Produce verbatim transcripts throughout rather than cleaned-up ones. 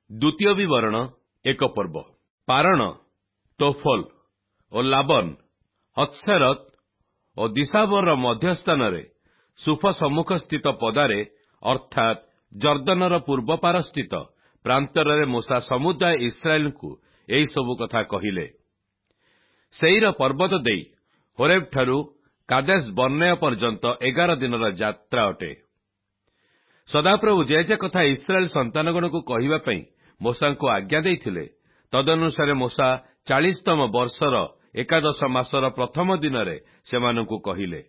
ଦ୍ୱିତୀୟ ବିବରଣ ଏକ ପର୍ବ। ପାରଣ, ତୋଫଲ ଓ ଲାବନ ହତ୍ସେରତ ଓ ଦିଶାବରର ମଧ୍ୟସ୍ଥାନରେ ସୁଫ ସମ୍ମୁଖ ସ୍ଥିତ ପଦାରେ ଅର୍ଥାତ୍ ଜର୍ଦ୍ଦନର ପୂର୍ବ ପାରସ୍ଥିତ ପ୍ରାନ୍ତରରେ ମୂଷା ସମୁଦାୟ ଇସ୍ରାଏଲଙ୍କୁ ଏହିସବୁ କଥା କହିଲେ। ସେଇର ପର୍ବତ ଦେଇ ହୋରେବଠାରୁ କାଦେଶ ବର୍ଣ୍ଣେୟ ପର୍ଯ୍ୟନ୍ତ ଏଗାର ଦିନର ଯାତ୍ରା ଅଟେ। ସଦାପ୍ରଭୁ ଯେ ଯେ କଥା ଇସ୍ରାଏଲ ସନ୍ତାନଗଣକୁ କହିବା ପାଇଁ ମୂଷାଙ୍କୁ ଆଜ୍ଞା ଦେଇଥିଲେ, ତଦନୁସାରେ ମୂଷା ଚାଳିଶତମ ବର୍ଷର ଏକାଦଶ ମାସର ପ୍ରଥମ ଦିନରେ ସେମାନଙ୍କୁ କହିଲେ।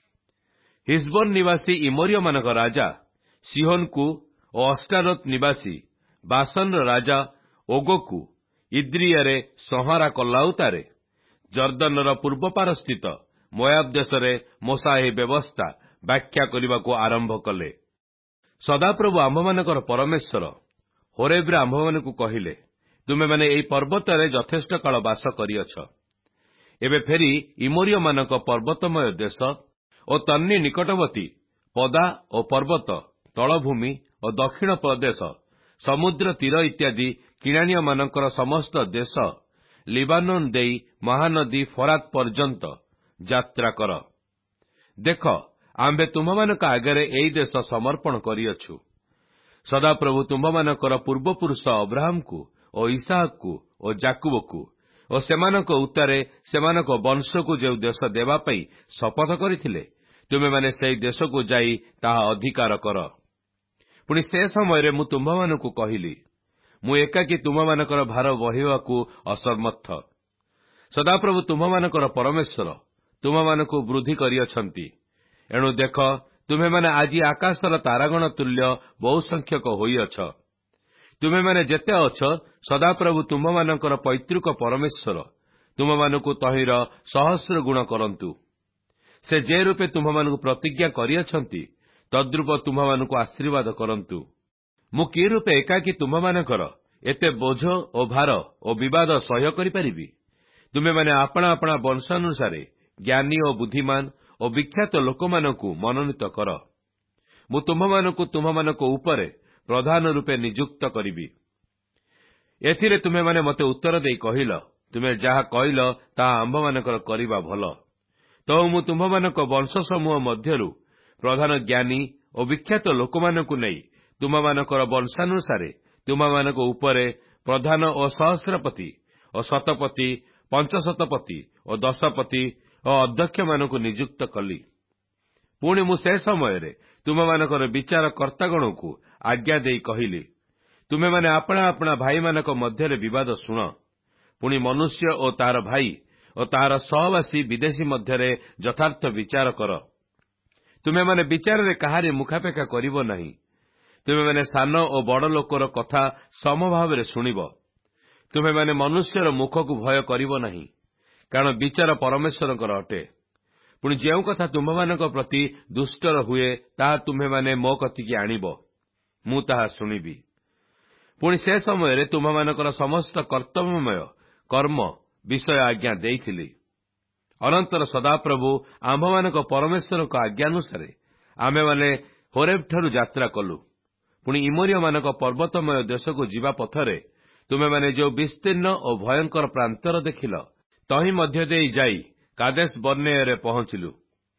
ହିସବୋନ ନିବାସୀ ଇମୋରୀୟମାନଙ୍କ ରାଜା ସିହୋନକୁ ଓ ଅଷ୍ଟାରୋତ ନିବାସୀ ବାସନର ରାଜା ଓଗୋକୁ ଇଦ୍ରିୟରେ ସଂହାରା କଲାଉତାରେ ଜର୍ଦ୍ଦନର ପୂର୍ବ ପାରସ୍ଥିତ ମୋୟାବ ଦେଶରେ ମୂଷା ଏହି ବ୍ୟବସ୍ଥା ବ୍ୟାଖ୍ୟା କରିବାକୁ ଆରମ୍ଭ କଲେ। ସଦାପ୍ରଭୁ ଆମ୍ଭମାନଙ୍କର ପରମେଶ୍ୱର ହୋରେବରେ ଆମ୍ଭମାନଙ୍କୁ କହିଲେ, ତୁମେମାନେ ଏହି ପର୍ବତରେ ଯଥେଷ୍ଟ କାଳ ବାସ କରିଅଛ। ଏବେ ଫେରି ଇମୋରୀୟମାନଙ୍କ ପର୍ବତମୟ ଦେଶ ଓ ତନ୍· ନିକଟବର୍ତ୍ତୀ ପଦା ଓ ପର୍ବତ ତଳଭୂମି ଓ ଦକ୍ଷିଣ ପ୍ରଦେଶ ସମୁଦ୍ର ତୀର ଇତ୍ୟାଦି କିଣାଣିୟମାନଙ୍କର ସମସ୍ତ ଦେଶ ଲିବାନୋନ ଦେଇ ମହାନଦୀ ଫରାତ ପର୍ଯ୍ୟନ୍ତ ଯାତ୍ରା କର। ଦେଖ, ଆମ୍ଭେ ତୁମ୍ଭମାନଙ୍କ ଆଗରେ ଏହି ଦେଶ ସମର୍ପଣ କରିଅଛୁ। ସଦାପ୍ରଭୁ ତୁମ୍ଭମାନଙ୍କର ପୂର୍ବପୁରୁଷ ଅବ୍ରାହମକୁ ଓ ଇସାହକକୁ ଓ ଜାକୁବକୁ ଓ ସେମାନଙ୍କ ଉତ୍ତାରେ ସେମାନଙ୍କ ବଂଶକୁ ଯେଉଁ ଦେଶ ଦେବା ପାଇଁ ଶପଥ କରିଥିଲେ, ତୁମେମାନେ ସେହି ଦେଶକୁ ଯାଇ ତାହା ଅଧିକାର କର। ପୁଣି ସେ ସମୟରେ ମୁଁ ତୁମ୍ଭମାନଙ୍କୁ କହିଲି, ମୁଁ ଏକାକୀ ତୁମ୍ଭମାନଙ୍କର ଭାର ବହିବାକୁ ଅସମର୍ଥ। ସଦାପ୍ରଭୁ ତୁମ୍ଭମାନଙ୍କର ପରମେଶ୍ୱର ତୁମ୍ଭମାନଙ୍କୁ ବୃଦ୍ଧି କରିଅଛନ୍ତି। ଏଣୁ ଦେଖ, ତୁମେମାନେ ଆଜି ଆକାଶର ତାରାଗଣ ତୁଲ୍ୟ ବହୁ ସଂଖ୍ୟକ ହୋଇଅଛ। ତୁମେମାନେ ଯେତେ ଅଛ, ସଦାପ୍ରଭୁ ତୁମ୍ଭମାନଙ୍କର ପୈତୃକ ପରମେଶ୍ୱର ତୁମମାନଙ୍କୁ ତହିଁର ସହସ୍ର ଗୁଣ କରନ୍ତୁ। ସେ ଯେ ରୂପେ ତୁମ୍ଭମାନଙ୍କୁ ପ୍ରତିଜ୍ଞା କରିଅଛନ୍ତି, ତଦ୍ରୂପ ତୁମ୍ଭମାନଙ୍କୁ ଆଶୀର୍ବାଦ କରନ୍ତୁ। ମୁଁ କି ରୂପେ ଏକାକୀ ତୁମ୍ଭମାନଙ୍କର ଏତେ ବୋଝ ଓ ଭାର ଓ ବିବାଦ ସହ୍ୟ କରିପାରିବି? ତୁମେମାନେ ଆପଣା ଆପଣା ବଂଶାନୁସାରେ ଜ୍ଞାନୀ ଓ ବୁଦ୍ଧିମାନ ଓ ବିଖ୍ୟାତ ଲୋକମାନଙ୍କୁ ମନୋନୀତ କର। ମୁଁ ତୁମ୍ଭମାନଙ୍କୁ ତୁମ୍ଭମାନଙ୍କ ଉପରେ ପ୍ରଧାନ ରୂପେ ନିଯୁକ୍ତ କରିବି। ଏଥିରେ ତୁମେମାନେ ମୋତେ ଉତ୍ତର ଦେଇ କହିଲ, ତୁମେ ଯାହା କହିଲ ତାହା ଆମ୍ଭମାନଙ୍କର କରିବା ଭଲ। ତହୁ ମୁଁ ତୁମ୍ଭମାନଙ୍କ ବଂଶ ସମୂହ ମଧ୍ୟରୁ ପ୍ରଧାନ ଜ୍ଞାନୀ ଓ ବିଖ୍ୟାତ ଲୋକମାନଙ୍କୁ ନେଇ ତୁମମାନଙ୍କର ବଂଶାନୁସାରେ ତୁମମାନଙ୍କ ଉପରେ ପ୍ରଧାନ ଓ ସହସ୍ରପତି ଓ ଶତପତି ପଞ୍ଚଶତପତି ଓ ଦଶପତି ଓ ଅଧ୍ୟକ୍ଷମାନଙ୍କୁ ନିଯୁକ୍ତ କଲି। ପୁଣି ମୁଁ ସେ ସମୟରେ ତୁମମାନଙ୍କର ବିଚାର କର୍ତ୍ତାଗଣକୁ ଆଜ୍ଞା ଦେଇ କହିଲି, ତୁମେମାନେ ଆପଣା ଆପଣା ଭାଇମାନଙ୍କ ମଧ୍ୟରେ ବିବାଦ ଶୁଣ। ପୁଣି ମନୁଷ୍ୟ ଓ ତାହାର ଭାଇ ଓ ତାହାର ସହବାସୀ ବିଦେଶୀ ମଧ୍ୟରେ ଯଥାର୍ଥ ବିଚାର କର। ତୁମେମାନେ ବିଚାରରେ କାହାରି ମୁଖାପେକ୍ଷା କରିବ ନାହିଁ। ତୁମେମାନେ ସାନ ଓ ବଡ଼ ଲୋକର କଥା ସମଭାବରେ ଶୁଣିବ। ତୁମେମାନେ ମନୁଷ୍ୟର ମୁଖକୁ ଭୟ କରିବ ନାହିଁ, କାରଣ ବିଚାର ପରମେଶ୍ୱରଙ୍କର ଅଟେ। ପୁଣି ଯେଉଁ କଥା ତୁମ୍ଭମାନଙ୍କ ପ୍ରତି ଦୁଷ୍ଟର ହୁଏ, ତାହା ତୁମ୍ଭେମାନେ ମୋ କତିକି ଆଣିବ, ମୁଁ ତାହା ଶୁଣିବି। ପୁଣି ସେ ସମୟରେ ତୁମ୍ଭମାନଙ୍କର ସମସ୍ତ କର୍ତ୍ତବ୍ୟମୟ କର୍ମ ବିଷୟ ଆଜ୍ଞା ଦେଇଥିଲି। ଅନନ୍ତର ସଦାପ୍ରଭୁ ଆମ୍ଭମାନଙ୍କ ପରମେଶ୍ୱରଙ୍କ ଆଜ୍ଞାନୁସାରେ ଆମ୍ଭେମାନେ ହୋରେବଠାରୁ ଯାତ୍ରା କଲୁ। ପୁଣି ଇମୋରୀୟମାନଙ୍କ ପର୍ବତମୟ ଦେଶକୁ ଯିବା ପଥରେ ତୁମେମାନେ ଯେଉଁ ବିସ୍ତୀର୍ଣ୍ଣ ଓ ଭୟଙ୍କର ପ୍ରାନ୍ତର ଦେଖିଲ, ତହିଁ ମଧ୍ୟ ଦେଇ ଯାଇ କାଦେଶ ବର୍ଣ୍ଣେୟରେ ପହଞ୍ଚିଲୁ।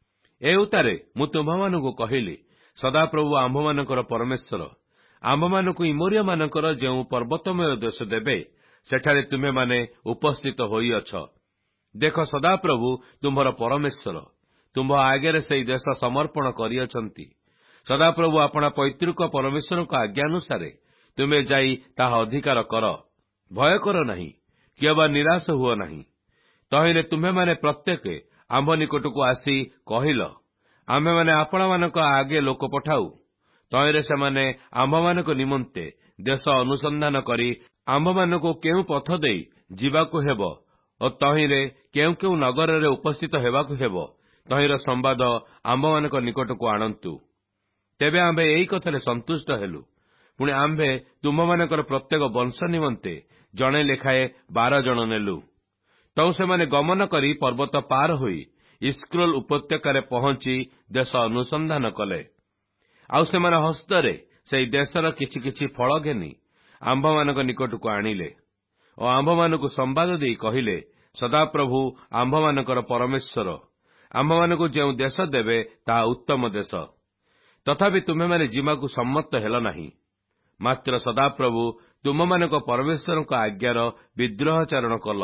ଏ ଉତ୍ତାରେ ମୁଁ ତୁମ୍ଭମାନଙ୍କୁ କହିଲି, ସଦାପ୍ରଭୁ ଆମ୍ଭମାନଙ୍କର ପରମେଶ୍ୱର ଆମ୍ଭମାନଙ୍କୁ ଇମୋରୀୟମାନଙ୍କର ଯେଉଁ ପର୍ବତମୟ ଦେଶ ଦେବେ, ସେଠାରେ ତୁମେମାନେ ଉପସ୍ଥିତ ହୋଇଅଛ। ଦେଖ, ସଦାପ୍ରଭୁ ତୁମ୍ଭର ପରମେଶ୍ୱର ତୁମ୍ଭ ଆଗରେ ସେହି ଦେଶ ସମର୍ପଣ କରିଅଛନ୍ତି। ସଦାପ୍ରଭୁ ଆପଣା ପୈତୃକ ପରମେଶ୍ୱରଙ୍କ ଆଜ୍ଞାନୁସାରେ ତୁମେ ଯାଇ ତାହା ଅଧିକାର କର। ଭୟ କର ନାହିଁ, କିଏ ବା ନିରାଶ ହୁଅ ନାହିଁ। ତହିଁରେ ତୁମେମାନେ ପ୍ରତ୍ୟେକ ଆମ୍ଭ ନିକଟକୁ ଆସି କହିଲ, ଆମ୍ଭେମାନେ ଆପଣମାନଙ୍କ ଆଗେ ଲୋକ ପଠାଉ। ତହିଁରେ ସେମାନେ ଆମ୍ଭମାନଙ୍କ ନିମନ୍ତେ ଦେଶ ଅନୁସନ୍ଧାନ କରି ଆମ୍ଭମାନଙ୍କୁ କେଉଁ ପଥ ଦେଇ ଯିବାକୁ ହେବ ଓ ତହିଁରେ କେଉଁ କେଉଁ ନଗରରେ ଉପସ୍ଥିତ ହେବାକୁ ହେବ, ତହିଁର ସମ୍ବାଦ ଆମ୍ଭମାନଙ୍କ ନିକଟକୁ ଆଣନ୍ତୁ। ତେବେ ଆମ୍ଭେ ଏହି କଥାରେ ସନ୍ତୁଷ୍ଟ ହେଲୁ। ପୁଣି ଆମ୍ଭେ ତୁମ୍ଭମାନଙ୍କର ପ୍ରତ୍ୟେକ ବଂଶ ନିମନ୍ତେ ଜଣେ ଲେଖାଏଁ ବାର ଜଣ ନେଲୁ। ତଉ ସେମାନେ ଗମନ କରି ପର୍ବତ ପାର ହୋଇ ଇସ୍କ୍ରୋଲ ଉପତ୍ୟକାରେ ପହଞ୍ଚି ଦେଶ ଅନୁସନ୍ଧାନ କଲେ। ଆଉ ସେମାନେ ହସ୍ତରେ ସେହି ଦେଶର କିଛି କିଛି ଫଳ ଘେନି ଆମ୍ଭମାନଙ୍କ ନିକଟକୁ ଆଣିଲେ ଓ ଆମ୍ଭମାନଙ୍କୁ ସମ୍ବାଦ ଦେଇ କହିଲେ, ସଦାପ୍ରଭୁ ଆମ୍ଭମାନଙ୍କର ପରମେଶ୍ୱର ଆମ୍ଭମାନଙ୍କୁ ଯେଉଁ ଦେଶ ଦେବେ ତାହା ଉତ୍ତମ ଦେଶ। ତଥାପି ତୁମେମାନେ ଯିବାକୁ ସମ୍ମତ ହେଲ ନାହିଁ। ମାତ୍ର ସଦାପ୍ରଭୁ ତୁମମାନଙ୍କ ପରମେଶ୍ୱରଙ୍କ ଆଜ୍ଞାର ବିଦ୍ରୋହାଚରଣ କଲ।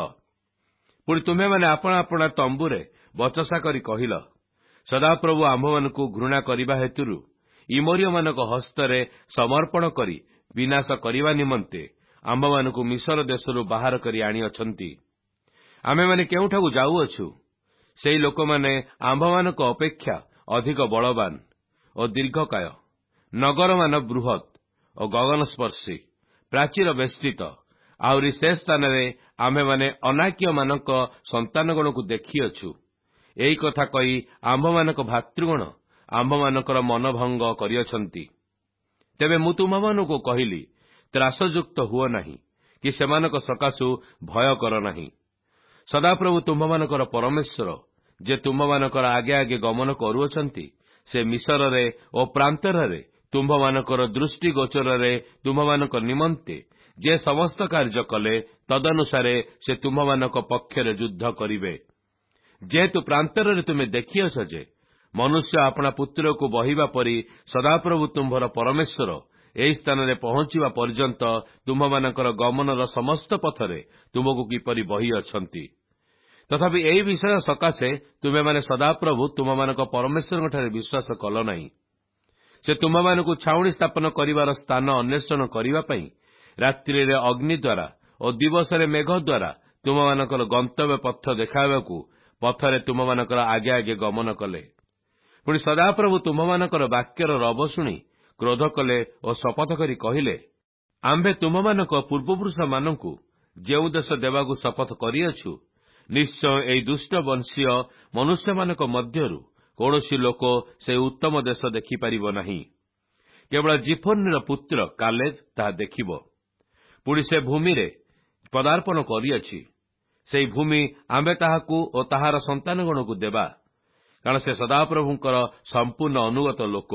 ପୁଣି ତୁମେମାନେ ଆପଣା ଆପଣା ତମ୍ବୁରେ ବଚସା କରି କହିଲ, ସଦାପ୍ରଭୁ ଆମ୍ଭମାନଙ୍କୁ ଘୃଣା କରିବା ହେତୁରୁ ଇମୋରୀୟମାନଙ୍କ ହସ୍ତରେ ସମର୍ପଣ କରି ବିନାଶ କରିବା ନିମନ୍ତେ ଆମ୍ଭମାନଙ୍କୁ ମିଶର ଦେଶରୁ ବାହାର କରି ଆଣିଅଛନ୍ତି। ଆମେମାନେ କେଉଁଠାକୁ ଯାଉଅଛୁ? ସେହି ଲୋକମାନେ ଆମ୍ଭମାନଙ୍କ ଅପେକ୍ଷା ଅଧିକ ବଳବାନ ଓ ଦୀର୍ଘକାୟ, ନଗରମାନ ବୃହତ୍ ଓ ଗଗନସ୍ପର୍ଶୀ, ପ୍ରାଚୀର ବେଷ୍ଟିତ। ଆହୁରି ସେ ସ୍ଥାନରେ ଆମ୍ଭେମାନେ ଅନାକ୍ୟମାନଙ୍କ ସନ୍ତାନଗଣକୁ ଦେଖିଅଛୁ। ଏହି କଥା କହି ଆମ୍ଭମାନଙ୍କ ଭାତୃଗଣ ଆମ୍ଭମାନଙ୍କର ମନଭଙ୍ଗ କରିଅଛନ୍ତି। ତେବେ ମୁଁ ତୁମମାନଙ୍କୁ କହିଲି, ତ୍ରାସଯୁକ୍ତ ହୁଅ ନାହିଁ କି ସେମାନଙ୍କ ସକାଶୁ ଭୟ କର ନାହିଁ। ସଦାପ୍ରଭୁ ତୁମମାନଙ୍କର ପରମେଶ୍ୱର, ଯେ ତୁମମାନଙ୍କର ଆଗେ ଆଗେ ଗମନ କରୁଅଛନ୍ତି, ସେ ମିଶରରେ ଓ ପ୍ରାନ୍ତରରେ ତୁମ୍ଭମାନଙ୍କର ଦୃଷ୍ଟିଗୋଚରରେ ତୁମ୍ଭମାନଙ୍କ ନିମନ୍ତେ ଯେ ସମସ୍ତ କାର୍ଯ୍ୟ କଲେ, ତଦନୁସାରେ ସେ ତୁମ୍ଭମାନଙ୍କ ପକ୍ଷରେ ଯୁଦ୍ଧ କରିବେ। ଯେହେତୁ ପ୍ରାନ୍ତରରେ ତୁମେ ଦେଖିଅଛ ଯେ ମନୁଷ୍ୟ ଆପଣା ପୁତ୍ରକୁ ବହିବା ପରି ସଦାପ୍ରଭୁ ତୁମ୍ଭର ପରମେଶ୍ୱର ଏହି ସ୍ଥାନରେ ପହଞ୍ଚିବା ପର୍ଯ୍ୟନ୍ତ ତୁମ୍ଭମାନଙ୍କର ଗମନର ସମସ୍ତ ପଥରେ ତୁମକୁ କିପରି ବହିଅଛନ୍ତି। ତଥାପି ଏହି ବିଷୟ ସକାଶେ ତୁମେମାନେ ସଦାପ୍ରଭୁ ତୁମମାନଙ୍କ ପରମେଶ୍ୱରଙ୍କଠାରେ ବିଶ୍ୱାସ କଲ ନାହିଁ। ସେ ତୁମମାନଙ୍କୁ ଛାଉଣି ସ୍ଥାପନ କରିବାର ସ୍ଥାନ ଅନ୍ୱେଷଣ କରିବା ପାଇଁ ରାତ୍ରିରେ ଅଗ୍ନି ଦ୍ୱାରା ଓ ଦିବସରେ ମେଘ ଦ୍ୱାରା ତୁମମାନଙ୍କର ଗନ୍ତବ୍ୟ ପଥ ଦେଖାଇବାକୁ ପଥରେ ତୁମମାନଙ୍କର ଆଗେ ଆଗେ ଗମନ କଲେ। ପୁଣି ସଦାପ୍ରଭୁ ତୁମମାନଙ୍କର ବାକ୍ୟର ରବ ଶୁଣି କ୍ରୋଧ କଲେ ଓ ଶପଥ କରି କହିଲେ, ଆମ୍ଭେ ତୁମମାନଙ୍କ ପୂର୍ବପୁରୁଷମାନଙ୍କୁ ଯେଉଁ ଦେଶ ଦେବାକୁ ଶପଥ କରିଅଛୁ, ନିଶ୍ଚୟ ଏହି ଦୁଷ୍ଟ ବଂଶୀୟ ମନୁଷ୍ୟମାନଙ୍କ ମଧ୍ୟରୁ କୌଣସି ଲୋକ ସେହି ଉତ୍ତମ ଦେଶ ଦେଖିପାରିବ ନାହିଁ। କେବଳ ଜିଫୋନିର ପୁତ୍ର କାଲେବ ତାହା ଦେଖିବ। ପୁଣି ସେ ଭୂମିରେ ପଦାର୍ପଣ କରିଅଛି। ସେହି ଭୂମି ଆମ୍ଭେ ତାହାକୁ ଓ ତାହାର ସନ୍ତାନଗଣକୁ ଦେବା, କାରଣ ସେ ସଦାପ୍ରଭୁଙ୍କର ସମ୍ପୂର୍ଣ୍ଣ ଅନୁଗତ ଲୋକ।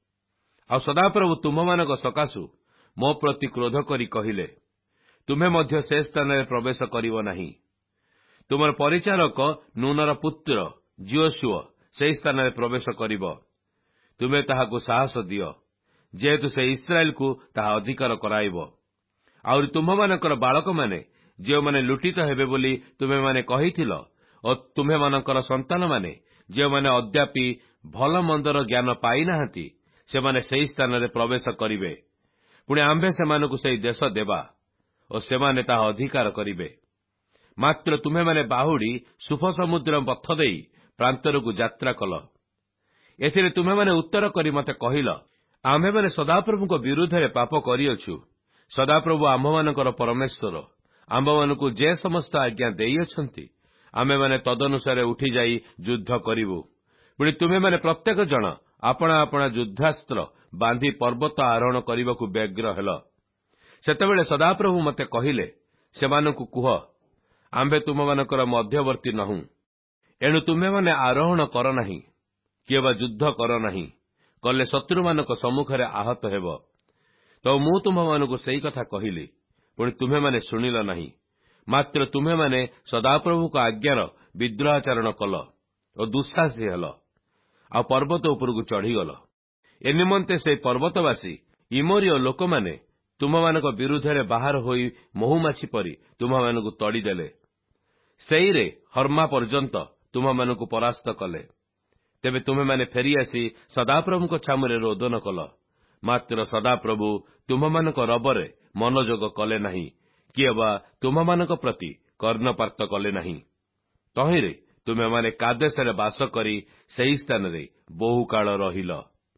ଆଉ ସଦାପ୍ରଭୁ ତୁମମାନଙ୍କ ସକାଶୁ ମୋ ପ୍ରତି କ୍ରୋଧ କରି କହିଲେ, ତୁମେ ମଧ୍ୟ ସେ ସ୍ଥାନରେ ପ୍ରବେଶ କରିବ ନାହିଁ। ତୁମର ପରିଚାରକ ନୁନର ପୁତ୍ର ଜିଓଶୁଅ ସେହି ସ୍ଥାନରେ ପ୍ରବେଶ କରିବ। ତୁମେ ତାହାକୁ ସାହସ ଦିଅ, ଯେହେତୁ ସେ ଇସ୍ରାଏଲକୁ ତାହା ଅଧିକାର କରାଇବ। ଆହୁରି ତୁମ୍ଭମାନଙ୍କର ବାଳକମାନେ ଯେଉଁମାନେ ଲୁଟିତ ହେବେ ବୋଲି ତୁମେମାନେ କହିଥିଲ ଓ ତୁମ୍ଭେମାନଙ୍କର ସନ୍ତାନମାନେ ଯେଉଁମାନେ ଅଦ୍ୟାପି ଭଲ ମନ୍ଦର ଜ୍ଞାନ ପାଇନାହାନ୍ତି, ସେମାନେ ସେହି ସ୍ଥାନରେ ପ୍ରବେଶ କରିବେ। ପୁଣି ଆମ୍ଭେ ସେମାନଙ୍କୁ ସେହି ଦେଶ ଦେବା ଓ ସେମାନେ ତାହା ଅଧିକାର କରିବେ। ମାତ୍ର ତୁମେମାନେ ବାହୁଡ଼ି ସୁଫ ସମୁଦ୍ର ପଥ ଦେଇ ପ୍ରାନ୍ତରକୁ ଯାତ୍ରା କଲ। ଏଥିରେ ତୁମେମାନେ ଉତ୍ତର କରି ମୋତେ କହିଲ, ଆମ୍ଭେମାନେ ସଦାପ୍ରଭୁଙ୍କ ବିରୁଦ୍ଧରେ ପାପ କରିଅଛୁ। ସଦାପ୍ରଭୁ ଆମ୍ଭମାନଙ୍କର ପରମେଶ୍ୱର ଆମ୍ଭମାନଙ୍କୁ ଯେ ସମସ୍ତ ଆଜ୍ଞା ଦେଇଅଛନ୍ତି, ଆମେମାନେ ତଦନୁସାରେ ଉଠିଯାଇ ଯୁଦ୍ଧ କରିବୁ। ପୁଣି ତୁମେମାନେ ପ୍ରତ୍ୟେକ ଜଣ ଆପଣା ଆପଣା ଯୁଦ୍ଧାସ୍ତ୍ର ବାନ୍ଧି ପର୍ବତ ଆରୋହଣ କରିବାକୁ ବ୍ୟଗ୍ର ହେଲ। ସେତେବେଳେ ସଦାପ୍ରଭୁ ମୋତେ କହିଲେ, ସେମାନଙ୍କୁ କୁହ, ଆମ୍ଭେ ତୁମମାନଙ୍କର ମଧ୍ୟବର୍ତ୍ତୀ ନୋହୁଁ। ଏଣୁ ତୁମେମାନେ ଆରୋହଣ କର ନାହିଁ, କିଏ ବା ଯୁଦ୍ଧ କର ନାହିଁ, କଲେ ଶତ୍ରୁମାନଙ୍କ ସମ୍ମୁଖରେ ଆହତ ହେବ। ତ ମୁଁ ତୁମମାନଙ୍କୁ ସେହି କଥା କହିଲି, ପୁଣି ତୁମେମାନେ ଶୁଣିଲ ନାହିଁ। ମାତ୍ର ତୁମେମାନେ ସଦାପ୍ରଭୁଙ୍କ ଆଜ୍ଞାର ବିଦ୍ରୋହାଚରଣ କଲ ଓ ଦୁଃସାହସୀ ହେଲ, ଆଉ ପର୍ବତ ଉପରକୁ ଚଢ଼ିଗଲ। ଏ ନିମନ୍ତେ ସେହି ପର୍ବତବାସୀ ଇମୋରୀୟ ଲୋକମାନେ ତୁମମାନଙ୍କ ବିରୁଦ୍ଧରେ ବାହାର ହୋଇ ମହୁମାଛି ପରି ତୁମମାନଙ୍କୁ ତଡ଼ିଦେଲେ। ସେଇରେ ହର୍ମା ପର୍ଯ୍ୟନ୍ତ ତୁମମାନଙ୍କୁ ପରାସ୍ତ କଲେ। ତେବେ ତୁମେମାନେ ଫେରିଆସି ସଦାପ୍ରଭୁଙ୍କ ଛାମୁରେ ରୋଦନ କଲ। ମାତ୍ର ସଦାପ୍ରଭୁ ତୁମମାନଙ୍କ ରବରେ ମନୋଯୋଗ କଲେ ନାହିଁ, କିଏ ବା ତୁମମାନଙ୍କ ପ୍ରତି କର୍ଣ୍ଣପାତ କଲେ ନାହିଁ। ତହିଁରେ ତୁମେମାନେ କାଦେଶରେ ବାସ କରି ସେହି ସ୍ଥାନରେ ବହୁକାଳ ରହିଲ।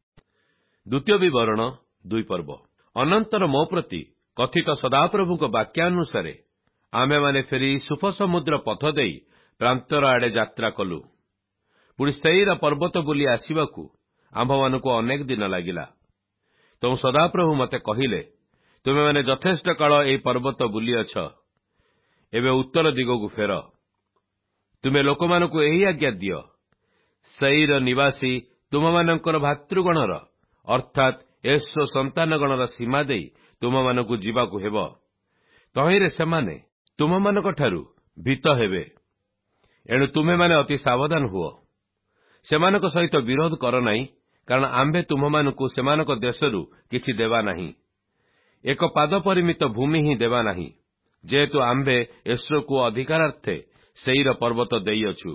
ଦ୍ୱିତୀୟ ବିବରଣ ଦୁଇ ପର୍ବ। ଅନନ୍ତର ମୋ ପ୍ରତି କଥିତ ସଦାପ୍ରଭୁଙ୍କ ବାକ୍ୟାନୁସାରେ ଆମ୍ଭେମାନେ ଫେରି ସୁଫ ସମୁଦ୍ର ପଥ ଦେଇ ପ୍ରାନ୍ତର ଆଡ଼େ ଯାତ୍ରା କଲୁ। ପୁଣି ସେଇର ପର୍ବତ ବୁଲି ଆସିବାକୁ ଆମ୍ଭମାନଙ୍କୁ ଅନେକ ଦିନ ଲାଗିଲା। ତେଣୁ ସଦାପ୍ରଭୁ ମୋତେ କହିଲେ, ତୁମେମାନେ ଯଥେଷ୍ଟ କାଳ ଏହି ପର୍ବତ ବୁଲିଅଛ, ଏବେ ଉତ୍ତର ଦିଗକୁ ଫେର। ତୁମେ ଲୋକମାନଙ୍କୁ ଏହି ଆଜ୍ଞା ଦିଅ, ସେଇର ନିବାସୀ ତୁମମାନଙ୍କର ଭାତୃଗଣର ଅର୍ଥାତ୍ ଏସ୍ର ସନ୍ତାନଗଣର ସୀମା ଦେଇ ତୁମମାନଙ୍କୁ ଯିବାକୁ ହେବ। ତହିଁରେ ସେମାନେ ତୁମମାନଙ୍କଠାରୁ ଭୀତ ହେବେ। ଏଣୁ ତୁମେମାନେ ଅତି ସାବଧାନ ହୁଅ। ସେମାନଙ୍କ ସହିତ ବିରୋଧ କର ନାହିଁ, କାରଣ ଆମ୍ଭେ ତୁମମାନଙ୍କୁ ସେମାନଙ୍କ ଦେଶରୁ କିଛି ଦେବା ନାହିଁ। ଏକ ପାଦ ପରିମିତ ଭୂମି ହିଁ ଦେବା ନାହିଁ, ଯେହେତୁ ଆମ୍ଭେ ଏସ୍ରୋକୁ ଅଧିକାରାର୍ଥେ ସେଇର ପର୍ବତ ଦେଇଅଛୁ।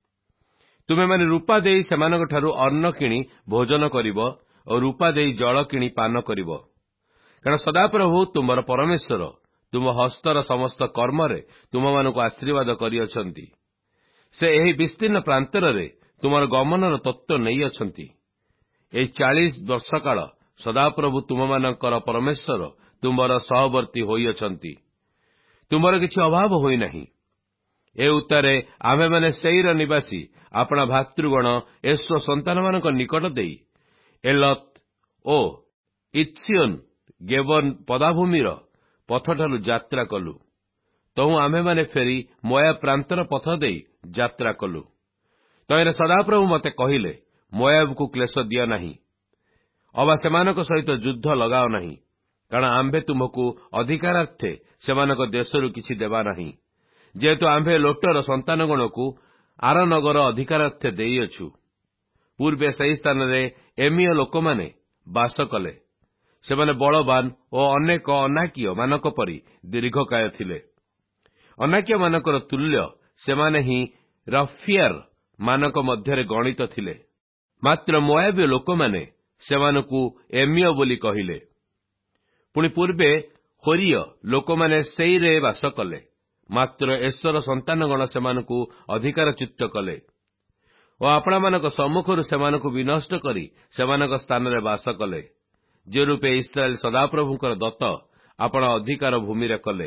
ତୁମେମାନେ ରୂପା ଦେଇ ସେମାନଙ୍କଠାରୁ ଅନ୍ନ କିଣି ଭୋଜନ କରିବ ଓ ରୂପା ଦେଇ ଜଳ କିଣି ପାନ କରିବ। କାରଣ ସଦାପ୍ରଭୁ ତୁମର ପରମେଶ୍ୱର ତୁମ ହସ୍ତର ସମସ୍ତ କର୍ମରେ ତୁମମାନଙ୍କୁ ଆଶୀର୍ବାଦ କରିଅଛନ୍ତି। ସେ ଏହି ବିସ୍ତୀର୍ଣ୍ଣ ପ୍ରାନ୍ତରରେ ତୁମର ଗମନର ତତ୍ତ୍ୱ ନେଇଅଛନ୍ତି। ଏହି ଚାଳିଶ ବର୍ଷ କାଳ ସଦାପ୍ରଭୁ ତୁମମାନଙ୍କର ପରମେଶ୍ୱର ତୁମର ସହବର୍ତ୍ତୀ ହୋଇଅଛନ୍ତି। ତୁମର କିଛି ଅଭାବ ହୋଇନାହିଁ। ଏ ଉତ୍ତାରେ ଆମ୍ଭେମାନେ ସେଇର ନିବାସୀ ଆପଣା ଭାତୃଗଣ ଏସ୍ରୋ ସନ୍ତାନମାନଙ୍କ ନିକଟ ଦେଇ ଏଲତ୍ ଓ ଇତ୍ସିଓନ୍ ଗେବର୍ ପଦାଭୂମିର ପଥଠାରୁ ଯାତ୍ରା କଲୁ। ତହୁଁ ଆମ୍ଭେମାନେ ଫେରି ମୋୟାବ ପ୍ରାନ୍ତର ପଥ ଦେଇ ଯାତ୍ରା କଲୁ। ତହିଁରେ ସଦାପ୍ରଭୁ ମୋତେ କହିଲେ, ମୋୟାବକୁ କ୍ଲେଶ ଦିଅ ନାହିଁ, ଅବା ସେମାନଙ୍କ ସହିତ ଯୁଦ୍ଧ ଲଗାଅ ନାହିଁ, କାରଣ ଆମ୍ଭେ ତୁମକୁ ଅଧିକାରାର୍ଥେ ସେମାନଙ୍କ ଦେଶରୁ କିଛି ଦେବା ନାହିଁ, ଯେହେତୁ ଆମ୍ଭେ ଲୋଟର ସନ୍ତାନଗଣକୁ ଆରନଗର ଅଧିକାରାର୍ଥେ ଦେଇଅଛୁ। ପୂର୍ବେ ସେହି ସ୍ଥାନରେ ଏମୀୟ ଲୋକମାନେ ବାସ କଲେ। ସେମାନେ ବଳବାନ ଓ ଅନେକ ଅନାକୀୟ ମାନଙ୍କ ପରି ଦୀର୍ଘକାୟ ଥିଲେ। ଅନାକୀୟମାନଙ୍କର ତୁଲ୍ୟ ସେମାନେ ହିଁ ରଫିଆର ମାନଙ୍କ ମଧ୍ୟରେ ଗଣିତ ଥିଲେ। ମାତ୍ର ମୋୟାବୀୟ ଲୋକମାନେ ସେମାନଙ୍କୁ ଏମୀୟ ବୋଲି କହିଲେ। ପୁଣି ପୂର୍ବେ ହୋରିୟ ଲୋକମାନେ ସେଇରେ ବାସ କଲେ। ମାତ୍ର ଏସ୍ରୋର ସନ୍ତାନଗଣ ସେମାନଙ୍କୁ ଅଧିକାରଚ୍ୟୁତ କଲେ ଓ ଆପଣମାନଙ୍କ ସମ୍ମୁଖରୁ ସେମାନଙ୍କୁ ବିନଷ୍ଟ କରି ସେମାନଙ୍କ ସ୍ଥାନରେ ବାସ କଲେ, ଯେ ରୂପେ ଇସ୍ରାଏଲ ସଦାପ୍ରଭୁଙ୍କର ଦତ୍ତ ଆପଣ ଅଧିକାର ଭୂମିରେ କଲେ।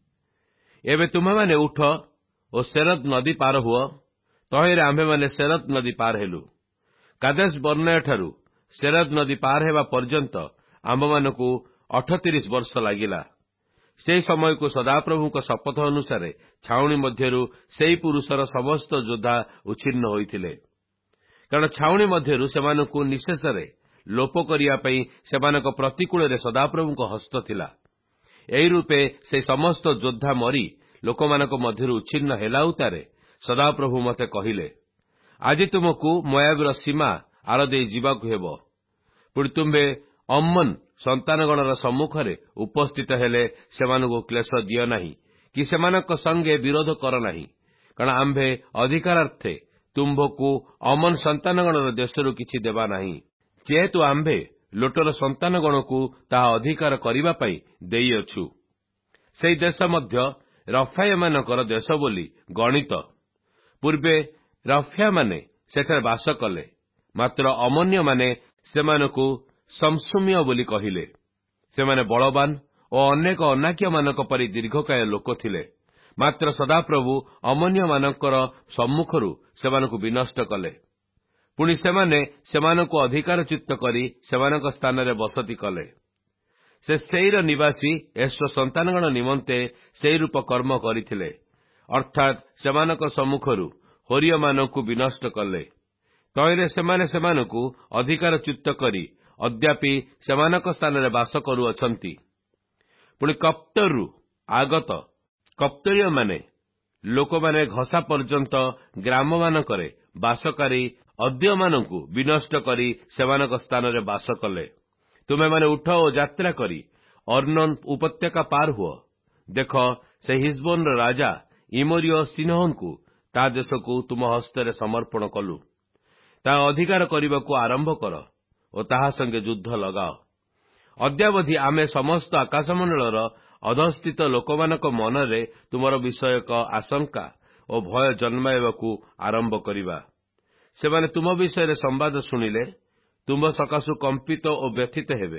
ଏବେ ତୁମେମାନେ ଉଠ ଓ ସେରତ୍ ନଦୀ ପାର ହୁଅ। ତହିଁରେ ଆମ୍ଭେମାନେ ସେରତ୍ ନଦୀ ପାର ହେଲୁ। କାଦେଶ ବର୍ଣ୍ଣୟଠାରୁ ସେରତ୍ ନଦୀ ପାର ହେବା ପର୍ଯ୍ୟନ୍ତ ଆମ୍ଭମାନଙ୍କୁ ଅଠତିରିଶ ବର୍ଷ ଲାଗିଲା। ସେହି ସମୟକୁ ସଦାପ୍ରଭୁଙ୍କ ଶପଥ ଅନୁସାରେ ଛାଉଣି ମଧ୍ୟରୁ ସେହି ପୁରୁଷର ସମସ୍ତ ଯୋଦ୍ଧା ଉଚ୍ଛିନ୍ନ ହୋଇଥିଲେ, କାରଣ ଛାଉଣି ମଧ୍ୟରୁ ସେମାନଙ୍କୁ ନିଶେଷରେ ଲୋପ କରିବା ପାଇଁ ସେମାନଙ୍କ ପ୍ରତିକୂଳରେ ସଦାପ୍ରଭୁଙ୍କ ହସ୍ତ ଥିଲା। ଏହି ରୂପେ ସେହି ସମସ୍ତ ଯୋଦ୍ଧା ମରି ଲୋକମାନଙ୍କ ମଧ୍ୟରୁ ଉଚ୍ଛିନ୍ନ ହେଲା ଉତ୍ତାରେ ସଦାପ୍ରଭୁ ମୋତେ କହିଲେ, ଆଜି ତୁମକୁ ମୋୟାବର ସୀମା ଆର ଦେଇ ଯିବାକୁ ହେବ। ପୁଣି ତୁମ୍ଭେ ଅମ୍ମନ ସନ୍ତାନଗଣର ସମ୍ମୁଖରେ ଉପସ୍ଥିତ ହେଲେ ସେମାନଙ୍କୁ କ୍ଲେଶ ଦିଅ ନାହିଁ କି ସେମାନଙ୍କ ସଙ୍ଗେ ବିରୋଧ କର ନାହିଁ, କାରଣ ଆମ୍ଭେ ଅଧିକାରାର୍ଥେ ତୁମ୍ଭକୁ ଅମନ ସନ୍ତାନଗଣର ଦେଶରୁ କିଛି ଦେବା ନାହିଁ, ଯେହେତୁ ଆମ୍ଭେ ଲୋଟର ସନ୍ତାନଗଣକୁ ତାହା ଅଧିକାର କରିବା ପାଇଁ ଦେଇଅଛୁ। ସେହି ଦେଶ ମଧ୍ୟ ରଫାୟମାନଙ୍କର ଦେଶ ବୋଲି ଗଣିତ। ପୂର୍ବେ ରଫ୍ୟାମାନେ ସେଠାରେ ବାସ କଲେ, ମାତ୍ର ଅମନ୍ୟମାନେ ସେମାନଙ୍କୁ ସମ୍ସୁମୀୟ ବୋଲି କହିଲେ। ସେମାନେ ବଳବାନ ଓ ଅନେକ ଅନାକୀୟମାନଙ୍କ ପରି ଦୀର୍ଘକାୟ ଲୋକ ଥିଲେ। ମାତ୍ର ସଦାପ୍ରଭୁ ଅମନ୍ୟମାନଙ୍କର ସମ୍ମୁଖରୁ ସେମାନଙ୍କୁ ବିନଷ୍ଟ କଲେ। ପୁଣି ସେମାନେ ସେମାନଙ୍କୁ ଅଧିକାରଚ୍ୟୁତ କରି ସେମାନଙ୍କ ସ୍ଥାନରେ ବସତି କଲେ। ସେ ସେଇର ନିବାସୀ ଏସ୍ରୋ ସନ୍ତାନଗଣ ନିମନ୍ତେ ସେହି ରୂପ କର୍ମ କରିଥିଲେ, ଅର୍ଥାତ୍ ସେମାନଙ୍କ ସମ୍ମୁଖରୁ ହୋରିୟମାନଙ୍କୁ ବିନଷ୍ଟ କଲେ। ତହିଁରେ ସେମାନେ ସେମାନଙ୍କୁ ଅଧିକାରଚ୍ୟୁତ କରି ଅଦ୍ୟାପି ସେମାନଙ୍କ ସ୍ଥାନରେ ବାସ କରୁଅଛନ୍ତି। ପୁଣି କପ୍ତରରୁ ଆଗତ କପ୍ତରୀୟମାନେ ଲୋକମାନେ ଘଷା ପର୍ଯ୍ୟନ୍ତ ଗ୍ରାମମାନଙ୍କରେ ବାସକାରୀ ଅଦ୍ୟମାନଙ୍କୁ ବିନଷ୍ଟ କରି ସେମାନଙ୍କ ସ୍ଥାନରେ ବାସ କଲେ। ତୁମେମାନେ ଉଠ ଓ ଯାତ୍ରା କରି ଅର୍ଣ୍ଣୋନ ଉପତ୍ୟକା ପାର ହୁଅ। ଦେଖ, ସେ ହିଜବୋନର ରାଜା ଇମୋରିୟ ସିନୋହଙ୍କୁ ତା ଦେଶକୁ ତୁମ ହସ୍ତରେ ସମର୍ପଣ କଲୁ। ତାହା ଅଧିକାର କରିବାକୁ ଆରମ୍ଭ କର ଓ ତାହା ସଙ୍ଗେ ଯୁଦ୍ଧ ଲଗାଅ। ଅଦ୍ୟାବଧି ଆମେ ସମସ୍ତ ଆକାଶମଣ୍ଡଳର ଅଧସ୍ଥିତ ଲୋକମାନଙ୍କ ମନରେ ତୁମର ବିଷୟକ ଆଶଙ୍କା ଓ ଭୟ ଜନ୍ମାଇବାକୁ ଆରମ୍ଭ କରିବା। ସେମାନେ ତୁମ ବିଷୟରେ ସମ୍ବାଦ ଶୁଣିଲେ ତୁମ୍ଭ ସକାଶୁ କମ୍ପିତ ଓ ବ୍ୟଥିତ ହେବେ।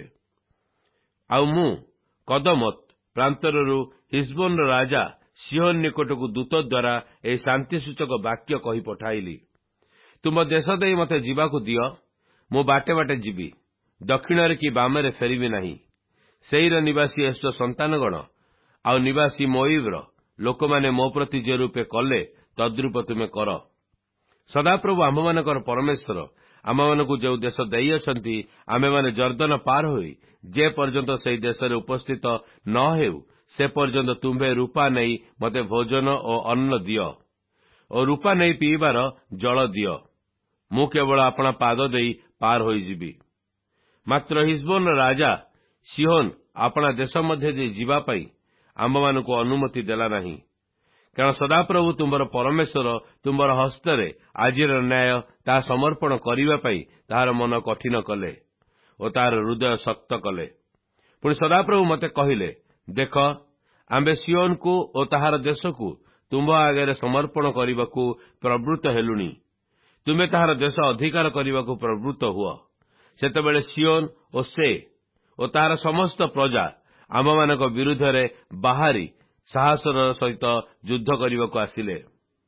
ଆଉ ମୁଁ କଦମତ ପ୍ରାନ୍ତରରୁ ହିଜବୋନର ରାଜା ସିହୋନ ନିକଟକୁ ଦୂତ ଦ୍ୱାରା ଏହି ଶାନ୍ତିସୂଚକ ବାକ୍ୟ କହି ପଠାଇଲି, ତୁମ ଦେଶ ଦେଇ ମୋତେ ଯିବାକୁ ଦିଅ, ମୁଁ ବାଟେ ବାଟେ ଯିବି, ଦକ୍ଷିଣରେ କି ବାମରେ ଫେରିବି ନାହିଁ। ସେଇର ନିବାସୀ ଏସ୍ରୋ ସନ୍ତାନଗଣ ଆଉ ନିବାସୀ ମୋଆବର ଲୋକମାନେ ମୋ ପ୍ରତି ଯେ ରୂପେ କଲେ ତଦ୍ରୂପ ତୁମେ କର। ସଦାପ୍ରଭୁ ଆମ୍ଭମାନଙ୍କର ପରମେଶ୍ୱର ଆମମାନଙ୍କୁ ଯେଉଁ ଦେଶ ଦେଇଅଛନ୍ତି, ଆମେମାନେ ଜର୍ଦ୍ଦନ ପାର ହୋଇ ଯେ ପର୍ଯ୍ୟନ୍ତ ସେହି ଦେଶରେ ଉପସ୍ଥିତ ନ ହେଉ, ସେ ପର୍ଯ୍ୟନ୍ତ ତୁମ୍ଭେ ରୂପା ନେଇ ମୋତେ ଭୋଜନ ଓ ଅନ୍ନ ଦିଅ ଓ ରୂପା ନେଇ ପିଇବାର ଜଳ ଦିଅ। ମୁଁ କେବଳ ଆପଣା ପାଦ ଦେଇ ପାର ହୋଇଯିବି। ମାତ୍ର ହିସବୋନର ରାଜା ସିହୋନ ଆପଣା ଦେଶ ମଧ୍ୟ ଦେଇ ଯିବା ପାଇଁ ଆମ୍ଭମାନଙ୍କୁ ଅନୁମତି ଦେଲା ନାହିଁ। କାରଣ ସଦାପ୍ରଭୁ ତୁମ୍ଭର ପରମେଶ୍ୱର ତୁମ୍ଭର ହସ୍ତରେ ଆଜିର ନ୍ୟାୟ ତାହା ସମର୍ପଣ କରିବା ପାଇଁ ତାହାର ମନ କଠିନ କଲେ ଓ ତାହାର ହୃଦୟ ଶକ୍ତ କଲେ। ପୁଣି ସଦାପ୍ରଭୁ ମୋତେ କହିଲେ, ଦେଖ, ଆମ୍ଭେ ସିଓନକୁ ଓ ତାହାର ଦେଶକୁ ତୁମ୍ଭ ଆଗରେ ସମର୍ପଣ କରିବାକୁ ପ୍ରବୃତ୍ତ ହେଲୁଣି। ତୁମେ ତାହାର ଦେଶ ଅଧିକାର କରିବାକୁ ପ୍ରବୃତ୍ତ ହୁଅ। ସେତେବେଳେ ସିଓନ ଓ ସେ ଓ ତାହାର ସମସ୍ତ ପ୍ରଜା ଆମ୍ଭମାନଙ୍କ ବିରୁଦ୍ଧରେ ବାହାରି ସାହସର ସହିତ ଯୁଦ୍ଧ କରିବାକୁ ଆସିଲେ।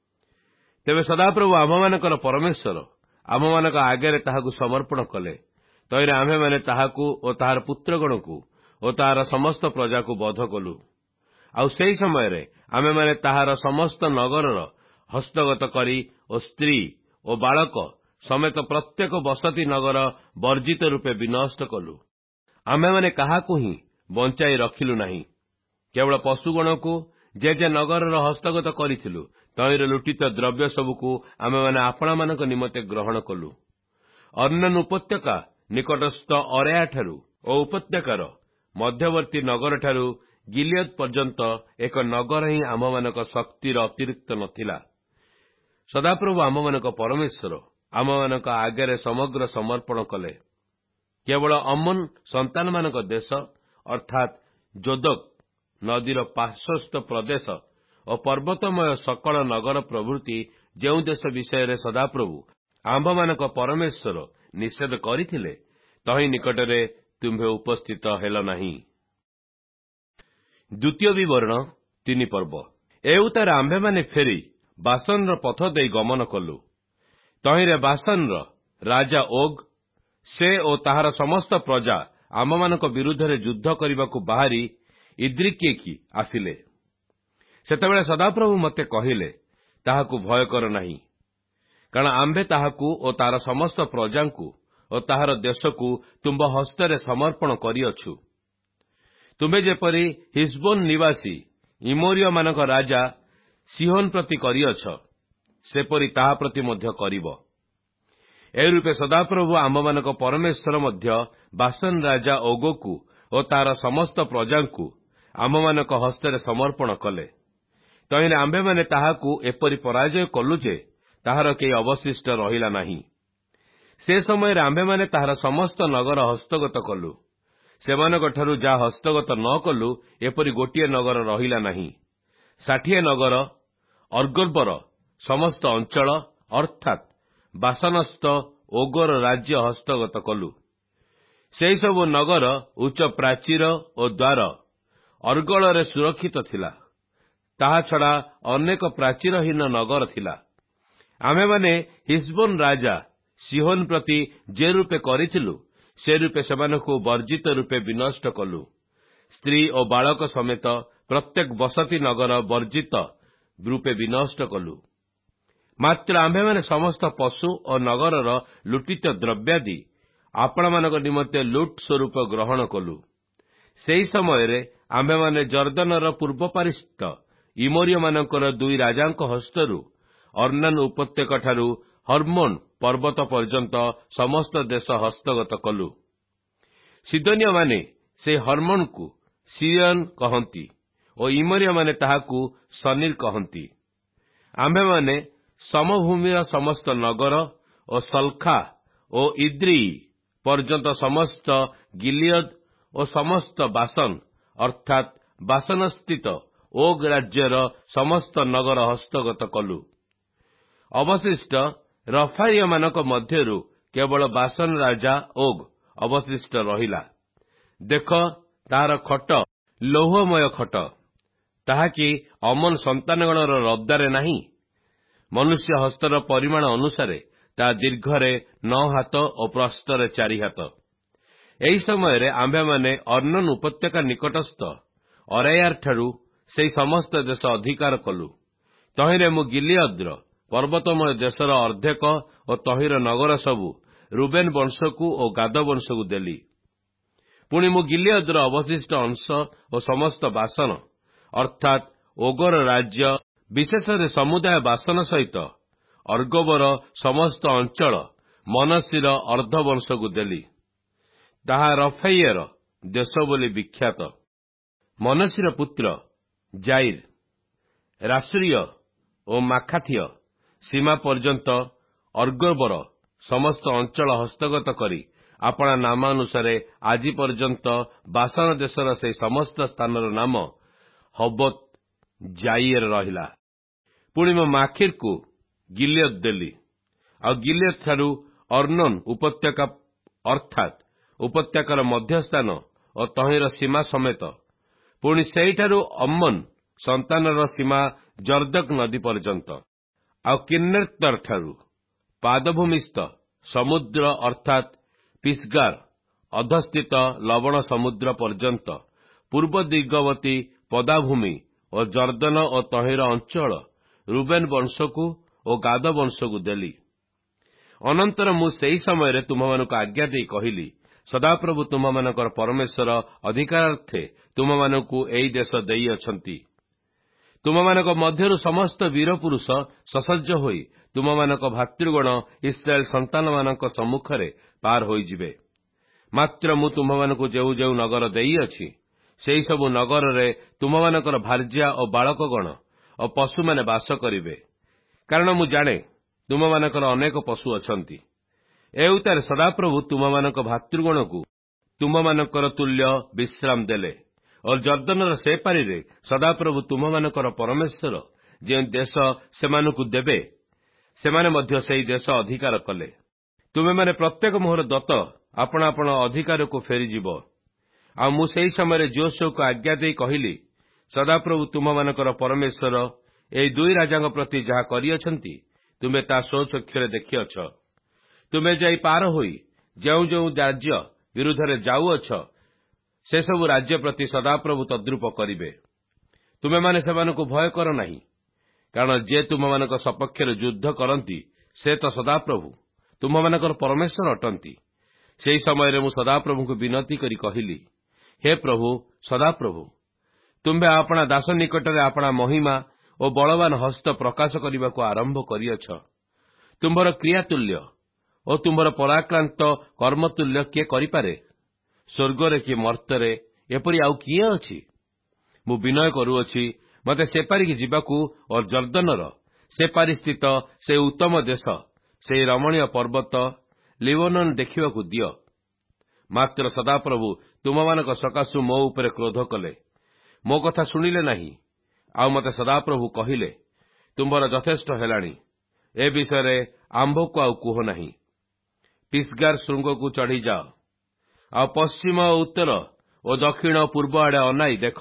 ତେବେ ସଦାପ୍ରଭୁ ଆମ୍ଭମାନଙ୍କର ପରମେଶ୍ୱର ଆମ୍ଭମାନଙ୍କ ଆଗରେ ତାହାକୁ ସମର୍ପଣ କଲେ। ତହିଁରେ ଆମ୍ଭେମାନେ ତାହାକୁ ଓ ତାହାର ପୁତ୍ରଗଣକୁ ଓ ତାହାର ସମସ୍ତ ପ୍ରଜାକୁ ବଧ କଲୁ। ଆଉ ସେହି ସମୟରେ ଆମେମାନେ ତାହାର ସମସ୍ତ ନଗରର ହସ୍ତଗତ କରି ଓ ସ୍ତ୍ରୀ ଓ ବାଳକ ସମେତ ପ୍ରତ୍ୟେକ ବସତି ନଗର ବର୍ଜିତ ରୂପେ ବିନଷ୍ଟ କଲୁ। ଆମେମାନେ କାହାକୁ ହିଁ ବଞ୍ଚାଇ ରଖିଲୁ ନାହିଁ। କେବଳ ପଶୁଗଣକୁ ଯେ ଯେ ନଗରର ହସ୍ତଗତ କରିଥିଲୁ, ତହିଁର ଲୁଟିତ ଦ୍ରବ୍ୟ ସବୁକୁ ଆମେମାନେ ଆପଣାମାନଙ୍କ ନିମନ୍ତେ ଗ୍ରହଣ କଲୁ। ଅର୍ଣ୍ଣନ ଉପତ୍ୟକା ନିକଟସ୍ଥ ଅରେୟାଠାରୁ ଓ ଉପତ୍ୟକାର ମଧ୍ୟବର୍ତ୍ତୀ ନଗରଠାରୁ ଗିଲିୟଦ ପର୍ଯ୍ୟନ୍ତ ଏକ ନଗର ହିଁ ଆମ୍ଭମାନଙ୍କ ଶକ୍ତିର ଅତିରିକ୍ତ ନଥିଲା। ସଦାପ୍ରଭୁ ଆମ୍ଭମାନଙ୍କ ପରମେଶ୍ୱର ଆମମାନଙ୍କ ଆଗରେ ସମଗ୍ର ସମର୍ପଣ କଲେ। କେବଳ ଅମନ ସନ୍ତାନମାନଙ୍କ ଦେଶ ଅର୍ଥାତ୍ ଯୋଦକ ନଦୀର ପାର୍ଶ୍ୱସ୍ଥ ପ୍ରଦେଶ ଓ ପର୍ବତମୟ ସକଳ ନଗର ପ୍ରଭୃତି ଯେଉଁ ଦେଶ ବିଷୟରେ ସଦାପ୍ରଭୁ ଆମ୍ଭମାନଙ୍କ ପରମେଶ୍ୱର ନିଷେଧ କରିଥିଲେ, ତହିଁ ନିକଟରେ ତୁମ୍ଭେ ଉପସ୍ଥିତ ହେଲ ନାହିଁ। ଦ୍ୱିତୀୟ ବିବରଣ ତିନି ପର୍ବ। ଏ ଉତ୍ତାରେ ଆମ୍ଭେମାନେ ଫେରି ବାସନର ପଥ ଦେଇ ଗମନ କଲୁ। ତହିଁରେ ବାସନର ରାଜା ଓଗ, ସେ ଓ ତାହାର ସମସ୍ତ ପ୍ରଜା ଆମ୍ଭମାନଙ୍କ ବିରୁଦ୍ଧରେ ଯୁଦ୍ଧ କରିବାକୁ ବାହାରି ଇଦ୍ରିକେକି ଆସିଲେ। ସେତେବେଳେ ସଦାପ୍ରଭୁ ମୋତେ କହିଲେ, ତାହାକୁ ଭୟ କର ନାହିଁ, କାରଣ ଆମ୍ଭେ ତାହାକୁ ଓ ତାହାର ସମସ୍ତ ପ୍ରଜାଙ୍କୁ ଓ ତାହାର ଦେଶକୁ ତୁମ୍ଭ ହସ୍ତରେ ସମର୍ପଣ କରିଅଛୁ। ତୁମ୍ଭେ ଯେପରି ହିସବୋନ ନିବାସୀ ଇମୋରିୟମାନଙ୍କ ରାଜା ସିହୋନ ପ୍ରତି କରିଅଛ, ସେପରି ତାହା ପ୍ରତି ମଧ୍ୟ କରିବ। ଏ ରୂପେ ସଦାପ୍ରଭୁ ଆମ୍ଭମାନଙ୍କ ପରମେଶ୍ୱର ମଧ୍ୟ ବାସନ ରାଜା ଓଗକୁ ଓ ତାହାର ସମସ୍ତ ପ୍ରଜାଙ୍କୁ ଆମ୍ଭମାନଙ୍କ ହସ୍ତରେ ସମର୍ପଣ କଲେ। ତହିଁରେ ଆମ୍ଭେମାନେ ତାହାକୁ ଏପରି ପରାଜୟ କଲୁ ଯେ ତାହାର କେହି ଅବଶିଷ୍ଟ ରହିଲା ନାହିଁ। ସେ ସମୟରେ ଆମ୍ଭେମାନେ ତାହାର ସମସ୍ତ ନଗର ହସ୍ତଗତ କଲୁ। ସେମାନଙ୍କଠାରୁ ଯାହା ହସ୍ତଗତ ନ କଲୁ, ଏପରି ଗୋଟିଏ ନଗର ରହିଲା ନାହିଁ। ଷାଠିଏ ନଗର ଅର୍ଗୋବର ସମସ୍ତ ଅଞ୍ଚଳ ଅର୍ଥାତ୍ ବାସନସ୍ଥ ଓଗର ରାଜ୍ୟ ହସ୍ତଗତ କଲୁ। ସେହିସବୁ ନଗର ଉଚ୍ଚ ପ୍ରାଚୀର ଓ ଦ୍ୱାର ଅର୍ଗଳରେ ସୁରକ୍ଷିତ ଥିଲା। ତାହାଛଡ଼ା ଅନେକ ପ୍ରାଚୀରହୀନ ନଗର ଥିଲା। ଆମ୍ଭେମାନେ ହିସବୋନ ରାଜା ସିହୋନ ପ୍ରତି ଯେ ରୂପେ କରିଥିଲୁ, ସେ ରୂପେ ସେମାନଙ୍କୁ ବର୍ଜିତ ରୂପେ ବିନଷ୍ଟ କଲୁ। ସ୍ତ୍ରୀ ଓ ବାଳକ ସମେତ ପ୍ରତ୍ୟେକ ବସତି ନଗର ବର୍ଜିତ ରୂପେ ବିନଷ୍ଟ କଲୁ। ମାତ୍ର ଆମ୍ଭେମାନେ ସମସ୍ତ ପଶୁ ଓ ନଗରର ଲୁଟିତ ଦ୍ରବ୍ୟାଦି ଆପଣମାନଙ୍କ ନିମନ୍ତେ ଲୁଟ୍ ସ୍ୱରୂପ ଗ୍ରହଣ କଲୁ। ସେହି ସମୟରେ ଆମ୍ଭେମାନେ ଜର୍ଦ୍ଦନର ପୂର୍ବ ପାରିସ୍ଥ ଇମୋରିୟମାନଙ୍କର ଦୁଇ ରାଜାଙ୍କ ହସ୍ତରୁ ଅର୍ଣ୍ଣନ ଉପତ୍ୟକାଠାରୁ ହର୍ମୋନ ପର୍ବତ ପର୍ଯ୍ୟନ୍ତ ସମସ୍ତ ଦେଶ ହସ୍ତଗତ କଲୁ। ସିଦୋନୀୟମାନେ ସେହି ହର୍ମୋନକୁ ସିରିୟନ କହନ୍ତି ଓ ଇମୋରିୟମାନେ ତାହାକୁ ସନିର କହନ୍ତି। ଆମ୍ଭେମାନେ ସମଭୂମିର ସମସ୍ତ ନଗର ଓ ସଲଖା ଓ ଇଦ୍ରେଇ ପର୍ଯ୍ୟନ୍ତ ସମସ୍ତ ଗିଲିୟଦ ଓ ସମସ୍ତ ବାସନ ଅର୍ଥାତ୍ ବାସନସ୍ଥିତ ଓଗ ରାଜ୍ୟର ସମସ୍ତ ନଗର ହସ୍ତଗତ କଲୁ। ଅବଶିଷ୍ଟ ରଫାଇୟମାନଙ୍କ ମଧ୍ୟରୁ କେବଳ ବାସନ ରାଜା ଓଗ ଅବଶିଷ୍ଟ ରହିଲା। ଦେଖ, ତାହାର ଖଟ ଲୌହମୟ ଖଟ, ତାହାକି ଅମନ ସନ୍ତାନଗଣର ରବ୍ଦାରେ ନାହିଁ। ମନୁଷ୍ୟ ହସ୍ତର ପରିମାଣ ଅନୁସାରେ ତାହା ଦୀର୍ଘରେ ନଅ ହାତ ଓ ପ୍ରସ୍ଥରେ ଚାରି ହାତ। ଏହି ସମୟରେ ଆମ୍ଭେମାନେ ଅର୍ଣ୍ଣନ ଉପତ୍ୟକା ନିକଟସ୍ଥ ଅରେୟାରଠାରୁ ସେହି ସମସ୍ତ ଦେଶ ଅଧିକାର କଲୁ। ତହିଁରେ ମୁଁ ଗିଲିୟଦର ପର୍ବତମୟ ଦେଶର ଅର୍ଦ୍ଧେକ ଓ ତହିଁର ନଗର ସବୁ ରୁବେନ ବଂଶକୁ ଓ ଗାଦ ବଂଶକୁ ଦେଲି। ପୁଣି ମୁଁ ଗିଲିୟଦର ଅବଶିଷ୍ଟ ଅଂଶ ଓ ସମସ୍ତ ବାସନ ଅର୍ଥାତ୍ ଓଗର ରାଜ୍ୟ ବିଶେଷରେ ସମୁଦାୟ ବାସନ ସହିତ ଅର୍ଗୋବର ସମସ୍ତ ଅଞ୍ଚଳ ମନସ୍ସୀର ଅର୍ଦ୍ଧବଂଶକୁ ଦେଲି। ତାହା ରଫାଇର ଦେଶ ବୋଲି ବିଖ୍ୟାତ। ମନସ୍ସୀର ପୁତ୍ର ଜାଇର, ରାଶୁରୀୟ ଓ ମାଖାଥୀୟ ସୀମା ପର୍ଯ୍ୟନ୍ତ ଅର୍ଗୋବର ସମସ୍ତ ଅଞ୍ଚଳ ହସ୍ତଗତ କରି ଆପଣା ନାମାନୁସାରେ ଆଜି ପର୍ଯ୍ୟନ୍ତ ବାସନ ଦେଶର ସେହି ସମସ୍ତ ସ୍ଥାନର ନାମ ହବୋତ୍ ଜାଇର ରହିଲା। ପୁଣି ମୁଁ ମାଖିରକୁ ଗିଲିୟଦ ଦେଲି। ଆଉ ଗିଲିୟଦ ଠାରୁ ଅର୍ଣ୍ଣୋନ ଉପତ୍ୟକା ଅର୍ଥାତ୍ ଉପତ୍ୟକାର ମଧ୍ୟସ୍ଥାନ ଓ ତହିଁର ସୀମା ସମେତ, ପୁଣି ସେହିଠାରୁ ଅମ୍ମନ ସନ୍ତାନର ସୀମା ଜର୍ଦ୍ଦକ ନଦୀ ପର୍ଯ୍ୟନ୍ତ, ଆଉ କିନ୍ନେରତରଠାରୁ ପାଦଭୂମିସ୍ଥ ସମୁଦ୍ର ଅର୍ଥାତ୍ ପିସ୍ଗାର ଅଧସ୍ଥିତ ଲବଣ ସମୁଦ୍ର ପର୍ଯ୍ୟନ୍ତ ପୂର୍ବ ଦିଗବତୀ ପଦାଭୂମି ଓ ଜର୍ଦ୍ଦନ ଓ ତହିଁର ଅଞ୍ଚଳ ରୁବେନ ବଂଶକୁ ଓ ଗାଦ ବଂଶକୁ ଦେଲି। ଅନନ୍ତର ମୁଁ ସେହି ସମୟରେ ତୁମମାନଙ୍କୁ ଆଜ୍ଞା ଦେଇ କହିଲି, ସଦାପ୍ରଭୁ ତୁମମାନଙ୍କର ପରମେଶ୍ୱର ଅଧିକାରାର୍ଥେ ତୁମମାନଙ୍କୁ ଏହି ଦେଶ ଦେଇଅଛନ୍ତି। ତୁମମାନଙ୍କ ମଧ୍ୟରୁ ସମସ୍ତ ବୀର ପୁରୁଷ ସସଜ୍ଜ ହୋଇ ତୁମମାନଙ୍କ ଭାତୃଗଣ ଇସ୍ରାଏଲ ସନ୍ତାନମାନଙ୍କ ସମ୍ମୁଖରେ ପାର ହୋଇଯିବେ। ମାତ୍ର ମୁଁ ତୁମମାନଙ୍କୁ ଯେଉଁ ଯେଉଁ ନଗର ଦେଇଅଛି, ସେହିସବୁ ନଗରରେ ତୁମମାନଙ୍କର ଭାର୍ଯ୍ୟା ଓ ବାଳକଗଣ ଓ ପଶୁମାନେ ବାସ କରିବେ। କାରଣ ମୁଁ ଜାଣେ ତୁମମାନଙ୍କର ଅନେକ ପଶୁ ଅଛନ୍ତି। ଏ ଉତ୍ତାରେ ସଦାପ୍ରଭୁ ତୁମମାନଙ୍କ ଭାତୃଗଣକୁ ତୁମମାନଙ୍କର ତୁଲ୍ୟ ବିଶ୍ରାମ ଦେଲେ ଓ ଜର୍ଦ୍ଦନର ସେ ପାରିରେ ସଦାପ୍ରଭୁ ତୁମମାନଙ୍କର ପରମେଶ୍ୱର ଯେଉଁ ଦେଶ ସେମାନଙ୍କୁ ଦେବେ, ସେମାନେ ମଧ୍ୟ ସେହି ଦେଶ ଅଧିକାର କଲେ। ତୁମେମାନେ ପ୍ରତ୍ୟେକ ମୋହର ଦତ୍ତ ଆପଣ ଆପଣ ଅଧିକାରକୁ ଫେରିଯିବ। ଆଉ ମୁଁ ସେହି ସମୟରେ ଯୋଶୁଆକୁ ଆଜ୍ଞା ଦେଇ କହିଲି, ସଦାପ୍ରଭୁ ତୁମମାନଙ୍କର ପରମେଶ୍ୱର ଏହି ଦୁଇ ରାଜାଙ୍କ ପ୍ରତି ଯାହା କରିଅଛନ୍ତି, ତୁମେ ତା ସ୍ୱଚକ୍ଷୁରେ ଦେଖିଅଛ। ତୁମେ ଯାଇ ପାର ହୋଇ ଯେଉଁ ଯେଉଁ ରାଜ୍ୟ ବିରୁଦ୍ଧରେ ଯାଉଅଛ, ସେସବୁ ରାଜ୍ୟ ପ୍ରତି ସଦାପ୍ରଭୁ ତଦ୍ରୂପ କରିବେ। ତୁମେମାନେ ସେମାନଙ୍କୁ ଭୟ କର ନାହିଁ, କାରଣ ଯେ ତୁମମାନଙ୍କ ସପକ୍ଷରେ ଯୁଦ୍ଧ କରନ୍ତି, ସେ ତ ସଦାପ୍ରଭୁ ତୁମମାନଙ୍କର ପରମେଶ୍ୱର ଅଟନ୍ତି। ସେହି ସମୟରେ ମୁଁ ସଦାପ୍ରଭୁଙ୍କୁ ବିନତି କରି କହିଲି, ହେ ପ୍ରଭୁ ସଦାପ୍ରଭୁ, ତୁମ୍ଭେ ଆପଣା ଦାସ ନିକଟରେ ଆପଣା ମହିମା ଓ ବଳବାନ ହସ୍ତ ପ୍ରକାଶ କରିବାକୁ ଆରମ୍ଭ କରିଅଛ। ତୁମ୍ଭର କ୍ରିୟାତୁଲ୍ୟ ଓ ତୁମ୍ଭର ପରାକ୍ରାନ୍ତ କର୍ମତୁଲ୍ୟ କିଏ କରିପାରେ? ସ୍ୱର୍ଗରେ କି ମର୍ତ୍ତ୍ୟରେ ଏପରି ଆଉ କିଏ ଅଛି? ମୁଁ ବିନୟ କରୁଅଛି, ମୋତେ ସେପାରିକି ଯିବାକୁ ଓ ଜର୍ଦ୍ଦନର ସେପାରିସ୍ଥିତ ସେ ଉତ୍ତମ ଦେଶ, ସେହି ରମଣୀୟ ପର୍ବତ ଲିବନୋନ ଦେଖିବାକୁ ଦିଅ। ମାତ୍ର ସଦାପ୍ରଭୁ ତୁମମାନଙ୍କ ସକାଶୁ ମୋ ଉପରେ କ୍ରୋଧ କଲେ, ମୋ କଥା ଶୁଣିଲେ ନାହିଁ। ଆଉ ମୋତେ ସଦାପ୍ରଭୁ କହିଲେ, ତୁମ୍ଭର ଯଥେଷ୍ଟ ହେଲାଣି, ଏ ବିଷୟରେ ଆମ୍ଭକୁ ଆଉ କୁହ ନାହିଁ। ପିସ୍ଗାର ଶୃଙ୍ଗକୁ ଚଢ଼ିଯାଅ, ଆଉ ପଶ୍ଚିମ ଓ ଉତ୍ତର ଓ ଦକ୍ଷିଣ ପୂର୍ବ ଆଡ଼େ ଅନାଇ ଦେଖ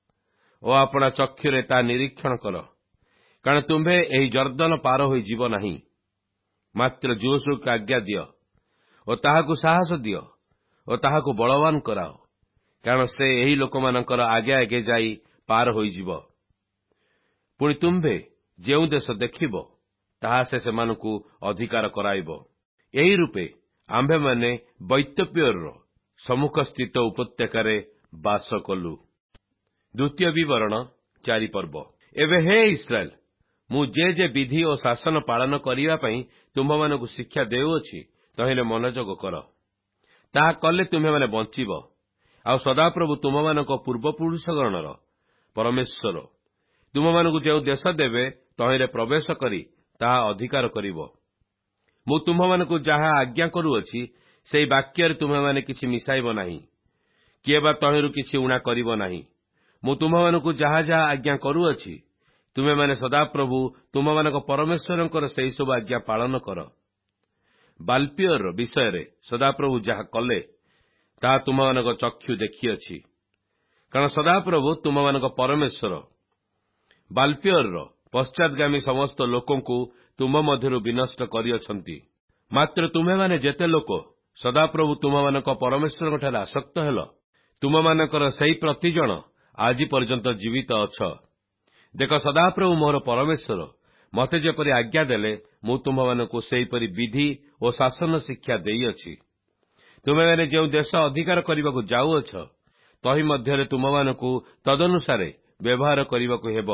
ଓ ଆପଣା ଚକ୍ଷୁରେ ତା ନିରୀକ୍ଷଣ କର, କାରଣ ତୁମ୍ଭେ ଏହି ଜର୍ଦ୍ଦନ ପାର ହୋଇ ଯିବ ନାହିଁ। ମାତ୍ର ଯୋଶୁଆକୁ ଆଜ୍ଞା ଦିଅ ଓ ତାହାକୁ ସାହସ ଦିଅ ଓ ତାହାକୁ ବଳବାନ କରାଅ, କାରଣ ସେ ଏହି ଲୋକମାନଙ୍କର ଆଗେ ଆଗେ ଯାଇ ପାର ହୋଇଯିବ। ପୁଣି ତୁମ୍ଭେ ଯେଉଁ ଦେଶ ଦେଖିବ, ତାହା ସେ ସେମାନଙ୍କୁ ଅଧିକାର କରାଇବ। ଏହି ରୂପେ ଆମ୍ଭେମାନେ ବୈତପେଓରର ସମ୍ମୁଖସ୍ଥିତ ଉପତ୍ୟକାରେ ବାସ କଲୁ। ଦ୍ୱିତୀୟ ବିବରଣ ଚାରି ପର୍ବ। ଏବେ ହେ ଇସ୍ରାଏଲ, ମୁଁ ଯେ ଯେ ବିଧି ଓ ଶାସନ ପାଳନ କରିବା ପାଇଁ ତୁମ୍ଭମାନଙ୍କୁ ଶିକ୍ଷା ଦେଉଅଛି, ତହିଁରେ ମନୋଯୋଗ କର। ତାହା କଲେ ତୁମ୍ଭେମାନେ ବଞ୍ଚିବ। ଆଉ ସଦାପ୍ରଭୁ ତୁମମାନଙ୍କ ପୂର୍ବପୁରୁଷଗଣର ପରମେଶ୍ୱର ତୁମମାନଙ୍କୁ ଯେଉଁ ଦେଶ ଦେବେ, ତହିଁରେ ପ୍ରବେଶ କରି ତାହା ଅଧିକାର କରିବ। ମୁଁ ତୁମ୍ଭମାନଙ୍କୁ ଯାହା ଆଜ୍ଞା କରୁଅଛି, ସେହି ବାକ୍ୟରେ ତୁମେମାନେ କିଛି ମିଶାଇବ ନାହିଁ, କିଏ ବା ତହିଁରୁ କିଛି ଊଣା କରିବ ନାହିଁ। ମୁଁ ତୁମମାନଙ୍କୁ ଯାହା ଯାହା ଆଜ୍ଞା କରୁଅଛି, ତୁମେମାନେ ସଦାପ୍ରଭୁ ତୁମମାନଙ୍କ ପରମେଶ୍ୱରଙ୍କର ସେହିସବୁ ଆଜ୍ଞା ପାଳନ କର। ବାଲପିଓର ବିଷୟରେ ସଦାପ୍ରଭୁ ଯାହା କଲେ, ତାହା ତୁମମାନଙ୍କ ଚକ୍ଷୁ ଦେଖିଅଛି, କାରଣ ସଦାପ୍ରଭୁ ତୁମମାନଙ୍କ ପରମେଶ୍ୱର ବାଲପିଓରର ପଶ୍ଚାତଗାମୀ ସମସ୍ତ ଲୋକଙ୍କୁ ତୁମ ମଧ୍ୟରୁ ବିନଷ୍ଟ କରିଅଛନ୍ତି। ମାତ୍ର ତୁମେମାନେ ଯେତେ ଲୋକ ସଦାପ୍ରଭୁ ତୁମମାନଙ୍କ ପରମେଶ୍ୱରଙ୍କଠାରେ ଆସକ୍ତ ହେଲ, ତୁମମାନଙ୍କର ସେହି ପ୍ରତିଜଣ ଆଜି ପର୍ଯ୍ୟନ୍ତ ଜୀବିତ ଅଛ। ଦେଖ, ସଦାପ୍ରଭୁ ମୋର ପରମେଶ୍ୱର ମୋତେ ଯେପରି ଆଜ୍ଞା ଦେଲେ, ମୁଁ ତୁମମାନଙ୍କୁ ସେହିପରି ବିଧି ଓ ଶାସନ ଶିକ୍ଷା ଦେଇଅଛି। ତୁମେମାନେ ଯେଉଁ ଦେଶ ଅଧିକାର କରିବାକୁ ଯାଉଅଛ, ତହି ମଧ୍ୟରେ ତୁମମାନଙ୍କୁ ତଦନୁସାରେ ବ୍ୟବହାର କରିବାକୁ ହେବ।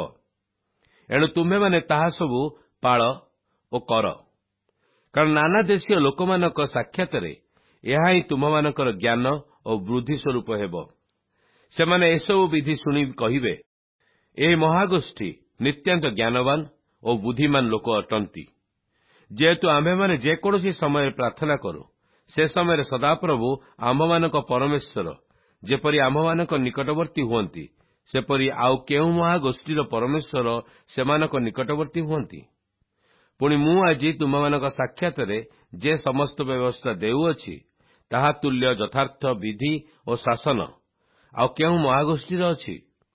ଏଣୁ ତୁମେମାନେ ତାହା ସବୁ ପାଳ ଓ କର, କାରଣ ନାନା ଦେଶୀୟ ଲୋକମାନଙ୍କ ସାକ୍ଷାତରେ ଏହା ହିଁ ତୁମମାନଙ୍କର ଜ୍ଞାନ ଓ ବୃଦ୍ଧି ସ୍ୱରୂପ ହେବ। ସେମାନେ ଏସବୁ ବିଧି ଶୁଣି କହିବେ, ଏହି ମହାଗୋଷ୍ଠୀ ନିତ୍ୟାନ୍ତ ଜ୍ଞାନବାନ ଓ ବୁଦ୍ଧିମାନ ଲୋକ ଅଟନ୍ତି। ଯେହେତୁ ଆମ୍ଭେମାନେ ଯେକୌଣସି ସମୟରେ ପ୍ରାର୍ଥନା କରୁ, ସେ ସମୟରେ ସଦାପ୍ରଭୁ ଆମ୍ଭମାନଙ୍କ ପରମେଶ୍ୱର ଯେପରି ଆମ୍ଭମାନଙ୍କ ନିକଟବର୍ତ୍ତୀ ହୁଅନ୍ତି, ସେପରି ଆଉ କେଉଁ ମହାଗୋଷ୍ଠୀର ପରମେଶ୍ୱର ସେମାନଙ୍କ ନିକଟବର୍ତ୍ତୀ ହୁଅନ୍ତି? ପୁଣି ମୁଁ ଆଜି ତୁମମାନଙ୍କ ସାକ୍ଷାତରେ ଯେ ସମସ୍ତ ବ୍ୟବସ୍ଥା ଦେଉଅଛି, ତାହା ତୁଲ୍ୟ ଯଥାର୍ଥ ବିଧି ଓ ଶାସନ ଆଉ କେଉଁ ମହାଗୋଷ୍ଠୀର ଅଛି?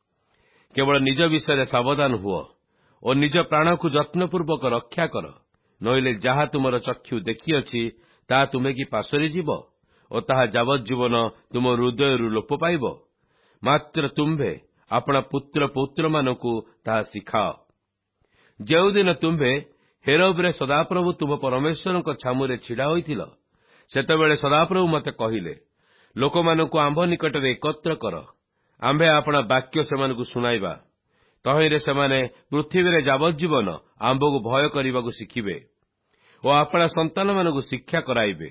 କେବଳ ନିଜ ବିଷୟରେ ସାବଧାନ ହୁଅ ଓ ନିଜ ପ୍ରାଣକୁ ଯତ୍ନପୂର୍ବକ ରକ୍ଷା କର, ନଇଲେ ଯାହା ତୁମର ଚକ୍ଷୁ ଦେଖିଅଛି ତାହା ତୁମେ କି ପାଶୋରି ଯିବ ଓ ତାହା ଯାବଜ୍ଜୀବନ ତୁମ ହୃଦୟରୁ ଲୋପ ପାଇବ? ମାତ୍ର ତୁମ୍ଭେ ଆପଣା ପୁତ୍ର ପୌତ୍ରମାନଙ୍କୁ ତାହା ଶିଖାଅ। ଯେଉଁଦିନ ତୁମ୍ଭେ ହେରୋବରେ ସଦାପ୍ରଭୁ ତୁମ ପରମେଶ୍ୱରଙ୍କ ଛାମୁରେ ଛିଡ଼ା ହୋଇଥିଲ, ସେତେବେଳେ ସଦାପ୍ରଭୁ ମୋତେ କହିଲେ, ଲୋକମାନଙ୍କୁ ଆମ୍ଭ ନିକଟରେ ଏକତ୍ର କର, ଆମ୍ଭେ ଆପଣା ବାକ୍ୟ ସେମାନଙ୍କୁ ଶୁଣାଇବା। ତହିଁରେ ସେମାନେ ପୃଥିବୀରେ ଯାବଜ୍ଜୀବନ ଆମ୍ଭକୁ ଭୟ କରିବାକୁ ଶିଖିବେ ଓ ଆପଣା ସନ୍ତାନମାନଙ୍କୁ ଶିକ୍ଷା କରାଇବେ।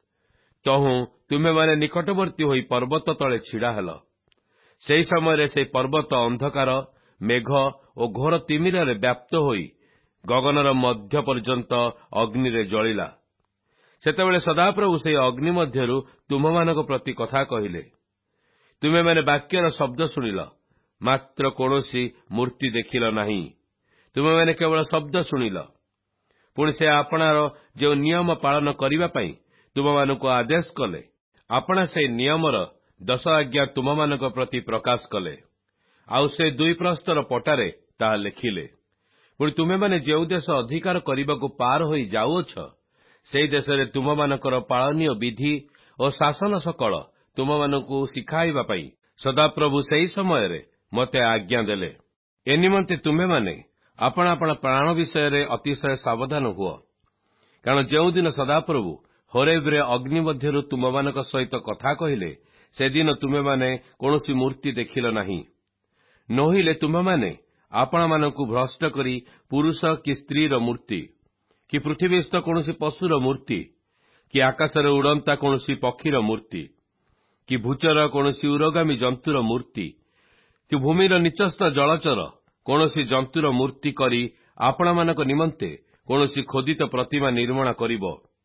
ତହୁଁ ତୁମେମାନେ ନିକଟବର୍ତ୍ତୀ ହୋଇ ପର୍ବତ ତଳେ ଛିଡ଼ା ହେଲ। ସେହି ସମୟରେ ସେହି ପର୍ବତ ଅନ୍ଧକାର, ମେଘ ଓ ଘୋର ତିମିରରେ ବ୍ୟାପ୍ତ ହୋଇ ଗଗନର ମଧ୍ୟ ପର୍ଯ୍ୟନ୍ତ ଅଗ୍ନିରେ ଜଳିଲା। ସେତେବେଳେ ସଦାପ୍ରଭୁ ସେହି ଅଗ୍ନି ମଧ୍ୟରୁ ତୁମମାନଙ୍କ ପ୍ରତି କଥା କହିଲେ। ତୁମେମାନେ ବାକ୍ୟର ଶବ୍ଦ ଶୁଣିଲ, ମାତ୍ର କୌଣସି ମୂର୍ତ୍ତି ଦେଖିଲ ନାହିଁ। ତୁମେମାନେ କେବଳ ଶବ୍ଦ ଶୁଣିଲ। ପୁଣି ସେ ଆପଣାର ଯେଉଁ ନିୟମ ପାଳନ କରିବା ପାଇଁ ତୁମମାନଙ୍କୁ ଆଦେଶ କଲେ, ଆପଣା ସେହି ନିୟମର ଦଶ ଆଜ୍ଞା ତୁମମାନଙ୍କ ପ୍ରତି ପ୍ରକାଶ କଲେ, ଆଉ ସେ ଦୁଇ ପ୍ରସ୍ତର ପଟାରେ ତାହା ଲେଖିଲେ। ପୁଣି ତୁମେମାନେ ଯେଉଁ ଦେଶ ଅଧିକାର କରିବାକୁ ପାର ହୋଇ ଯାଉଅଛ, ସେହି ଦେଶରେ ତୁମମାନଙ୍କର ପାଳନୀୟ ବିଧି ଓ ଶାସନ ସକଳ ତୁମମାନଙ୍କୁ ଶିଖାଇବା ପାଇଁ ସଦାପ୍ରଭୁ ସେହି ସମୟରେ ମୋତେ ଆଜ୍ଞା ଦେଲେ। ଏ ନିମନ୍ତେ ତୁମେମାନେ ଆପଣା ଆପଣା ପ୍ରାଣ ବିଷୟରେ ଅତିଶୟ ସାବଧାନ ହୁଅ, କାରଣ ଯେଉଁଦିନ ସଦାପ୍ରଭୁ ହୋରେବରେ ଅଗ୍ନି ମଧ୍ୟରୁ ତୁମମାନଙ୍କ ସହିତ କଥା କହିଲେ, ସେଦିନ ତୁମେମାନେ କୌଣସି ମୂର୍ତ୍ତି ଦେଖିଲ ନାହିଁ। ନୋହିଲେ ତୁମେମାନେ ଆପଣମାନଙ୍କୁ ଭ୍ରଷ୍ଟ କରି ପୁରୁଷ କି ସ୍ତ୍ରୀର ମୂର୍ତ୍ତି, କି ପୃଥିବୀସ୍ଥ କୌଣସି ପଶୁର ମୂର୍ତ୍ତି, କି ଆକାଶରେ ଉଡ଼ନ୍ତା କୌଣସି ପକ୍ଷୀର ମୂର୍ତ୍ତି, କି ଭୂଚର କୌଣସି ଉରଗାମୀ ଜନ୍ତୁର ମୂର୍ତ୍ତି, କି ଭୂମିର ନିଚସ୍ଥ ଜଳଚର କୌଣସି ଜନ୍ତୁର ମୂର୍ତ୍ତି କରି ଆପଣମାନଙ୍କ ନିମନ୍ତେ କୌଣସି ଖୋଦିତ ପ୍ରତିମା ନିର୍ମାଣ କରିବ।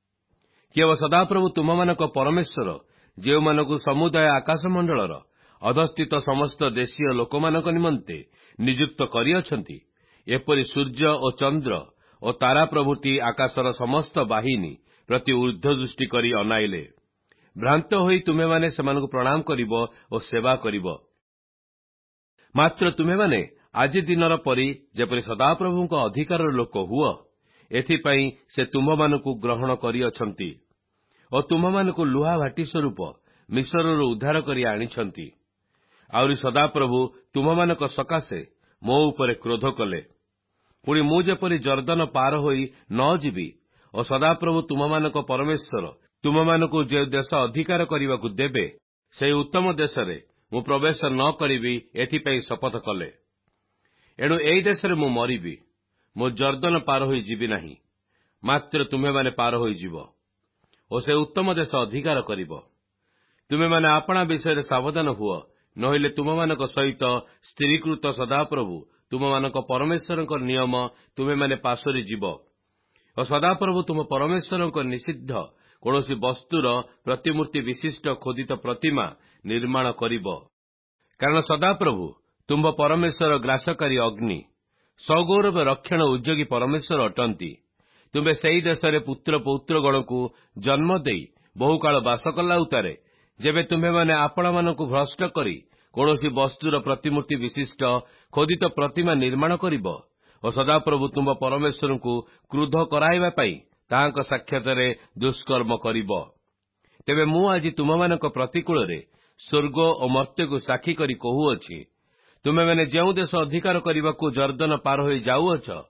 କେବଳ ସଦାପ୍ରଭୁ ତୁମମାନଙ୍କ ପରମେଶ୍ୱର ଯେଉଁମାନଙ୍କୁ ସମୁଦାୟ ଆକାଶମଣ୍ଡଳର ଅଧସ୍ଥିତ ସମସ୍ତ ଦେଶୀୟ ଲୋକମାନଙ୍କ ନିମନ୍ତେ ନିଯୁକ୍ତ କରିଅଛନ୍ତି, ଏପରି ସୂର୍ଯ୍ୟ ଓ ଚନ୍ଦ୍ର ଓ ତାରା ପ୍ରଭୃତି ଆକାଶର ସମସ୍ତ ବାହିନୀ ପ୍ରତି ଉର୍ଦ୍ଧ୍ୱ ଦୃଷ୍ଟି କରି ଅନାଇଲେ। ଭ୍ରାନ୍ତ ହୋଇ ତୁମେମାନେ ସେମାନଙ୍କୁ ପ୍ରଣାମ କରିବ ଓ ସେବା କରିବ। ମାତ୍ର ତୁମେମାନେ ଆଜି ଦିନର ପରି ଯେପରି ସଦାପ୍ରଭୁଙ୍କ ଅଧିକାରର ଲୋକ ହୁଅ, ଏଥିପାଇଁ ସେ ତୁମମାନଙ୍କୁ ଗ୍ରହଣ କରିଅଛନ୍ତି ଓ ତୁମମାନଙ୍କୁ ଲୁହା ଭାଟି ସ୍ୱରୂପ ମିଶ୍ରରୁ ଉଦ୍ଧାର କରି ଆଣିଛନ୍ତି। ଆହୁରି ସଦାପ୍ରଭୁ ତୁମମାନଙ୍କ ସକାଶେ ମୋ ଉପରେ କ୍ରୋଧ କଲେ। ପୁଣି ମୁଁ ଯେପରି ଜର୍ଦ୍ଦନ ପାର ହୋଇ ନ ଯିବି ଓ ସଦାପ୍ରଭୁ ତୁମମାନଙ୍କ ପରମେଶ୍ୱର ତୁମମାନଙ୍କୁ ଯେଉଁ ଦେଶ ଅଧିକାର କରିବାକୁ ଦେବେ, ସେହି ଉତ୍ତମ ଦେଶରେ ମୁଁ ପ୍ରବେଶ ନ କରିବି, ଏଥିପାଇଁ ଶପଥ କଲେ। ଏଣୁ ଏହି ଦେଶରେ ମୁଁ ମରିବି, ମୁଁ ଜର୍ଦ୍ଦନ ପାର ହୋଇ ଯିବି ନାହିଁ, ମାତ୍ର ତୁମେମାନେ ପାର ହୋଇଯିବ ଓ ସେ ଉତ୍ତମ ଦେଶ ଅଧିକାର କରିବ। ତୁମେମାନେ ଆପଣା ବିଷୟରେ ସାବଧାନ ହୁଅ, ନହେଲେ ତୁମମାନଙ୍କ ସହିତ ସ୍ଥିରୀକୃତ ସଦାପ୍ରଭୁ ତୁମମାନଙ୍କ ପରମେଶ୍ୱରଙ୍କ ନିୟମ ତୁମେମାନେ ପାଶୋରି ଯିବ ଓ ସଦାପ୍ରଭୁ ତୁମ ପରମେଶ୍ୱରଙ୍କ ନିଷିଦ୍ଧ କୌଣସି ବସ୍ତୁର ପ୍ରତିମୂର୍ତ୍ତି ବିଶିଷ୍ଟ ଖୋଦିତ ପ୍ରତିମା ନିର୍ମାଣ କରିବ। କାରଣ ସଦାପ୍ରଭୁ ତୁମ୍ଭ ପରମେଶ୍ୱର ଗ୍ରାସକାରୀ ଅଗ୍ନି, ସଗୌରବ ରକ୍ଷଣ ଉଦ୍ୟୋଗୀ ପରମେଶ୍ୱର ଅଟନ୍ତି। ତୁମ୍ଭେ ସେହି ଦେଶରେ ପୁତ୍ର ପୌତ୍ରଗଣକୁ ଜନ୍ମ ଦେଇ ବହୁକାଳ ବାସ କଲା ଉତ୍ତାରେ, ଯେବେ ତୁମ୍ଭେମାନେ ଆପଣମାନଙ୍କୁ ଭ୍ରଷ୍ଟ କରି କୌଣସି ବସ୍ତୁର ପ୍ରତିମୂର୍ତ୍ତି ବିଶିଷ୍ଟ ଖୋଦିତ ପ୍ରତିମା ନିର୍ମାଣ କରିବ ଓ ସଦାପ୍ରଭୁ ତୁମ୍ଭ ପରମେଶ୍ୱରଙ୍କୁ କ୍ରୁଦ୍ଧ କରାଇବା ପାଇଁ ତାହାଙ୍କ ସାକ୍ଷାତରେ ଦୁଷ୍କର୍ମ କରିବ, ତେବେ ମୁଁ ଆଜି ତୁମମାନଙ୍କ ପ୍ରତିକୂଳରେ ସ୍ୱର୍ଗ ଓ ମର୍ତ୍ତ୍ୟକୁ ସାକ୍ଷୀ କରି କହୁଅଛି, ତୁମେମାନେ ଯେଉଁ ଦେଶ ଅଧିକାର କରିବାକୁ ଜର୍ଦ୍ଦନ ପାର ହୋଇ ଯାଉଅଛ,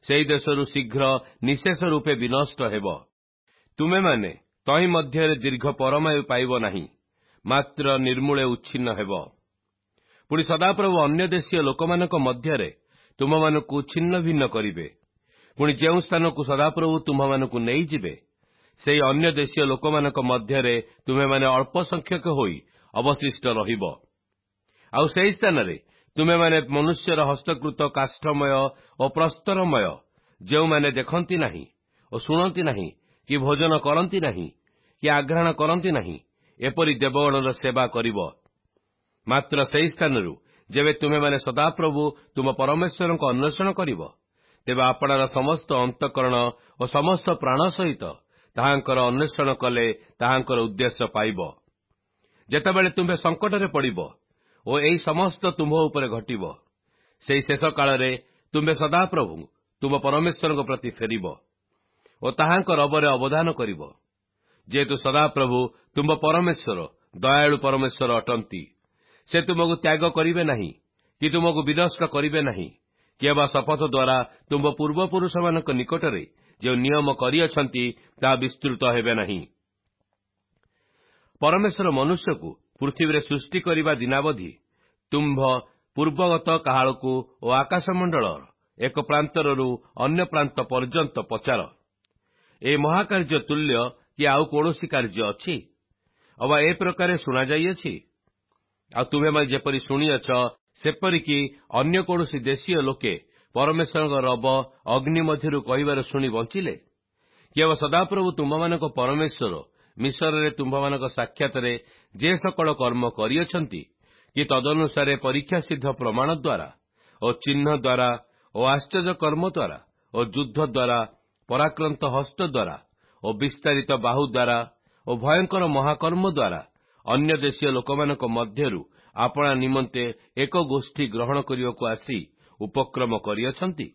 ସେହି ଦେଶରୁ ଶୀଘ୍ର ନିଶେଷ ରୂପେ ବିନଷ୍ଟ ହେବ। ତୁମେମାନେ ତହିଁ ମଧ୍ୟରେ ଦୀର୍ଘ ପରମାୟୁ ପାଇବ ନାହିଁ, ମାତ୍ର ନିର୍ମୂଳେ ଉଚ୍ଛିନ୍ନ ହେବ। ପୁଣି ସଦାପ୍ରଭୁ ଅନ୍ୟ ଦେଶୀୟ ଲୋକମାନଙ୍କ ମଧ୍ୟରେ ତୁମମାନଙ୍କୁ ଛିନ୍ନ ଭିନ୍ନ କରିବେ। ପୁଣି ଯେଉଁ ସ୍ଥାନକୁ ସଦାପ୍ରଭୁ ତୁମମାନଙ୍କୁ ନେଇଯିବେ, ସେହି ଅନ୍ୟ ଦେଶୀୟ ଲୋକମାନଙ୍କ ମଧ୍ୟରେ ତୁମେମାନେ ଅଳ୍ପ ସଂଖ୍ୟକ ହୋଇ ଅବଶିଷ୍ଟ ରହିବ। ଆଉ ସେହି ସ୍ଥାନରେ ତୁମେମାନେ ମନୁଷ୍ୟର ହସ୍ତକୃତ କାଷ୍ଠମୟ ଓ ପ୍ରସ୍ତରମୟ, ଯେଉଁମାନେ ଦେଖନ୍ତି ନାହିଁ ଓ ଶୁଣନ୍ତି ନାହିଁ, କି ଭୋଜନ କରନ୍ତି ନାହିଁ, କି ଆଘ୍ରାଣ କରନ୍ତି ନାହିଁ, ଏପରି ଦେବଗଣର ସେବା କରିବ। ମାତ୍ର ସେହି ସ୍ଥାନରୁ ଯେବେ ତୁମେମାନେ ସଦାପ୍ରଭୁ ତୁମ ପରମେଶ୍ୱରଙ୍କ ଅନ୍ୱେଷଣ କରିବ, ତେବେ ଆପଣାର ସମସ୍ତ ଅନ୍ତଃକରଣ ଓ ସମସ୍ତ ପ୍ରାଣ ସହିତ ତାହାଙ୍କର ଅନ୍ୱେଷଣ କଲେ ତାହାଙ୍କର ଉଦ୍ଦେଶ୍ୟ ପାଇବ। ଯେତେବେଳେ ତୁମ୍ଭେ ସଙ୍କଟରେ ପଡ଼ିବ ଓ ଏହି ସମସ୍ତ ତୁମ୍ଭ ଉପରେ ଘଟିବ, ସେହି ଶେଷ କାଳରେ ତୁମ୍ଭେ ସଦାପ୍ରଭୁ ତୁମ ପରମେଶ୍ୱରଙ୍କ ପ୍ରତି ଫେରିବ ଓ ତାହାଙ୍କ ରବରେ ଅବଦାନ କରିବ। ଯେହେତୁ ସଦାପ୍ରଭୁ ତୁମ୍ଭ ପରମେଶ୍ୱର ଦୟାଳୁ ପରମେଶ୍ୱର ଅଟନ୍ତି, ସେ ତୁମକୁ ତ୍ୟାଗ କରିବେ ନାହିଁ କି ତୁମକୁ ବିନଷ୍ଟ କରିବେ ନାହିଁ, କିମ୍ବା ଶପଥ ଦ୍ୱାରା ତୁମ୍ଭ ପୂର୍ବପୁରୁଷମାନଙ୍କ ନିକଟରେ ଯେଉଁ ନିୟମ କରିଅଛନ୍ତି ତାହା ବିସ୍ତୃତ ହେବେ ନାହିଁ। ପରମେଶ୍ୱର ମନୁଷ୍ୟକୁ ପୃଥିବୀରେ ସୃଷ୍ଟି କରିବା ଦିନାବଧି ତୁମ୍ଭ ପୂର୍ବଗତ କାହାଳକୁ ଓ ଆକାଶମଣ୍ଡଳର ଏକ ପ୍ରାନ୍ତରରୁ ଅନ୍ୟ ପ୍ରାନ୍ତ ପର୍ଯ୍ୟନ୍ତ ପଚାର। ଏ ମହାକାର୍ଯ୍ୟ ତୁଲ୍ୟ କି ଆଉ କୌଣସି କାର୍ଯ୍ୟ ଅଛି? ଅବା ଏ ପ୍ରକାର ଶୁଣାଯାଇଅଛି? ଆଉ ତୁମେମାନେ ଯେପରି ଶୁଣିଅଛ, ସେପରିକି ଅନ୍ୟ କୌଣସି ଦେଶୀୟ ଲୋକେ ପରମେଶ୍ୱରଙ୍କ ରବ ଅଗ୍ନି ମଧ୍ୟରୁ କହିବାର ଶୁଣି ବଞ୍ଚିଲେ? କିମ୍ବା ସଦାପ୍ରଭୁ ତୁମମାନଙ୍କ ପରମେଶ୍ୱର ମିଶରରେ ତୁମ୍ଭମାନଙ୍କ ସାକ୍ଷାତରେ ଯେ ସକଳ କର୍ମ କରିଅଛନ୍ତି, କି ତଦନୁସାରେ ପରୀକ୍ଷା ସିଦ୍ଧ ପ୍ରମାଣ ଦ୍ୱାରା ଓ ଚିହ୍ନ ଦ୍ୱାରା ଓ ଆଶ୍ଚର୍ଯ୍ୟ କର୍ମ ଦ୍ୱାରା ଓ ଯୁଦ୍ଧ ଦ୍ୱାରା, ପରାକ୍ରାନ୍ତ ହସ୍ତ ଦ୍ୱାରା ଓ ବିସ୍ତାରିତ ବାହୁ ଦ୍ୱାରା ଓ ଭୟଙ୍କର ମହାକର୍ମ ଦ୍ୱାରା ଅନ୍ୟ ଦେଶୀୟ ଲୋକମାନଙ୍କ ମଧ୍ୟରୁ ଆପଣା ନିମନ୍ତେ ଏକ ଗୋଷ୍ଠୀ ଗ୍ରହଣ କରିବାକୁ ଆସି ଉପକ୍ରମ କରିଅଛନ୍ତି।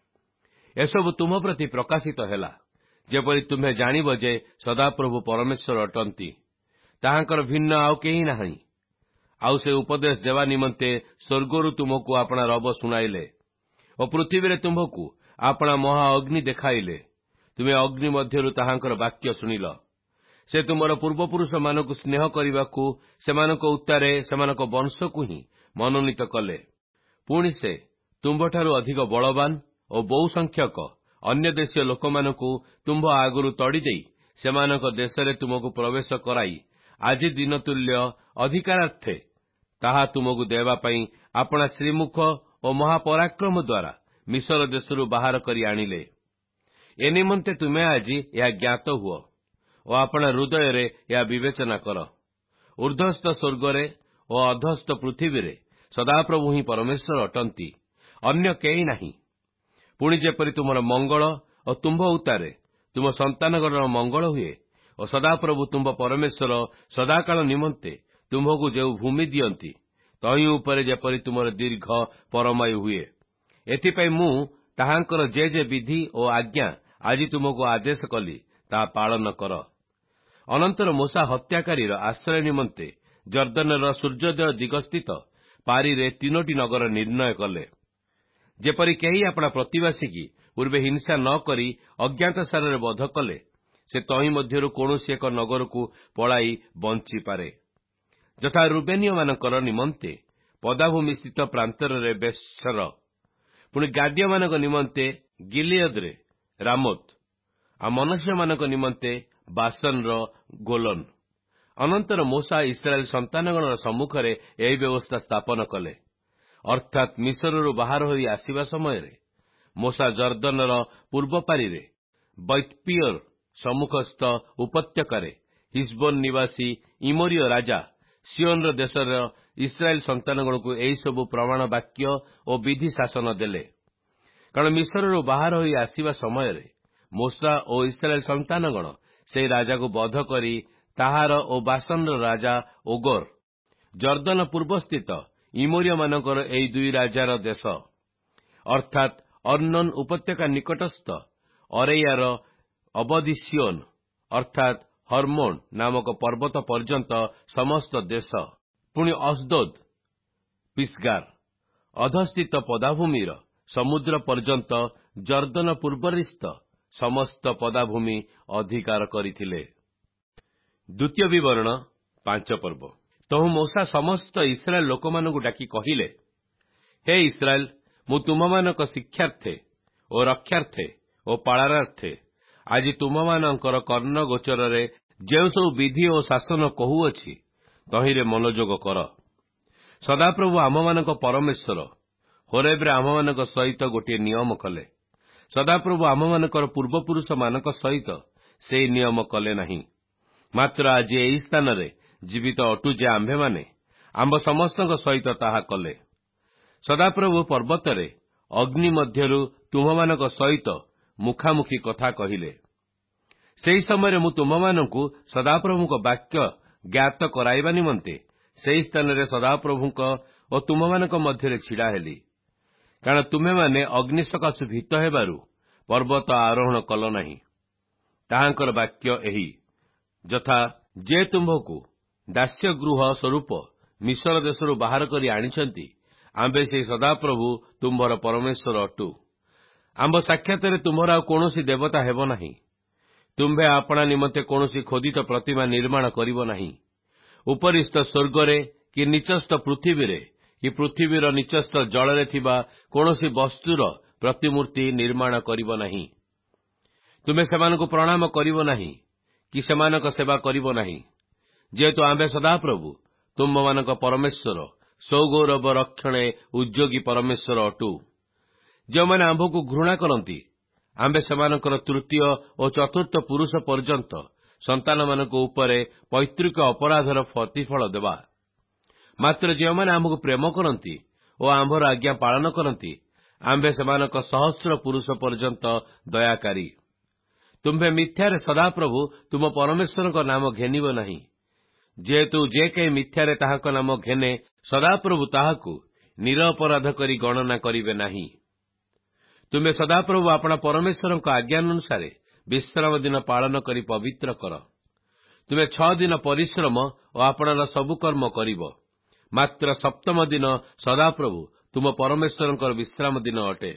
ଏସବୁ ତୁମ ପ୍ରତି ପ୍ରକାଶିତ ହେଲା, ଯେପରି ତୁମ୍ଭେ ଜାଣିବ ଯେ ସଦାପ୍ରଭୁ ପରମେଶ୍ୱର ଅଟନ୍ତି, ତାହାଙ୍କର ଭିନ୍ନ ଆଉ କେହି ନାହିଁ। ଆଉ ସେ ଉପଦେଶ ଦେବା ନିମନ୍ତେ ସ୍ୱର୍ଗରୁ ତୁମକୁ ଆପଣା ରବ ଶୁଣାଇଲେ ଓ ପୃଥିବୀରେ ତୁମ୍ଭକୁ ଆପଣା ମହା ଅଗ୍ନି ଦେଖାଇଲେ। ତୁମେ ଅଗ୍ନି ମଧ୍ୟରୁ ତାହାଙ୍କର ବାକ୍ୟ ଶୁଣିଲ। ସେ ତୁମର ପୂର୍ବପୁରୁଷମାନଙ୍କୁ ସ୍ନେହ କରିବାକୁ ସେମାନଙ୍କ ଉତ୍ତାରେ ସେମାନଙ୍କ ବଂଶକୁ ହିଁ ମନୋନୀତ କଲେ। ପୁଣି ସେ ତୁମ୍ଭଠାରୁ ଅଧିକ ବଳବାନ ଓ ବହୁ ସଂଖ୍ୟକ ଅନ୍ୟ ଦେଶୀୟ ଲୋକମାନଙ୍କୁ ତୁମ୍ଭ ଆଗରୁ ତଡ଼ିଦେଇ ସେମାନଙ୍କ ଦେଶରେ ତୁମକୁ ପ୍ରବେଶ କରାଇ ଆଜି ଦିନ ତୁଲ୍ୟ ଅଧିକାରାର୍ଥେ ତାହା ତୁମକୁ ଦେବା ପାଇଁ ଆପଣା ଶ୍ରୀମୁଖ ଓ ମହାପରାକ୍ରମ ଦ୍ୱାରା ମିଶର ଦେଶରୁ ବାହାର କରି ଆଣିଲେ। ଏ ନିମନ୍ତେ ତୁମେ ଆଜି ଏହା ଜ୍ଞାତ ହୁଅ ଓ ଆପଣା ହୃଦୟରେ ଏହା ବିବେଚନା କର। ଊର୍ଦ୍ଧ୍ୱସ୍ଥ ସ୍ୱର୍ଗରେ ଓ ଅଧସ୍ଥ ପୃଥିବୀରେ ସଦାପ୍ରଭୁ ହିଁ ପରମେଶ୍ୱର ଅଟନ୍ତି, ଅନ୍ୟ କେହି ନାହିଁ। ପୁଣି ଯେପରି ତୁମର ମଙ୍ଗଳ ଓ ତୁମ୍ଭ ଉତ୍ତାରେ ତୁମ ସନ୍ତାନଗଣର ମଙ୍ଗଳ ହୁଏ ଓ ସଦାପ୍ରଭୁ ତୁମ୍ଭ ପରମେଶ୍ୱର ସଦାକାଳ ନିମନ୍ତେ ତୁମ୍ଭକୁ ଯେଉଁ ଭୂମି ଦିଅନ୍ତି, ତହିଁ ଉପରେ ଯେପରି ତୁମର ଦୀର୍ଘ ପରମାୟୁ ହୁଏ, ଏଥିପାଇଁ ମୁଁ ତାହାଙ୍କର ଯେ ଯେ ବିଧି ଓ ଆଜ୍ଞା ଆଜି ତୁମକୁ ଆଦେଶ କଲି, ତାହା ପାଳନ କର। ଅନନ୍ତର ମୂଷା ହତ୍ୟାକାରୀର ଆଶ୍ରୟ ନିମନ୍ତେ ଜର୍ଦ୍ଦନର ସୂର୍ଯ୍ୟୋଦୟ ଦିଗସ୍ଥିତ ପାରିରେ ତିନୋଟି ନଗର ନିର୍ଣ୍ଣୟ କଲେ, ଯେପରି କେହି ଆପଣା ପ୍ରତିବାସୀକି ପୂର୍ବେ ହିଂସା ନ କରି ଅଜ୍ଞାତସାରରେ ବଧ କଲେ, ସେ ତହିଁ ମଧ୍ୟରୁ କୌଣସି ଏକ ନଗରକୁ ପଳାଇ ବଞ୍ଚିପାରେ। ଯଥା ରୁବେନୀୟମାନଙ୍କର ନିମନ୍ତେ ପଦାଭୂମି ସ୍ଥିତ ପ୍ରାନ୍ତରରେ ବେସର, ପୁଣି ଗାଦ୍ୟମାନଙ୍କ ନିମନ୍ତେ ଗିଲିୟଦରେ ରାମୋତ, ଆଉ ମନୁଷ୍ୟମାନଙ୍କ ନିମନ୍ତେ ବାସନର ଗୋଲନ। ଅନନ୍ତର ମୂଷା ଇସ୍ରାଏଲ ସନ୍ତାନଗଣର ସମ୍ମୁଖରେ ଏହି ବ୍ୟବସ୍ଥା ସ୍ଥାପନ କଲେ, ଅର୍ଥାତ୍ ମିଶରରୁ ବାହାର ହୋଇ ଆସିବା ସମୟରେ ମୂଷା ଜର୍ଦ୍ଦନର ପୂର୍ବ ପାରିରେ ବୈତପିଓର ସମ୍ମୁଖସ୍ଥ ଉପତ୍ୟକାରେ ହିସବୋନ ନିବାସୀ ଇମୋରୀୟ ରାଜା ସିଓନର ଦେଶର ଇସ୍ରାଏଲ ସନ୍ତାନଗଣକୁ ଏହିସବୁ ପ୍ରମାଣ ବାକ୍ୟ ଓ ବିଧି ଶାସନ ଦେଲେ। କାରଣ ମିଶରରୁ ବାହାର ହୋଇ ଆସିବା ସମୟରେ ମୂଷା ଓ ଇସ୍ରାଏଲ ସନ୍ତାନଗଣ ସେହି ରାଜାକୁ ବଧ କରି ତାହାର ଓ ବାସନର ରାଜା ଓଗର, ଜର୍ଦ୍ଦନ ପୂର୍ବସ୍ଥିତ ଇମୋରୀୟମାନଙ୍କର ଏହି ଦୁଇ ରାଜାର ଦେଶ, ଅର୍ଥାତ୍ ଅର୍ଣ୍ଣୋନ ଉପତ୍ୟକା ନିକଟସ୍ଥ ଅରୈୟାର ଅବଧି ସିଓନ, ଅର୍ଥାତ୍ ହର୍ମୋନ ନାମକ ପର୍ବତ ପର୍ଯ୍ୟନ୍ତ ସମସ୍ତ ଦେଶ, ପୁଣି ଅସଦୋଦ, ପିସ୍ଗାର, ଅଧସ୍ଥିତ ପଦାଭୂମିର ସମୁଦ୍ର ପର୍ଯ୍ୟନ୍ତ ଜର୍ଦ୍ଦନ ପୂର୍ବରିସ୍ତ ସମସ୍ତ ପଦାଭୂମି ଅଧିକାର କରିଥିଲେ। ଦ୍ୱିତୀୟ ବିବରଣ ପାଞ୍ଚ ପର୍ବ। ତହୁ ମୂଷା ସମସ୍ତ ଇସ୍ରାଏଲ ଲୋକମାନଙ୍କୁ ଡାକି କହିଲେ, ହେ ଇସ୍ରାଏଲ, ମୁଁ ତୁମମାନଙ୍କ ଶିକ୍ଷାର୍ଥେ ଓ ରକ୍ଷାର୍ଥେ ଓ ପାଳନାର୍ଥେ ଆଜି ତୁମମାନଙ୍କର କର୍ଣ୍ଣ ଗୋଚରରେ ଯେଉଁ ସବୁ ବିଧି ଓ ଶାସନ କହୁଅଛି ତହିଁରେ ମନୋଯୋଗ କର। ସଦାପ୍ରଭୁ ଆମମାନଙ୍କ ପରମେଶ୍ୱର ହୋରେବରେ ଆମମାନଙ୍କ ସହିତ ଗୋଟିଏ ନିୟମ କଲେ। ସଦାପ୍ରଭୁ ଆମମାନଙ୍କର ପୂର୍ବପୁରୁଷମାନଙ୍କ ସହିତ ସେହି ନିୟମ କଲେ ନାହିଁ। ମାତ୍ର ଆଜି ଏହି ସ୍ଥାନରେ ଜୀବିତ ଅଟୁ ଯେ ଆମ୍ଭେମାନେ ଆମ୍ଭ ସମସ୍ତଙ୍କ ସହିତ ତାହା କଲେ। ସଦାପ୍ରଭୁ ପର୍ବତରେ ଅଗ୍ନି ମଧ୍ୟରୁ ତୁମମାନଙ୍କ ସହିତ ମୁଖାମୁଖି କଥା କହିଲେ। ସେହି ସମୟରେ ମୁଁ ତୁମମାନଙ୍କୁ ସଦାପ୍ରଭୁଙ୍କ ବାକ୍ୟ ଜ୍ଞାତ କରାଇବା ନିମନ୍ତେ ସେହି ସ୍ଥାନରେ ସଦାପ୍ରଭୁଙ୍କ ଓ ତୁମମାନଙ୍କ ମଧ୍ୟରେ ଛିଡ଼ା ହେଲି। କାରଣ ତୁମେମାନେ ଅଗ୍ନି ସକାଶୁ ଭୀତ ହେବାରୁ ପର୍ବତ ଆରୋହଣ କଲ ନାହିଁ। ତାହାଙ୍କର ବାକ୍ୟ ଏହି, ଯଥା ଯେ ତୁମ୍ଭକୁ ଦାସ୍ୟଗୃହ ସ୍ୱରୂପ ମିଶ୍ର ଦେଶରୁ ବାହାର କରି ଆଣିଛନ୍ତି, ଆମ୍ଭେ ସେହି ସଦାପ୍ରଭୁ ତୁମ୍ଭର ପରମେଶ୍ୱର ଅଟୁ। ଆମ୍ଭ ସାକ୍ଷାତରେ ତୁମ୍ଭର ଆଉ କୌଣସି ଦେବତା ହେବ ନାହିଁ। ତୁମ୍ଭେ ଆପଣା ନିମନ୍ତେ କୌଣସି ଖୋଦିତ ପ୍ରତିମା ନିର୍ମାଣ କରିବ ନାହିଁ। ଉପରିସ୍ଥ ସ୍ୱର୍ଗରେ କି ନିଚସ୍ଥ ପୃଥିବୀରେ କି ପୃଥିବୀର ନିଚସ୍ଥ ଜଳରେ ଥିବା କୌଣସି ବସ୍ତୁର ପ୍ରତିମୂର୍ତ୍ତି ନିର୍ମାଣ କରିବ ନାହିଁ। ତୁମେ ସେମାନଙ୍କୁ ପ୍ରଣାମ କରିବ ନାହିଁ କି ସେମାନଙ୍କ ସେବା କରିବ ନାହିଁ। ଯେହେତୁ ଆମ୍ଭେ ସଦାପ୍ରଭୁ ତୁମ୍ଭମାନଙ୍କ ପରମେଶ୍ୱର ସୌଗୌରବ ରକ୍ଷଣେ ଉଦ୍ଯୋଗୀ ପରମେଶ୍ୱର ଅଟୁ। ଯେଉଁମାନେ ଆମ୍ଭକୁ ଘୃଣା କରନ୍ତି, ଆମ୍ଭେ ସେମାନଙ୍କର ତୃତୀୟ ଓ ଚତୁର୍ଥ ପୁରୁଷ ପର୍ଯ୍ୟନ୍ତ ସନ୍ତାନମାନଙ୍କ ଉପରେ ପୈତୃକ ଅପରାଧର ପ୍ରତିଫଳ ଦେବା। ମାତ୍ର ଯେଉଁମାନେ ଆମ୍ଭକୁ ପ୍ରେମ କରନ୍ତି ଓ ଆମ୍ଭର ଆଜ୍ଞା ପାଳନ କରନ୍ତି, ଆମ୍ଭେ ସେମାନଙ୍କ ସହସ୍ର ପୁରୁଷ ପର୍ଯ୍ୟନ୍ତ ଦୟାକାରୀ। ତୁମ୍ଭେ ମିଥ୍ୟାରେ ସଦାପ୍ରଭୁ ତୁମ ପରମେଶ୍ୱରଙ୍କ ନାମ ଘେନିବ ନାହିଁ। ଯେହେତୁ ଯେ କେହି ମିଥ୍ୟାରେ ତାହାଙ୍କ ନାମ ଘେନେ, ସଦାପ୍ରଭୁ ତାହାକୁ ନିରପରାଧ କରି ଗଣନା କରିବେ ନାହିଁ। ତୁମେ ସଦାପ୍ରଭୁ ଆପଣା ପରମେଶ୍ୱରଙ୍କ ଆଜ୍ଞାନୁସାରେ ବିଶ୍ରାମ ଦିନ ପାଳନ କରି ପବିତ୍ର କର। ତୁମେ ଛଅ ଦିନ ପରିଶ୍ରମ ଓ ଆପଣାର ସବୁ କର୍ମ କରିବ। ମାତ୍ର ସପ୍ତମ ଦିନ ସଦାପ୍ରଭୁ ତୁମ ପରମେଶ୍ୱରଙ୍କର ବିଶ୍ରାମ ଦିନ ଅଟେ।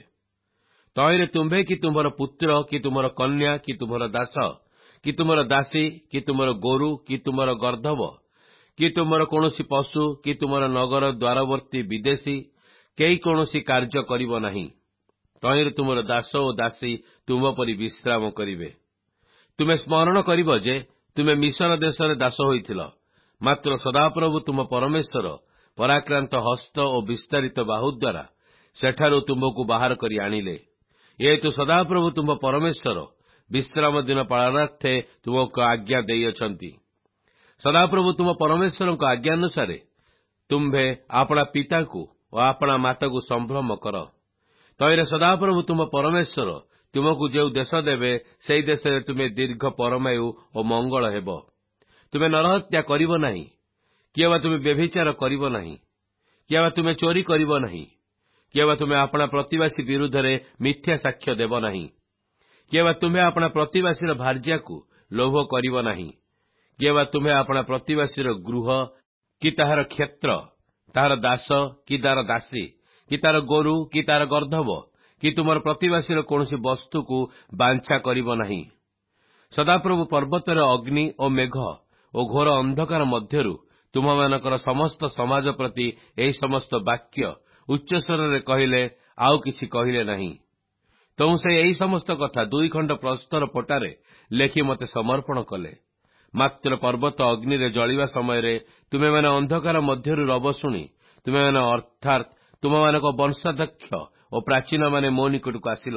ତହିଁରେ ତୁମ୍ଭେ କି ତୁମ୍ଭର ପୁତ୍ର କି ତୁମର କନ୍ୟା କି ତୁମର ଦାସ କି ତୁମର ଦାସୀ କି ତୁମର ଗୋରୁ କି ତୁମର ଗର୍ଦ୍ଧବ କି ତୁମର କୌଣସି ପଶୁ କି ତୁମର ନଗର ଦ୍ୱାରବର୍ତ୍ତୀ ବିଦେଶୀ କେହି କୌଣସି କାର୍ଯ୍ୟ କରିବ ନାହିଁ। ତହିଁରେ ତୁମର ଦାସ ଓ ଦାସୀ ତୁମ ପରି ବିଶ୍ରାମ କରିବେ। ତୁମେ ସ୍ମରଣ କରିବ ଯେ ତୁମେ ମିଶ୍ର ଦେଶରେ ଦାସ ହୋଇଥିଲ। ମାତ୍ର ସଦାପ୍ରଭୁ ତୁମ ପରମେଶ୍ୱର ପରାକ୍ରାନ୍ତ ହସ୍ତ ଓ ବିସ୍ତାରିତ ବାହୁ ଦ୍ୱାରା ସେଠାରୁ ତୁମ୍ଭକୁ ବାହାର କରି ଆଣିଲେ। ଯେହେତୁ ସଦାପ୍ରଭୁ ତୁମ ପରମେଶ୍ୱର ବିଶ୍ରାମ ଦିନ ପାଳନାର୍ଥେ ତୁମକୁ ଆଜ୍ଞା ଦେଇଅଛନ୍ତି। ସଦାପ୍ରଭୁ ତୁମ ପରମେଶ୍ୱରଙ୍କ ଆଜ୍ଞାନୁସାରେ ତୁମ୍ଭେ ଆପଣା ପିତାକୁ ଓ ଆପଣା ମାତାକୁ ସମ୍ଭ୍ରମ କର। ତହିଁରେ ସଦାପ୍ରଭୁ ତୁମ ପରମେଶ୍ୱର ତୁମକୁ ଯେଉଁ ଦେଶ ଦେବେ, ସେହି ଦେଶରେ ତୁମେ ଦୀର୍ଘ ପରମାୟୁ ଓ ମଙ୍ଗଳ ହେବ। ତୁମେ ନରହତ୍ୟା କରିବ ନାହିଁ, କିଏ ବା ତୁମେ ବ୍ୟଭିଚାର କରିବ ନାହିଁ, କିଏ ବା ତୁମେ ଚୋରି କରିବ ନାହିଁ, କିଏ ବା ତୁମେ ଆପଣା ପ୍ରତିବାସୀ ବିରୁଦ୍ଧରେ ମିଥ୍ୟା ସାକ୍ଷ୍ୟ ଦେବ ନାହିଁ, କିଏ ବା ତୁମେ ଆପଣା ପ୍ରତିବାସୀର ଭାର୍ଯ୍ୟାକୁ ଲୋଭ କରିବ ନାହିଁ, କିଏ ବା ତୁମେ ଆପଣା ପ୍ରତିବାସୀର ଗୃହ କି ତାହାର କ୍ଷେତ୍ର, ତାହାର ଦାସ କି ତାହାର ଦାସୀ କି ତାର ଗୋରୁ କି ତାର ଗର୍ଦ୍ଧବ କି ତୁମର ପ୍ରତିବାସୀର କୌଣସି ବସ୍ତୁକୁ ବାଞ୍ଛା କରିବ ନାହିଁ। ସଦାପ୍ରଭୁ ପର୍ବତରେ ଅଗ୍ନି ଓ ମେଘ ଓ ଘୋର ଅନ୍ଧକାର ମଧ୍ୟରୁ ତୁମମାନଙ୍କର ସମସ୍ତ ସମାଜ ପ୍ରତି ଏହି ସମସ୍ତ ବାକ୍ୟ ଉଚ୍ଚସ୍ୱରରେ କହିଲେ, ଆଉ କିଛି କହିଲେ ନାହିଁ। ତେଣୁ ସେ ଏହି ସମସ୍ତ କଥା ଦୁଇ ଖଣ୍ଡ ପ୍ରସ୍ତର ପଟାରେ ଲେଖି ମୋତେ ସମର୍ପଣ କଲେ। ମାତ୍ର ପର୍ବତ ଅଗ୍ନିରେ ଜଳିବା ସମୟରେ ତୁମେମାନେ ଅନ୍ଧକାର ମଧ୍ୟରୁ ରବ ଶୁଣି ତୁମେମାନେ ଅର୍ଥାତ୍ ତୁମମାନଙ୍କ ବଂଶାଧ୍ୟକ୍ଷ ଓ ପ୍ରାଚୀନମାନେ ମୋ ନିକଟକୁ ଆସିଲ।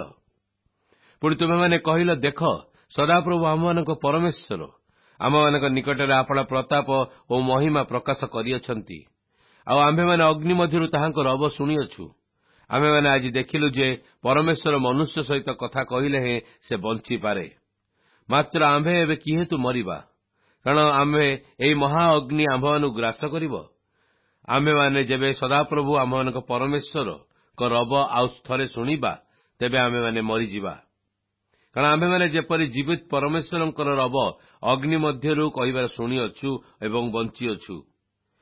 ପୁଣି ତୁମେମାନେ କହିଲ, ଦେଖ, ସଦାପ୍ରଭୁ ଆମମାନଙ୍କ ପରମେଶ୍ୱର ଆମମାନଙ୍କ ନିକଟରେ ଆପଣା ପ୍ରତାପ ଓ ମହିମା ପ୍ରକାଶ କରିଅଛନ୍ତି। ଆଉ ଆମ୍ଭେମାନେ ଅଗ୍ନି ମଧ୍ୟରୁ ତାହାଙ୍କ ରବ ଶୁଣିଅଛୁ। ଆମ୍ଭେମାନେ ଆଜି ଦେଖିଲୁ ଯେ ପରମେଶ୍ୱର ମନୁଷ୍ୟ ସହିତ କଥା କହିଲେ ହେଁ ସେ ବଞ୍ଚିପାରେ। ମାତ୍ର ଆମ୍ଭେ ଏବେ କି ହେତୁ ମରିବା? କାରଣ ଆମ୍ଭେ ଏହି ମହା ଅଗ୍ନି ଆମ୍ଭମାନଙ୍କୁ ଗ୍ରାସ କରିବ। ଆମ୍ଭେମାନେ ଯେବେ ସଦାପ୍ରଭୁ ଆମମାନଙ୍କ ପରମେଶ୍ୱରଙ୍କ ରବ ଆଉ ଥରେ ଶୁଣିବା, ତେବେ ଆମ୍ଭେମାନେ ମରିଯିବା। କାରଣ ଆମ୍ଭେମାନେ ଯେପରି ଜୀବିତ ପରମେଶ୍ୱରଙ୍କର ରବ ଅଗ୍ନି ମଧ୍ୟରୁ କହିବାର ଶୁଣିଅଛୁ ଏବଂ ବଞ୍ଚିଅଛୁ।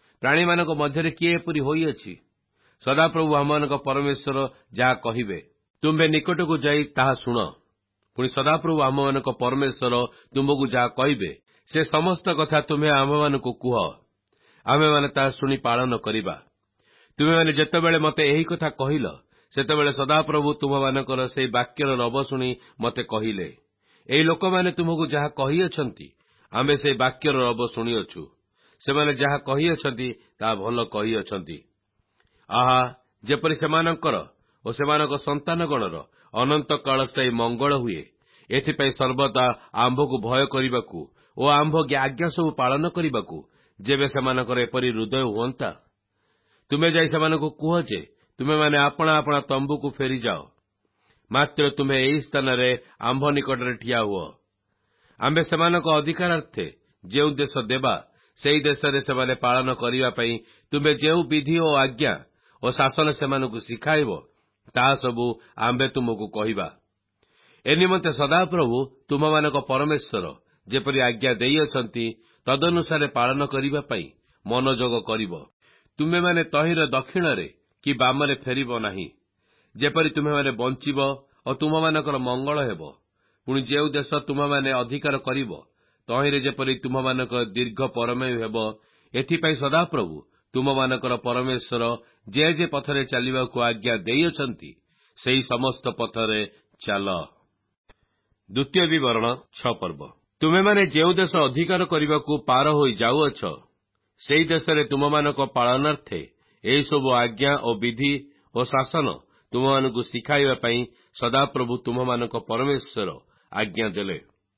ପ୍ରାଣୀମାନଙ୍କ ମଧ୍ୟରେ କିଏ ଏପରି ହୋଇଅଛି? ସଦାପ୍ରଭୁ ଆମମାନଙ୍କ ପରମେଶ୍ୱର ଯାହା କହିବେ ତୁମ୍ଭେ ନିକଟକୁ ଯାଇ ତାହା ଶୁଣ। ପୁଣି ସଦାପ୍ରଭୁ ଆମମାନଙ୍କ ପରମେଶ୍ୱର ତୁମକୁ ଯାହା କହିବେ ସେ ସମସ୍ତ କଥା ତୁମ୍ଭେ ଆମ୍ଭମାନଙ୍କୁ କୁହ, ଆମ୍ଭେମାନେ ତାହା ଶୁଣି ପାଳନ କରିବା। ତୁମେମାନେ ଯେତେବେଳେ ମୋତେ ଏହି କଥା କହିଲ, ସେତେବେଳେ ସଦାପ୍ରଭୁ ତୁମମାନଙ୍କର ସେହି ବାକ୍ୟର ରବ ଶୁଣି ମୋତେ କହିଲେ, ଏହି ଲୋକମାନେ ତୁମକୁ ଯାହା କହିଅଛନ୍ତି ଆମ୍ଭେ ସେହି ବାକ୍ୟର ରବ ଶୁଣିଅଛୁ। ସେମାନେ ଯାହା କହିଅଛନ୍ତି ତାହା ଭଲ କହିଅଛନ୍ତି। ଆହା, ଯେପରି ସେମାନଙ୍କର ଓ ସେମାନଙ୍କ ସନ୍ତାନଗଣର ଅନନ୍ତ କାଳସ୍ଥାୟୀ ମଙ୍ଗଳ ହୁଏ, ଏଥିପାଇଁ ସର୍ବଦା ଆମ୍ଭକୁ ଭୟ କରିବାକୁ ଓ ଆମ୍ଭ ଆଜ୍ଞା ସବୁ ପାଳନ କରିବାକୁ ଯେବେ ସେମାନଙ୍କର ଏପରି ହୃଦୟ ହୁଅନ୍ତା। ତୁମେ ଯାଇ ସେମାନଙ୍କୁ କୁହ ଯେ ତୁମେମାନେ ଆପଣା ଆପଣା ତମ୍ବୁକୁ ଫେରିଯାଅ। ମାତ୍ର ତୁମେ ଏହି ସ୍ଥାନରେ ଆମ୍ଭ ନିକଟରେ ଠିଆ ହୁଅ। ଆମ୍ଭେ ସେମାନଙ୍କ ଅଧିକାରାର୍ଥେ ଯେଉଁ ଦେଶ ଦେବା, ସେହି ଦେଶରେ ସେମାନେ ପାଳନ କରିବା ପାଇଁ ତୁମେ ଯେଉଁ ବିଧି ଓ ଆଜ୍ଞା ଓ ଶାସନ ସେମାନଙ୍କୁ ଶିଖାଇବ, ତାହା ସବୁ ଆମ୍ଭେ ତୁମକୁ କହିବା। ଏ ନିମନ୍ତେ ସଦାପ୍ରଭୁ ତୁମମାନଙ୍କ ପରମେଶ୍ୱର ଯେପରି ଆଜ୍ଞା ଦେଇଅଛନ୍ତି, ତଦନୁସାରେ ପାଳନ କରିବା ପାଇଁ ମନୋଯୋଗ କରିବ। ତୁମେମାନେ ତହିଁର ଦକ୍ଷିଣରେ କି ବାମରେ ଫେରିବ ନାହିଁ, ଯେପରି ତୁମେମାନେ ବଞ୍ଚିବ ଓ ତୁମମାନଙ୍କର ମଙ୍ଗଳ ହେବ। ପୁଣି ଯେଉଁ ଦେଶ ତୁମେମାନେ ଅଧିକାର କରିବ, ତହିଁରେ ଯେପରି ତୁମମାନଙ୍କ ଦୀର୍ଘ ପରମାୟୁ ହେବ, ଏଥିପାଇଁ ସଦାପ୍ରଭୁ ତୁମମାନଙ୍କର ପରମେଶ୍ୱର ଯେ ଯେ ପଥରେ ଚାଲିବାକୁ ଆଜ୍ଞା ଦେଇଅଛନ୍ତି, ସେହି ସମସ୍ତ ପଥରେ ଚାଲ। ଦ୍ୱିତୀୟ ବିବରଣ ଛଅ ପର୍ବ। ତୁମେମାନେ ଯେଉଁ ଦେଶ ଅଧିକାର କରିବାକୁ ପାର ହୋଇ ଯାଉଅଛ, ସେହି ଦେଶରେ ତୁମମାନଙ୍କ ପାଳନାର୍ଥେ ଏହିସବୁ ଆଜ୍ଞା ଓ ବିଧି ଓ ଶାସନ ତୁମମାନଙ୍କୁ ଶିଖାଇବା ପାଇଁ ସଦାପ୍ରଭୁ ତୁମମାନଙ୍କ ପରମେଶ୍ୱର ଆଜ୍ଞା ଦେଲେ।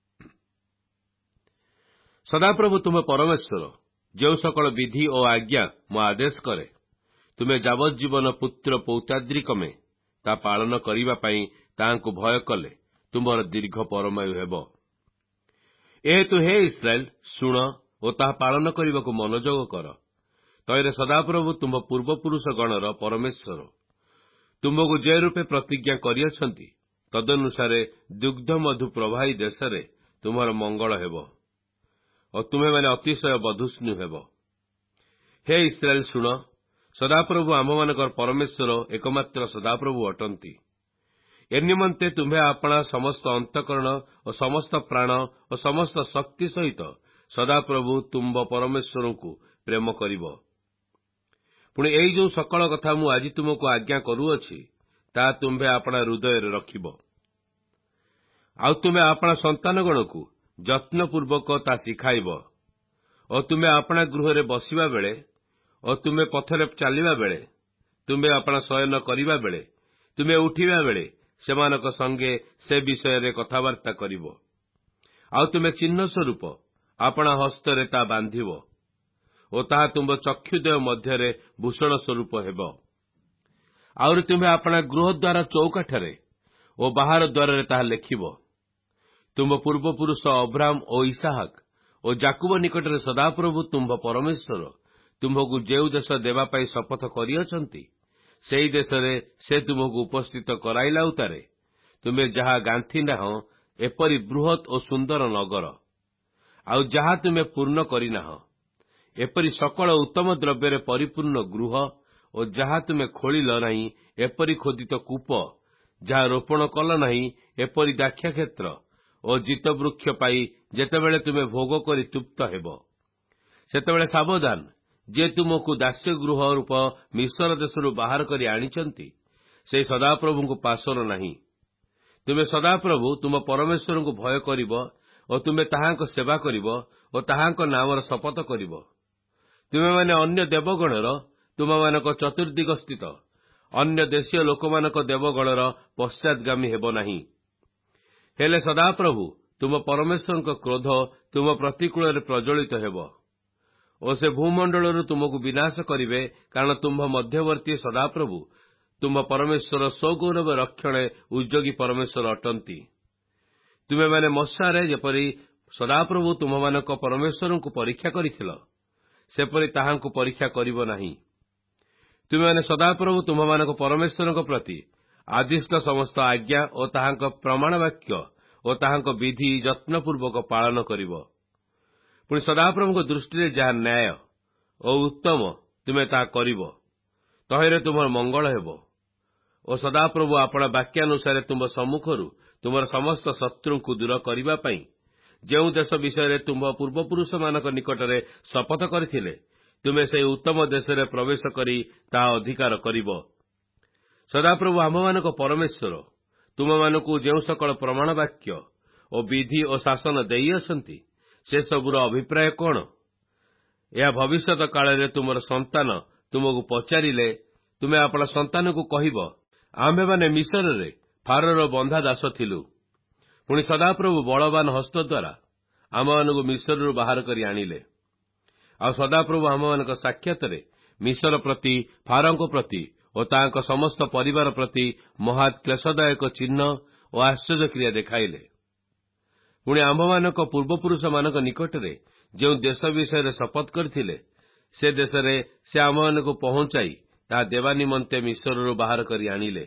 ସଦାପ୍ରଭୁ ତୁମ ପରମେଶ୍ୱର ଯେଉଁ ସକଳ ବିଧି ଓ ଆଜ୍ଞା ମୁଁ ଆଦେଶ କରେ, ତୁମେ ଯାବଜ୍ଜୀବନ ପୁତ୍ର ପୌତ୍ରାଦିକ୍ରମେ ତା ପାଳନ କରିବା ପାଇଁ ତାହାଙ୍କୁ ଭୟ କଲେ ତୁମର ଦୀର୍ଘ ପରମାୟୁ ହେବ। ଏହେତୁ ହେ ଇସ୍ରାଏଲ, ଶୁଣ ଓ ତାହା ପାଳନ କରିବାକୁ ମନୋଯୋଗ କର। ତହିଁରେ ସଦାପ୍ରଭୁ ତୁମ ପୂର୍ବପୁରୁଷ ଗଣର ପରମେଶ୍ୱର ତୁମକୁ ଯେ ରୂପେ ପ୍ରତିଜ୍ଞା କରିଅଛନ୍ତି, ତଦନୁସାରେ ଦୁଗ୍ଧ ମଧୁ ପ୍ରବାହୀ ଦେଶରେ ତୁମର ମଙ୍ଗଳ ହେବ ଓ ତୁମେମାନେ ଅତିଶୟ ବଧୂଷ୍ଣୁ ହେବ। ହେ ଇସ୍ରାଏଲ, ଶୁଣ, ସଦାପ୍ରଭୁ ଆମ୍ଭମାନଙ୍କର ପରମେଶ୍ୱର ଏକମାତ୍ର ସଦାପ୍ରଭୁ ଅଟନ୍ତି। ଏ ନିମନ୍ତେ ତୁମ୍ଭେ ଆପଣା ସମସ୍ତ ଅନ୍ତଃକରଣ ଓ ସମସ୍ତ ପ୍ରାଣ ଓ ସମସ୍ତ ଶକ୍ତି ସହିତ ସଦାପ୍ରଭୁ ତୁମ୍ଭ ପରମେଶ୍ୱରଙ୍କୁ ପ୍ରେମ କରିବ। ପୁଣି ଏହି ଯେଉଁ ସକଳ କଥା ମୁଁ ଆଜି ତୁମକୁ ଆଜ୍ଞା କରୁଅଛି, ତାହା ତୁମ୍ଭେ ଆପଣା ହୃଦୟରେ ରଖିବ। ଆଉ ତୁମେ ଆପଣା ସନ୍ତାନଗଣକୁ ଯତ୍ନପୂର୍ବକ ତା ଶିଖାଇବ। ଓ ତୁମେ ଆପଣା ଗୃହରେ ବସିବା ବେଳେ ଓ ତୁମେ ପଥରେ ଚାଲିବା ବେଳେ, ତୁମେ ଆପଣା ଶୟନ କରିବା ବେଳେ, ତୁମେ ଉଠିବା ବେଳେ ସେମାନଙ୍କ ସଙ୍ଗେ ସେ ବିଷୟରେ କଥାବାର୍ତ୍ତା କରିବ। ଆଉ ତୁମେ ଚିହ୍ନ ସ୍ୱରୂପ ଆପଣା ହସ୍ତରେ ତା ବାନ୍ଧିବ ଓ ତାହା ତୁମ୍ଭ ଚକ୍ଷୁଦ୍ୱୟ ମଧ୍ୟରେ ଭୂଷଣ ସ୍ୱରୂପ ହେବ। ଆହୁରି ତୁମ୍ଭେ ଆପଣା ଗୃହଦ୍ୱାର ଚୌକାଠରେ ଓ ବାହାର ଦ୍ୱାରରେ ତାହା ଲେଖିବ। ତୁମ୍ଭ ପୂର୍ବପୁରୁଷ ଅବ୍ରାମ ଓ ଇସାହାକ ଓ ଯାକୁବ ନିକଟରେ ସଦାପ୍ରଭୁ ତୁମ୍ଭ ପରମେଶ୍ୱର ତୁମ୍ଭକୁ ଯେଉଁ ଦେଶ ଦେବା ପାଇଁ ଶପଥ କରିଅଛନ୍ତି, ସେହି ଦେଶରେ ସେ ତୁମକୁ ଉପସ୍ଥିତ କରାଇଲା ଉତ୍ତାରେ ତୁମେ ଯାହା ଗାନ୍ଥି ନାହଁ, ଏପରି ବୃହତ୍ ଓ ସୁନ୍ଦର ନଗର, ଆଉ ଯାହା ତୁମେ ପୂର୍ଣ୍ଣ କରିନାହଁ, ଏପରି ସକଳ ଉତ୍ତମ ଦ୍ରବ୍ୟରେ ପରିପୂର୍ଣ୍ଣ ଗୃହ, ଓ ଯାହା ତୁମେ ଖୋଳିଲ ନାହିଁ, ଏପରି ଖୋଦିତ କୂପ, ଯାହା ରୋପଣ କଲ ନାହିଁ, ଏପରି ଦାଖ୍ୟାକ୍ଷେତ୍ର ଓ ଜିତବୃକ୍ଷ ପାଇ ଯେତେବେଳେ ତୁମେ ଭୋଗ କରି ତୃପ୍ତ ହେବ, ସେତେବେଳେ ସାବଧାନ, ଯେ ତୁମକୁ ଦାସ୍ୟଗୃହ ରୂପ ମିଶ୍ର ଦେଶରୁ ବାହାର କରି ଆଣିଛନ୍ତି, ସେହି ସଦାପ୍ରଭୁଙ୍କୁ ପାସୋର ନାହିଁ। ତୁମେ ସଦାପ୍ରଭୁ ତୁମ ପରମେଶ୍ୱରଙ୍କୁ ଭୟ କରିବ ଓ ତୁମେ ତାହାଙ୍କ ସେବା କରିବ ଓ ତାହାଙ୍କ ନାମର ଶପଥ କରିବ। ତୁମେମାନେ ଅନ୍ୟ ଦେବଗଣର, ତୁମମାନଙ୍କ ଚତୁର୍ଦ୍ଦିଗ ସ୍ଥିତ ଅନ୍ୟ ଦେଶୀୟ ଲୋକମାନଙ୍କ ଦେବଗଣର ପଶ୍ଚାତଗାମୀ ହେବ ନାହିଁ। ହେଲେ ସଦାପ୍ରଭୁ ତୁମ ପରମେଶ୍ୱରଙ୍କ କ୍ରୋଧ ତୁମ ପ୍ରତିକୂଳରେ ପ୍ରଜ୍ୱଳିତ ହେବ ଓ ସେ ଭୂମଣ୍ଡଳରୁ ତୁମକୁ ବିନାଶ କରିବେ, କାରଣ ତୁମ୍ଭ ମଧ୍ୟବର୍ତ୍ତୀ ସଦାପ୍ରଭୁ ତୁମ୍ଭ ପରମେଶ୍ୱର ସ୍ୱଗୌରବ ରକ୍ଷଣେ ଉଦ୍ଯୋଗୀ ପରମେଶ୍ୱର ଅଟନ୍ତି। ତୁମେମାନେ ମଶାରେ ଯେପରି ସଦାପ୍ରଭୁ ତୁମମାନଙ୍କ ପରମେଶ୍ୱରଙ୍କୁ ପରୀକ୍ଷା କରିଥିଲ, ସେପରି ତାହାଙ୍କୁ ପରୀକ୍ଷା କରିବ ନାହିଁ। ତୁମେମାନେ ସଦାପ୍ରଭୁ ତୁମମାନଙ୍କ ପରମେଶ୍ୱରଙ୍କ ପ୍ରତି ଆଦିଷ୍ଟ ସମସ୍ତ ଆଜ୍ଞା ଓ ତାହାଙ୍କ ପ୍ରମାଣ ବାକ୍ୟ ଓ ତାହାଙ୍କ ବିଧି ଯତ୍ନପୂର୍ବକ ପାଳନ କରିବ। ପୁଣି ସଦାପ୍ରଭୁଙ୍କ ଦୃଷ୍ଟିରେ ଯାହା ନ୍ୟାୟ ଓ ଉତ୍ତମ ତୁମେ ତାହା କରିବ, ତହିଁରେ ତୁମର ମଙ୍ଗଳ ହେବ ଓ ସଦାପ୍ରଭୁ ଆପଣା ବାକ୍ୟାନୁସାରେ ତୁମ ସମ୍ମୁଖରୁ ତୁମର ସମସ୍ତ ଶତ୍ରୁଙ୍କୁ ଦୂର କରିବା ପାଇଁ ଯେଉଁ ଦେଶ ବିଷୟରେ ତୁମ ପୂର୍ବପୁରୁଷମାନଙ୍କ ନିକଟରେ ଶପଥ କରିଥିଲେ, ତୁମେ ସେହି ଉତ୍ତମ ଦେଶରେ ପ୍ରବେଶ କରି ତାହା ଅଧିକାର କରିବ। ସଦାପ୍ରଭୁ ଆମ୍ଭମାନଙ୍କ ପରମେଶ୍ୱର ତୁମମାନଙ୍କୁ ଯେଉଁ ସକଳ ପ୍ରମାଣ ବାକ୍ୟ ଓ ବିଧି ଓ ଶାସନ ଦେଇଅଛନ୍ତି, ସେସବୁର ଅଭିପ୍ରାୟ କ'ଣ? ଏହା ଭବିଷ୍ୟତ କାଳରେ ତୁମର ସନ୍ତାନ ତୁମକୁ ପଚାରିଲେ ତୁମେ ଆପଣା ସନ୍ତାନକୁ କହିବ, ଆମ୍ଭେମାନେ ମିଶରରେ ଫାରୋର ବନ୍ଧା ଦାସ ଥିଲୁ। ପୁଣି ସଦାପ୍ରଭୁ ବଳବାନ ହସ୍ତ ଦ୍ୱାରା ଆମମାନଙ୍କୁ ମିଶରରୁ ବାହାର କରି ଆଣିଲେ। ଆଉ ସଦାପ୍ରଭୁ ଆମମାନଙ୍କ ସାକ୍ଷାତରେ ମିଶର ପ୍ରତି, ଫାରୋଙ୍କ ପ୍ରତି ଓ ତାଙ୍କ ସମସ୍ତ ପରିବାର ପ୍ରତି ମହତ୍ କ୍ଲେଶଦାୟକ ଚିହ୍ନ ଓ ଆଶ୍ଚର୍ଯ୍ୟକ୍ରିୟା ଦେଖାଇଲେ। ପୁଣି ଆମ୍ଭମାନଙ୍କ ପୂର୍ବପୁରୁଷମାନଙ୍କ ନିକଟରେ ଯେଉଁ ଦେଶ ବିଷୟରେ ଶପଥ କରିଥିଲେ, ସେ ଦେଶରେ ସେ ଆମମାନଙ୍କୁ ପହଞ୍ଚାଇ ତାହା ଦେବା ନିମନ୍ତେ ମିଶରରୁ ବାହାର କରି ଆଣିଲେ।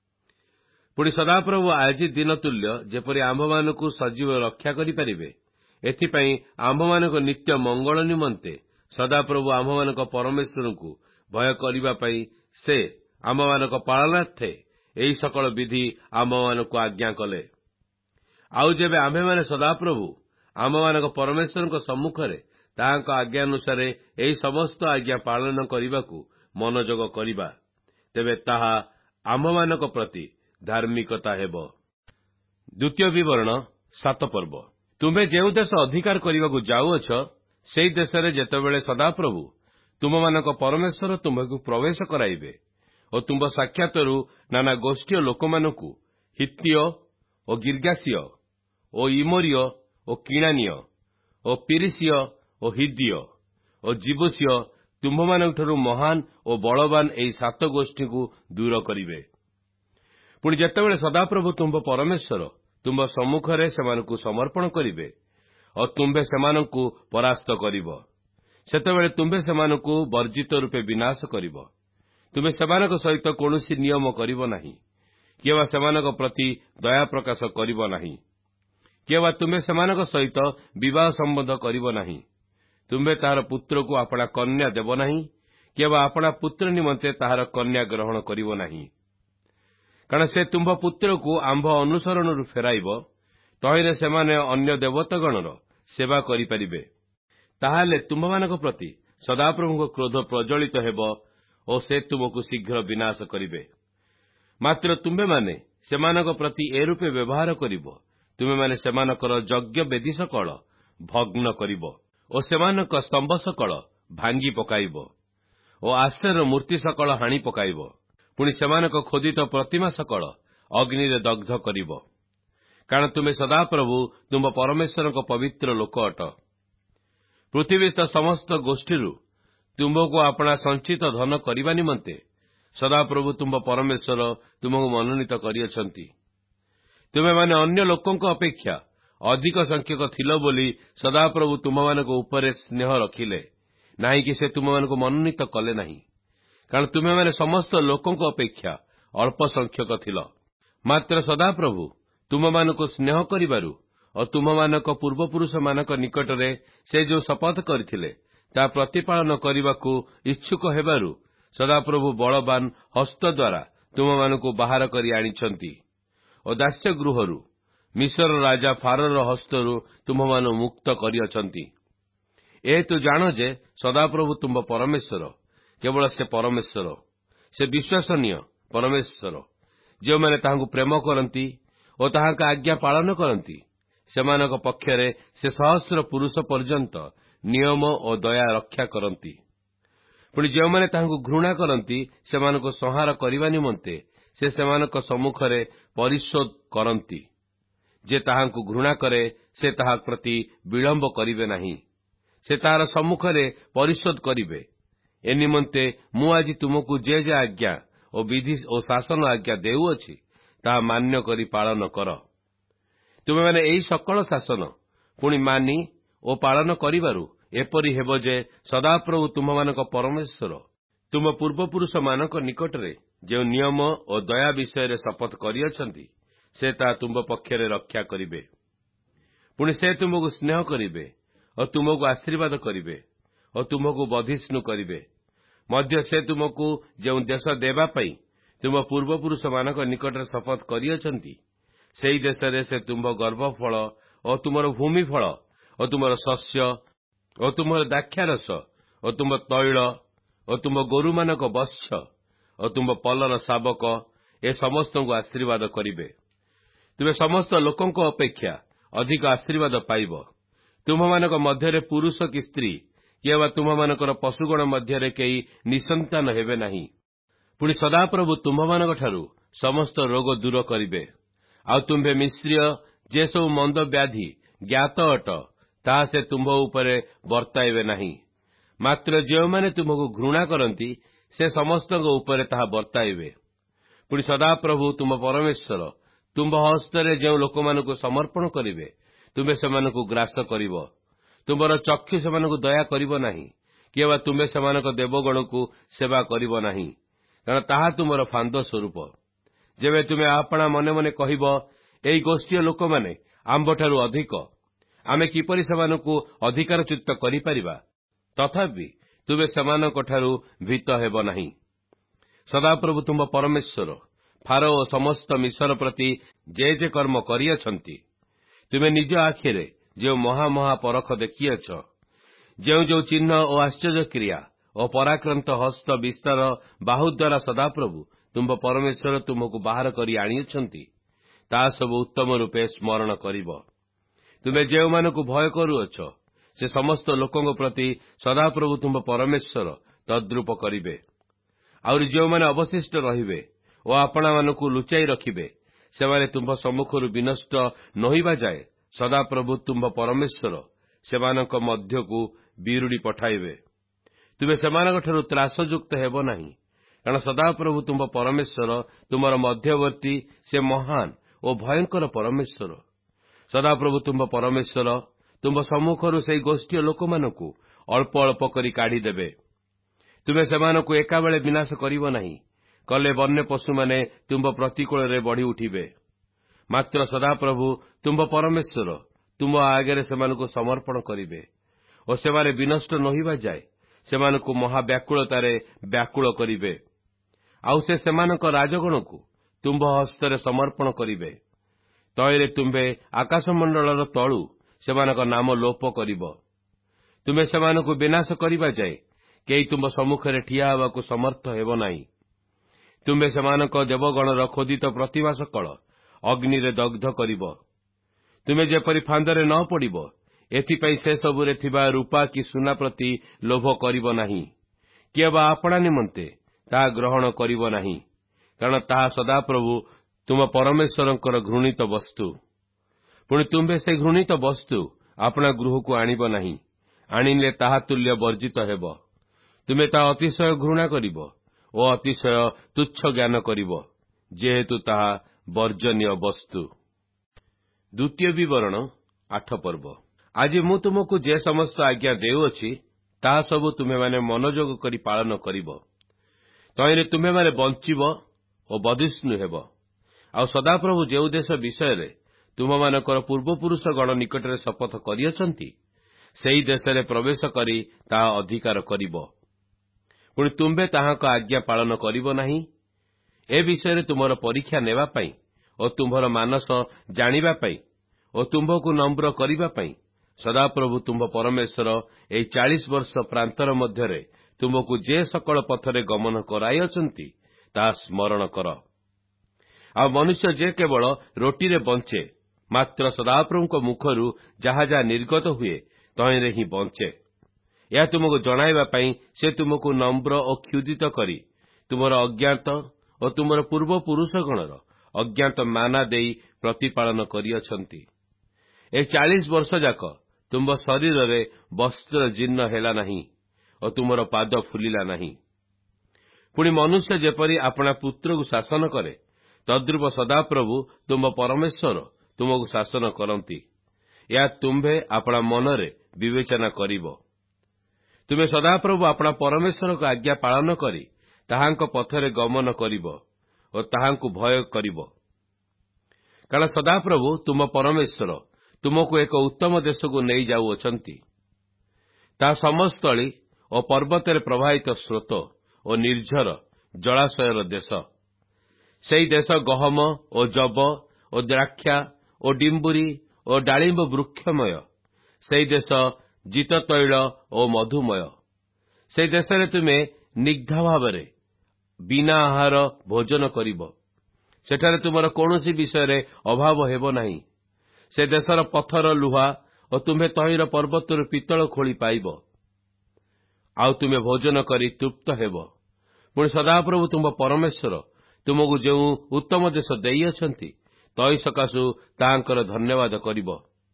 ପୁଣି ସଦାପ୍ରଭୁ ଆଜି ଦିନ ତୁଲ୍ୟ ଯେପରି ଆମ୍ଭମାନଙ୍କୁ ସଜୀବ ରକ୍ଷା କରିପାରିବେ, ଏଥିପାଇଁ ଆମ୍ଭମାନଙ୍କ ନିତ୍ୟ ମଙ୍ଗଳ ନିମନ୍ତେ ସଦାପ୍ରଭୁ ଆମ୍ଭମାନଙ୍କ ପରମେଶ୍ୱରଙ୍କୁ ଭୟ କରିବା ପାଇଁ ସେ ଆମ୍ଭମାନଙ୍କ ପାଳନାର୍ଥେ ଏହି ସକଳ ବିଧି ଆମ୍ଭମାନଙ୍କୁ ଆଜ୍ଞା କଲେ। ଆଉ ଯେବେ ଆମ୍ଭେମାନେ ସଦାପ୍ରଭୁ ଆମମାନଙ୍କ ପରମେଶ୍ୱରଙ୍କ ସମ୍ମୁଖରେ ତାହାଙ୍କ ଆଜ୍ଞାନୁସାରେ ଏହି ସମସ୍ତ ଆଜ୍ଞା ପାଳନ କରିବାକୁ ମନୋଯୋଗ କରିବା, ତେବେ ତାହା ଆମ୍ଭମାନଙ୍କ ପ୍ରତି ଧାର୍ମିକତା ହେବ। ଦ୍ୱିତୀୟ ବିବରଣ ସାତ ପର୍ବ। ତୁମ୍ଭେ ଯେଉଁ ଦେଶ ଅଧିକାର କରିବାକୁ ଯାଉଅଛ, ସେହି ଦେଶରେ ଯେତେବେଳେ ସଦାପ୍ରଭୁ ତୁମମାନଙ୍କ ପରମେଶ୍ୱର ତୁମ୍ଭକୁ ପ୍ରବେଶ କରାଇବେ ଓ ତୁମ୍ଭ ସାକ୍ଷାତରୁ ନାନା ଗୋଷ୍ଠୀୟ ଲୋକମାନଙ୍କୁ, ହିତ୍ତୀୟ ଓ ଗିର୍ଗାସୀୟ ଓ ଇମୋରୀୟ ଓ କିଣାନୀୟ ଓ ପିରିସୀୟ ଓ ହିବ୍ବୀୟ ଓ ଜିବୁସୀୟ ତୁମ୍ଭମାନଙ୍କଠାରୁ ମହାନ ଓ ବଳବାନ ଏହି ସାତ ଗୋଷ୍ଠୀଙ୍କୁ ଦୂର କରିବେ। ପୁଣି ଯେତେବେଳେ ସଦାପ୍ରଭୁ ତୁମ୍ଭ ପରମେଶ୍ୱର ତୁମ୍ଭ ସମ୍ମୁଖରେ ସେମାନଙ୍କୁ ସମର୍ପଣ କରିବେ ଓ ତୁମ୍ଭେ ସେମାନଙ୍କୁ ପରାସ୍ତ କରିବ, ସେତେବେଳେ ତୁମ୍ଭେ ସେମାନଙ୍କୁ ବର୍ଜିତ ରୂପେ ବିନାଶ କରିବ। ତୁମେ ସେମାନଙ୍କ ସହିତ କୌଣସି ନିୟମ କରିବ ନାହିଁ, କିମ୍ବା ସେମାନଙ୍କ ପ୍ରତି ଦୟା ପ୍ରକାଶ କରିବ ନାହିଁ, କିମ୍ବା ତୁମେ ସେମାନଙ୍କ ସହିତ ବିବାହ ସମ୍ବନ୍ଧ କରିବ ନାହିଁ। ତୁମ୍ଭେ ତାହାର ପୁତ୍ରକୁ ଆପଣା କନ୍ୟା ଦେବ ନାହିଁ, କିମ୍ବା ଆପଣା ପୁତ୍ର ନିମନ୍ତେ ତାହାର କନ୍ୟା ଗ୍ରହଣ କରିବ ନାହିଁ। କାରଣ ସେ ତୁମ୍ଭ ପୁତ୍ରକୁ ଆମ୍ଭ ଅନୁସରଣରୁ ଫେରାଇବ, ତହିଁରେ ସେମାନେ ଅନ୍ୟ ଦେବତାଗଣର ସେବା କରିପାରିବେ। ତାହେଲେ ତୁମ୍ଭମାନଙ୍କ ପ୍ରତି ସଦାପ୍ରଭୁଙ୍କ କ୍ରୋଧ ପ୍ରଜ୍ୱଳିତ ହେବ ଓ ସେ ତୁମକୁ ଶୀଘ୍ର ବିନାଶ କରିବେ। ମାତ୍ର ତୁମ୍ଭେମାନେ ସେମାନଙ୍କ ପ୍ରତି ଏ ରୂପେ ବ୍ୟବହାର କରିବ, ତୁମେମାନେ ସେମାନଙ୍କର ଯଜ୍ଞ ବେଦୀ ସକଳ ଭଗ୍ନ କରିବ ଓ ସେମାନଙ୍କ ସ୍ତମ୍ଭ ସକଳ ଭାଙ୍ଗି ପକାଇବ ଓ ଆଶେରର ମୂର୍ତ୍ତି ସକଳ ହାଣି ପକାଇବ। ପୁଣି ସେମାନଙ୍କ ଖୋଦିତ ପ୍ରତିମା ସକଳ ଅଗ୍ନିରେ ଦଗ୍ଧ କରିବ। କାରଣ ତୁମେ ସଦାପ୍ରଭୁ ତୁମ୍ଭ ପରମେଶ୍ୱରଙ୍କ ପବିତ୍ର ଲୋକ ଅଟ। ପୃଥିବୀସ୍ଥ ସମସ୍ତ ଗୋଷ୍ଠୀରୁ ତୁମ୍ଭକୁ ଆପଣା ସଞ୍ଚିତ ଧନ କରିବା ନିମନ୍ତେ ସଦାପ୍ରଭୁ ତୁମ୍ଭ ପରମେଶ୍ୱର ତୁମକୁ ମନୋନୀତ କରିଅଛନ୍ତି। ତୁମେମାନେ ଅନ୍ୟ ଲୋକଙ୍କ ଅପେକ୍ଷା ଅଧିକ ସଂଖ୍ୟକ ଥିଲ ବୋଲି ସଦାପ୍ରଭୁ ତୁମମାନଙ୍କ ଉପରେ ସ୍ନେହ ରଖିଲେ, ନାହିଁକି ସେ ତୁମମାନଙ୍କୁ ମନୋନୀତ କଲେ ନାହିଁ। କାରଣ ତୁମେମାନେ ସମସ୍ତ ଲୋକଙ୍କ ଅପେକ୍ଷା ଅଳ୍ପ ସଂଖ୍ୟକ ଥିଲ। ମାତ୍ର ସଦାପ୍ରଭୁ ତୁମମାନଙ୍କୁ ସ୍ନେହ କରିବାରୁ ଓ ତୁମମାନଙ୍କ ପୂର୍ବପୁରୁଷମାନଙ୍କ ନିକଟରେ ସେ ଯେଉଁ ଶପଥ କରିଥିଲେ, ତାହା ପ୍ରତିପାଳନ କରିବାକୁ ଇଚ୍ଛୁକ ହେବାରୁ ସଦାପ୍ରଭୁ ବଳବାନ ହସ୍ତ ଦ୍ୱାରା ତୁମମାନଙ୍କୁ ବାହାର କରି ଆଣିଛନ୍ତି ଓ ଦାସ୍ୟ ଗୃହରୁ, ମିଶର ରାଜା ଫାରୋର ହସ୍ତରୁ ତୁମମାନଙ୍କୁ ମୁକ୍ତ କରିଅଛନ୍ତି। ଏହେତୁ ଜାଣ ଯେ ସଦାପ୍ରଭୁ ତୁମ୍ଭ ପରମେଶ୍ୱର, କେବଳ ସେ ପରମେଶ୍ୱର, ସେ ବିଶ୍ୱସନୀୟ ପରମେଶ୍ୱର। ଯେଉଁମାନେ ତାହାଙ୍କୁ ପ୍ରେମ କରନ୍ତି ଓ ତାହାଙ୍କ ଆଜ୍ଞା ପାଳନ କରନ୍ତି, ସେମାନଙ୍କ ପକ୍ଷରେ ସେ ସହସ୍ର ପୁରୁଷ ପର୍ଯ୍ୟନ୍ତ ନିୟମ ଓ ଦୟା ରକ୍ଷା କରନ୍ତି। ପୁଣି ଯେଉଁମାନେ ତାହାଙ୍କୁ ଘୃଣା କରନ୍ତି, ସେମାନଙ୍କୁ ସଂହାର କରିବା ନିମନ୍ତେ ସେ ସେମାନଙ୍କ ସମ୍ମୁଖରେ ପରିଶୋଧ କରନ୍ତି। ଯେ ତାହାଙ୍କୁ ଘୃଣା କରେ, ସେ ତାହା ପ୍ରତି ବିଳମ୍ବ କରିବେ ନାହିଁ, ସେ ତାହାର ସମ୍ମୁଖରେ ପରିଶୋଧ କରିବେ। ଏ ନିମନ୍ତେ ମୁଁ ଆଜି ତୁମକୁ ଯେ ଯେ ଆଜ୍ଞା ଓ ବିଧି ଓ ଶାସନ ଆଜ୍ଞା ଦେଉଅଛି, ତାହା ମାନ୍ୟ କରି ପାଳନ କର। ତୁମେମାନେ ଏହି ସକଳ ଶାସନ ପୁଣି ମାନି ଓ ପାଳନ କରିବାରୁ ଏପରି ହେବ ଯେ ସଦାପ୍ରଭୁ ତୁମମାନଙ୍କ ପରମେଶ୍ୱର ତୁମ ପୂର୍ବପୁରୁଷମାନଙ୍କ ନିକଟରେ ଯେଉଁ ନିୟମ ଓ ଦୟା ବିଷୟରେ ଶପଥ କରିଅଛନ୍ତି, ସେ ତାହା ତୁମ୍ଭ ପକ୍ଷରେ ରକ୍ଷା କରିବେ। ପୁଣି ସେ ତୁମକୁ ସ୍ନେହ କରିବେ ଓ ତୁମକୁ ଆଶୀର୍ବାଦ କରିବେ ଓ ତୁମକୁ ବର୍ଦ୍ଧିଷ୍ଣୁ କରିବେ। ମଧ୍ୟ ସେ ତୁମକୁ ଯେଉଁ ଦେଶ ଦେବା ପାଇଁ ତୁମ ପୂର୍ବପୁରୁଷମାନଙ୍କ ନିକଟରେ ଶପଥ କରିଅଛନ୍ତି, ସେହି ଦେଶରେ ସେ ତୁମ୍ଭ ଗର୍ଭଫଳ ଓ ତୁମର ଭୂମିଫଳ ଓ ତୁମର ଶସ୍ୟ ଓ ତୁମର ଦ୍ରାକ୍ଷାରସ ଓ ତୁମ ତୈଳ ଓ ତୁମ ଗୋରୁମାନଙ୍କ ବତ୍ସ ଓ ତୁମ ପଲର ଶାବକ ଏ ସମସ୍ତଙ୍କୁ ଆଶୀର୍ବାଦ କରିବେ। ତୁମେ ସମସ୍ତ ଲୋକଙ୍କ ଅପେକ୍ଷା ଅଧିକ ଆଶୀର୍ବାଦ ପାଇବ। ତୁମମାନଙ୍କ ମଧ୍ୟରେ ପୁରୁଷ କି ସ୍ତ୍ରୀ କିମ୍ବା ତୁମମାନଙ୍କର ପଶୁଗଣ ମଧ୍ୟରେ କେହି ନିଃସନ୍ତାନ ହେବେ ନାହିଁ। ପୁଣି ସଦାପ୍ରଭୁ ତୁମ୍ଭମାନଙ୍କଠାରୁ ସମସ୍ତ ରୋଗ ଦୂର କରିବେ। ଆଉ ତୁମ୍ଭେ ମିଶ୍ରୀୟ ଯେ ସବୁ ମନ୍ଦ ବ୍ୟାଧି ଜ୍ଞାତ ଅଟ, ତାହା ସେ ତୁମ୍ଭ ଉପରେ ବର୍ତ୍ତାଇବେ ନାହିଁ। ମାତ୍ର ଯେଉଁମାନେ ତୁମକୁ ଘୃଣା କରନ୍ତି, ସେ ସମସ୍ତଙ୍କ ଉପରେ ତାହା ବର୍ତ୍ତାଇବେ। ପୁଣି ସଦାପ୍ରଭୁ ତୁମ ପରମେଶ୍ୱର ତୁମ୍ଭ ହସ୍ତରେ ଯେଉଁ ଲୋକମାନଙ୍କୁ ସମର୍ପଣ କରିବେ, ତୁମେ ସେମାନଙ୍କୁ ଗ୍ରାସ କରିବ। ତୁମର ଚକ୍ଷୁ ସେମାନଙ୍କୁ ଦୟା କରିବ ନାହିଁ, କିମ୍ବା ତୁମେ ସେମାନଙ୍କ ଦେବଗଣକୁ ସେବା କରିବ ନାହିଁ, କାରଣ ତାହା ତୁମର ଫାନ୍ଦ ସ୍ୱରୂପ। ଯେବେ ତୁମେ ଆପଣା ମନେ ମନେ କହିବ, ଏହି ଗୋଷ୍ଠୀୟ ଲୋକମାନେ ଆମ୍ଭଠାରୁ ଅଧିକ, ଆମେ କିପରି ସେମାନଙ୍କୁ ଅଧିକାରଚ୍ୟୁତ କରିପାରିବା, ତଥାପି ତୁମେ ସେମାନଙ୍କଠାରୁ ଭୀତ ହେବ ନାହିଁ। ସଦାପ୍ରଭୁ ତୁମ୍ଭ ପରମେଶ୍ୱର ଫାରୋ ଓ ସମସ୍ତ ମିଶର ପ୍ରତି ଯେ ଯେ କର୍ମ କରିଅଛନ୍ତି, ତୁମେ ନିଜ ଆଖିରେ ଯେଉଁ ମହା ମହା ପରଖ ଦେଖିଅଛ, ଯେଉଁ ଯେଉଁ ଚିହ୍ନ ଓ ଆଶ୍ଚର୍ଯ୍ୟକ୍ରିୟା ଓ ପରାକ୍ରାନ୍ତ ହସ୍ତ ବିସ୍ତାର ବାହୁ ଦ୍ୱାରା ସଦାପ୍ରଭୁ ତୁମ୍ଭ ପରମେଶ୍ୱର ତୁମକୁ ବାହାର କରି ଆଣିଅଛନ୍ତି, ତାହା ସବୁ ଉତ୍ତମ ରୂପେ ସ୍ମରଣ କରିବ। ତୁମେ ଯେଉଁମାନଙ୍କୁ ଭୟ କରୁଅଛ, ସେ ସମସ୍ତ ଲୋକଙ୍କ ପ୍ରତି ସଦାପ୍ରଭୁ ତୁମ୍ଭ ପରମେଶ୍ୱର ତଦ୍ରୂପ କରିବେ। ଆହୁରି ଯେଉଁମାନେ ଅବଶିଷ୍ଟ ରହିବେ ଓ ଆପଣାମାନଙ୍କୁ ଲୁଚାଇ ରଖିବେ, ସେମାନେ ତୁମ୍ଭ ସମ୍ମୁଖରୁ ବିନଷ୍ଟ ନୋହିବା ଯାଏ ସଦାପ୍ରଭୁ ତୁମ୍ଭ ପରମେଶ୍ୱର ସେମାନଙ୍କ ମଧ୍ୟକୁ ବିରୁଡ଼ି ପଠାଇବେ। ତୁମେ ସେମାନଙ୍କଠାରୁ ତ୍ରାସଯୁକ୍ତ ହେବ ନାହିଁ, କାରଣ ସଦାପ୍ରଭୁ ତୁମ୍ଭ ପରମେଶ୍ୱର ତୁମର ମଧ୍ୟବର୍ତ୍ତୀ, ସେ ମହାନ ଓ ଭୟଙ୍କର ପରମେଶ୍ୱର। ସଦାପ୍ରଭୁ ତୁମ୍ଭ ପରମେଶ୍ୱର ତୁମ୍ଭ ସମ୍ମୁଖରୁ ସେହି ଗୋଷ୍ଠୀୟ ଲୋକମାନଙ୍କୁ ଅଳ୍ପ ଅଳ୍ପ କରି କାଢ଼ିଦେବେ। ତୁମେ ସେମାନଙ୍କୁ ଏକାବେଳେ ବିନାଶ କରିବ ନାହିଁ, କଲେ ବନ୍ୟ ପଶୁମାନେ ତୁମ୍ଭ ପ୍ରତିକୂଳରେ ବଢ଼ି ଉଠିବେ। ମାତ୍ର ସଦାପ୍ରଭୁ ତୁମ୍ଭ ପରମେଶ୍ୱର ତୁମ ଆଗରେ ସେମାନଙ୍କୁ ସମର୍ପଣ କରିବେ ଓ ସେମାନେ ବିନଷ୍ଟ ନୋହିବା ଯାଏ ସେମାନଙ୍କୁ ମହାବ୍ୟାକୁଳତାରେ ବ୍ୟାକୁଳ କରିବେ। ଆଉ ସେ ସେମାନଙ୍କ ରାଜଗଣକୁ ତୁମ୍ଭ ହସ୍ତରେ ସମର୍ପଣ କରିବେ। ତହିଁରେ ତୁମ୍ଭେ ଆକାଶମଣ୍ଡଳର ତଳୁ ସେମାନଙ୍କ ନାମ ଲୋପ କରିବ। ତୁମେ ସେମାନଙ୍କୁ ବିନାଶ କରିବା ଯାଏ କେହି ତୁମ୍ଭ ସମ୍ମୁଖରେ ଠିଆ ହେବାକୁ ସମର୍ଥ ହେବ ନାହିଁ। ତୁମ୍ଭେ ସେମାନଙ୍କ ଦେବଗଣର ଖୋଦିତ ପ୍ରତିମା ସକଳ ଅଗ୍ନିରେ ଦଗ୍ଧ କରିବ। ତୁମେ ଯେପରି ଫାନ୍ଦରେ ନ ପଡ଼ିବ, ଏଥିପାଇଁ ସେସବୁରେ ଥିବା ରୂପା କି ସୁନା ପ୍ରତି ଲୋଭ କରିବ ନାହିଁ, କିମ୍ବା ଆପଣା ନିମନ୍ତେ ତାହା ଗ୍ରହଣ କରିବ ନାହିଁ, କାରଣ ତାହା ସଦାପ୍ରଭୁ ତୁମ ପରମେଶ୍ୱରଙ୍କର ଘୃଣିତ ବସ୍ତୁ। ପୁଣି ତୁମ୍ଭେ ସେ ଘୃଣିତ ବସ୍ତୁ ଆପଣା ଗୃହକୁ ଆଣିବ ନାହିଁ, ଆଣିଲେ ତାହା ତୁଲ୍ୟ ବର୍ଜିତ ହେବ। ତୁମେ ତାହା ଅତିଶୟ ଘୃଣା କରିବ ଓ ଅତିଶୟ ତୁଚ୍ଛ ଜ୍ଞାନ କରିବ, ଯେହେତୁ ତାହା ବର୍ଜନୀୟ ବସ୍ତୁ। ଦ୍ୱିତୀୟ ବିବରଣ ଆଠ ପର୍ବ। ଆଜି ମୁଁ ତୁମକୁ ଯେ ସମସ୍ତ ଆଜ୍ଞା ଦେଉଅଛି, ତାହା ସବୁ ତୁମେମାନେ ମନୋଯୋଗ କରି ପାଳନ କରିବ। ତହିଁରେ ତୁମେମାନେ ବଞ୍ଚିବ ଓ ବଧିଷ୍ଣୁ ହେବ। ଆଉ ସଦାପ୍ରଭୁ ଯେଉଁ ଦେଶ ବିଷୟରେ ତୁମମାନଙ୍କର ପୂର୍ବପୁରୁଷଗଣ ନିକଟରେ ଶପଥ କରିଅଛନ୍ତି, ସେହି ଦେଶରେ ପ୍ରବେଶ କରି ତାହା ଅଧିକାର କରିବ। ପୁଣି ତୁମ୍ଭେ ତାହାଙ୍କ ଆଜ୍ଞା ପାଳନ କରିବ ନାହିଁ। ଏ ବିଷୟରେ ତୁମର ପରୀକ୍ଷା ନେବା ପାଇଁ ଓ ତୁମ୍ଭର ମାନସ ଜାଣିବା ପାଇଁ ଓ ତୁମ୍ଭକୁ ନମ୍ର କରିବା ପାଇଁ ସଦାପ୍ରଭୁ ତୁମ୍ଭ ପରମେଶ୍ୱର ଏହି ଚାଳିଶ ବର୍ଷ ପ୍ରାନ୍ତର ମଧ୍ୟରେ ତୁମକୁ ଯେ ସକଳ ପଥରେ ଗମନ କରାଇଅଛନ୍ତି, ତାହା ସ୍ମରଣ କର। ଆଉ ମନୁଷ୍ୟ ଯେ କେବଳ ରୋଟିରେ ବଞ୍ଚେ, ମାତ୍ର ସଦାପ୍ରଭୁଙ୍କ ମୁଖରୁ ଯାହା ଯାହା ନିର୍ଗତ ହୁଏ, ତହିଁରେ ହିଁ ବଞ୍ଚେ। ଏହା ତୁମକୁ ଜଣାଇବା ପାଇଁ ସେ ତୁମକୁ ନମ୍ର ଓ କ୍ଷୁଦିତ କରି ତୁମର ଅଜ୍ଞାତ ଓ ତୁମର ପୂର୍ବପୁରୁଷଗଣର ଅଜ୍ଞାତ ମାନା ଦେଇ ପ୍ରତିପାଳନ କରିଅଛନ୍ତି। ଏ ଚାଳିଶ ବର୍ଷ ଯାକ ତୁମ୍ଭ ଶରୀରରେ ବସ୍ତ୍ର ଜୀର୍ଣ୍ଣ ହେଲା ନାହିଁ ଓ ତୁମର ପାଦ ଫୁଲିଲା ନାହିଁ। ପୁଣି ମନୁଷ୍ୟ ଯେପରି ଆପଣା ପୁତ୍ରକୁ ଶାସନ କରେ, ତଦ୍ରୂପ ସଦାପ୍ରଭୁ ତୁମ୍ଭ ପରମେଶ୍ୱର ତୁମକୁ ଶାସନ କରନ୍ତି। ଏହା ତୁମ୍ଭେ ଆପଣା ମନରେ ବିବେଚନା କରିବ। ତୁମେ ସଦାପ୍ରଭୁ ଆପଣା ପରମେଶ୍ୱରଙ୍କ ଆଜ୍ଞା ପାଳନ କରି ତାହାଙ୍କ ପଥରେ ଗମନ କରିବ ଓ ତାହାଙ୍କୁ ଭୟ କରିବ। କାରଣ ସଦାପ୍ରଭୁ ତୁମ ପରମେଶ୍ୱର ତୁମକୁ ଏକ ଉତ୍ତମ ଦେଶକୁ ନେଇ ଯାଉଅଛନ୍ତି। ତାହା ସମସ୍ଥଳୀ ଓ ପର୍ବତରେ ପ୍ରବାହିତ ସ୍ରୋତ ଓ ନିର୍ଝର ଜଳାଶୟର ଦେଶ। ସେହି ଦେଶ ଗହମ ଓ ଯବ ଓ ଦ୍ରାକ୍ଷା ଓ ଡିମ୍ବୁରି ଓ ଡାଳିମ୍ବ ବୃକ୍ଷମୟ। ସେହି ଦେଶ ଜିତତୈଳ ଓ ମଧୁମୟ। ସେହି ଦେଶରେ ତୁମେ ନିଗ୍ଧ ଭାବରେ ବିନା ଆହାର ଭୋଜନ କରିବ। ସେଠାରେ ତୁମର କୌଣସି ବିଷୟରେ ଅଭାବ ହେବ ନାହିଁ। ସେ ଦେଶର ପଥର ଲୁହା ଓ ତୁମ୍ଭେ ତହିଁର ପର୍ବତରୁ ପିତ୍ତଳ ଖୋଳି ପାଇବ। ଆଉ ତୁମେ ଭୋଜନ କରି ତୃପ୍ତ ହେବ। ପୁଣି ସଦାପ୍ରଭୁ ତୁମ୍ଭ ପରମେଶ୍ୱର ତୁମକୁ ଯେଉଁ ଉତ୍ତମ ଦେଶ ଦେଇଅଛନ୍ତି, ତହି ସକାଶୁ ତାହାଙ୍କର ଧନ୍ୟବାଦ କରିବ।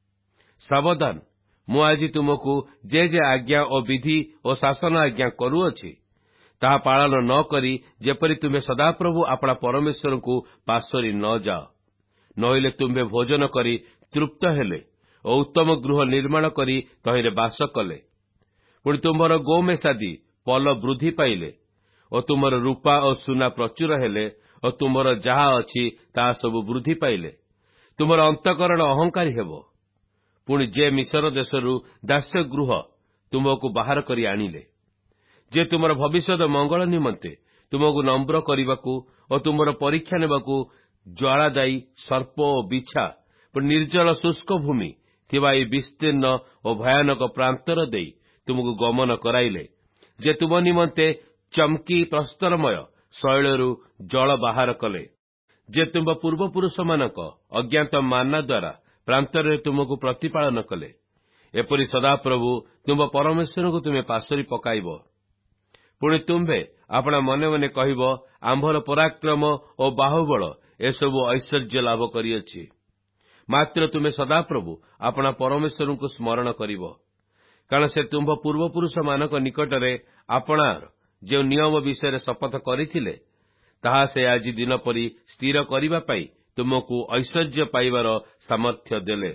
ସାବଧାନ, ମୁଁ ଆଜି ତୁମକୁ ଯେ ଯେ ଆଜ୍ଞା ଓ ବିଧି ଓ ଶାସନ ଆଜ୍ଞା କରୁଅଛି, ତାହା ପାଳନ ନ କରି ଯେପରି ତୁମେ ସଦାପ୍ରଭୁ ଆପଣା ପରମେଶ୍ୱରଙ୍କୁ ପାଶୋରି ନ ଯାଅ। ନହେଲେ ତୁମ୍ଭେ ଭୋଜନ କରି ତୃପ୍ତ ହେଲେ ଓ ଉତ୍ତମ ଗୃହ ନିର୍ମାଣ କରି ତହିଁରେ ବାସ କଲେ। ପୁଣି ତୁମ୍ଭର ଗୋମେଷାଦି ପଲ ବୃଦ୍ଧି ପାଇଲେ ଓ ତୁମର ରୂପା ଓ ସୁନା ପ୍ରଚୁର ହେଲେ ଓ ତୁମର ଯାହା ଅଛି ତାହା ସବୁ ବୃଦ୍ଧି ପାଇଲେ, ତୁମର ଅନ୍ତଃକରଣ ଅହଙ୍କାରୀ ହେବ। ପୁଣି ଯେ ମିଶର ଦେଶରୁ ଦାସ୍ୟ ଗୃହ ତୁମକୁ ବାହାର କରି ଆଣିଲେ, ଯେ ତୁମର ଭବିଷ୍ୟତ ମଙ୍ଗଳ ନିମନ୍ତେ ତୁମକୁ ନମ୍ର କରିବାକୁ ଓ ତୁମର ପରୀକ୍ଷା ନେବାକୁ ଜ୍ୱାଳାଦାୟୀ ସର୍ପ ଓ ବିଛା ନିର୍ଜଳ ଶୁଷ୍କ ଭୂମି ଥିବା ଏହି ବିସ୍ତୀର୍ଣ୍ଣ ଓ ଭୟାନକ ପ୍ରାନ୍ତର ଦେଇ ତୁମକୁ ଗମନ କରାଇଲେ, ଯେ ତୁମ ନିମନ୍ତେ ଚମ୍କି ପ୍ରସ୍ତରମୟ ଶୈଳରୁ ଜଳ ବାହାର କଲେ, ଯେ ତୁମ୍ଭ ପୂର୍ବପୁରୁଷମାନଙ୍କ ଅଜ୍ଞାତ ମାନା ଦ୍ୱାରା ପ୍ରାନ୍ତରରେ ତୁମକୁ ପ୍ରତିପାଳନ କଲେ, ଏପରି ସଦାପ୍ରଭୁ ତୁମ୍ଭ ପରମେଶ୍ୱରଙ୍କୁ ତୁମେ ପାଶୋରି ପକାଇବ। ପୁଣି ତୁମ୍ଭେ ଆପଣା ମନେ ମନେ କହିବ, ଆମ୍ଭର ପରାକ୍ରମ ଓ ବାହୁବଳ ଏସବୁ ଐଶ୍ୱର୍ଯ୍ୟ ଲାଭ କରିଅଛି। ମାତ୍ର ତୁମେ ସଦାପ୍ରଭୁ ଆପଣା ପରମେଶ୍ୱରଙ୍କୁ ସ୍ମରଣ କରିବ, କାରଣ ସେ ତୁମ୍ଭ ପୂର୍ବପୁରୁଷମାନଙ୍କ ନିକଟରେ ଆପଣାର ଯେଉଁ ନିୟମ ବିଷୟରେ ଶପଥ କରିଥିଲେ, ତାହା ସେ ଆଜି ଦିନ ପରି ସ୍ଥିର କରିବା ପାଇଁ ତୁମକୁ ଐଶ୍ୱର୍ଯ୍ୟ ପାଇବାର ସାମର୍ଥ୍ୟ ଦେଲେ।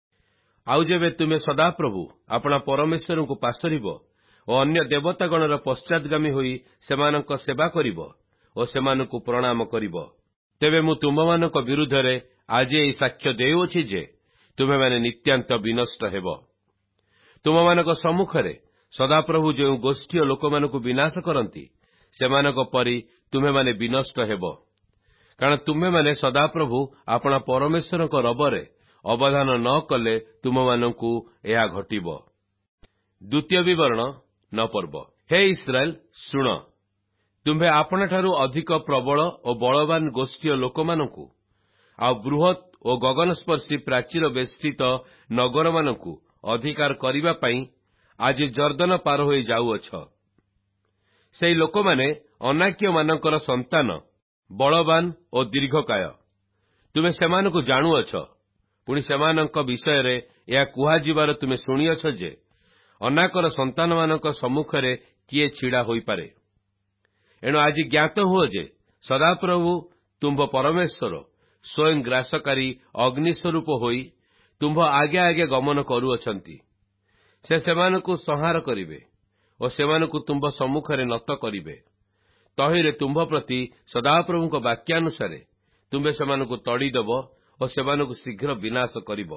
ଆଉ ଯେବେ ତୁମେ ସଦାପ୍ରଭୁ ଆପଣା ପରମେଶ୍ୱରଙ୍କୁ ପାଶୋରିବ ଓ ଅନ୍ୟ ଦେବତାଗଣର ପଶ୍ଚାଦଗାମୀ ହୋଇ ସେମାନଙ୍କ ସେବା କରିବ ଓ ସେମାନଙ୍କୁ ପ୍ରଣାମ କରିବ, ତେବେ ମୁଁ ତୁମମାନଙ୍କ ବିରୁଦ୍ଧରେ ଆଜି ଏହି ସାକ୍ଷ୍ୟ ଦେଉଅଛି ଯେ ତୁମେମାନେ ନିତ୍ୟାନ୍ତ ବିନଷ୍ଟ ହେବ। ତୁମମାନଙ୍କ ସମ୍ମୁଖରେ ସଦାପ୍ରଭୁ ଯେଉଁ ଗୋଷ୍ଠୀୟ ଲୋକମାନଙ୍କୁ ବିନାଶ କରନ୍ତି, ସେମାନଙ୍କ ପରି ତୁମେମାନେ ବିନଷ୍ଟ ହେବ। କାରଣ ତୁମେମାନେ ସଦାପ୍ରଭୁ ଆପଣା ପରମେଶ୍ୱରଙ୍କ ରବରେ ଅବଧାନ ନ କଲେ ତୁମମାନଙ୍କୁ ଏହା ଘଟିବ। ଦ୍ୱିତୀୟ ବିବରଣ ନ ପର୍ବ। ହେ ଇସ୍ରାଏଲ, ଶୁଣ, ତୁମ୍ଭେ ଆପଣଠାରୁ ଅଧିକ ପ୍ରବଳ ଓ ବଳବାନ ଗୋଷ୍ଠୀୟ ଲୋକମାନଙ୍କୁ ଆଉ ବୃହତ୍ ଓ ଗଗନସ୍ପର୍ଶୀ ପ୍ରାଚୀର ବେଷ୍ଟିତ ନଗରମାନଙ୍କୁ ଅଧିକାର କରିବା ପାଇଁ ଆଜି ଜର୍ଦ୍ଦନ ପାର ହୋଇ ଯାଉଅଛ। ସେହି ଲୋକମାନେ ଅନାକ୍ୟମାନଙ୍କର ସନ୍ତାନ, ବଳବାନ ଓ ଦୀର୍ଘକାୟ। ତୁମେ ସେମାନଙ୍କୁ ଜାଣୁଅଛ। ପୁଣି ସେମାନଙ୍କ ବିଷୟରେ ଏହା କୁହାଯିବାର ତୁମେ ଶୁଣିଅଛ ଯେ, ଅନାକର ସନ୍ତାନମାନଙ୍କ ସମ୍ମୁଖରେ କିଏ ଛିଡ଼ା ହୋଇପାରେ। ଏଣୁ ଆଜି ଜ୍ଞାତ ହୁଅ ଯେ ସଦାପ୍ରଭୁ ତୁମ୍ଭ ପରମେଶ୍ୱର ସ୍ୱୟଂ ଗ୍ରାସକାରୀ ଅଗ୍ନି ସ୍ୱରୂପ ହୋଇ ତୁମ୍ଭ ଆଗେ ଆଗେ ଗମନ କରୁଅଛନ୍ତି। ସେ ସେମାନଙ୍କୁ ସଂହାର କରିବେ ଓ ସେମାନଙ୍କୁ ତୁମ୍ଭ ସମ୍ମୁଖରେ ନତ କରିବେ। ତହିଁରେ ତୁମ୍ଭ ପ୍ରତି ସଦାପ୍ରଭୁଙ୍କ ବାକ୍ୟାନୁସାରେ ତୁମ୍ଭେ ସେମାନଙ୍କୁ ତଡ଼ିଦେବ ଓ ସେମାନଙ୍କୁ ଶୀଘ୍ର ବିନାଶ କରିବ।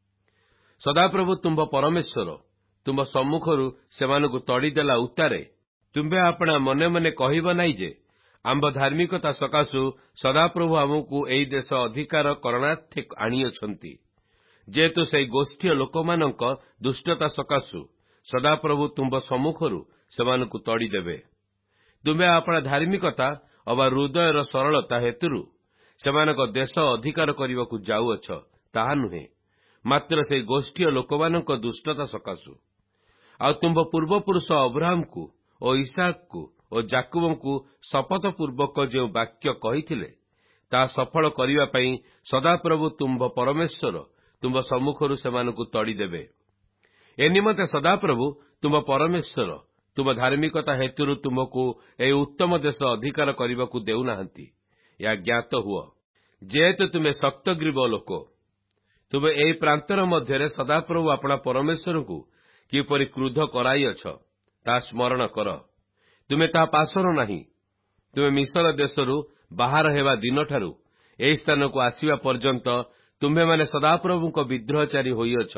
ସଦାପ୍ରଭୁ ତୁମ୍ଭ ପରମେଶ୍ୱର ତୁମ୍ଭ ସମ୍ମୁଖରୁ ସେମାନଙ୍କୁ ତଡ଼ିଦେଲା ଉତ୍ତାରେ ତୁମ୍ଭେ ଆପଣା ମନେ ମନେ କହିବ ନାହିଁ ଯେ, ଆମ୍ଭ ଧାର୍ମିକତା ସକାଶୁ ସଦାପ୍ରଭୁ ଆମକୁ ଏହି ଦେଶ ଅଧିକାର କରଣାର୍ଥେ ଆଣିଅଛନ୍ତି। ଯେହେତୁ ସେହି ଗୋଷ୍ଠୀୟ ଲୋକମାନଙ୍କ ଦୁଷ୍ଟତା ସକାଶୁ ସଦାପ୍ରଭୁ ତୁମ୍ଭ ସମ୍ମୁଖରୁ ସେମାନଙ୍କୁ ତଡ଼ିଦେବେ। ତୁମ୍ଭେ ଆପଣା ଧାର୍ମିକତା ଅବା ହୃଦୟର ସରଳତା ହେତୁରୁ ସେମାନଙ୍କ ଦେଶ ଅଧିକାର କରିବାକୁ ଯାଉଅଛ, ତାହା ନୁହେଁ, ମାତ୍ର ସେହି ଗୋଷ୍ଠୀୟ ଲୋକମାନଙ୍କ ଦୁଷ୍ଟତା ସକାଶୁ। ଆଉ ତୁମ୍ଭ ପୂର୍ବପୁରୁଷ ଅବ୍ରାହମକୁ ଓ ଇସାକକୁ ଓ ଯାକୁବଙ୍କୁ ଶପଥପୂର୍ବକ ଯେଉଁ ବାକ୍ୟ କହିଥିଲେ, ତାହା ସଫଳ କରିବା ପାଇଁ ସଦାପ୍ରଭୁ ତୁମ୍ଭ ପରମେଶ୍ୱର ତୁମ୍ଭ ସମ୍ମୁଖରୁ ସେମାନଙ୍କୁ ତଡ଼ିଦେବେ। ଏ ନିମନ୍ତେ ସଦାପ୍ରଭୁ ତୁମ୍ଭ ପରମେଶ୍ୱର ତୁମ୍ଭ ଧାର୍ମିକତା ହେତୁରୁ ତୁମକୁ ଏହି ଉତ୍ତମ ଦେଶ ଅଧିକାର କରିବାକୁ ଦେଉନାହାନ୍ତି। ଏହା ଜ୍ଞାତ ହୁଅ। ଯେହେତୁ ତୁମେ ଶକ୍ତଗ୍ରୀବ ଲୋକ, ତୁମେ ଏହି ପ୍ରାନ୍ତର ମଧ୍ୟରେ ସଦାପ୍ରଭୁ ଆପଣା ପରମେଶ୍ୱରଙ୍କୁ କିପରି କ୍ରୁଦ୍ଧ କରାଇଅଛ, ତାହା ସ୍ମରଣ କର। ତୁମେ ତାହା ପାଶୋର ନାହିଁ। ତୁମେ ମିଶର ଦେଶରୁ ବାହାର ହେବା ଦିନଠାରୁ ଏହି ସ୍ଥାନକୁ ଆସିବା ପର୍ଯ୍ୟନ୍ତ ତୁମ୍ଭେମାନେ ସଦାପ୍ରଭୁଙ୍କ ବିଦ୍ରୋହଚାରୀ ହୋଇଅଛ।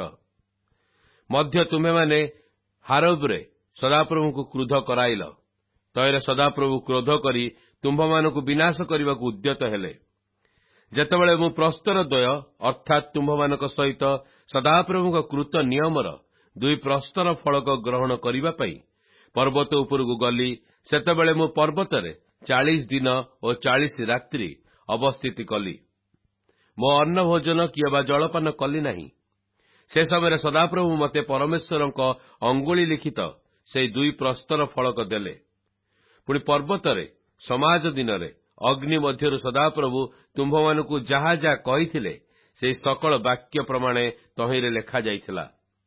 ମଧ୍ୟ ତୁମ୍ଭେମାନେ ହାରୋବରେ ସଦାପ୍ରଭୁଙ୍କୁ କ୍ରୁଦ୍ଧ କରାଇଲ। ତହିଁରେ ସଦାପ୍ରଭୁ କ୍ରୋଧ କରି ତୁମ୍ଭମାନଙ୍କୁ ବିନାଶ କରିବାକୁ ଉଦ୍ୟତ ହେଲେ। ଯେତେବେଳେ ମୁଁ ପ୍ରସ୍ତର ଦ୍ୱୟ ଅର୍ଥାତ୍ ତୁମ୍ଭମାନଙ୍କ ସହିତ ସଦାପ୍ରଭୁଙ୍କ କୃତ ନିୟମର ଦୁଇ ପ୍ରସ୍ତର ଫଳକ ଗ୍ରହଣ କରିବା ପାଇଁ ପର୍ବତ ଉପରକୁ ଗଲି, ସେତେବେଳେ ମୁଁ ପର୍ବତରେ ଚାଳିଶ ଦିନ ଓ ଚାଳିଶ ରାତ୍ରି ଅବସ୍ଥିତି କଲି। ମୋ ଅନ୍ନ ଭୋଜନ କିଏ ବା ଜଳପାନ କଲି ନାହିଁ। ସେ ସମୟରେ ସଦାପ୍ରଭୁ ମୋତେ ପରମେଶ୍ୱରଙ୍କ ଅଙ୍ଗୁଳି ଲିଖିତ ସେହି ଦୁଇ ପ୍ରସ୍ତର ଫଳକ ଦେଲେ। ପୁଣି ପର୍ବତରେ ସମାଜ ଦିନରେ ଅଗ୍ନି ମଧ୍ୟରୁ ସଦାପ୍ରଭୁ ତୁମ୍ଭମାନଙ୍କୁ ଯାହା ଯାହା କହିଥିଲେ ସେହି ସକଳ ବାକ୍ୟ ପ୍ରମାଣେ ତହିଁରେ ଲେଖାଯାଇଥିଲା।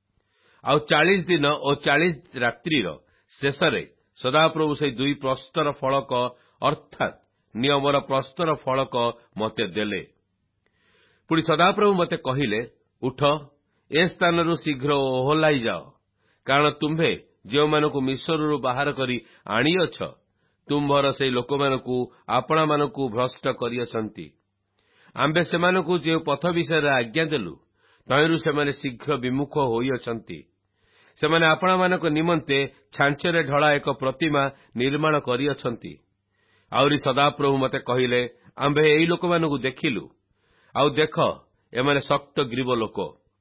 ଆଉ ଚାଳିଶ ଦିନ ଓ ଚାଳିଶ ରାତ୍ରିର ଶେଷରେ ସଦାପ୍ରଭୁ ସେହି ଦୁଇ ପ୍ରସ୍ତର ଫଳକ ଅର୍ଥାତ୍ ନିୟମର ପ୍ରସ୍ତର ଫଳକ ମୋତେ ଦେଲେ। ପୁଣି ସଦାପ୍ରଭୁ ମୋତେ କହିଲେ, ଉଠ, ଏ ସ୍ଥାନରୁ ଶୀଘ୍ର ଓହଲାଇ ଯାଅ, କାରଣ ତୁମ୍ଭେ ଯେଉଁମାନଙ୍କୁ ମିଶ୍ରରୁ ବାହାର କରି ଆଣିଅଛ, ତୁମ୍ଭର ସେହି ଲୋକମାନଙ୍କୁ ଆପଣାମାନଙ୍କୁ ଭ୍ରଷ୍ଟ କରିଅଛନ୍ତି। ଆମ୍ଭେ ସେମାନଙ୍କୁ ଯେଉଁ ପଥ ବିଷୟରେ ଆଜ୍ଞା ଦେଲୁ, ତହିଁରୁ ସେମାନେ ଶୀଘ୍ର ବିମୁଖ ହୋଇଅଛନ୍ତି। ସେମାନେ ଆପଣାମାନଙ୍କ ନିମନ୍ତେ ଛାଞ୍ଚରେ ଢଳା ଏକ ପ୍ରତିମା ନିର୍ମାଣ କରିଅଛନ୍ତି। ଆହୁରି ସଦାପ୍ରଭୁ ମୋତେ କହିଲେ, ଆମ୍ଭେ ଏହି ଲୋକମାନଙ୍କୁ ଦେଖିଲୁ, ଆଉ ଦେଖ, ଏମାନେ ଶକ୍ତ ଗ୍ରୀବ ଲୋକ।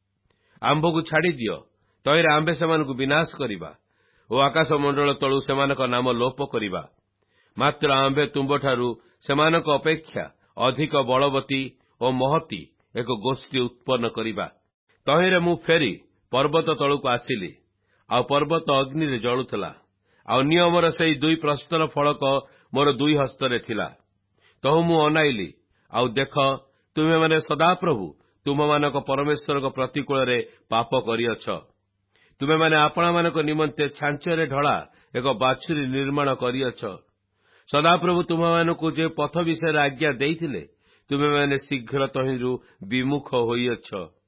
ଆମ୍ଭକୁ ଛାଡ଼ିଦିଅ, ତହିଁରେ ଆମ୍ଭେ ସେମାନଙ୍କୁ ବିନାଶ କରିବା ଓ ଆକାଶମଣ୍ଡଳ ତଳୁ ସେମାନଙ୍କ ନାମ ଲୋପ କରିବା। ମାତ୍ର ଆମ୍ଭେ ତୁମ୍ଭଠାରୁ ସେମାନଙ୍କ ଅପେକ୍ଷା ଅଧିକ ବଳବତୀ ଓ ମହତୀ ଏକ ଗୋଷ୍ଠୀ ଉତ୍ପନ୍ନ କରିବା। ତହିଁରେ ମୁଁ ଫେରି ପର୍ବତ ତଳକୁ ଆସିଲି, ଆଉ ପର୍ବତ ଅଗ୍ନିରେ ଜଳୁଥିଲା, ଆଉ ନିୟମର ସେହି ଦୁଇ ପ୍ରସ୍ତର ଫଳକ ମୋର ଦୁଇ ହସ୍ତରେ ଥିଲା। ତହୁ ମୁଁ ଅନାଇଲି, ଆଉ ଦେଖ, ତୁମେମାନେ ସଦାପ୍ରଭୁ ତୁମମାନଙ୍କ ପରମେଶ୍ୱରଙ୍କ ପ୍ରତିକୂଳରେ ପାପ କରିଅଛ। ତୁମେମାନେ ଆପଣାମାନଙ୍କ ନିମନ୍ତେ ଛାଞ୍ଚରେ ଢଳା ଏକ ବାଛୁରୀ ନିର୍ମାଣ କରିଅଛ। ସଦାପ୍ରଭୁ ତୁମମାନଙ୍କୁ ଯେଉଁ ପଥ ବିଷୟରେ ଆଜ୍ଞା ଦେଇଥିଲେ, ତୁମେମାନେ ଶୀଘ୍ର ତହିଁରୁ ବିମୁଖ ହୋଇଅଛ।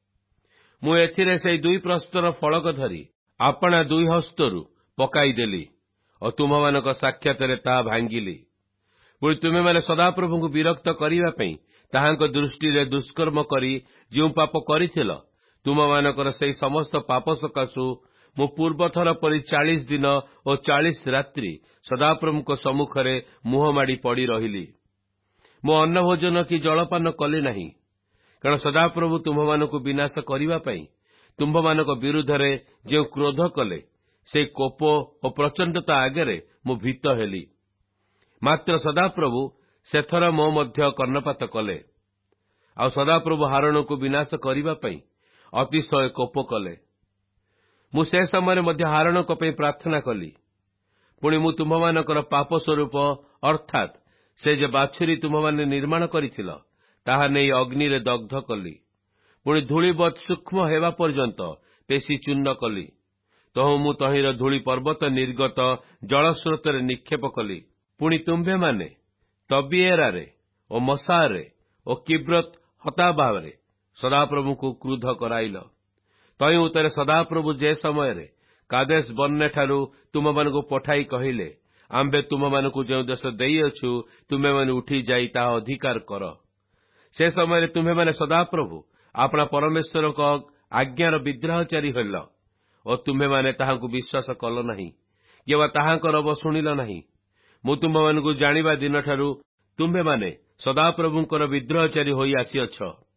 ମୁଁ ଏଥିରେ ସେହି ଦୁଇ ପ୍ରସ୍ତର ଫଳକ ଧରି ଆପଣା ଦୁଇ ହସ୍ତରୁ ପକାଇଦେଲି ଓ ତୁମମାନଙ୍କ ସାକ୍ଷାତରେ ତାହା ଭାଙ୍ଗିଲି। ପୁଣି ତୁମେମାନେ ସଦାପ୍ରଭୁଙ୍କୁ ବିରକ୍ତ କରିବା ପାଇଁ ତାହାଙ୍କ ଦୃଷ୍ଟିରେ ଦୁଷ୍କର୍ମ କରି ଯେଉଁ ପାପ କରିଥିଲ, ତୁମମାନଙ୍କର ସେହି ସମସ୍ତ ପାପ ସକାଶୁ ମୁଁ ପୂର୍ବଥର ପରି ଚାଳିଶ ଦିନ ଓ ଚାଳିଶ ରାତ୍ରି ସଦାପ୍ରଭୁଙ୍କ ସମ୍ମୁଖରେ ମୁହଁ ମାଡ଼ି ପଡ଼ି ରହିଲି। ମୁଁ ଅନ୍ନ ଭୋଜନ କି ଜଳପାନ କଲି ନାହିଁ, କାରଣ ସଦାପ୍ରଭୁ ତୁମ୍ଭମାନଙ୍କୁ ବିନାଶ କରିବା ପାଇଁ ତୁମ୍ଭମାନଙ୍କ ବିରୁଦ୍ଧରେ ଯେଉଁ କ୍ରୋଧ କଲେ, ସେହି କୋପ ଓ ପ୍ରଚଣ୍ଡତା ଆଗରେ ମୁଁ ଭୀତ ହେଲି। ମାତ୍ର ସଦାପ୍ରଭୁ ସେଥର ମୋ ମଧ୍ୟ କର୍ଣ୍ଣପାତ କଲେ। ଆଉ ସଦାପ୍ରଭୁ ହାରଣକୁ ବିନାଶ କରିବା ପାଇଁ ଅତିଶୟ କୋପ କଲେ। ମୁଁ ସେ ସମୟରେ ମଧ୍ୟ ହାରଣଙ୍କ ପାଇଁ ପ୍ରାର୍ଥନା କଲି। ପୁଣି ମୁଁ ତୁମ୍ଭମାନଙ୍କର ପାପ ସ୍ୱରୂପ ଅର୍ଥାତ୍ ସେ ଯେ ବାଛୁରୀ ତୁମ୍ଭମାନେ ନିର୍ମାଣ କରିଥିଲ, ତାହା ନେଇ ଅଗ୍ନିରେ ଦଗ୍ଧ କଲି। ପୁଣି ଧୂଳିବତ୍ ସୂକ୍ଷ୍ମ ହେବା ପର୍ଯ୍ୟନ୍ତ ପେଶି ଚୂର୍ଣ୍ଣ କଲି। ତହୁ ମୁଁ ତହିଁର ଧୂଳି ପର୍ବତ ନିର୍ଗତ ଜଳସ୍ରୋତରେ ନିକ୍ଷେପ କଲି। ପୁଣି ତୁମ୍ଭେମାନେ ତବିଏରାରେ ଓ ମଶାରେ ଓ କିବ୍ରତ୍ ହତାବାରେ ସଦାପ୍ରଭୁଙ୍କୁ କ୍ରୁଦ୍ଧ କରାଇଲ। ତହିଁ ଉତ୍ତରେ ସଦାପ୍ରଭୁ ଯେ ସମୟରେ କାଦେଶ ବର୍ଣ୍ଣେଠାରୁ ତୁମମାନଙ୍କୁ ପଠାଇ କହିଲେ, ଆମ୍ଭେ ତୁମମାନଙ୍କୁ ଯେଉଁ ଦେଶ ଦେଇଅଛୁ, ତୁମେମାନେ ଉଠି ଯାଇ ତାହା ଅଧିକାର କର। ସେ ସମୟରେ ତୁମେମାନେ ସଦାପ୍ରଭୁ ଆପଣା ପରମେଶ୍ୱରଙ୍କ ଆଜ୍ଞାର ବିଗ୍ରହଚାରୀ ହେଲ ଓ ତୁମେମାନେ ତାହାଙ୍କୁ ବିଶ୍ୱାସ କଲ ନାହିଁ, କିମ୍ବା ତାହାଙ୍କ ରବ ଶୁଣିଲ ନାହିଁ। ମୁଁ ତୁମମାନଙ୍କୁ ଜାଣିବା ଦିନଠାରୁ ତୁମ୍ଭେମାନେ ସଦାପ୍ରଭୁଙ୍କର ବିଗ୍ରହଚାରୀ ହୋଇ ଆସିଅଛ।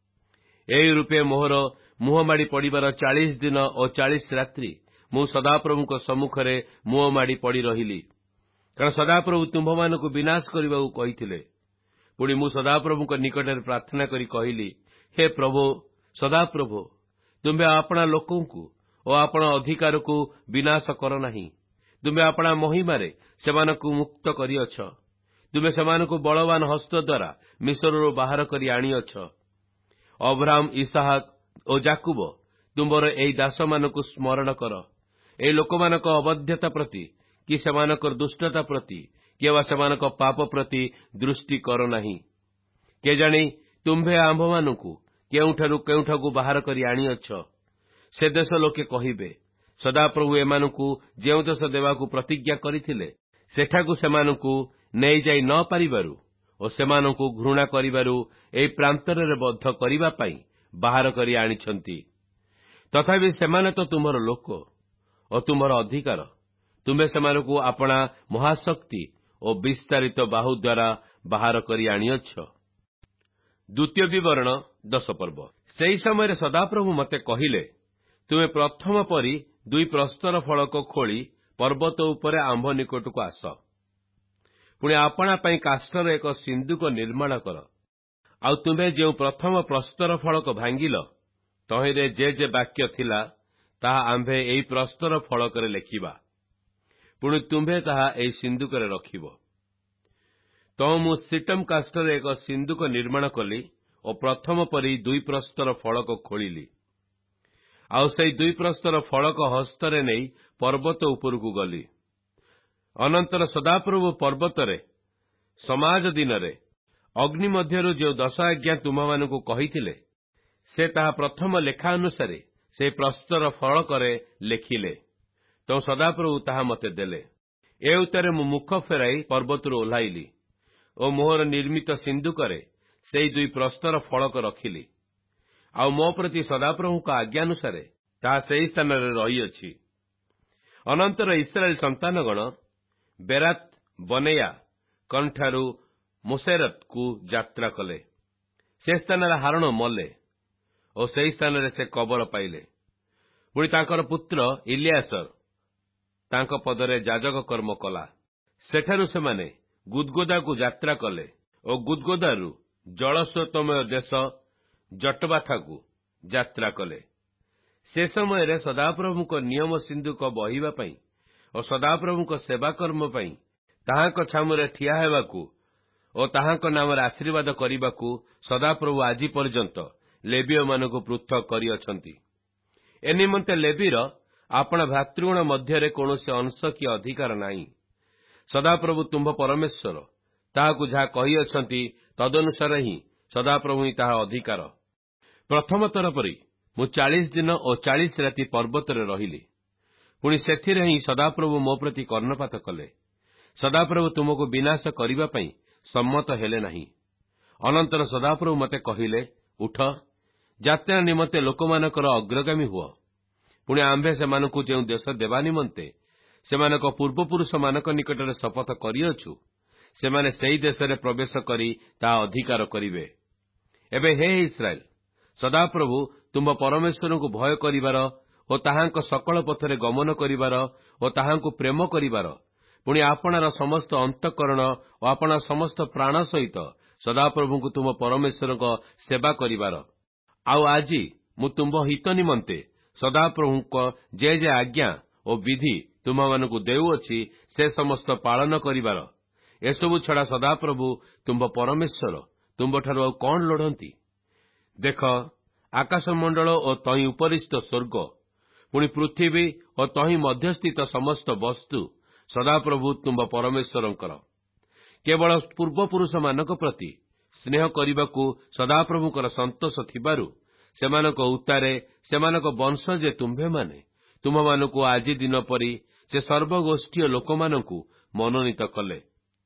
ଏହି ରୂପେ ମୋହର ମୁହଁ ମାଡ଼ି ପଡ଼ିବାର ଚାଳିଶ ଦିନ ଓ ଚାଳିଶ ରାତ୍ରି ମୁଁ ସଦାପ୍ରଭୁଙ୍କ ସମ୍ମୁଖରେ ମୁହଁ ମାଡ଼ି ପଡ଼ି ରହିଲି, କାରଣ ସଦାପ୍ରଭୁ ତୁମ୍ଭମାନଙ୍କୁ ବିନାଶ କରିବାକୁ କହିଥିଲେ। ପୁଣି ମୁଁ ସଦାପ୍ରଭୁଙ୍କ ନିକଟରେ ପ୍ରାର୍ଥନା କରି କହିଲି, ହେ ପ୍ରଭୁ ସଦାପ୍ରଭୁ, ତୁମ୍ଭେ ଆପଣା ଲୋକଙ୍କୁ ଓ ଆପଣା ଅଧିକାରକୁ ବିନାଶ କର ନାହିଁ। ତୁମ୍ଭେ ଆପଣା ମହିମାରେ ସେମାନଙ୍କୁ ମୁକ୍ତ କରିଅଛ। ତୁମେ ସେମାନଙ୍କୁ ବଳବାନ ହସ୍ତ ଦ୍ୱାରା ମିଶ୍ରରୁ ବାହାର କରି ଆଣିଅଛ। ଅବ୍ରାହମ, ଇସାହାକ ଓ ଯାକୁବ, ତୁମ୍ଭର ଏହି ଦାସମାନଙ୍କୁ ସ୍ମରଣ କର। ଏହି ଲୋକମାନଙ୍କ ଅବଧ୍ୟତା ପ୍ରତି କି ସେମାନଙ୍କର ଦୁଷ୍ଟତା ପ୍ରତି କିମ୍ବା ସେମାନଙ୍କ ପାପ ପ୍ରତି ଦୃଷ୍ଟି କର ନାହିଁ। କେଜାଣି ତୁମ୍ଭେ ଆମ୍ଭମାନଙ୍କୁ କେଉଁଠାରୁ କେଉଁଠାକୁ ବାହାର କରି ଆଣିଅଛ। ସେ ଦେଶ ଲୋକେ କହିବେ, ସଦାପ୍ରଭୁ ଏମାନଙ୍କୁ ଯେଉଁ ଦେଶ ଦେବାକୁ ପ୍ରତିଜ୍ଞା କରିଥିଲେ, ସେଠାକୁ ସେମାନଙ୍କୁ ନେଇଯାଇ ନ ପାରିବାରୁ ଓ ସେମାନଙ୍କୁ ଘୃଣା କରିବାରୁ ଏହି ପ୍ରାନ୍ତରରେ ବଦ୍ଧ କରିବା ପାଇଁ ବାହାର କରି ଆଣିଛନ୍ତି। ତଥାପି ସେମାନେ ତ ତୁମର ଲୋକ ଓ ତୁମର ଅଧିକାର। ତୁମ୍ଭେ ସେମାନଙ୍କୁ ଆପଣା ମହାଶକ୍ତି ଓ ଓ ବିସ୍ତାରିତ ବାହୁ ଦ୍ୱାରା ବାହାର କରି ଆଣିଅଛ। ଦ୍ୱିତୀୟ ବିବରଣ ଦଶ ପର୍ବ। ସେହି ସମୟରେ ସଦାପ୍ରଭୁ ମୋତେ କହିଲେ, ତୁମେ ପ୍ରଥମ ପରି ଦୁଇ ପ୍ରସ୍ତର ଫଳକ ଖୋଳି ପର୍ବତ ଉପରେ ଆମ୍ଭ ନିକଟକୁ ଆସ। ପୁଣି ଆପଣା ପାଇଁ କାଷ୍ଠର ଏକ ସିନ୍ଦୁକ ନିର୍ମାଣ କର। ଆଉ ତୁମେ ଯେଉଁ ପ୍ରଥମ ପ୍ରସ୍ତର ଫଳକ ଭାଙ୍ଗିଲ, ତହିଁରେ ଯେ ଯେ ବାକ୍ୟ ଥିଲା, ତାହା ଆମ୍ଭେ ଏହି ପ୍ରସ୍ତର ଫଳକରେ ଲେଖିବା। ପୁଣି ତୁମ୍ଭେ ତାହା ଏହି ସିନ୍ଦୁକରେ ରଖିବ। ତହୁ ମୁଁ ସିଟମ କାଷ୍ଠରେ ଏକ ସିନ୍ଦୁକ ନିର୍ମାଣ କଲି ଓ ପ୍ରଥମ ପରି ଦୁଇ ପ୍ରସ୍ତର ଫଳକ ଖୋଳିଲି। ଆଉ ସେହି ଦୁଇ ପ୍ରସ୍ତର ଫଳକ ହସ୍ତରେ ନେଇ ପର୍ବତ ଉପରକୁ ଗଲି। ଅନନ୍ତର ସଦାପ୍ରଭୁ ପର୍ବତରେ ସମାଜ ଦିନରେ ଅଗ୍ନି ମଧ୍ୟରୁ ଯେଉଁ ଦଶ ଆଜ୍ଞା ତୁମମାନଙ୍କୁ କହିଥିଲେ, ସେ ତାହା ପ୍ରଥମ ଲେଖା ଅନୁସାରେ ସେହି ପ୍ରସ୍ତର ଫଳକରେ ଲେଖିଲେ। ତେଣୁ ସଦାପ୍ରଭୁ ତାହା ମୋତେ ଦେଲେ। ଏ ଉତ୍ତାରେ ମୁଁ ମୁଖ ଫେରାଇ ପର୍ବତରୁ ଓହ୍ଲାଇଲି ଓ ମୋହର ନିର୍ମିତ ସିନ୍ଦୁକରେ ସେହି ଦୁଇ ପ୍ରସ୍ତର ଫଳକ ରଖିଲି। ଆଉ ମୋ ପ୍ରତି ସଦାପ୍ରଭୁଙ୍କ ଆଜ୍ଞାନୁସାରେ ତାହା ସେହି ସ୍ଥାନରେ ରହିଅଛି। ଅନନ୍ତର ଇସ୍ରାଏଲ ସନ୍ତାନଗଣ ବେରାତ ବନେୟା କଣଠାରୁ ମୋସେରତକୁ ଯାତ୍ରା କଲେ। ସେ ସ୍ଥାନରେ ହାରଣ ମଲେ ଓ ସେହି ସ୍ଥାନରେ ସେ କବର ପାଇଲେ। ପୁଣି ତାଙ୍କର ପୁତ୍ର ଇଲିଆସର ତାଙ୍କ ପଦରେ ଯାଜକ କର୍ମ କଲା। ସେଠାରୁ ସେମାନେ ଗୁଦଗୋଦାକୁ ଯାତ୍ରା କଲେ ଓ ଗୁଦଗୋଦାରୁ ଜଳସ୍ରୋତମୟ ଦେଶ ଜଟବାଥାକୁ ଯାତ୍ରା କଲେ। ସେ ସମୟରେ ସଦାପ୍ରଭୁଙ୍କ ନିୟମ ସିନ୍ଦୁକ ବହିବା ପାଇଁ ଓ ସଦାପ୍ରଭୁଙ୍କ ସେବାକର୍ମ ପାଇଁ ତାହାଙ୍କ ଛାମୁରେ ଠିଆ ହେବାକୁ ଓ ତାହାଙ୍କ ନାମରେ ଆଶୀର୍ବାଦ କରିବାକୁ ସଦାପ୍ରଭୁ ଆଜି ପର୍ଯ୍ୟନ୍ତ ଲେବୀୟମାନଙ୍କୁ ପୃଥକ କରିଅଛନ୍ତି। ଏ ନିମନ୍ତେ ଲେବୀର ଆପଣା ଭ୍ରାତୃଗଣ ମଧ୍ୟରେ କୌଣସି ଅଂଶ କି ଅଧିକାର ନାହିଁ। ସଦାପ୍ରଭୁ ତୁମ୍ଭ ପରମେଶ୍ୱର ତାହାକୁ ଯାହା କହିଅଛନ୍ତି, ତଦନୁସାରେ ହିଁ ସଦାପ୍ରଭୁ ହିଁ ତାହା ଅଧିକାର। ପ୍ରଥମ ଥର ପରି ମୁଁ ଚାଳିଶ ଦିନ ଓ ଚାଳିଶ ରାତି ପର୍ବତରେ ରହିଲି। ପୁଣି ସେଥିରେ ହିଁ ସଦାପ୍ରଭୁ ମୋ ପ୍ରତି କର୍ଣ୍ଣପାତ କଲେ। ସଦାପ୍ରଭୁ ତୁମକୁ ବିନାଶ କରିବା ପାଇଁ ସମ୍ମତ ହେଲେ ନାହିଁ। ଅନନ୍ତର ସଦାପ୍ରଭୁ ମୋତେ କହିଲେ, ଉଠ, ଯାତ୍ରା ନିମନ୍ତେ ଲୋକମାନଙ୍କର ଅଗ୍ରଗାମୀ ହୁଅ। ପୁଣି ଆମ୍ଭେ ସେମାନଙ୍କୁ ଯେଉଁ ଦେଶ ଦେବା ନିମନ୍ତେ ସେମାନଙ୍କ ପୂର୍ବପୁରୁଷମାନଙ୍କ ନିକଟରେ ଶପଥ କରିଅଛୁ, ସେମାନେ ସେହି ଦେଶରେ ପ୍ରବେଶ କରି ତାହା ଅଧିକାର କରିବେ। ଏବେ ହେ ଇସ୍ରାଏଲ, ସଦାପ୍ରଭୁ ତୁମ୍ଭ ପରମେଶ୍ୱରଙ୍କୁ ଭୟ କରିବାର ଓ ତାହାଙ୍କ ସକଳ ପଥରେ ଗମନ କରିବାର ଓ ତାହାଙ୍କୁ ପ୍ରେମ କରିବାର, ପୁଣି ଆପଣାର ସମସ୍ତ ଅନ୍ତଃକରଣ ଓ ଆପଣା ସମସ୍ତ ପ୍ରାଣ ସହିତ ସଦାପ୍ରଭୁଙ୍କୁ ତୁମ ପରମେଶ୍ୱରଙ୍କ ସେବା କରିବାର। ଆଉ ଆଜି ମୁଁ ତୁମ୍ଭ ହିତ ନିମନ୍ତେ ସଦାପ୍ରଭୁଙ୍କ ଯେ ଯେ ଆଜ୍ଞା ଓ ବିଧି ତୁମମାନଙ୍କୁ ଦେଉଅଛି, ସେ ସମସ୍ତ ପାଳନ କରିବାର। ଏସବୁ ଛଡ଼ା ସଦାପ୍ରଭୁ ତୁମ୍ଭ ପରମେଶ୍ୱର ତୁମ୍ଭଠାରୁ ଆଉ କଣ ଲୋଡ଼ନ୍ତି? ଦେଖ, ଆକାଶମଣ୍ଡଳ ଓ ତହିଁ ଉପରିସ୍ଥ ସ୍ୱର୍ଗ, ପୁଣି ପୃଥିବୀ ଓ ତହିଁ ମଧ୍ୟସ୍ଥିତ ସମସ୍ତ ବସ୍ତୁ ସଦାପ୍ରଭୁ ତୁମ୍ଭ ପରମେଶ୍ୱରଙ୍କର। କେବଳ ପୂର୍ବପୁରୁଷମାନଙ୍କ ପ୍ରତି ସ୍ନେହ କରିବାକୁ ସଦାପ୍ରଭୁଙ୍କର ସନ୍ତୋଷ ଥିବାରୁ ସେମାନଙ୍କ ଉତ୍ତାରେ ସେମାନଙ୍କ ବଂଶ ଯେ ତୁମ୍ଭେମାନେ ତୁମମାନଙ୍କୁ ଆଜି ଦିନ ପରି ସେ ସର୍ବଗୋଷ୍ଠୀୟ ଲୋକମାନଙ୍କୁ ମନୋନୀତ କଲେ।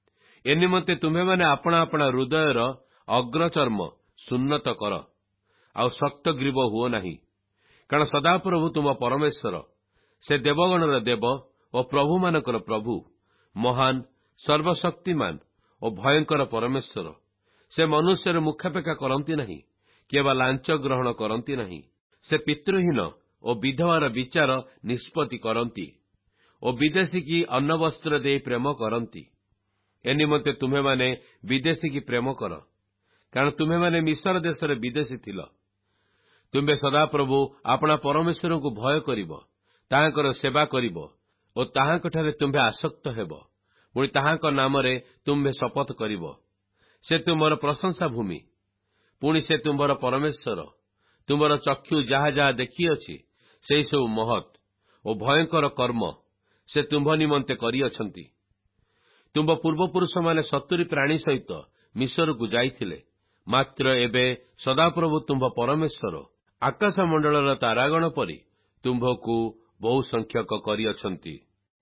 ଏ ନିମନ୍ତେ ତୁମ୍ଭେମାନେ ଆପଣା ଆପଣା ହୃଦୟର ଅଗ୍ରଚର୍ମ ସୁନ୍ନତ କର, ଆଉ ଶକ୍ତଗ୍ରୀବ ହୁଅ ନାହିଁ। କାରଣ ସଦାପ୍ରଭୁ ତୁମ ପରମେଶ୍ୱର, ସେ ଦେବଗଣର ଦେବ ଓ ପ୍ରଭୁମାନଙ୍କର ପ୍ରଭୁ, ମହାନ, ସର୍ବଶକ୍ତିମାନ ଓ ଭୟଙ୍କର ପରମେଶ୍ୱର। ସେ ମନୁଷ୍ୟର ମୁଖାପେକ୍ଷା କରନ୍ତି ନାହିଁ, କିମ୍ବା ଲାଞ୍ଚ ଗ୍ରହଣ କରନ୍ତି ନାହିଁ। ସେ ପିତୃହୀନ ଓ ବିଧବାର ବିଚାର ନିଷ୍ପତ୍ତି କରନ୍ତି ଓ ବିଦେଶୀ କି ଅନ୍ନବସ୍ତ୍ର ଦେଇ ପ୍ରେମ କରନ୍ତି। ଏ ନିମନ୍ତେ ତୁମ୍ଭେମାନେ ବିଦେଶୀ କି ପ୍ରେମ କର, କାରଣ ତୁମ୍ଭେମାନେ ମିଶର ଦେଶରେ ବିଦେଶୀ ଥିଲ। ତୁମ୍ଭେ ସଦାପ୍ରଭୁ ଆପଣା ପରମେଶ୍ୱରଙ୍କୁ ଭୟ କରିବ, ତାହାଙ୍କର ସେବା କରିବ ଓ ତାହାଙ୍କଠାରେ ତୁମ୍ଭେ ଆସକ୍ତ ହେବ। ପୁଣି ତାହାଙ୍କ ନାମରେ ତୁମ୍ଭେ ଶପଥ କରିବ। ସେ ତୁମ୍ଭର ପ୍ରଶଂସା ଭୂମି। ପୁଣି ସେ ତୁମ୍ଭର ପରମେଶ୍ୱର। ତୁମ୍ଭର ଚକ୍ଷୁ ଯାହା ଯାହା ଦେଖିଅଛି, ସେହିସବୁ ମହତ୍ ଓ ଭୟଙ୍କର କର୍ମ ସେ ତୁମ୍ଭ ନିମନ୍ତେ କରିଅଛନ୍ତି। ତୁମ୍ଭ ପୂର୍ବପୁରୁଷମାନେ ସତୁରୀ ପ୍ରାଣୀ ସହିତ ମିଶରକୁ ଯାଇଥିଲେ, ମାତ୍ର ଏବେ ସଦାପ୍ରଭୁ ତୁମ୍ଭ ପରମେଶ୍ୱର ଆକାଶମଣ୍ଡଳର ତାରାଗଣ ପରି ତୁମ୍ଭକୁ ବହୁ ସଂଖ୍ୟକ କରିଅଛନ୍ତି।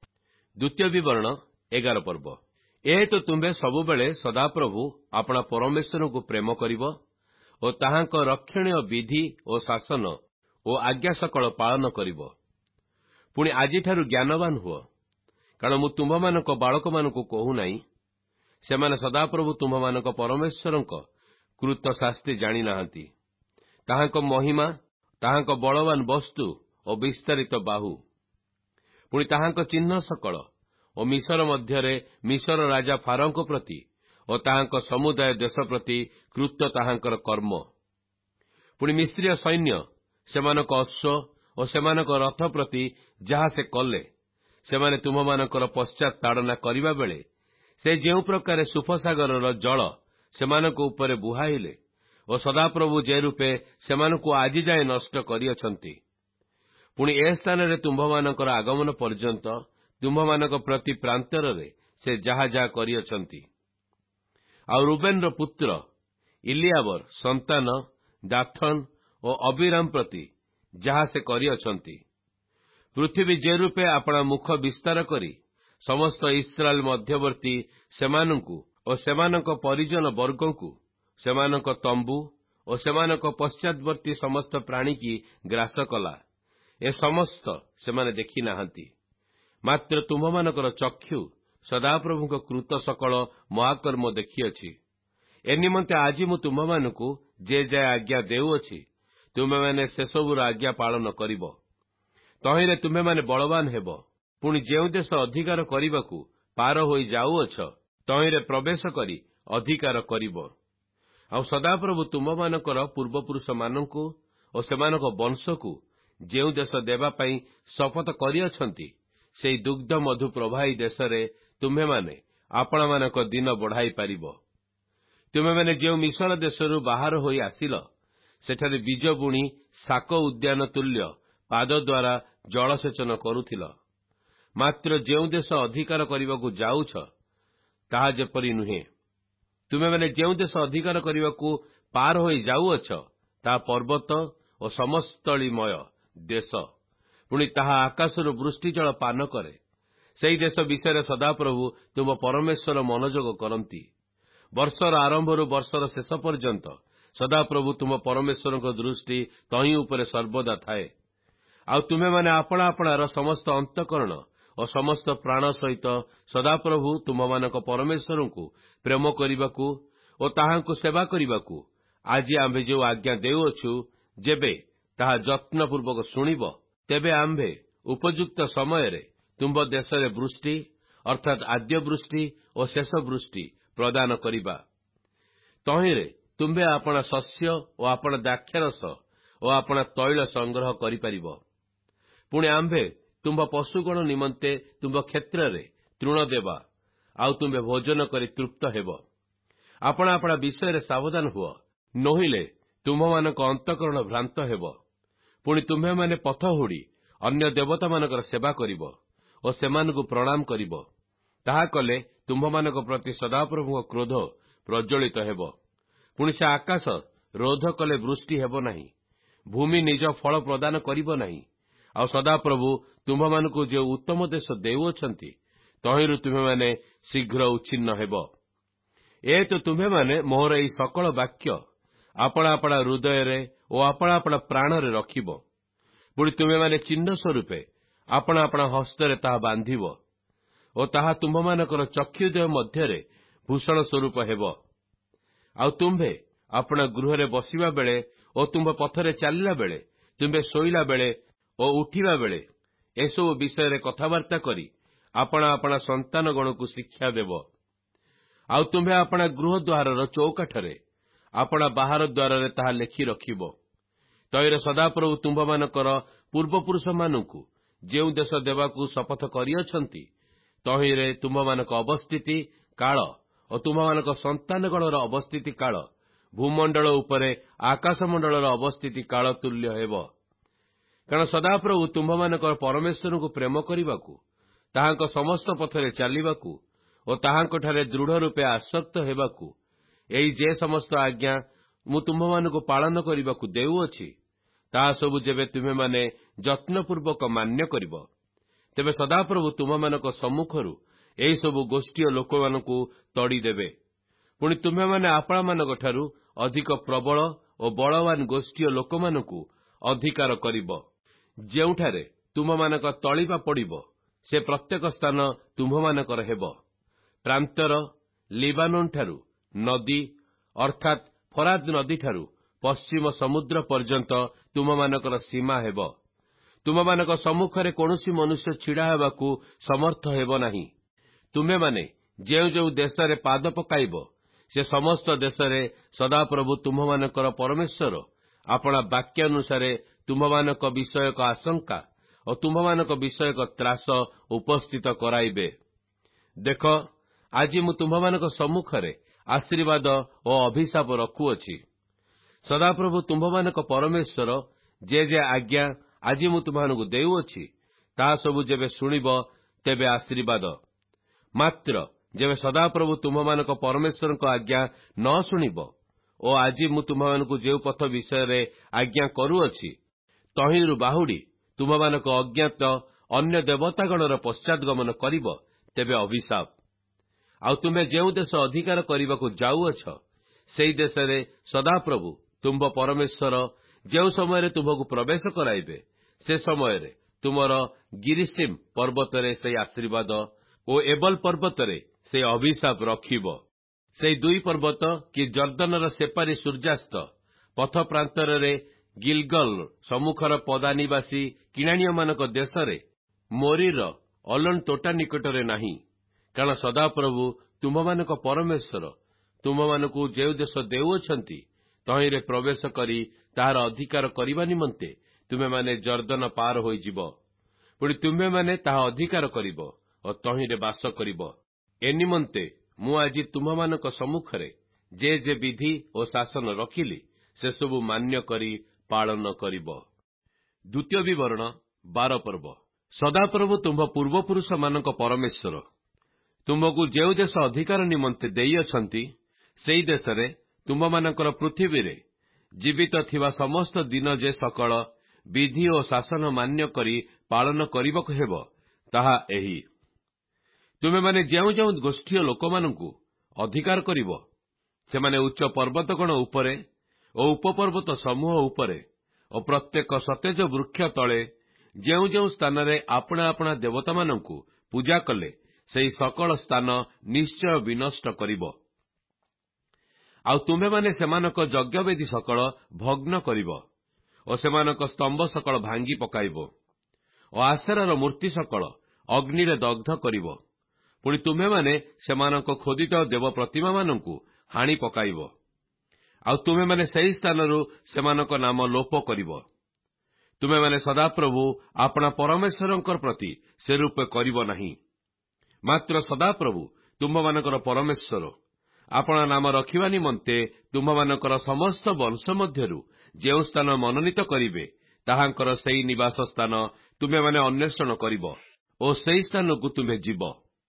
ଦ୍ୱିତୀୟ ବିବରଣ ଏଗାର ପର୍ବ। ଏହେତୁ ତୁମ୍ଭେ ସବୁବେଳେ ସଦାପ୍ରଭୁ ଆପଣା ପରମେଶ୍ୱରଙ୍କୁ ପ୍ରେମ କରିବ ଓ ତାହାଙ୍କ ରକ୍ଷଣୀୟ ବିଧି ଓ ଶାସନ ଓ ଆଜ୍ଞା ସକଳ ପାଳନ କରିବ। ପୁଣି ଆଜିଠାରୁ ଜ୍ଞାନବାନ ହୁଅ, କାରଣ ମୁଁ ତୁମ୍ଭମାନଙ୍କ ବାଳକମାନଙ୍କୁ କହୁନାହିଁ, ସେମାନେ ସଦାପ୍ରଭୁ ତୁମ୍ଭମାନଙ୍କ ପରମେଶ୍ୱରଙ୍କ କୃତ ଶାସ୍ତି ଜାଣିନାହାନ୍ତି, ତାହାଙ୍କ ମହିମା, ତାହାଙ୍କ ବଳବାନ ବସ୍ତୁ ଓ ବିସ୍ତାରିତ ବାହୁ, ପୁଣି ତାହାଙ୍କ ଚିହ୍ନ ସକଳ ଓ ମିଶର ମଧ୍ୟରେ ମିଶର ରାଜା ଫାରୋଙ୍କ ପ୍ରତି ଓ ତାହାଙ୍କ ସମୁଦାୟ ଦେଶ ପ୍ରତି କୃତ ତାହାଙ୍କର କର୍ମ। ପୁଣି ମିଶ୍ରୀୟ ସୈନ୍ୟ ସେମାନଙ୍କ ଅଶ୍ୱ ଓ ସେମାନଙ୍କ ରଥ ପ୍ରତି ଯାହା ସେ କଲେ, ସେମାନେ ତୁମମାନଙ୍କର ପଶ୍ଚାତ ତାଡ଼ନା କରିବା ବେଳେ ସେ ଯେଉଁ ପ୍ରକାରେ ସୁଫସାଗରର ଜଳ ସେମାନଙ୍କ ଉପରେ ବୁହାଇଲେ ଓ ସଦାପ୍ରଭୁ ଯେ ରୂପେ ସେମାନଙ୍କୁ ଆଜି ଯାଏ ନଷ୍ଟ କରିଅଛନ୍ତି, ପୁଣି ଏ ସ୍ଥାନରେ ତୁମ୍ଭମାନଙ୍କର ଆଗମନ ପର୍ଯ୍ୟନ୍ତ ତୁମ୍ଭମାନଙ୍କ ପ୍ରତି ପ୍ରାନ୍ତରରେ ସେ ଯାହା ଯାହା କରିଅଛନ୍ତି। ଆଉ ରୁବେନର ପୁତ୍ର ଇଲିଆବର ସନ୍ତାନ ଦାଥନ ଓ ଅବିରାମ ପ୍ରତି ଯାହା ସେ କରିଅଛନ୍ତି, ପୃଥିବୀ ଯେ ରୂପେ ଆପଣା ମୁଖ ବିସ୍ତାର କରି ସମସ୍ତ ଇସ୍ରାଏଲ ମଧ୍ୟବର୍ତ୍ତୀ ସେମାନଙ୍କୁ ଓ ସେମାନଙ୍କ ପରିଜନ ବର୍ଗଙ୍କୁ, ସେମାନଙ୍କ ତମ୍ବୁ ଓ ସେମାନଙ୍କ ପଶ୍ଚାତବର୍ତ୍ତୀ ସମସ୍ତ ପ୍ରାଣୀକି ଗ୍ରାସ କଲା, ଏ ସମସ୍ତ ସେମାନେ ଦେଖି ନାହାନ୍ତି। ମାତ୍ର ତୁମ୍ଭମାନଙ୍କର ଚକ୍ଷୁ ସଦାପ୍ରଭୁଙ୍କ କୃତ ସକଳ ମହାକର୍ମ ଦେଖିଅଛି। ଏ ନିମନ୍ତେ ଆଜି ମୁଁ ତୁମ୍ଭମାନଙ୍କୁ ଯେ ଯାଏ ଆଜ୍ଞା ଦେଉଅଛି, ତୁମେମାନେ ସେସବୁର ଆଜ୍ଞା ପାଳନ କରିବ। ତହିଁରେ ତୁମେମାନେ ବଳବାନ ହେବ। ପୁଣି ଯେଉଁ ଦେଶ ଅଧିକାର କରିବାକୁ ପାର ହୋଇ ଯାଉଅଛ, ତହିଁରେ ପ୍ରବେଶ କରି ଅଧିକାର କରିବ। ଆଉ ସଦାପ୍ରଭୁ ତୁମ୍ଭମାନଙ୍କର ପୂର୍ବପୁରୁଷମାନଙ୍କୁ ଓ ସେମାନଙ୍କ ବଂଶକୁ ଯେଉଁ ଦେଶ ଦେବା ପାଇଁ ଶପଥ କରିଅଛନ୍ତି, ସେହି ଦୁଗ୍ଧ ମଧୁ ପ୍ରବାହୀ ଦେଶରେ ତୁମ୍ଭେମାନେ ଆପଣମାନଙ୍କ ଦିନ ବଢ଼ାଇ ପାରିବ। ତୁମେମାନେ ଯେଉଁ ମିଶର ଦେଶରୁ ବାହାର ହୋଇ ଆସିଲ, ସେଠାରେ ବୀଜ ବୁଣି ଶାକ ଉଦ୍ୟାନ ତୁଲ୍ୟ ପାଦ ଦ୍ୱାରା ଜଳସେଚନ କରୁଥିଲ। ମାତ୍ର ଯେଉଁ ଦେଶ ଅଧିକାର କରିବାକୁ ଯାଉଛ, ତାହା ଯେପରି ନୁହେଁ। ତୁମେମାନେ ଯେଉଁ ଦେଶ ଅଧିକାର କରିବାକୁ ପାର ହୋଇ ଯାଉଅଛ, ତାହା ପର୍ବତ ଓ ସମସ୍ତଳିମୟ ଦେଶ, ପୁଣି ତାହା ଆକାଶରୁ ବୃଷ୍ଟିଜଳ ପାନ କରେ। ସେହି ଦେଶ ବିଷୟରେ ସଦାପ୍ରଭୁ ତୁମ ପରମେଶ୍ୱର ମନୋଯୋଗ କରନ୍ତି। ବର୍ଷର ଆରମ୍ଭରୁ ବର୍ଷର ଶେଷ ପର୍ଯ୍ୟନ୍ତ ସଦାପ୍ରଭୁ ତୁମ ପରମେଶ୍ୱରଙ୍କ ଦୃଷ୍ଟି ତହିଁ ଉପରେ ସର୍ବଦା ଥାଏ। ଆଉ ତୁମେମାନେ ଆପଣା ଆପଣାର ସମସ୍ତ ଅନ୍ତଃକରଣ ଓ ସମସ୍ତ ପ୍ରାଣ ସହିତ ସଦାପ୍ରଭୁ ତୁମମାନଙ୍କ ପରମେଶ୍ୱରଙ୍କୁ ପ୍ରେମ କରିବାକୁ ଓ ତାହାଙ୍କୁ ସେବା କରିବାକୁ ଆଜି ଆମ୍ଭେ ଯେଉଁ ଆଜ୍ଞା ଦେଉଅଛୁ, ଯେବେ ତାହା ଯତ୍ନପୂର୍ବକ ଶୁଣିବ, ତେବେ ଆମ୍ଭେ ଉପଯୁକ୍ତ ସମୟରେ ତୁମ୍ଭ ଦେଶରେ ବୃଷ୍ଟି ଅର୍ଥାତ୍ ଆଦ୍ୟ ବୃଷ୍ଟି ଓ ଶେଷ ବୃଷ୍ଟି ପ୍ରଦାନ କରିବା। ତହିଁରେ ତୁମ୍ଭେ ଆପଣା ଶସ୍ୟ ଓ ଆପଣା ଦ୍ରାକ୍ଷାରସ ଓ ଆପଣା ତୈଳ ସଂଗ୍ରହ କରିପାରିବ। ପୁଣି ଆମ୍ଭେ ତୁମ୍ଭ ପଶୁଗଣ ନିମନ୍ତେ ତୁମ୍ଭ କ୍ଷେତ୍ରରେ ତୃଣ ଦେବା, ଆଉ ତୁମ୍ଭେ ଭୋଜନ କରି ତୃପ୍ତ ହେବ। ଆପଣା ଆପଣା ବିଷୟରେ ସାବଧାନ ହୁଅ, ନୋହିଲେ ତୁମ୍ଭମାନଙ୍କ ଅନ୍ତଃକରଣ ଭ୍ରାନ୍ତ ହେବ। ପୁଣି ତୁମ୍ଭେମାନେ ପଥ ହୁଡ଼ି ଅନ୍ୟ ଦେବତାମାନଙ୍କର ସେବା କରିବ ଓ ସେମାନଙ୍କୁ ପ୍ରଣାମ କରିବ। ତାହା କଲେ ତୁମ୍ଭମାନଙ୍କ ପ୍ରତି ସଦାପ୍ରଭୁଙ୍କ କ୍ରୋଧ ପ୍ରଜ୍ୱଳିତ ହେବ। ପୁଣି ସେ ଆକାଶ ରୋଧ କଲେ ବୃଷ୍ଟି ହେବ ନାହିଁ, ଭୂମି ନିଜ ଫଳ ପ୍ରଦାନ କରିବ ନାହିଁ। ଆଉ ସଦାପ୍ରଭୁ ତୁମ୍ଭମାନଙ୍କୁ ଯେଉଁ ଉତ୍ତମ ଦେଶ ଦେଉଅଛନ୍ତି, ତହିଁରୁ ତୁମେମାନେ ଶୀଘ୍ର ଉଚ୍ଛିନ୍ନ ହେବ। ଏ ତ ତୁମ୍ଭେମାନେ ମୋହର ଏହି ସକଳ ବାକ୍ୟ ଆପଣା ଆପଣା ହୃଦୟରେ ଓ ଆପଣା ଆପଣା ପ୍ରାଣରେ ରଖିବ। ପୁଣି ତୁମେମାନେ ଚିହ୍ନ ସ୍ୱରୂପେ ଆପଣା ଆପଣା ହସ୍ତରେ ତାହା ବାନ୍ଧିବ ଓ ତାହା ତୁମ୍ଭମାନଙ୍କର ଚକ୍ଷୁଦେହ ମଧ୍ୟରେ ଭୂଷଣ ସ୍ୱରୂପ ହେବ। ଆଉ ତୁମ୍ଭେ ଆପଣା ଗୃହରେ ବସିବା ବେଳେ ଓ ତୁମ୍ଭ ପଥରେ ଚାଲିଲା ବେଳେ, ତୁମ୍ଭେ ଶୋଇଲା ବେଳେ ଓ ଉଠିବା ବେଳେ ଏସବୁ ବିଷୟରେ କଥାବାର୍ତ୍ତା କରି ଆପଣା ଆପଣା ସନ୍ତାନଗଣକୁ ଶିକ୍ଷା ଦେବ। ଆଉ ତୁମ୍ଭେ ଆପଣା ଗୃହ ଦ୍ୱାରର ଚୌକାଠରେ ଆପଣା ବାହାର ଦ୍ୱାରରେ ତାହା ଲେଖି ରଖିବ। ତହିଁରେ ସଦାପ୍ରଭୁ ତୁମ୍ଭମାନଙ୍କର ପୂର୍ବପୁରୁଷମାନଙ୍କୁ ଯେଉଁ ଦେଶ ଦେବାକୁ ଶପଥ କରିଅଛନ୍ତି, ତହିଁରେ ତୁମ୍ଭମାନଙ୍କ ଅବସ୍ଥିତି କାଳ ଓ ତୁମ୍ଭମାନଙ୍କ ସନ୍ତାନଗଣର ଅବସ୍ଥିତି କାଳ ଭୂମଣ୍ଡଳ ଉପରେ ଆକାଶମଣ୍ଡଳର ଅବସ୍ଥିତି କାଳ ତୁଲ୍ୟ ହେବ। କାରଣ ସଦାପ୍ରଭୁ ତୁମ୍ଭମାନଙ୍କର ପରମେଶ୍ୱରଙ୍କୁ ପ୍ରେମ କରିବାକୁ, ତାହାଙ୍କ ସମସ୍ତ ପଥରେ ଚାଲିବାକୁ ଓ ତାହାଙ୍କଠାରେ ଦୃଢ଼ ରୂପେ ଆସକ୍ତ ହେବାକୁ ଏହି ଯେ ସମସ୍ତ ଆଜ୍ଞା ମୁଁ ତୁମ୍ଭମାନଙ୍କୁ ପାଳନ କରିବାକୁ ଦେଉଅଛି, ତାହା ସବୁ ଯେବେ ତୁମେମାନେ ଯତ୍ନପୂର୍ବକ ମାନ୍ୟ କରିବ, ତେବେ ସଦାପ୍ରଭୁ ତୁମମାନଙ୍କ ସମ୍ମୁଖରୁ ଏହିସବୁ ଗୋଷ୍ଠୀୟ ଲୋକମାନଙ୍କୁ ତଡ଼ିଦେବେ। ପୁଣି ତୁମେମାନେ ଆପଣମାନଙ୍କଠାରୁ ଅଧିକ ପ୍ରବଳ ଓ ବଳବାନ ଗୋଷ୍ଠୀୟ ଲୋକମାନଙ୍କୁ ଅଧିକାର କରିବ। ଯେଉଁଠାରେ ତୁମମାନଙ୍କ ତଳିପା ପଡ଼ିବ, ସେ ପ୍ରତ୍ୟେକ ସ୍ଥାନ ତୁମ୍ଭମାନଙ୍କର ହେବ। ପ୍ରାନ୍ତର ଲିବାନୋନ ଠାରୁ ନଦୀ ଅର୍ଥାତ୍ ଫରାଦ ନଦୀଠାରୁ ପଶ୍ଚିମ ସମୁଦ୍ର ପର୍ଯ୍ୟନ୍ତ ତୁମମାନଙ୍କର ସୀମା ହେବ। ତୁମମାନଙ୍କ ସମ୍ମୁଖରେ କୌଣସି ମନୁଷ୍ୟ ଛିଡ଼ା ହେବାକୁ ସମର୍ଥ ହେବ ନାହିଁ। ତୁମେମାନେ ଯେଉଁ ଯେଉଁ ଦେଶରେ ପାଦ ପକାଇବ, ସେ ସମସ୍ତ ଦେଶରେ ସଦାପ୍ରଭୁ ତୁମମାନଙ୍କର ପରମେଶ୍ୱର ଆପଣା ବାକ୍ୟାନୁସାରେ ତୁମମାନଙ୍କ ବିଷୟକ ଆଶଙ୍କା ଓ ତୁମମାନଙ୍କ ବିଷୟକ ତ୍ରାସ ଉପସ୍ଥିତ କରାଇବେ। ଦେଖ, ଆଜି ମୁଁ ତୁମମାନଙ୍କ ସମ୍ମୁଖରେ ଆଶୀର୍ବାଦ ଓ ଅଭିଶାପ ରଖୁଅଛି। ସଦାପ୍ରଭୁ ତୁମମାନଙ୍କ ପରମେଶ୍ୱର ଯେ ଯେ ଆଜ୍ଞା ଆଜି ମୁଁ ତୁମମାନଙ୍କୁ ଦେଉଅଛି, ତାହା ସବୁ ଯେବେ ଶୁଣିବ, ତେବେ ଆଶୀର୍ବାଦ। ମାତ୍ର ଯେବେ ସଦାପ୍ରଭୁ ତୁମମାନଙ୍କ ପରମେଶ୍ୱରଙ୍କ ଆଜ୍ଞା ନ ଶୁଣିବ ଓ ଆଜି ମୁଁ ତୁମମାନଙ୍କୁ ଯେଉଁ ପଥ ବିଷୟରେ ଆଜ୍ଞା କରୁଅଛି, ତହିଁରୁ ବାହୁଡ଼ି ତୁମମାନଙ୍କ ଅଜ୍ଞାତ ଅନ୍ୟ ଦେବତାଗଣର ପଶ୍ଚାତଗମନ କରିବ, ତେବେ ଅଭିଶାପ। ଆଉ ତୁମେ ଯେଉଁ ଦେଶ ଅଧିକାର କରିବାକୁ ଯାଉଅଛ, ସେହି ଦେଶରେ ସଦାପ୍ରଭୁ ତୁମ୍ଭ ପରମେଶ୍ୱର ଯେଉଁ ସମୟରେ ତୁମ୍ଭକୁ ପ୍ରବେଶ କରାଇବେ, ସେ ସମୟରେ ତୁମର ଗିରିସିମ୍ ପର୍ବତରେ ସେହି ଆଶୀର୍ବାଦ ଓ ଏବଲ ପର୍ବତରେ ସେହି ଅଭିଶାପ ରଖିବ। ସେହି ଦୁଇ ପର୍ବତ କି ଜର୍ଦ୍ଦନର ସେପାରି ସୂର୍ଯ୍ୟାସ୍ତ ପଥ ପ୍ରାନ୍ତରରେ ଗିଲଗଲ ସମ୍ମୁଖର ପଦା ନିବାସୀ କିଣାଣିୟମାନଙ୍କ ଦେଶରେ ମୋରିର ଅଲନ ତୋଟା ନିକଟରେ ନାହିଁ। କାରଣ ସଦାପ୍ରଭୁ ତୁମମାନଙ୍କ ପରମେଶ୍ୱର ତୁମମାନଙ୍କୁ ଯେଉଁ ଦେଶ ଦେଉଅଛନ୍ତି, ତହିଁରେ ପ୍ରବେଶ କରି ତାହାର ଅଧିକାର କରିବା ନିମନ୍ତେ ତୁମେମାନେ ଜର୍ଦ୍ଦନ ପାର ହୋଇଯିବ। ପୁଣି ତୁମେମାନେ ତାହା ଅଧିକାର କରିବ ଓ ତହିଁରେ ବାସ କରିବ। ଏ ନିମନ୍ତେ ମୁଁ ଆଜି ତୁମମାନଙ୍କ ସମ୍ମୁଖରେ ଯେ ଯେ ବିଧି ଓ ଶାସନ ରଖିଲି, ସେସବୁ ମାନ୍ୟ କରି ପାଳନ କରିବ। ଦ୍ୱିତୀୟ ବିବରଣ ବାର ପର୍ବ। ସଦାପ୍ରଭୁ ତୁମ୍ଭ ପୂର୍ବପୁରୁଷମାନଙ୍କ ପରମେଶ୍ୱର ତୁମକୁ ଯେଉଁ ଦେଶ ଅଧିକାର ନିମନ୍ତେ ଦେଇଅଛନ୍ତି, ସେହି ଦେଶରେ ତୁମମାନଙ୍କର ପୃଥିବୀରେ ଜୀବିତ ଥିବା ସମସ୍ତ ଦିନ ଯେ ସକଳ ବିଧି ଓ ଶାସନ ମାନ୍ୟ କରି ପାଳନ କରିବାକୁ ହେବ, ତାହା ଏହି। ତୁମେମାନେ ଯେଉଁ ଯେଉଁ ଗୋଷ୍ଠୀୟ ଲୋକମାନଙ୍କୁ ଅଧିକାର କରିବ, ସେମାନେ ଉଚ୍ଚ ପର୍ବତଗଣ ଉପରେ ଓ ଉପପର୍ବତ ସମୂହ ଉପରେ ଓ ପ୍ରତ୍ୟେକ ସତେଜ ବୃକ୍ଷ ତଳେ ଯେଉଁ ଯେଉଁ ସ୍ଥାନରେ ଆପଣା ଆପଣା ଦେବତାମାନଙ୍କୁ ପୂଜା କଲେ, ସେହି ସକଳ ସ୍ଥାନ ନିଶ୍ଚୟ ବିନଷ୍ଟ କରିବ। ଆଉ ତୁମେମାନେ ସେମାନଙ୍କ ଯଜ୍ଞବେଦୀ ସକଳ ଭଗ୍ନ କରିବ ଓ ସେମାନଙ୍କ ସ୍ତମ୍ଭ ସକଳ ଭାଙ୍ଗି ପକାଇବ ଓ ଆସେରାର ମୂର୍ତ୍ତି ସକଳ ଅଗ୍ନିରେ ଦଗ୍ଧ କରିବ। ପୁଣି ତୁମେମାନେ ସେମାନଙ୍କ ଖୋଦିତ ଦେବ ପ୍ରତିମାମାନଙ୍କୁ ହାଣି ପକାଇବ। ଆଉ ତୁମେମାନେ ସେହି ସ୍ଥାନରୁ ସେମାନଙ୍କ ନାମ ଲୋପ କରିବ। ତୁମେମାନେ ସଦାପ୍ରଭୁ ଆପଣା ପରମେଶ୍ୱରଙ୍କର ପ୍ରତି ସେ ରୂପେ କରିବ ନାହିଁ। ମାତ୍ର ସଦାପ୍ରଭୁ ତୁମମାନଙ୍କର ପରମେଶ୍ୱର ଆପଣା ନାମ ରଖିବା ନିମନ୍ତେ ତୁମମାନଙ୍କର ସମସ୍ତ ବଂଶ ମଧ୍ୟରୁ ଯେଉଁ ସ୍ଥାନ ମନୋନୀତ କରିବେ, ତାହାଙ୍କର ସେହି ନିବାସ ସ୍ଥାନ ତୁମେମାନେ ଅନ୍ୱେଷଣ କରିବ ଓ ସେହି ସ୍ଥାନକୁ ତୁମେ ଯିବ।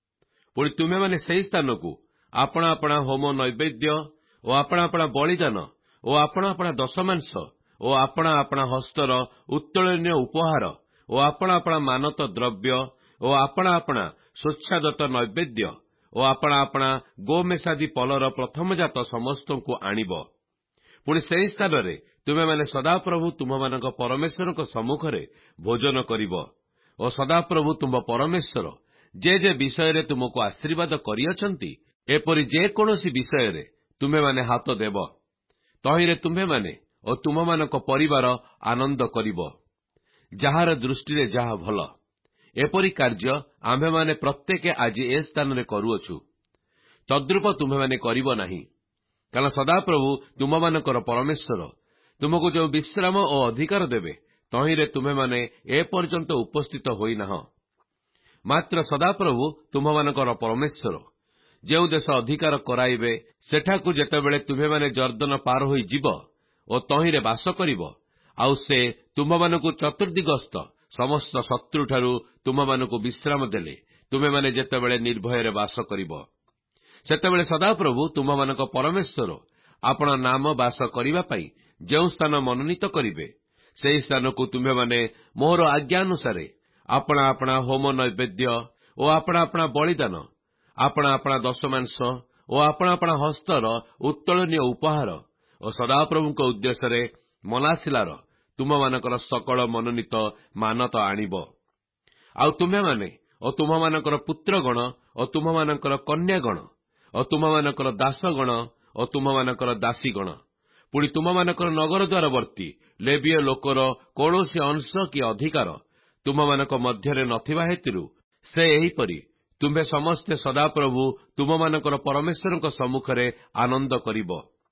ପୁଣି ତୁମେମାନେ ସେହି ସ୍ଥାନକୁ ଆପଣା ଆପଣା ହୋମ ନୈବେଦ୍ୟ ଓ ଆପଣା ଆପଣା ବଳିଦାନ ଓ ଆପଣା ଆପଣା ଦଶମାଂଶ ଓ ଆପଣା ଆପଣା ହସ୍ତର ଉତ୍ତୋଳନୀୟ ଉପହାର ଓ ଆପଣା ଆପଣା ମାନତ ଦ୍ରବ୍ୟ ଓ ଆପଣା ଆପଣା ସ୍ୱଚ୍ଛାଦତ ନୈବେଦ୍ୟ ଓ ଆପଣା ଆପଣା ଗୋମେଷାଦି ପଲର ପ୍ରଥମଜାତ ସମସ୍ତଙ୍କୁ ଆଣିବ। ପୁଣି ସେହି ସ୍ଥାନରେ ତୁମେମାନେ ସଦାପ୍ରଭୁ ତୁମମାନଙ୍କ ପରମେଶ୍ୱରଙ୍କ ସମ୍ମୁଖରେ ଭୋଜନ କରିବ ଓ ସଦାପ୍ରଭୁ ତୁମ୍ଭ ପରମେଶ୍ୱର ଯେ ଯେ ବିଷୟରେ ତୁମକୁ ଆଶୀର୍ବାଦ କରିଅଛନ୍ତି, ଏପରି ଯେକୌଣସି ବିଷୟରେ ତୁମେମାନେ ହାତ ଦେବ, ତହିଁରେ ତୁମେମାନେ ଓ ତୁମମାନଙ୍କ ପରିବାର ଆନନ୍ଦ କରିବ। ଯାହାର ଦୃଷ୍ଟିରେ ଯାହା ଭଲ, ଏପରି କାର୍ଯ୍ୟ ଆମ୍ଭେମାନେ ପ୍ରତ୍ୟେକ ଆଜି ଏ ସ୍ଥାନରେ କରୁଅଛୁ। ତଦ୍ରୂପ ତୁମେମାନେ କରିବ ନାହିଁ। କାରଣ ସଦାପ୍ରଭୁ ତୁମମାନଙ୍କର ପରମେଶ୍ୱର ତୁମକୁ ଯେଉଁ ବିଶ୍ରାମ ଓ ଅଧିକାର ଦେବେ, ତହିଁରେ ତୁମେମାନେ ଏପର୍ଯ୍ୟନ୍ତ ଉପସ୍ଥିତ ହୋଇନାହଁ। ମାତ୍ର ସଦାପ୍ରଭୁ ତୁମମାନଙ୍କର ପରମେଶ୍ୱର ଯେଉଁ ଦେଶ ଅଧିକାର କରାଇବେ, ସେଠାକୁ ଯେତେବେଳେ ତୁମେମାନେ ଜର୍ଦ୍ଦନ ପାର ହୋଇଯିବ ଓ ତହିଁରେ ବାସ କରିବ, ଆଉ ସେ ତୁମମାନଙ୍କୁ ଚତୁର୍ଦିଗସ୍ଥ ସମସ୍ତ ଶତ୍ରୁଠାରୁ ତୁମମାନଙ୍କୁ ବିଶ୍ରାମ ଦେଲେ, ତୁମେମାନେ ଯେତେବେଳେ ନିର୍ଭୟରେ ବାସ କରିବ, ସେତେବେଳେ ସଦାପ୍ରଭୁ ତୁମମାନଙ୍କ ପରମେଶ୍ୱର ଆପଣା ନାମ ବାସ କରିବା ପାଇଁ ଯେଉଁ ସ୍ଥାନ ମନୋନୀତ କରିବେ, ସେହି ସ୍ଥାନକୁ ତୁମେମାନେ ମୋହର ଆଜ୍ଞାନୁସାରେ ଆପଣା ଆପଣା ହୋମ ନୈବେଦ୍ୟ ଓ ଆପଣା ଆପଣା ବଳିଦାନ, ଆପଣା ଆପଣା ଦଶମାଂଶ ଓ ଆପଣା ଆପଣା ହସ୍ତର ଉତ୍ତୋଳନୀୟ ଉପହାର ଓ ସଦାପ୍ରଭୁଙ୍କ ଉଦ୍ଦେଶ୍ୟରେ ମନାସିଲାର ତୁମମାନଙ୍କର ସକଳ ମନୋନୀତ ମାନତ ଆଣିବ। ଆଉ ତୁମେମାନେ ଓ ତୁମମାନଙ୍କର ପୁତ୍ରଗଣ ଓ ତୁମମାନଙ୍କର କନ୍ୟାଗଣ ଓ ତୁମମାନଙ୍କର ଦାସଗଣ ଓ ତୁମମାନଙ୍କର ଦାସୀଗଣ, ପୁଣି ତୁମମାନଙ୍କର ନଗର ଦ୍ୱାରବର୍ତ୍ତୀ ଲେବୀୟ ଲୋକର କୌଣସି ଅଂଶ କି ଅଧିକାର ତୁମମାନଙ୍କ ମଧ୍ୟରେ ନଥିବା ହେତୁରୁ ସେ ଏହିପରି ତୁମ୍ଭେ ସମସ୍ତେ ସଦାପ୍ରଭୁ ତୁମମାନଙ୍କର ପରମେଶ୍ୱରଙ୍କ ସମ୍ମୁଖରେ ଆନନ୍ଦ କରିବ।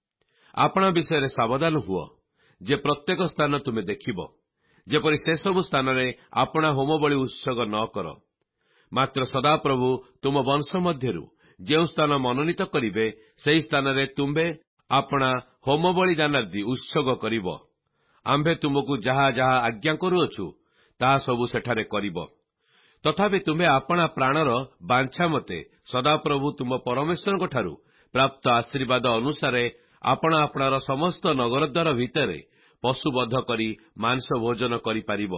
ଆପଣା ବିଷୟରେ ସାବଧାନ ହୁଅ ଯେ ପ୍ରତ୍ୟେକ ସ୍ଥାନ ତୁମେ ଦେଖିବ, ଯେପରି ସେସବୁ ସ୍ଥାନରେ ଆପଣା ହୋମବଳି ଉତ୍ସର୍ଗ ନ କର। ମାତ୍ର ସଦାପ୍ରଭୁ ତୁମ ବଂଶ ମଧ୍ୟରୁ ଯେଉଁ ସ୍ଥାନ ମନୋନୀତ କରିବେ, ସେହି ସ୍ଥାନରେ ତୁମ୍ଭେ ଆପଣା ହୋମବଳି ଦାନାଦି ଉତ୍ସର୍ଗ କରିବ। ଆମ୍ଭେ ତୁମକୁ ଯାହା ଯାହା ଆଜ୍ଞା କରୁଅଛୁ, ତାହା ସବୁ ସେଠାରେ କରିବ। ତଥାପି ତୁମ୍ଭେ ଆପଣା ପ୍ରାଣର ବାଞ୍ଛା ମତେ ସଦାପ୍ରଭୁ ତୁମ ପରମେଶ୍ୱରଙ୍କଠାରୁ ପ୍ରାପ୍ତ ଆଶୀର୍ବାଦ ଅନୁସାରେ ଆପଣା ଆପଣାର ସମସ୍ତ ନଗରଦ୍ୱାର ଭିତରେ ପଶୁବଧ କରି ମାଂସ ଭୋଜନ କରିପାରିବ।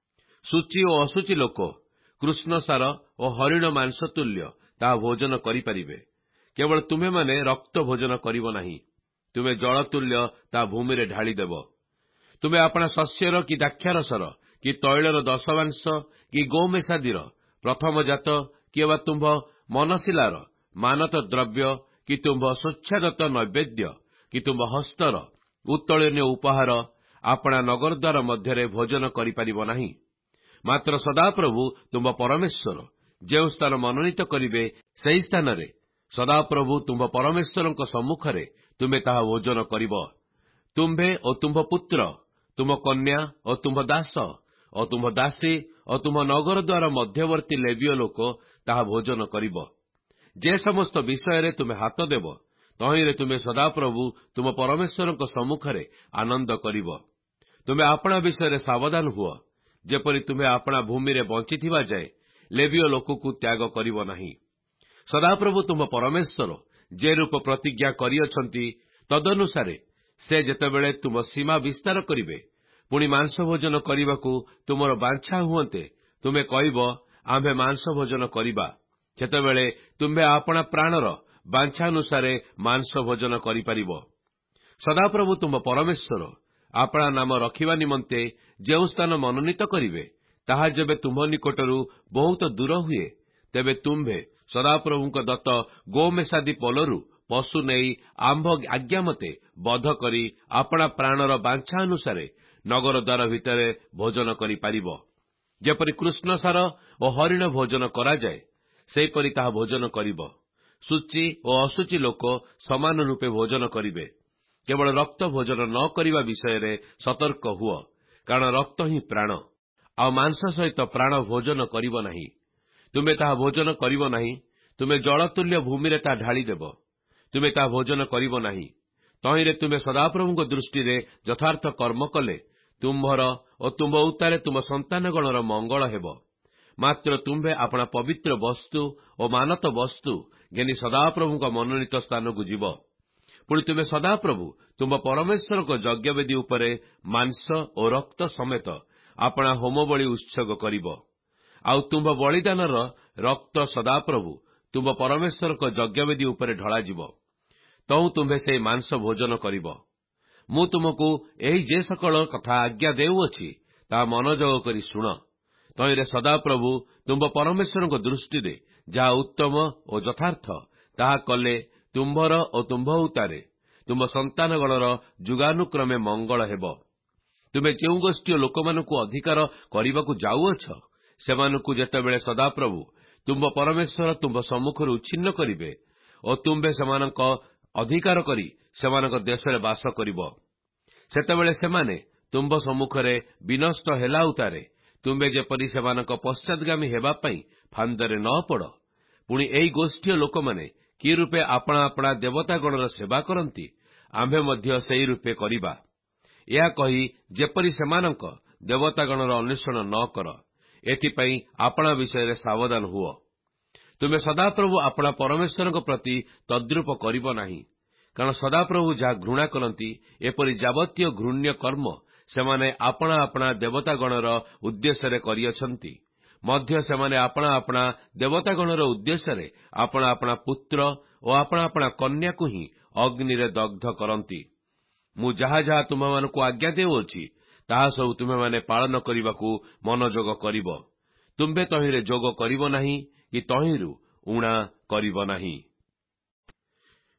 ସୂଚୀ ଓ ଅସୂଚୀ ଲୋକ କୃଷ୍ଣସାର ଓ ହରିଣ ମାଂସ ତୁଲ୍ୟ ତାହା ଭୋଜନ କରିପାରିବେ। କେବଳ ତୁମେମାନେ ରକ୍ତ ଭୋଜନ କରିବ ନାହିଁ। ତୁମେ ଜଳ ତୁଲ୍ୟ ତାହା ଭୂମିରେ ଢାଳିଦେବ। ତୁମେ ଆପଣା ଶସ୍ୟର କି ଦ୍ରାକ୍ଷାରସର କି ତୈଳର ଦଶମାଂଶ କି ଗୋମେସାଦିର ପ୍ରଥମଜାତ କି ବା ତୁମ୍ଭ ମନଶିଲାର ମାନତ ଦ୍ରବ୍ୟ କି ତୁମ୍ଭ ସ୍ୱଚ୍ଛାଦତ୍ତ ନୈବେଦ୍ୟ କି ତୁମ୍ଭ ହସ୍ତର ଉତ୍ତୋଳନୀୟ ଉପହାର ଆପଣା ନଗରଦ୍ୱାର ମଧ୍ୟରେ ଭୋଜନ କରିପାରିବ ନାହିଁ। ମାତ୍ର ସଦାପ୍ରଭୁ ତୁମ୍ଭ ପରମେଶ୍ୱର ଯେଉଁ ସ୍ଥାନ ମନୋନୀତ କରିବେ, ସେହି ସ୍ଥାନରେ ସଦାପ୍ରଭୁ ତୁମ୍ଭ ପରମେଶ୍ୱରଙ୍କ ସମ୍ମୁଖରେ ତୁମେ ତାହା ଭୋଜନ କରିବ। ତୁମ୍ଭେ ଓ ତୁମ୍ଭ ପୁତ୍ର, ତୁମ କନ୍ୟା ଓ ତୁମ୍ଭ ଦାସ ଓ ତୁମ୍ଭ ଦାସୀ ଓ ତୁମ୍ଭ ନଗରଦ୍ୱାର ମଧ୍ୟବର୍ତ୍ତୀ ଲେବୀୟ ଲୋକ ତାହା ଭୋଜନ କରିବ। ଯେ ସମସ୍ତ ବିଷୟରେ ତୁମେ ହାତ ଦେବ, ତହିଁରେ ତୁମେ ସଦାପ୍ରଭୁ ତୁମ ପରମେଶ୍ୱରଙ୍କ ସମ୍ମୁଖରେ ଆନନ୍ଦ କରିବ। ତୁମେ ଆପଣା ବିଷୟରେ ସାବଧାନ ହୁଅ, ଯେପରି ତୁମେ ଆପଣା ଭୂମିରେ ବଞ୍ଚିଥିବା ଯାଏ ଲେବୀୟ ଲୋକକୁ ତ୍ୟାଗ କରିବ ନାହିଁ। ସଦାପ୍ରଭୁ ତୁମ ପରମେଶ୍ୱର ଯେ ରୂପ ପ୍ରତିଜ୍ଞା କରିଅଛନ୍ତି, ତଦନୁସାରେ ସେ ଯେତେବେଳେ ତୁମ ସୀମା ବିସ୍ତାର କରିବେ, ପୁଣି ମାଂସ ଭୋଜନ କରିବାକୁ ତୁମର ବାଞ୍ଛା ହୁଅନ୍ତେ, ତୁମେ କହିବ, ଆମ୍ଭେ ମାଂସ ଭୋଜନ କରିବା। ସେତେବେଳେ ତୁମ୍ଭେ ଆପଣା ପ୍ରାଣର ବାଞ୍ଛାନୁସାରେ ମାଂସ ଭୋଜନ କରିପାରିବ। ସଦାପ୍ରଭୁ ତୁମ ପରମେଶ୍ୱର ଆପଣା ନାମ ରଖିବା ନିମନ୍ତେ ଯେଉଁ ସ୍ଥାନ ମନୋନୀତ କରିବେ, ତାହା ଯେବେ ତୁମ୍ଭ ନିକଟରୁ ବହୁତ ଦୂର ହୁଏ, ତେବେ ତୁମ୍ଭେ ସଦାପ୍ରଭୁଙ୍କ ଦତ୍ତ ଗୋମେସାଦି ପୋଲରୁ ପଶୁ ନେଇ ଆମ୍ଭ ଆଜ୍ଞା ମତେ ବଧ କରି ଆପଣା ପ୍ରାଣର ବାଞ୍ଛା ଅନୁସାରେ ନଗରଦ୍ୱାର ଭିତରେ ଭୋଜନ କରିପାରିବ। ଯେପରି କୃଷ୍ଣସାର ଓ ହରିଣ ଭୋଜନ କରାଯାଏ, ସେହିପରି ତାହା ଭୋଜନ କରିବ। ସୂଚୀ ଓ ଅସୂଚୀ ଲୋକ ସମାନ ରୂପେ ଭୋଜନ କରିବେ। କେବଳ ରକ୍ତ ଭୋଜନ ନ କରିବା ବିଷୟରେ ସତର୍କ ହୁଅ, କାରଣ ରକ୍ତ ହିଁ ପ୍ରାଣ, ଆଉ ମାଂସ ସହିତ ପ୍ରାଣ ଭୋଜନ କରିବ ନାହିଁ। ତୁମେ ତାହା ଭୋଜନ କରିବ ନାହିଁ। ତୁମେ ଜଳତୁଲ୍ୟ ଭୂମିରେ ତାହା ଢାଳିଦେବ। ତୁମେ ତାହା ଭୋଜନ କରିବ ନାହିଁ। ତହିଁରେ ତୁମେ ସଦାପ୍ରଭୁଙ୍କ ଦୃଷ୍ଟିରେ ଯଥାର୍ଥ କର୍ମ କଲେ ତୁମ୍ଭର ଓ ତୁମ୍ଭ ଉତ୍ତାରେ ତୁମ ସନ୍ତାନଗଣର ମଙ୍ଗଳ ହେବ। ମାତ୍ର ତୁମ୍ଭେ ଆପଣା ପବିତ୍ର ବସ୍ତୁ ଓ ମାନତ ବସ୍ତୁ ଘେନି ସଦାପ୍ରଭୁଙ୍କ ମନୋନୀତ ସ୍ଥାନକୁ ଯିବ। ପୁଣି ତୁମେ ସଦାପ୍ରଭୁ ତୁମ୍ଭ ପରମେଶ୍ୱରଙ୍କ ଯଜ୍ଞବେଦୀ ଉପରେ ମାଂସ ଓ ରକ୍ତ ସମେତ ଆପଣା ହୋମବଳି ଉତ୍ସର୍ଗ କରିବ। ଆଉ ତୁମ୍ଭ ବଳିଦାନର ରକ୍ତ ସଦାପ୍ରଭୁ ତୁମ୍ଭ ପରମେଶ୍ୱରଙ୍କ ଯଜ୍ଞବେଦୀ ଉପରେ ଢଳାଯିବ। ତହୁଁ ତୁମ୍ଭେ ସେହି ମାଂସ ଭୋଜନ କରିବ। ମୁଁ ତୁମକୁ ଏହି ଯେ ସକଳ କଥା ଆଜ୍ଞା ଦେଉଅଛି, ତାହା ମନୋଯୋଗ କରି ଶୁଣ। ତହିଁରେ ସଦାପ୍ରଭୁ ତୁମ୍ଭ ପରମେଶ୍ୱରଙ୍କ ଦୃଷ୍ଟିରେ ଯାହା ଉତ୍ତମ ଓ ଯଥାର୍ଥ, ତାହା କଲେ ତୁମ୍ଭର ଓ ତୁମ୍ଭ ଉତ୍ତାରେ ତୁମ୍ଭ ସନ୍ତାନଗଣର ଯୁଗାନୁକ୍ରମେ ମଙ୍ଗଳ ହେବ। ତୁମେ ଯେଉଁ ଗୋଷ୍ଠୀୟ ଲୋକମାନଙ୍କୁ ଅଧିକାର କରିବାକୁ ଯାଉଅଛ, ସେମାନଙ୍କୁ ଯେତେବେଳେ ସଦାପ୍ରଭୁ ତୁମ୍ଭ ପରମେଶ୍ୱର ତୁମ୍ଭ ସମ୍ମୁଖରୁ ଉଚ୍ଛିନ୍ନ କରିବେ ଓ ତୁମ୍ଭେ ସେମାନଙ୍କ ଅଧିକାର କରି ସେମାନଙ୍କ ଦେଶରେ ବାସ କରିବ, ସେତେବେଳେ ସେମାନେ ତୁମ୍ଭ ସମ୍ମୁଖରେ ବିନଷ୍ଟ ହେଲା ଉତ୍ତାରେ ତୁମ୍ଭେ ଯେପରି ସେମାନଙ୍କ ପଶ୍ଚାଦଗାମୀ ହେବା ପାଇଁ ଫାନ୍ଦରେ ନ ପଡ଼। ପୁଣି ଏହି ଗୋଷ୍ଠୀୟ ଲୋକମାନେ କି ରୂପେ ଆପଣା ଆପଣା ଦେବତାଗଣର ସେବା କରନ୍ତି, ଆମ୍ଭେ ମଧ୍ୟ ସେହି ରୂପେ କରିବା। ଏହା କହି ଯେପରି ସେମାନଙ୍କ ଦେବତାଗଣର ଅନ୍ୱେଷଣ ନ କର, ଏଥିପାଇଁ ଆପଣା ବିଷୟରେ ସାବଧାନ ହୁଅ। ତୁମେ ସଦାପ୍ରଭୁ ଆପଣା ପରମେଶ୍ୱରଙ୍କ ପ୍ରତି ତଦ୍ରୂପ କରିବ ନାହିଁ, କାରଣ ସଦାପ୍ରଭୁ ଯାହା ଘୃଣା କରନ୍ତି, ଏପରି ଯାବତୀୟ ଘୃଣ୍ୟ କର୍ମ ସେମାନେ ଆପଣା ଆପଣା ଦେବତାଗଣର ଉଦ୍ଦେଶ୍ୟରେ କରିଅଛନ୍ତି। ମଧ୍ୟ ସେମାନେ ଆପଣା ଆପଣା ଦେବତାଗଣର ଉଦ୍ଦେଶ୍ୟରେ ଆପଣା ଆପଣା ପୁତ୍ର ଓ ଆପଣା ଆପଣା କନ୍ୟାକୁ ହିଁ ଅଗ୍ନିରେ ଦଗ୍ଧ କରନ୍ତି। ମୁଁ ଯାହା ଯାହା ତୁମମାନଙ୍କୁ ଆଜ୍ଞା ଦେଉଅଛି, ତାହା ସବୁ ତୁମେମାନେ ପାଳନ କରିବାକୁ ମନୋଯୋଗ କରିବ। ତୁମ୍ଭେ ତହିଁରେ ଯୋଗ କରିବ ନାହିଁ କି ତହିଁରୁ ଊଣା କରିବ ନାହିଁ।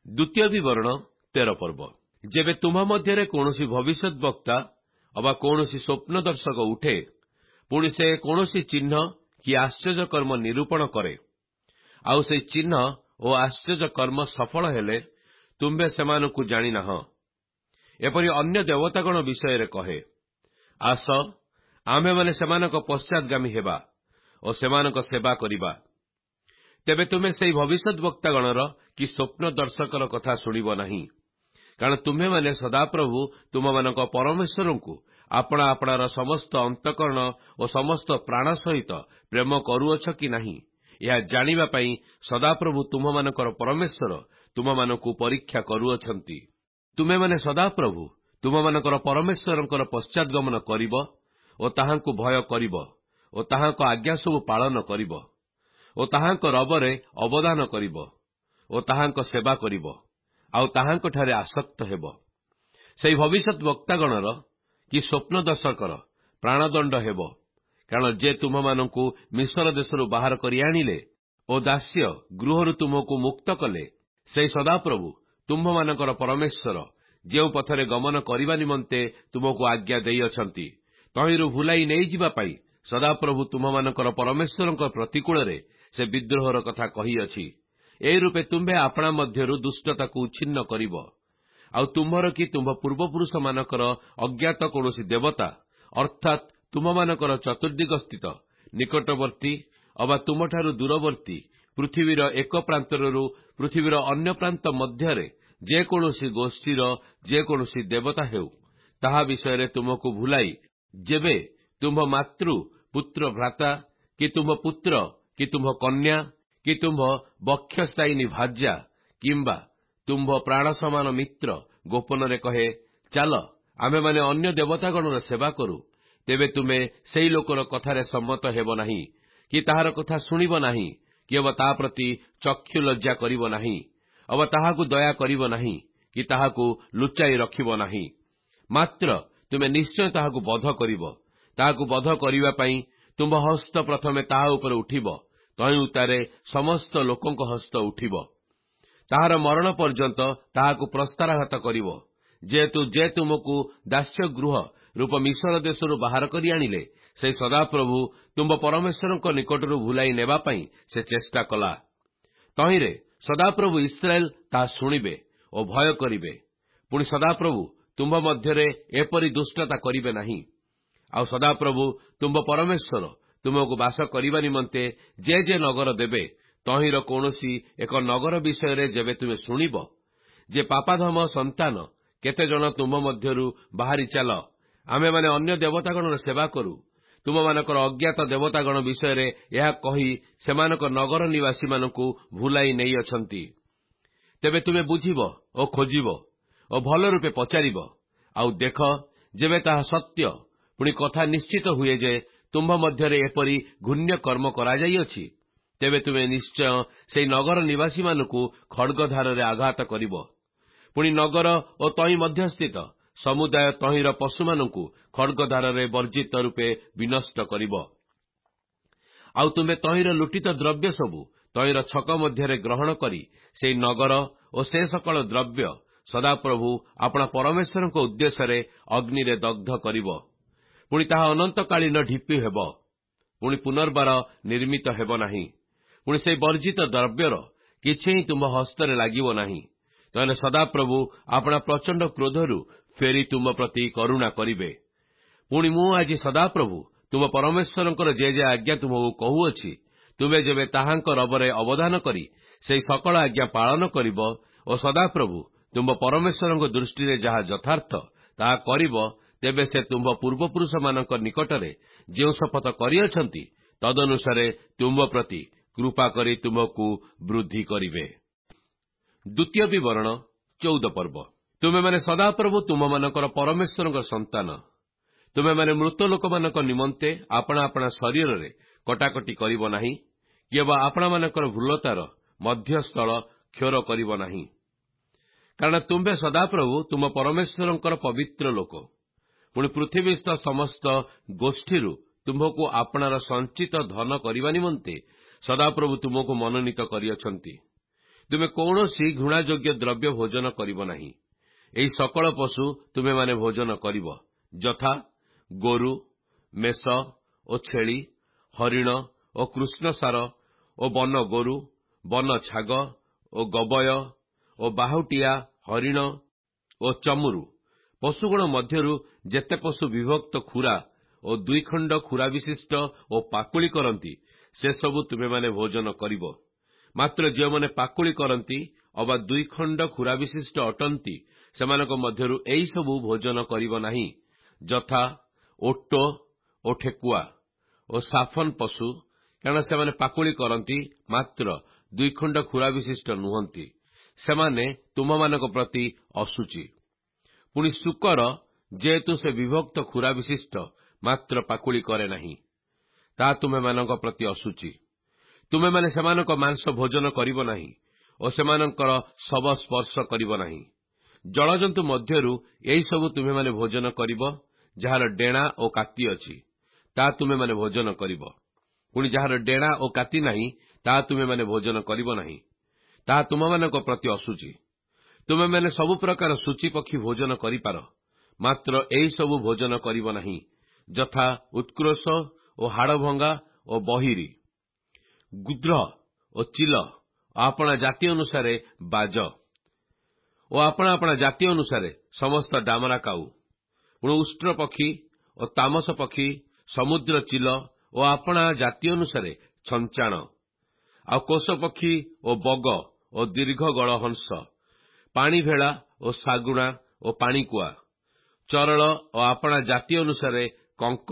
ଦ୍ୱିତୀୟ ବିବରଣ ତେର ପର୍ବ। ଯେବେ ତୁମ ମଧ୍ୟରେ କୌଣସି ଭବିଷ୍ୟତ ବକ୍ତା ଅବା କୌଣସି ସ୍ୱପ୍ନ ଦର୍ଶକ ଉଠେ, ପୁଣି ସେ କୌଣସି ଚିହ୍ନ କି ଆଶ୍ଚର୍ଯ୍ୟ କର୍ମ ନିରୂପଣ କରେ, ଆଉ ସେହି ଚିହ୍ନ ଓ ଆଶ୍ଚର୍ଯ୍ୟ କର୍ମ ସଫଳ ହେଲେ ତୁମ୍ଭେ ସେମାନଙ୍କୁ ଜାଣିନାହଁ। ଏପରି ଅନ୍ୟ ଦେବତାଗଣ ବିଷୟରେ କହେ, ଆସ ଆମ୍ଭେମାନେ ସେମାନଙ୍କ ପଶ୍ଚାଦଗାମୀ ହେବା ଓ ସେମାନଙ୍କ ସେବା କରିବା। ତେବେ ତୁମେ ସେହି ଭବିଷ୍ୟତ ବକ୍ତାଗଣର କି ସ୍ୱପ୍ନ ଦର୍ଶକର କଥା ଶୁଣିବ ନାହିଁ, କାରଣ ତୁମ୍ଭେମାନେ ସଦାପ୍ରଭୁ ତୁମମାନଙ୍କ ପରମେଶ୍ୱରଙ୍କୁ ଆପଣା ଆପଣାର ସମସ୍ତ ଅନ୍ତଃକରଣ ଓ ସମସ୍ତ ପ୍ରାଣ ସହିତ ପ୍ରେମ କରୁଅଛ କି ନାହିଁ, ଏହା ଜାଣିବା ପାଇଁ ସଦାପ୍ରଭୁ ତୁମମାନଙ୍କର ପରମେଶ୍ୱର ତୁମମାନଙ୍କୁ ପରୀକ୍ଷା କରୁଅଛନ୍ତି। ତୁମେମାନେ ସଦାପ୍ରଭୁ ତୁମମାନଙ୍କର ପରମେଶ୍ୱରଙ୍କର ପଶ୍ଚାଦଗମନ କରିବ ଓ ତାହାଙ୍କୁ ଭୟ କରିବ ଓ ତାହାଙ୍କ ଆଜ୍ଞା ସବୁ ପାଳନ କରିବ ଓ ତାହାଙ୍କ ରବରେ ଅବଦାନ କରିବ ଓ ତାହାଙ୍କ ସେବା କରିବ ଆଉ ତାହାଙ୍କଠାରେ ଆସକ୍ତ ହେବ। ସେହି ଭବିଷ୍ୟତ ବକ୍ତାଗଣର କି ସ୍ୱପ୍ନ ଦର୍ଶକର ପ୍ରାଣଦଣ୍ଡ ହେବ, କାରଣ ଯେ ତୁମମାନଙ୍କୁ ମିଶ୍ର ଦେଶରୁ ବାହାର କରି ଆଣିଲେ ଓ ଦାସ୍ୟ ଗୃହରୁ ତୁମକୁ ମୁକ୍ତ କଲେ, ସେହି ସଦାପ୍ରଭୁ ତୁମ୍ଭମାନଙ୍କର ପରମେଶ୍ୱର ଯେଉଁ ପଥରେ ଗମନ କରିବା ନିମନ୍ତେ ତୁମକୁ ଆଜ୍ଞା ଦେଇଅଛନ୍ତି, ତହିଁରୁ ଭୁଲାଇ ନେଇଯିବା ପାଇଁ ସଦାପ୍ରଭୁ ତୁମମାନଙ୍କର ପରମେଶ୍ୱରଙ୍କ ପ୍ରତିକୂଳରେ ସେ ବିଦ୍ରୋହର କଥା କହିଅଛି। ଏହି ରୂପେ ତୁମ୍ଭେ ଆପଣା ମଧ୍ୟରୁ ଦୁଷ୍ଟତାକୁ ଉଚ୍ଛିନ୍ନ କରିବ। ଆଉ ତୁମ୍ଭର କି ତୁମ୍ଭ ପୂର୍ବପୁରୁଷମାନଙ୍କର ଅଜ୍ଞାତ କୌଣସି ଦେବତା ଅର୍ଥାତ୍ ତୁମମାନଙ୍କର ଚତୁର୍ଦିଗସ୍ଥିତ ନିକଟବର୍ତ୍ତୀ ଅବା ତୁମଠାରୁ ଦୂରବର୍ତ୍ତୀ ପୃଥିବୀର ଏକ ପ୍ରାନ୍ତରୁ ପୃଥିବୀର ଅନ୍ୟ ପ୍ରାନ୍ତ ମଧ୍ୟରେ ଯେକୌଣସି ଗୋଷ୍ଠୀର ଯେକୌଣସି ଦେବତା ହେଉ, ତାହା ବିଷୟରେ ତୁମକୁ ଭୁଲାଇ ଯେବେ ତୁମ୍ଭ ମାତୃ ପୁତ୍ର ଭ୍ରାତା କି ତୁମ୍ଭ ପୁତ୍ର କି ତୁମ୍ଭ କନ୍ୟା କି ତୁମ୍ଭ ବକ୍ଷସ୍ଥାୟିନୀ ଭାର୍ଯ୍ୟା କିମ୍ବା ତୁମ୍ଭ ପ୍ରାଣ ସମାନ ମିତ୍ର ଗୋପନରେ କହେ, ଚାଲ ଆମ୍ଭେମାନେ ଅନ୍ୟ ଦେବତାଗଣର ସେବା କରୁ, ତେବେ ତୁମେ ସେହି ଲୋକର କଥାରେ ସମ୍ମତ ହେବ ନାହିଁ କି ତାହାର କଥା ଶୁଣିବ ନାହିଁ କି ଅବା ତା ପ୍ରତି ଚକ୍ଷୁ ଲଜ୍ଜା କରିବ ନାହିଁ ଅବା ତାହାକୁ ଦୟା କରିବ ନାହିଁ କି ତାହାକୁ ଲୁଚାଇ ରଖିବ ନାହିଁ। ମାତ୍ର ତୁମେ ନିଶ୍ଚୟ ତାହାକୁ ବଧ କରିବ। ତାହାକୁ ବଧ କରିବା ପାଇଁ ତୁମ୍ଭ ହସ୍ତ ପ୍ରଥମେ ତାହା ଉପରେ ଉଠିବ, ତହିଁ ଉତ୍ତାରେ ସମସ୍ତ ଲୋକଙ୍କ ହସ୍ତ ଉଠିବ। ତାହାର ମରଣ ପର୍ଯ୍ୟନ୍ତ ତାହାକୁ ପ୍ରସ୍ତାରଘାତ କରିବ, ଯେହେତୁ ଯେ ତୁମକୁ ଦାସ୍ୟଗୃହ ରୂପ ମିଶ୍ର ଦେଶରୁ ବାହାର କରି ଆଣିଲେ, ସେହି ସଦାପ୍ରଭୁ ତୁମ୍ଭ ପରମେଶ୍ୱରଙ୍କ ନିକଟରୁ ଭୁଲାଇ ନେବା ପାଇଁ ସେ ଚେଷ୍ଟା କଲା। ତହିଁରେ ସଦାପ୍ରଭୁ ଇସ୍ରାଏଲ ତାହା ଶୁଣିବେ ଓ ଭୟ କରିବେ। ପୁଣି ସଦାପ୍ରଭୁ ତୁମ୍ଭ ମଧ୍ୟରେ ଏପରି ଦୁଷ୍ଟତା କରିବେ ନାହିଁ। ଆଉ ସଦାପ୍ରଭୁ ତୁମ୍ଭ ପରମେଶ୍ୱର ତୁମକୁ ବାସ କରିବା ନିମନ୍ତେ ଯେ ଯେ ନଗର ଦେବେ, ତହିଁର କୌଣସି ଏକ ନଗର ବିଷୟରେ ଯେବେ ତୁମେ ଶୁଣିବ ଯେ ପାପାଧମ ସନ୍ତାନ କେତେଜଣ ତୁମ ମଧ୍ୟରୁ ବାହାରି ଚାଲ, ଆମ୍ଭେମାନେ ଅନ୍ୟ ଦେବତାଗଣର ସେବା କରୁ, ତୁମମାନଙ୍କର ଅଜ୍ଞାତ ଦେବତାଗଣ ବିଷୟରେ ଏହା କହି ସେମାନଙ୍କ ନଗର ନିବାସୀମାନଙ୍କୁ ଭୁଲାଇ ନେଇଅଛନ୍ତି, ତେବେ ତୁମେ ବୁଝିବ ଓ ଖୋଜିବ ଓ ଭଲ ରୂପେ ପଚାରିବ। ଆଉ ଦେଖ, ଯେବେ ତାହା ସତ୍ୟ ପୁଣି କଥା ନିଶ୍ଚିତ ହୁଏ ଯେ ତୁମ୍ଭ ମଧ୍ୟରେ ଏପରି ଘୃଣ୍ୟ କର୍ମ କରାଯାଇଅଛି, ତେବେ ତୁମେ ନିଶ୍ଚୟ ସେହି ନଗର ନିବାସୀମାନଙ୍କୁ ଖଡ୍ଗଧାରରେ ଆଘାତ କରିବ। ପୁଣି ନଗର ଓ ତହିଁ ମଧ୍ୟସ୍ଥିତ ସମୁଦାୟ ତହିଁର ପଶୁମାନଙ୍କୁ ଖଡ୍ଗଧାରରେ ବର୍ଜିତ ରୂପେ ବିନଷ୍ଟ କରିବ। ଆଉ ତୁମେ ତହିଁର ଲୁଟିତ ଦ୍ରବ୍ୟ ସବୁ ତହିଁର ଛକ ମଧ୍ୟରେ ଗ୍ରହଣ କରି ସେହି ନଗର ଓ ସେ ସକଳ ଦ୍ରବ୍ୟ ସଦାପ୍ରଭୁ ଆପଣା ପରମେଶ୍ୱରଙ୍କ ଉଦ୍ଦେଶ୍ୟରେ ଅଗ୍ନିରେ ଦଗ୍ଧ କରିବ। ପୁଣି ତାହା ଅନନ୍ତକାଳୀନ ଢିପି ହେବ, ପୁଣି ପୁନର୍ବାର ନିର୍ମିତ ହେବ ନାହିଁ। ପୁଣି ସେହି ବର୍ଜିତ ଦ୍ରବ୍ୟର କିଛି ହିଁ ତୁମ୍ଭ ହସ୍ତରେ ଲାଗିବ ନାହିଁ। ତାହେଲେ ସଦାପ୍ରଭୁ ଆପଣା ପ୍ରଚଣ୍ଡ କ୍ରୋଧରୁ ଫେରି ତୁମ ପ୍ରତି କରୁଣା କରିବେ। ପୁଣି ମୁଁ ଆଜି ସଦାପ୍ରଭୁ ତୁମ ପରମେଶ୍ୱରଙ୍କର ଯେ ଯେ ଆଜ୍ଞା ତୁମକୁ କହୁଅଛି, ତୁମେ ଯେବେ ତାହାଙ୍କ ରବରେ ଅବଦାନ କରି ସେହି ସକଳ ଆଜ୍ଞା ପାଳନ କରିବ ଓ ସଦାପ୍ରଭୁ ତୁମ୍ଭ ପରମେଶ୍ୱରଙ୍କ ଦୃଷ୍ଟିରେ ଯାହା ଯଥାର୍ଥ ତାହା କରିବ, ତେବେ ସେ ତୁମ୍ଭ ପୂର୍ବପୁରୁଷମାନଙ୍କ ନିକଟରେ ଯେଉଁ ଶପଥ କରିଅଛନ୍ତି, ତଦନୁସାରେ ତୁମ୍ଭ ପ୍ରତି କୃପା କରି ତୁମକୁ ବୃଦ୍ଧି କରିବେ। ଦ୍ୱିତୀୟ ବିବରଣ ଚଉଦ ପର୍ବ। ତୁମେମାନେ ସଦାପ୍ରଭୁ ତୁମମାନଙ୍କର ପରମେଶ୍ୱରଙ୍କ ସନ୍ତାନ। ତୁମେମାନେ ମୃତ ଲୋକମାନଙ୍କ ନିମନ୍ତେ ଆପଣା ଆପଣା ଶରୀରରେ କଟାକଟି କରିବ ନାହିଁ, କିମ୍ବା ଆପଣାମାନଙ୍କର ଭୁଲତାର ମଧ୍ୟସ୍ଥଳ କ୍ଷୋର କରିବ ନାହିଁ, କାରଣ ତୁମ୍ଭେ ସଦାପ୍ରଭୁ ତୁମ ପରମେଶ୍ୱରଙ୍କର ପବିତ୍ର ଲୋକ। ପୁଣି ପୃଥିବୀସ୍ଥ ସମସ୍ତ ଗୋଷ୍ଠୀରୁ ତୁମ୍ଭକୁ ଆପଣାର ସଞ୍ଚିତ ଧନ କରିବା ନିମନ୍ତେ ସଦାପ୍ରଭୁ ତୁମକୁ ମନୋନୀତ କରିଅଛନ୍ତି। ତୁମେ କୌଣସି ଘୃଣାଯୋଗ୍ୟ ଦ୍ରବ୍ୟ ଭୋଜନ କରିବ ନାହିଁ। ଏହି ସକଳ ପଶୁ ତୁମେମାନେ ଭୋଜନ କରିବ, ଯଥା ଗୋରୁ, ମେଷ ଓ ଛେଳି, ହରିଣ ଓ କୃଷ୍ଣସାର ଓ ବନ ଗୋରୁ, ବନ ଛାଗ ଓ ଗବୟ ଓ ବାହୁଟିଆ ହରିଣ ଓ ଚମୁରୁ। ପଶୁଗଣ ମଧ୍ୟରୁ ଯେତେ ପଶୁ ବିଭକ୍ତ ଖୁରା ଓ ଦୁଇଖଣ୍ଡ ଖୁରା ବିଶିଷ୍ଟ ଓ ପାକୁଳି କରନ୍ତି, ସେସବୁ ତୁମେମାନେ ଭୋଜନ କରିବ। ମାତ୍ର ଯେଉଁମାନେ ପାକୁଳି କରନ୍ତି ଅବା ଦୁଇଖଣ୍ଡ ଖୁରା ବିଶିଷ୍ଟ ଅଟନ୍ତି, ସେମାନଙ୍କ ମଧ୍ୟରୁ ଏହିସବୁ ଭୋଜନ କରିବ ନାହିଁ, ଯଥା ଓଟ ଓ ଠେକୁଆ ଓ ସାଫନ ପଶୁ, କାରଣ ସେମାନେ ପାକୁଳି କରନ୍ତି, ମାତ୍ର ଦୁଇଖଣ୍ଡ ଖୁରା ବିଶିଷ୍ଟ ନୁହନ୍ତି। ସେମାନେ ତୁମମାନଙ୍କ ପ୍ରତି ଅଶୁଚି। ପୁଣି ଶୂକର, ଯେହେତୁ ସେ ବିଭକ୍ତ ଖୁରା ବିଶିଷ୍ଟ, ମାତ୍ର ପାକୁଳି କରେ ନାହିଁ, ତାହା ତୁମେମାନଙ୍କ ପ୍ରତି ଅଶୁଚି। ତୁମେମାନେ ସେମାନଙ୍କ ମାଂସ ଭୋଜନ କରିବ ନାହିଁ ଓ ସେମାନଙ୍କର ଶବ ସ୍ପର୍ଶ କରିବ ନାହିଁ। ଜଳଜନ୍ତୁ ମଧ୍ୟରୁ ଏହିସବୁ ତୁମେମାନେ ଭୋଜନ କରିବ, ଯାହାର ଡେଣା ଓ କାତି ଅଛି, ତାହା ତୁମେମାନେ ଭୋଜନ କରିବ। ପୁଣି ଯାହାର ଡେଣା ଓ କାତି ନାହିଁ, ତାହା ତୁମେମାନେ ଭୋଜନ କରିବ ନାହିଁ, ତାହା ତୁମମାନଙ୍କ ପ୍ରତି ଅଶୁଚି। ତୁମେମାନେ ସବୁ ପ୍ରକାର ସୂଚୀ ପକ୍ଷୀ ଭୋଜନ କରିପାର, ମାତ୍ର ଏହିସବୁ ଭୋଜନ କରିବ ନାହିଁ, ଯଥା ଉତ୍କୃଷ ଓ ହାଡ଼ଭଙ୍ଗା ଓ ବହିରି, ଗୁଦ୍ର ଓ ଚିଲ ଓ ଆପଣା ଜାତି ଅନୁସାରେ ବାଜ ଓ ଆପଣା ଆପଣା ଜାତି ଅନୁସାରେ ସମସ୍ତ ଡାମରା କାଉ, ପୁଣି ଉଷ୍ଟ୍ର ପକ୍ଷୀ ଓ ତାମସ ପକ୍ଷୀ, ସମୁଦ୍ର ଚିଲ ଓ ଆପଣା ଜାତି ଅନୁସାରେ ଛଞ୍ଚାଣ, ଆଉ କୋଷ ପକ୍ଷୀ ଓ ବଗ ଓ ଦୀର୍ଘଗଳ ହଂସ, ପାଣି ଭେଳା ଓ ଶାଗୁଣା ଓ ପାଣିକୁଆ, ଚରଳ ଓ ଆପଣା ଜାତି ଅନୁସାରେ କଙ୍କ,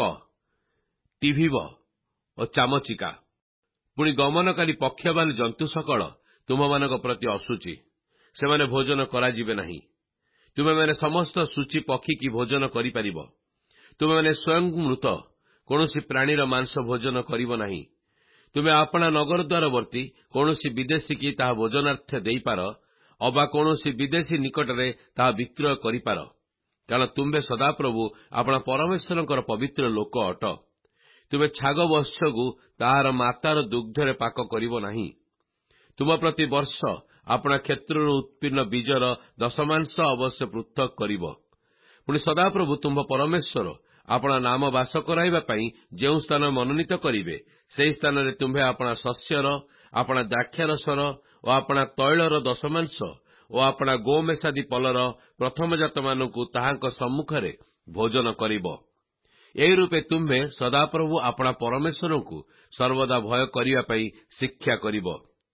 ଟିଭିବ ଓ ଚାମଚିକା। ପୁଣି ଗମନକାରୀ ପକ୍ଷବାନ ଜନ୍ତୁ ସକଳ ତୁମମାନଙ୍କ ପ୍ରତି ଅଶୁଚି, ସେମାନେ ଭୋଜନ କରାଯିବେ ନାହିଁ। ତୁମେମାନେ ସମସ୍ତ ସୂଚୀ ପକ୍ଷୀ କି ଭୋଜନ କରିପାରିବ। ତୁମେମାନେ ସ୍ୱୟଂ ମୃତ କୌଣସି ପ୍ରାଣୀର ମାଂସ ଭୋଜନ କରିବ ନାହିଁ। ତୁମେ ଆପଣା ନଗର ଦ୍ୱାରବର୍ତ୍ତୀ କୌଣସି ବିଦେଶୀ କି ତାହା ଭୋଜନାର୍ଥେ ଦେଇପାର, ଅବା କୌଣସି ବିଦେଶୀ ନିକଟରେ ତାହା ବିକ୍ରୟ କରିପାର, କାରଣ ତୁମ୍ଭେ ସଦାପ୍ରଭୁ ଆପଣା ପରମେଶ୍ୱରଙ୍କର ପବିତ୍ର ଲୋକ ଅଟ। ତୁମେ ଛାଗ ବତ୍ସକୁ ତାହାର ମାତାର ଦୁଗ୍ଧରେ ପାକ କରିବ ନାହିଁ। ତୁମ ପ୍ରତି ବର୍ଷ ଆପଣା କ୍ଷେତ୍ରରୁ ଉତ୍ପନ୍ନ ବୀଜର ଦଶମାଂଶ ଅବଶ୍ୟ ପୃଥକ କରିବ। ପୁଣି ସଦାପ୍ରଭୁ ତୁମ୍ଭ ପରମେଶ୍ୱର ଆପଣା ନାମ ବାସ କରାଇବା ପାଇଁ ଯେଉଁ ସ୍ଥାନ ମନୋନୀତ କରିବେ, ସେହି ସ୍ଥାନରେ ତୁମ୍ଭେ ଆପଣା ଶସ୍ୟର, ଆପଣା ଦ୍ରାକ୍ଷାରସର ଓ ଆପଣା ତୈଳର ଦଶମାଂଶ ଓ ଆପଣା ଗୋମେଷାଦି ପଲର ପ୍ରଥମଜାତମାନଙ୍କୁ ତାହାଙ୍କ ସମ୍ମୁଖରେ ଭୋଜନ କରିବ। ଏହି ରୂପେ ତୁମ୍ଭେ ସଦାପ୍ରଭୁ ଆପଣା ପରମେଶ୍ୱରଙ୍କୁ ସର୍ବଦା ଭୟ କରିବା ପାଇଁ ଶିକ୍ଷା କରିବ।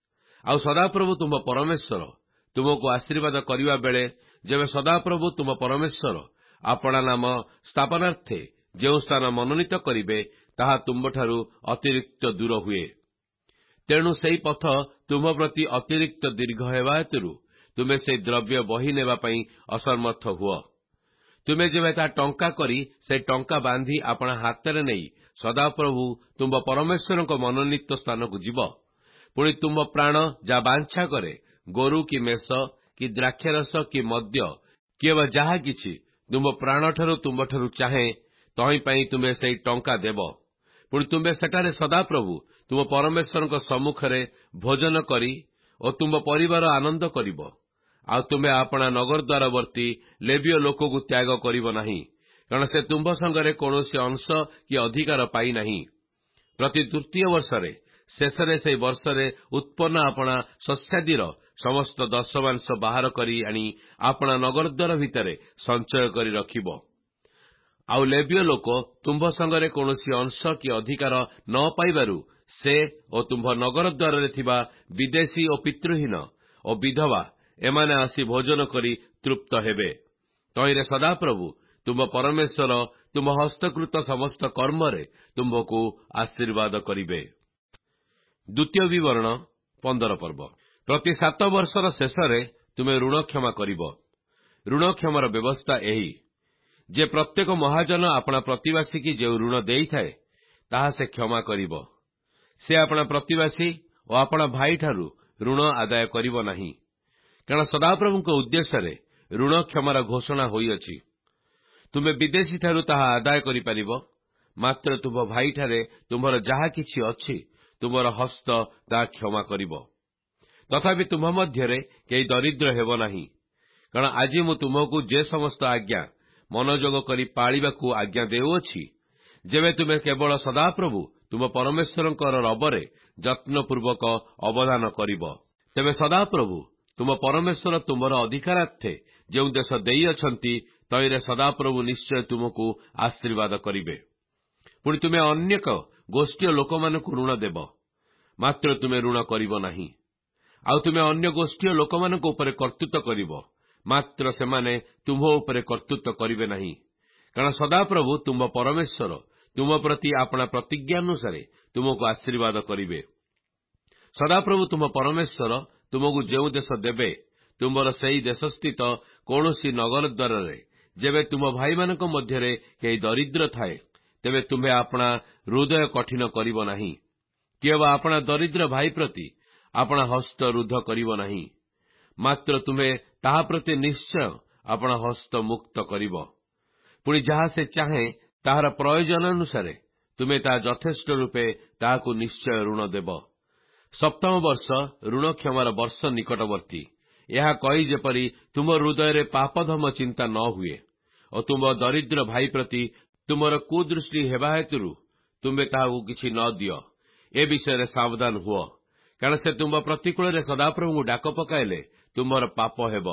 ଆଉ ସଦାପ୍ରଭୁ ତୁମ୍ଭ ପରମେଶ୍ୱର ତୁମକୁ ଆଶୀର୍ବାଦ କରିବା ବେଳେ, ଯେବେ ସଦାପ୍ରଭୁ ତୁମ ପରମେଶ୍ୱର ଆପଣା ନାମ ସ୍ଥାପନାର୍ଥେ ଯେଉଁ ସ୍ଥାନ ମନୋନୀତ କରିବେ, ତାହା ତୁମ୍ଭଠାରୁ ଅତିରିକ୍ତ ଦୂର ହୁଏ। ତେଣୁ ସେହି ପଥ ତୁମ୍ଭ ପ୍ରତି ଅତିରିକ୍ତ ଦୀର୍ଘ ହେବା ହେତୁରୁ ତୁମେ ସେହି ଦ୍ରବ୍ୟ ବହି ନେବା ପାଇଁ ଅସମର୍ଥ ହୁଅ। ତୁମେ ଯେବେ ତାହା ଟଙ୍କା କରି ସେହି ଟଙ୍କା ବାନ୍ଧି ଆପଣା ହାତରେ ନେଇ ସଦାପ୍ରଭୁ ତୁମ୍ଭ ପରମେଶ୍ୱରଙ୍କ ମନୋନୀତ ସ୍ଥାନକୁ ଯିବ। ପୁଣି ତୁମ୍ଭ ପ୍ରାଣ ଯାହା ବାଞ୍ଛା କରେ, ଗୋରୁ କି ମେଷ କି ଦ୍ରାକ୍ଷାରସ କି ମଦ୍ୟ କିମ୍ବା ଯାହା କିଛି ତୁମ୍ଭ ପ୍ରାଣଠାରୁ ତୁମ୍ଭଠାରୁ ଚାହେଁ, ତହିଁ ପାଇଁ ତୁମେ ସେହି ଟଙ୍କା ଦେବ। ପୁଣି ତୁମ୍ଭେ ସେଠାରେ ସଦାପ୍ରଭୁ ତୁମ ପରମେଶ୍ୱରଙ୍କ ସମ୍ମୁଖରେ ଭୋଜନ କରି ଓ ତୁମ୍ଭ ପରିବାର ଆନନ୍ଦ କରିବ। ଆଉ ତୁମେ ଆପଣା ନଗର ଦ୍ୱାରବର୍ତ୍ତୀ ଲେବୀୟ ଲୋକକୁ ତ୍ୟାଗ କରିବ ନାହିଁ, କାରଣ ସେ ତୁମ୍ଭ ସଙ୍ଗରେ କୌଣସି ଅଂଶ କି ଅଧିକାର ପାଇନାହିଁ। ପ୍ରତି ତୃତୀୟ ବର୍ଷରେ ଶେଷରେ ସେହି ବର୍ଷରେ ଉତ୍ପନ୍ନ ଆପଣା ଶସ୍ୟାଦିର ସମସ୍ତ ଦଶମାଂଶ ବାହାର କରି ଆଣି ଆପଣା ନଗରଦ୍ୱାର ଭିତରେ ସଞ୍ଚୟ କରି ରଖିବ। ଆଉ ଲେବୀୟ ଲୋକ ତୁମ୍ଭ ସଙ୍ଗରେ କୌଣସି ଅଂଶ କି ଅଧିକାର ନ ପାଇବାରୁ ସେ ଓ ତୁମ୍ଭ ନଗର ଦ୍ୱାରରେ ଥିବା ବିଦେଶୀ ଓ ପିତୃହୀନ ଓ ବିଧବା ଏମାନେ ଆସି ଭୋଜନ କରି ତୃପ୍ତ ହେବେ। ତହିଁରେ ସଦାପ୍ରଭୁ ତୁମ୍ଭ ପରମେଶ୍ୱର ତୁମ୍ଭ ହସ୍ତକୃତ ସମସ୍ତ କର୍ମରେ ତୁମ୍ଭକୁ ଆଶୀର୍ବାଦ କରିବେ। ଦ୍ୱିତୀୟ ବିବରଣ ପନ୍ଦର ପର୍ବ। ପ୍ରତି ସାତ ବର୍ଷର ଶେଷରେ ତୁମେ ଋଣ କ୍ଷମା କରିବ। ଋଣ କ୍ଷମାର ବ୍ୟବସ୍ଥା ଏହି ଯେ ପ୍ରତ୍ୟେକ ମହାଜନ ଆପଣା ପ୍ରତିବାସୀକି ଯେଉଁ ଋଣ ଦେଇଥାଏ, ତାହା ସେ କ୍ଷମା କରିବ। ସେ ଆପଣା ପ୍ରତିବାସୀ ଓ ଆପଣା ଭାଇଠାରୁ ଋଣ ଆଦାୟ କରିବ ନାହିଁ, କାରଣ ସଦାପ୍ରଭୁଙ୍କ ଉଦ୍ଦେଶ୍ୟରେ ଋଣ କ୍ଷମାର ଘୋଷଣା ହୋଇଅଛି। ତୁମେ ବିଦେଶୀଠାରୁ ତାହା ଆଦାୟ କରିପାରିବ, ମାତ୍ର ତୁମ୍ଭ ଭାଇଠାରେ ତୁମ୍ଭର ଯାହା କିଛି ଅଛି, ତୁମର ହସ୍ତ ତାହା କ୍ଷମା କରିବ। ତଥାପି ତୁମ ମଧ୍ୟରେ କେହି ଦରିଦ୍ର ହେବ ନାହିଁ। କାରଣ ଆଜି ମୁଁ ତୁମକୁ ଯେ ସମସ୍ତ ଆଜ୍ଞା ମନୋଯୋଗ କରି ପାଳିବାକୁ ଆଜ୍ଞା ଦେଉଅଛି, ଯେବେ ତୁମେ କେବଳ ସଦାପ୍ରଭୁ ତୁମ ପରମେଶ୍ୱରଙ୍କର ରବରେ ଯତ୍ନପୂର୍ବକ ଅବଦାନ କରିବ, ତେବେ ସଦାପ୍ରଭୁ ତୁମ ପରମେଶ୍ୱର ତୁମର ଅଧିକାରାର୍ଥେ ଯେଉଁ ଦେଶ ଦେଇଅଛନ୍ତି, ତହିଁରେ ସଦାପ୍ରଭୁ ନିଶ୍ଚୟ ତୁମକୁ ଆଶୀର୍ବାଦ କରିବେ। ପୁଣି ତୁମେ ଅନେକ ଗୋଷ୍ଠୀୟ ଲୋକମାନଙ୍କୁ ଋଣ ଦେବ, ମାତ୍ର ତୁମେ ଋଣ କରିବ ନାହିଁ। ଆଉ ତୁମେ ଅନ୍ୟ ଗୋଷ୍ଠୀୟ ଲୋକମାନଙ୍କ ଉପରେ କର୍ତ୍ତୃତ୍ୱ କରିବ, ମାତ୍ର ସେମାନେ ତୁମ ଉପରେ କର୍ତ୍ତୃତ୍ୱ କରିବେ ନାହିଁ। କାରଣ ସଦାପ୍ରଭୁ ତୁମ ପରମେଶ୍ୱର ତୁମ ପ୍ରତି ଆପଣା ପ୍ରତିଜ୍ଞା ଅନୁସାରେ ତୁମକୁ ଆଶୀର୍ବାଦ କରିବେ। ସଦାପ୍ରଭୁ ତୁମ ପରମେଶ୍ୱର ତୁମକୁ ଯେଉଁ ଦେଶ ଦେବେ, ତୁମର ସେହି ଦେଶସ୍ଥିତ କୌଣସି ନଗର ଦ୍ୱାରରେ ଯେବେ ତୁମ ଭାଇମାନଙ୍କ ମଧ୍ୟରେ କେହି ଦରିଦ୍ର ଥାଏ, ତେବେ ତୁମ୍ଭେ ଆପଣା ହୃଦୟ କଠିନ କରିବ ନାହିଁ, କିମ୍ବା ଆପଣା ଦରିଦ୍ର ଭାଇ ପ୍ରତି ଆପଣା ହସ୍ତ ରୁଦ୍ଧ କରିବ ନାହିଁ। ମାତ୍ର ତୁମ୍ଭେ ତାହା ପ୍ରତି ନିଶ୍ଚୟ ଆପଣା ହସ୍ତ ମୁକ୍ତ କରିବ। ପୁଣି ଯାହା ସେ ଚାହେଁ, ତାହାର ପ୍ରୟୋଜନ ଅନୁସାରେ ତୁମେ ତାହା ଯଥେଷ୍ଟ ରୂପେ ତାହାକୁ ନିଶ୍ଚୟ ଋଣ ଦେବ। ସପ୍ତମ ବର୍ଷ ଋଣ କ୍ଷମାର ବର୍ଷ ନିକଟବର୍ତ୍ତୀ, ଏହା କହି ଯେପରି ତୁମ ହୃଦୟରେ ପାପଧମ ଚିନ୍ତା ନ ହୁଏ ଓ ତୁମ ଦରିଦ୍ର ଭାଇ ପ୍ରତି ତୁମର କୁଦୃଷ୍ଟି ହେବା ହେତୁରୁ ତୁମେ ତାହାକୁ କିଛି ନ ଦିଅ, ଏ ବିଷୟରେ ସାବଧାନ ହୁଅ। କାରଣ ସେ ତୁମ ପ୍ରତିକୂଳରେ ସଦାପ୍ରଭୁଙ୍କୁ ଡାକ ପକାଇଲେ ତୁମର ପାପ ହେବ।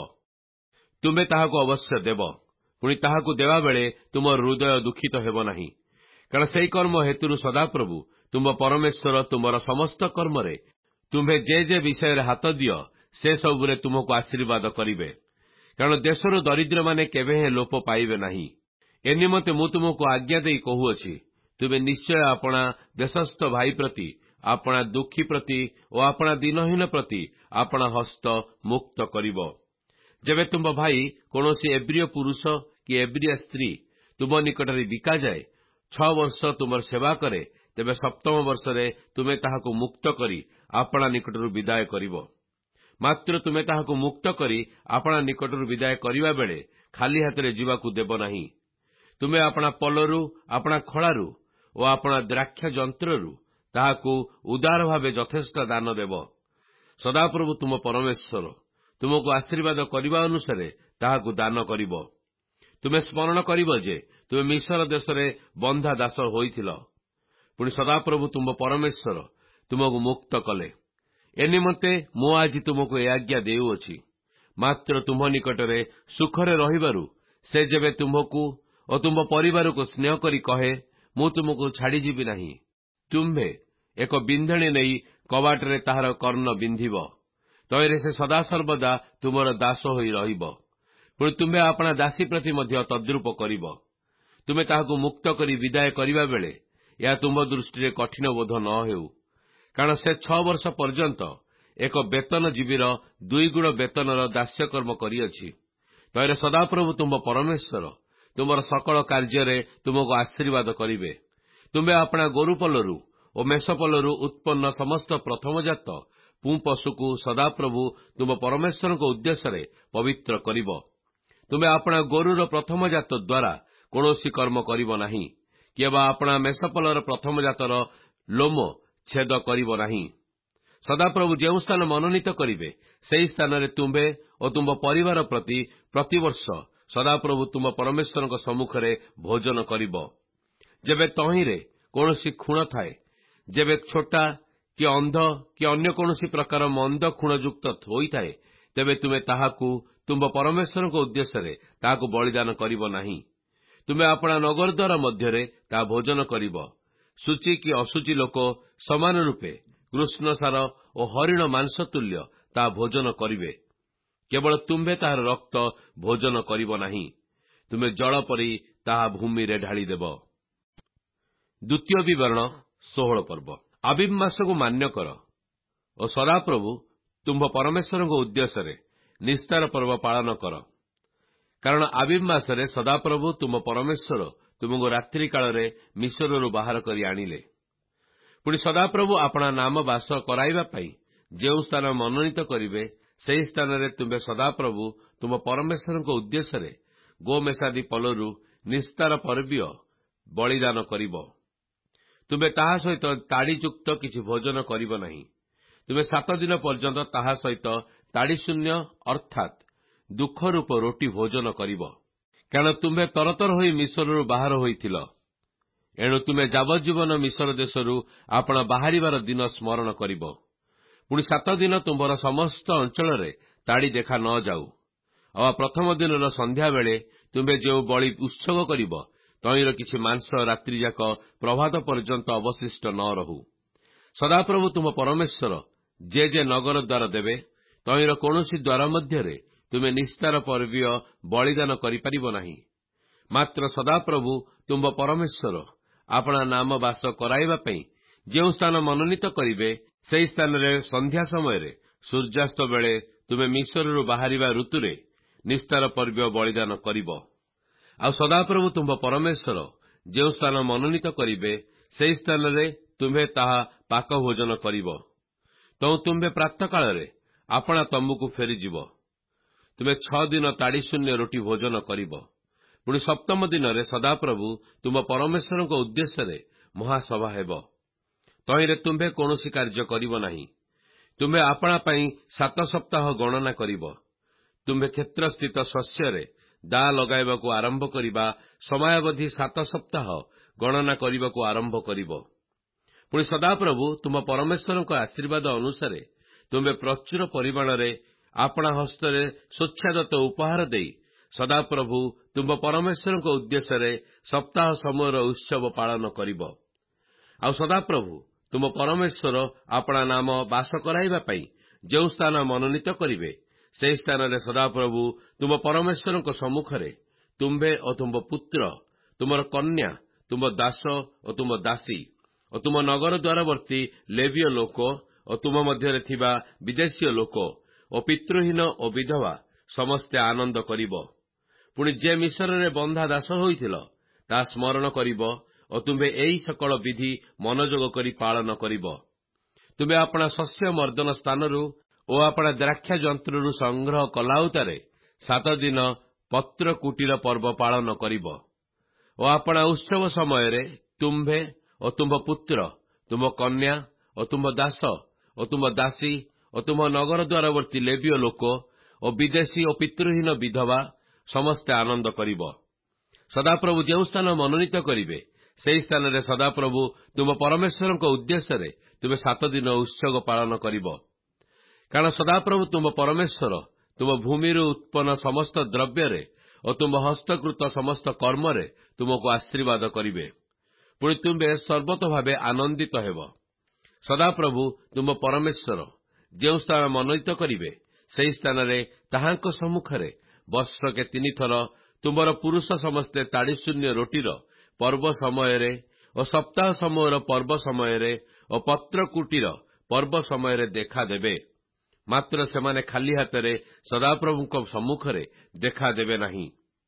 ତୁମେ ତାହାକୁ ଅବଶ୍ୟ ଦେବ, ପୁଣି ତାହାକୁ ଦେବାବେଳେ ତୁମର ହୃଦୟ ଦୁଃଖିତ ହେବ ନାହିଁ। କାରଣ ସେହି କର୍ମ ହେତୁରୁ ସଦାପ୍ରଭୁ ତୁମ ପରମେଶ୍ୱର ତୁମର ସମସ୍ତ କର୍ମରେ ତୁମ୍ଭେ ଯେ ଯେ ବିଷୟରେ ହାତ ଦିଅ, ସେ ସବୁରେ ତୁମକୁ ଆଶୀର୍ବାଦ କରିବେ। କାରଣ ଦେଶରୁ ଦରିଦ୍ରମାନେ କେବେହେଁ ଲୋପ ପାଇବେ ନାହିଁ। ଏ ନିମନ୍ତେ ମୁଁ ତୁମକୁ ଆଜ୍ଞା ଦେଇ କହୁଅଛି, ତୁମେ ନିଶ୍ଚୟ ଆପଣା ଦେଶସ୍ଥ ଭାଇ ପ୍ରତି, ଆପଣା ଦୁଃଖୀ ପ୍ରତି ଓ ଆପଣା ଦିନହୀନ ପ୍ରତି ଆପଣା ହସ୍ତ ମୁକ୍ତ କରିବ। ଯେବେ ତୁମ ଭାଇ କୌଣସି ଏବ୍ରିୟ ପୁରୁଷ କି ଏବ୍ରିଆ ସ୍ତ୍ରୀ ତୁମ ନିକଟରେ ବିକାଯାଏ, ଛଅ ବର୍ଷ ତୁମର ସେବା କରେ, ତେବେ ସପ୍ତମ ବର୍ଷରେ ତୁମେ ତାହାକୁ ମୁକ୍ତ କରି ଆପଣା ନିକଟରୁ ବିଦାୟ କରିବ। ମାତ୍ର ତୁମେ ତାହାକୁ ମୁକ୍ତ କରି ଆପଣା ନିକଟରୁ ବିଦାୟ କରିବା ବେଳେ ଖାଲି ହାତରେ ଯିବାକୁ ଦେବ ନାହିଁ। ତୁମେ ଆପଣା ପଲରୁ, ଆପଣା ଖଳାରୁ ଓ ଆପଣା ଦ୍ରାକ୍ଷା ଯନ୍ତ୍ରରୁ ତାହାକୁ ଉଦାର ଭାବେ ଯଥେଷ୍ଟ ଦାନ ଦେବ। ସଦାପ୍ରଭୁ ତୁମ ପରମେଶ୍ୱର ତୁମକୁ ଆଶୀର୍ବାଦ କରିବା ଅନୁସାରେ ତାହାକୁ ଦାନ କରିବ। ତୁମେ ସ୍ମରଣ କରିବ ଯେ ତୁମେ ମିଶ୍ର ଦେଶରେ ବନ୍ଧା ଦାସ ହୋଇଥିଲ, ପୁଣି ସଦାପ୍ରଭୁ ତୁମ ପରମେଶ୍ୱର ତୁମକୁ ମୁକ୍ତ କଲେ। ଏ ନିମନ୍ତେ ମୁଁ ଆଜି ତୁମକୁ ଏ ଆଜ୍ଞା ଦେଉଅଛି। ମାତ୍ର ତୁମ ନିକଟରେ ସୁଖରେ ରହିବାରୁ ସେ ଯେବେ ତୁମକୁ ଓ ତୁମ ପରିବାରକୁ ସ୍ନେହ କରି କହେ, ମୁଁ ତୁମକୁ ଛାଡ଼ିଯିବି ନାହିଁ, ତୁମ୍ଭେ ଏକ ବିନ୍ଧଣୀ ନେଇ କବାଟରେ ତାହାର କର୍ଣ୍ଣ ବିନ୍ଧିବ, ତହିଁରେ ସେ ସଦାସର୍ବଦା ତୁମର ଦାସ ହୋଇ ରହିବ। ପୁଣି ତୁମ୍ଭେ ଆପଣା ଦାସୀ ପ୍ରତି ମଧ୍ୟ ତଦ୍ରୂପ କରିବ। ତୁମେ ତାହାକୁ ମୁକ୍ତ କରି ବିଦାୟ କରିବା ବେଳେ ଏହା ତୁମ ଦୃଷ୍ଟିରେ କଠିନ ବୋଧ ନ ହେଉ। କାରଣ ସେ ଛଅ ବର୍ଷ ପର୍ଯ୍ୟନ୍ତ ଏକ ବେତନଜୀବୀର ଦୁଇଗୁଣ ବେତନର ଦାସ୍ୟକର୍ମ କରିଅଛି। ତହିଁରେ ସଦାପ୍ରଭୁ ତୁମ ପରମେଶ୍ୱର ତୁମର ସକଳ କାର୍ଯ୍ୟରେ ତୁମକୁ ଆଶୀର୍ବାଦ କରିବେ। ତୁମ୍ଭେ ଆପଣା ଗୋରୁପଲରୁ ଓ ମେଷପଲରୁ ଉତ୍ପନ୍ନ ସମସ୍ତ ପ୍ରଥମଜାତ ପୁଁ ପଶୁକୁ ସଦାପ୍ରଭୁ ତୁମ ପରମେଶ୍ୱରଙ୍କ ଉଦ୍ଦେଶ୍ୟରେ ପବିତ୍ର କରିବ। ତୁମେ ଆପଣା ଗୋରୁର ପ୍ରଥମଜାତ ଦ୍ୱାରା କୌଣସି କର୍ମ କରିବ ନାହିଁ, କିମ୍ବା ଆପଣା ମେଷପଲର ପ୍ରଥମଜାତର ଲୋମ ଛେଦ କରିବ ନାହିଁ। ସଦାପ୍ରଭୁ ଯେଉଁ ସ୍ଥାନ ମନୋନୀତ କରିବେ, ସେହି ସ୍ଥାନରେ ତୁମ୍ଭେ ଓ ତୁମ ପରିବାର ପ୍ରତି ପ୍ରତିବର୍ଷ ସଦାପ୍ରଭୁ ତୁମ ପରମେଶ୍ୱରଙ୍କ ସମ୍ମୁଖରେ ଭୋଜନ କରିବ। ଯେବେ ତହିଁରେ କୌଣସି ଖୁଣ ଥାଏ, ଯେବେ ଛୋଟା କି ଅନ୍ଧ କି ଅନ୍ୟ କୌଣସି ପ୍ରକାର ମନ୍ଦ ଖୁଣଯୁକ୍ତ ହୋଇଥାଏ, ତେବେ ତୁମେ ତାହାକୁ ତୁମ ପରମେଶ୍ୱରଙ୍କ ଉଦ୍ଦେଶ୍ୟରେ ତାହାକୁ ବଳିଦାନ କରିବ ନାହିଁ। ତୁମେ ଆପଣା ନଗରଦ୍ୱାର ମଧ୍ୟରେ ତାହା ଭୋଜନ କରିବ। ସୂଚୀ କି ଅଶୁଚି ଲୋକ ସମାନ ରୂପେ କୃଷ୍ଣସାର ଓ ହରିଣ ମାଂସ ତୁଲ୍ୟ ତାହା ଭୋଜନ କରିବେ। କେବଳ ତୁମ୍ଭେ ତାହାର ରକ୍ତ ଭୋଜନ କରିବ ନାହିଁ। ତୁମେ ଜଳ ପରି ତାହା ଭୂମିରେ ଢାଳିଦେବ। ଦ୍ୱିତୀୟ ବିବରଣ ଷୋହଳ ପର୍ବ। ଆବିବ ମାସକୁ ମାନ୍ୟ କର ଓ ସଦାପ୍ରଭୁ ତୁମ୍ଭ ପରମେଶ୍ୱରଙ୍କ ଉଦ୍ଦେଶ୍ୟରେ ନିସ୍ତାର ପର୍ବ ପାଳନ କର। କାରଣ ଆବିବ ମାସରେ ସଦାପ୍ରଭୁ ତୁମ ପରମେଶ୍ୱର ତୁମକୁ ରାତ୍ରି କାଳରେ ମିଶ୍ରରୁ ବାହାର କରି ଆଣିଲେ। ପୁଣି ସଦାପ୍ରଭୁ ଆପଣା ନାମ ବାସ କରାଇବା ପାଇଁ ଯେଉଁ ସ୍ଥାନ ମନୋନୀତ କରିବେ, ସେହି ସ୍ଥାନରେ ତୁମ୍ଭେ ସଦାପ୍ରଭୁ ତୁମ ପରମେଶ୍ୱରଙ୍କ ଉଦ୍ଦେଶ୍ୟରେ ଗୋମେଷାଦି ପଲରୁ ନିସ୍ତାର ପର୍ବୀୟ ବଳିଦାନ କରିବ। ତୁମ୍ଭେ ତାହା ସହିତ ତାଡ଼ିଯୁକ୍ତ କିଛି ଭୋଜନ କରିବ ନାହିଁ। ତୁମେ ସାତ ଦିନ ପର୍ଯ୍ୟନ୍ତ ତାହା ସହିତ ତାଡ଼ିଶୂନ୍ୟ ଅର୍ଥାତ୍ ଦୁଃଖ ରୂପ ରୋଟି ଭୋଜନ କରିବ। କାରଣ ତୁମ୍ଭେ ତରତର ହୋଇ ମିଶ୍ରରୁ ବାହାର ହୋଇଥିଲ। ଏଣୁ ତୁମେ ଯାବଜ୍ଜୀବନ ମିଶ୍ର ଦେଶରୁ ଆପଣ ବାହାରିବାର ଦିନ ସ୍ମରଣ କରିବ। ପୁଣି ସାତ ଦିନ ତୁମ୍ଭର ସମସ୍ତ ଅଞ୍ଚଳରେ ତାଡ଼ି ଦେଖା ନ ଯାଉ। ଅବା ପ୍ରଥମ ଦିନର ସନ୍ଧ୍ୟାବେଳେ ତୁମ୍ଭେ ଯେଉଁ ବଳି ଉତ୍ସର୍ଗ କରିବ, ତହିଁର କିଛି ମାଂସ ରାତ୍ରିଯାକ ପ୍ରଭାତ ପର୍ଯ୍ୟନ୍ତ ଅବଶିଷ୍ଟ ନ ରହୁ। ସଦାପ୍ରଭୁ ତୁମ ପରମେଶ୍ୱର ଯେ ଯେ ନଗର ଦ୍ୱାର ଦେବେ, ତହିଁର କୌଣସି ଦ୍ୱାର ମଧ୍ୟରେ ତୁମେ ନିସ୍ତାର ପର୍ବୀୟ ବଳିଦାନ କରିପାରିବ ନାହିଁ। ମାତ୍ର ସଦାପ୍ରଭୁ ତୁମ୍ଭ ପରମେଶ୍ୱର ଆପଣା ନାମ ବାସ କରାଇବା ପାଇଁ ଯେଉଁ ସ୍ଥାନ ମନୋନୀତ କରିବେ, ସେହି ସ୍ଥାନରେ ସନ୍ଧ୍ୟା ସମୟରେ ସୂର୍ଯ୍ୟାସ୍ତ ବେଳେ ତୁମେ ମିଶ୍ରରୁ ବାହାରିବା ଋତୁରେ ନିସ୍ତାର ପର୍ବୀୟ ବଳିଦାନ କରିବ। ଆଉ ସଦାପ୍ରଭୁ ତୁମ୍ଭ ପରମେଶ୍ୱର ଯେଉଁ ସ୍ଥାନ ମନୋନୀତ କରିବେ, ସେହି ସ୍ଥାନରେ ତୁମ୍ଭେ ତାହା ପାକ ଭୋଜନ କରିବ। ତେଣୁ ତୁମ୍ଭେ ପ୍ରାତଃକାଳରେ ଆପଣା ତମ୍ବୁକୁ ଫେରିଯିବ। ତୁମେ ଛଅ ଦିନ ତାଡ଼ିଶୂନ୍ୟ ରୋଟି ଭୋଜନ କରିବ। ପୁଣି ସପ୍ତମ ଦିନରେ ସଦାପ୍ରଭୁ ତୁମ ପରମେଶ୍ୱରଙ୍କ ଉଦ୍ଦେଶ୍ୟରେ ମହାସଭା ହେବ। ତହିଁରେ ତୁମ୍ଭେ କୌଣସି କାର୍ଯ୍ୟ କରିବ ନାହିଁ। ତୁମ୍ଭେ ଆପଣା ପାଇଁ ସାତ ସପ୍ତାହ ଗଣନା କରିବ। ତୁମ୍ଭେ କ୍ଷେତ୍ରସ୍ଥିତ ଶସ୍ୟରେ ଦା ଲଗାଇବାକୁ ଆରମ୍ଭ କରିବା ସମୟାବଧି ସାତ ସପ୍ତାହ ଗଣନା କରିବାକୁ ଆରମ୍ଭ କରିବ। ପୁଣି ସଦାପ୍ରଭୁ ତୁମ ପରମେଶ୍ୱରଙ୍କ ଆଶୀର୍ବାଦ ଅନୁସାରେ ତୁମ୍ଭେ ପ୍ରଚୁର ପରିମାଣରେ ଆପଣା ହସ୍ତରେ ସ୍ୱଚ୍ଛାଦତ୍ତ ଉପହାର ଦେଇ ସଦାପ୍ରଭୁ ତୁମ୍ଭ ପରମେଶ୍ୱରଙ୍କ ଉଦ୍ଦେଶ୍ୟରେ ସପ୍ତାହ ସମୂହର ଉତ୍ସବ ପାଳନ କରିବ। ଆଉ ସଦାପ୍ରଭୁ ତୁମ ପରମେଶ୍ୱର ଆପଣା ନାମ ବାସ କରାଇବା ପାଇଁ ଯେଉଁ ସ୍ଥାନ ମନୋନୀତ କରିବେ, ସେହି ସ୍ଥାନରେ ସଦାପ୍ରଭୁ ତୁମ ପରମେଶ୍ୱରଙ୍କ ସମ୍ମୁଖରେ ତୁମ୍ଭେ ଓ ତୁମ୍ଭ ପୁତ୍ର, ତୁମର କନ୍ୟା, ତୁମ୍ଭ ଦାସ ଓ ତୁମ୍ଭ ଦାସୀ ଓ ତୁମ ନଗର ଦ୍ୱାରବର୍ତ୍ତୀ ଲେବୀୟ ଲୋକ ଓ ତୁମ ମଧ୍ୟରେ ଥିବା ବିଦେଶୀୟ ଲୋକ ଓ ପିତୃହୀନ ଓ ବିଧବା ସମସ୍ତେ ଆନନ୍ଦ କରିବ। ପୁଣି ଯେ ମିଶ୍ରରେ ବନ୍ଧା ଦାସ ହୋଇଥିଲ, ତାହା ସ୍ମରଣ କରିବ ଓ ତୁମ୍ଭେ ଏହି ସକଳ ବିଧି ମନୋଯୋଗ କରି ପାଳନ କରିବ। ତୁମ୍ଭେ ଆପଣା ଶସ୍ୟ ମର୍ଦ୍ଦନ ସ୍ଥାନରୁ ଓ ଆପଣା ଦ୍ରାକ୍ଷା ଯନ୍ତ୍ରରୁ ସଂଗ୍ରହ କଲାଉତାରେ ସାତ ଦିନ ପତ୍ର କୁଟୀର ପର୍ବ ପାଳନ କରିବ। ଓ ଆପଣା ଉତ୍ସବ ସମୟରେ ତୁମ୍ଭେ ଓ ତୁମ୍ଭ ପୁତ୍ର, ତୁମ୍ଭ କନ୍ୟା ଓ ତୁମ୍ଭ ଦାସ ଓ ତୁମ୍ଭ ଦାସୀ ଓ ତୁମ୍ଭ ନଗର ଦ୍ୱାରବର୍ତ୍ତୀ ଲେବୀୟ ଲୋକ ଓ ବିଦେଶୀ ଓ ପିତୃହୀନ ବିଧବା ସମସ୍ତେ ଆନନ୍ଦ କରିବ। ସଦାପ୍ରଭୁ ଯେଉଁ ସ୍ଥାନ ମନୋନୀତ କରିବେ, ସେହି ସ୍ଥାନରେ ସଦାପ୍ରଭୁ ତୁମ ପରମେଶ୍ୱରଙ୍କ ଉଦ୍ଦେଶ୍ୟରେ ତୁମେ ସାତ ଦିନ ଉତ୍ସବ ପାଳନ କରିବ। କାରଣ ସଦାପ୍ରଭୁ ତୁମ ପରମେଶ୍ୱର ତୁମ ଭୂମିରୁ ଉତ୍ପନ୍ନ ସମସ୍ତ ଦ୍ରବ୍ୟରେ ଓ ତୁମ ହସ୍ତକୃତ ସମସ୍ତ କର୍ମରେ ତୁମକୁ ଆଶୀର୍ବାଦ କରିବେ। ପୁଣି ତୁମ୍ଭେ ସର୍ବତ ଭାବେ ଆନନ୍ଦିତ ହେବ। ସଦାପ୍ରଭୁ ତୁମ ପରମେଶ୍ୱର ଯେଉଁ ସ୍ଥାନ ମନୋନୀତ କରିବେ, ସେହି ସ୍ଥାନରେ ତାହାଙ୍କ ସମ୍ମୁଖରେ ବର୍ଷକେ ତିନିଥର ତୁମର ପୁରୁଷ ସମସ୍ତେ ତାଡ଼ିଶୂନ୍ୟ ରୋଟିର ପର୍ବ ସମୟରେ ଓ ସପ୍ତାହ ସମୂହର ପର୍ବ ସମୟରେ ଓ ପତ୍ରକୁଟୀର ପର୍ବ ସମୟରେ ଦେଖାଦେବେ। ମାତ୍ର ସେମାନେ ଖାଲି ହାତରେ ସଦାପ୍ରଭୁଙ୍କ ସମ୍ମୁଖରେ ଦେଖାଦେବେ ନାହିଁ।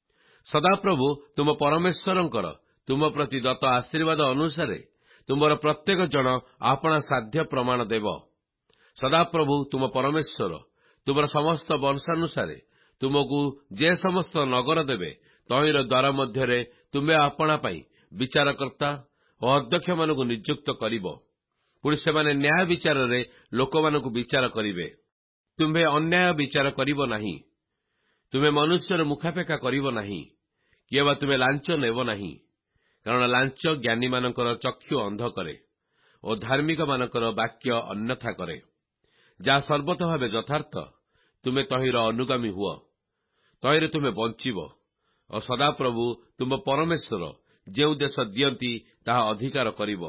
ସଦାପ୍ରଭୁ ତୁମ ପରମେଶ୍ୱରଙ୍କର ତୁମ ପ୍ରତି ଦତ୍ତ ଆଶୀର୍ବାଦ ଅନୁସାରେ ତୁମର ପ୍ରତ୍ୟେକ ଜଣ ଆପଣା ସାଧ୍ୟ ପ୍ରମାଣ ଦେବ। ସଦାପ୍ରଭୁ ତୁମ ପରମେଶ୍ୱର ତୁମର ସମସ୍ତ ବଂଶାନୁସାରେ ତୁମକୁ ଯେ ସମସ୍ତ ନଗର ଦେବେ, ତହିଁର ଦ୍ୱାର ମଧ୍ୟରେ ତୁମ୍ଭେ ଆପଣା ପାଇଁ ବିଚାରକର୍ତ୍ତା ଓ ଅଧ୍ୟକ୍ଷମାନଙ୍କୁ ନିଯୁକ୍ତ କରିବ। ପୁଣି ସେମାନେ ନ୍ୟାୟ ବିଚାରରେ ଲୋକମାନଙ୍କୁ ବିଚାର କରିବେ। ତୁମ୍ଭେ ଅନ୍ୟାୟ ବିଚାର କରିବ ନାହିଁ। ତୁମେ ମନୁଷ୍ୟର ମୁଖାପେକ୍ଷା କରିବ ନାହିଁ, କିଏ ବା ତୁମେ ଲାଞ୍ଚ ନେବ ନାହିଁ। କାରଣ ଲାଞ୍ଚ ଜ୍ଞାନୀମାନଙ୍କର ଚକ୍ଷୁ ଅନ୍ଧ କରେ ଓ ଧାର୍ମିକମାନଙ୍କର ବାକ୍ୟ ଅନ୍ୟଥା କରେ। ଯାହା ସର୍ବତ ଭାବେ ଯଥାର୍ଥ, ତୁମେ ତହିଁର ଅନୁଗାମୀ ହୁଅ। ତହିଁରେ ତୁମେ ବଞ୍ଚିବ ଓ ସଦାପ୍ରଭୁ ତୁମ ପରମେଶ୍ୱର ଯେଉଁ ଦେଶ ଦିଅନ୍ତି, ତାହା ଅଧିକାର କରିବ।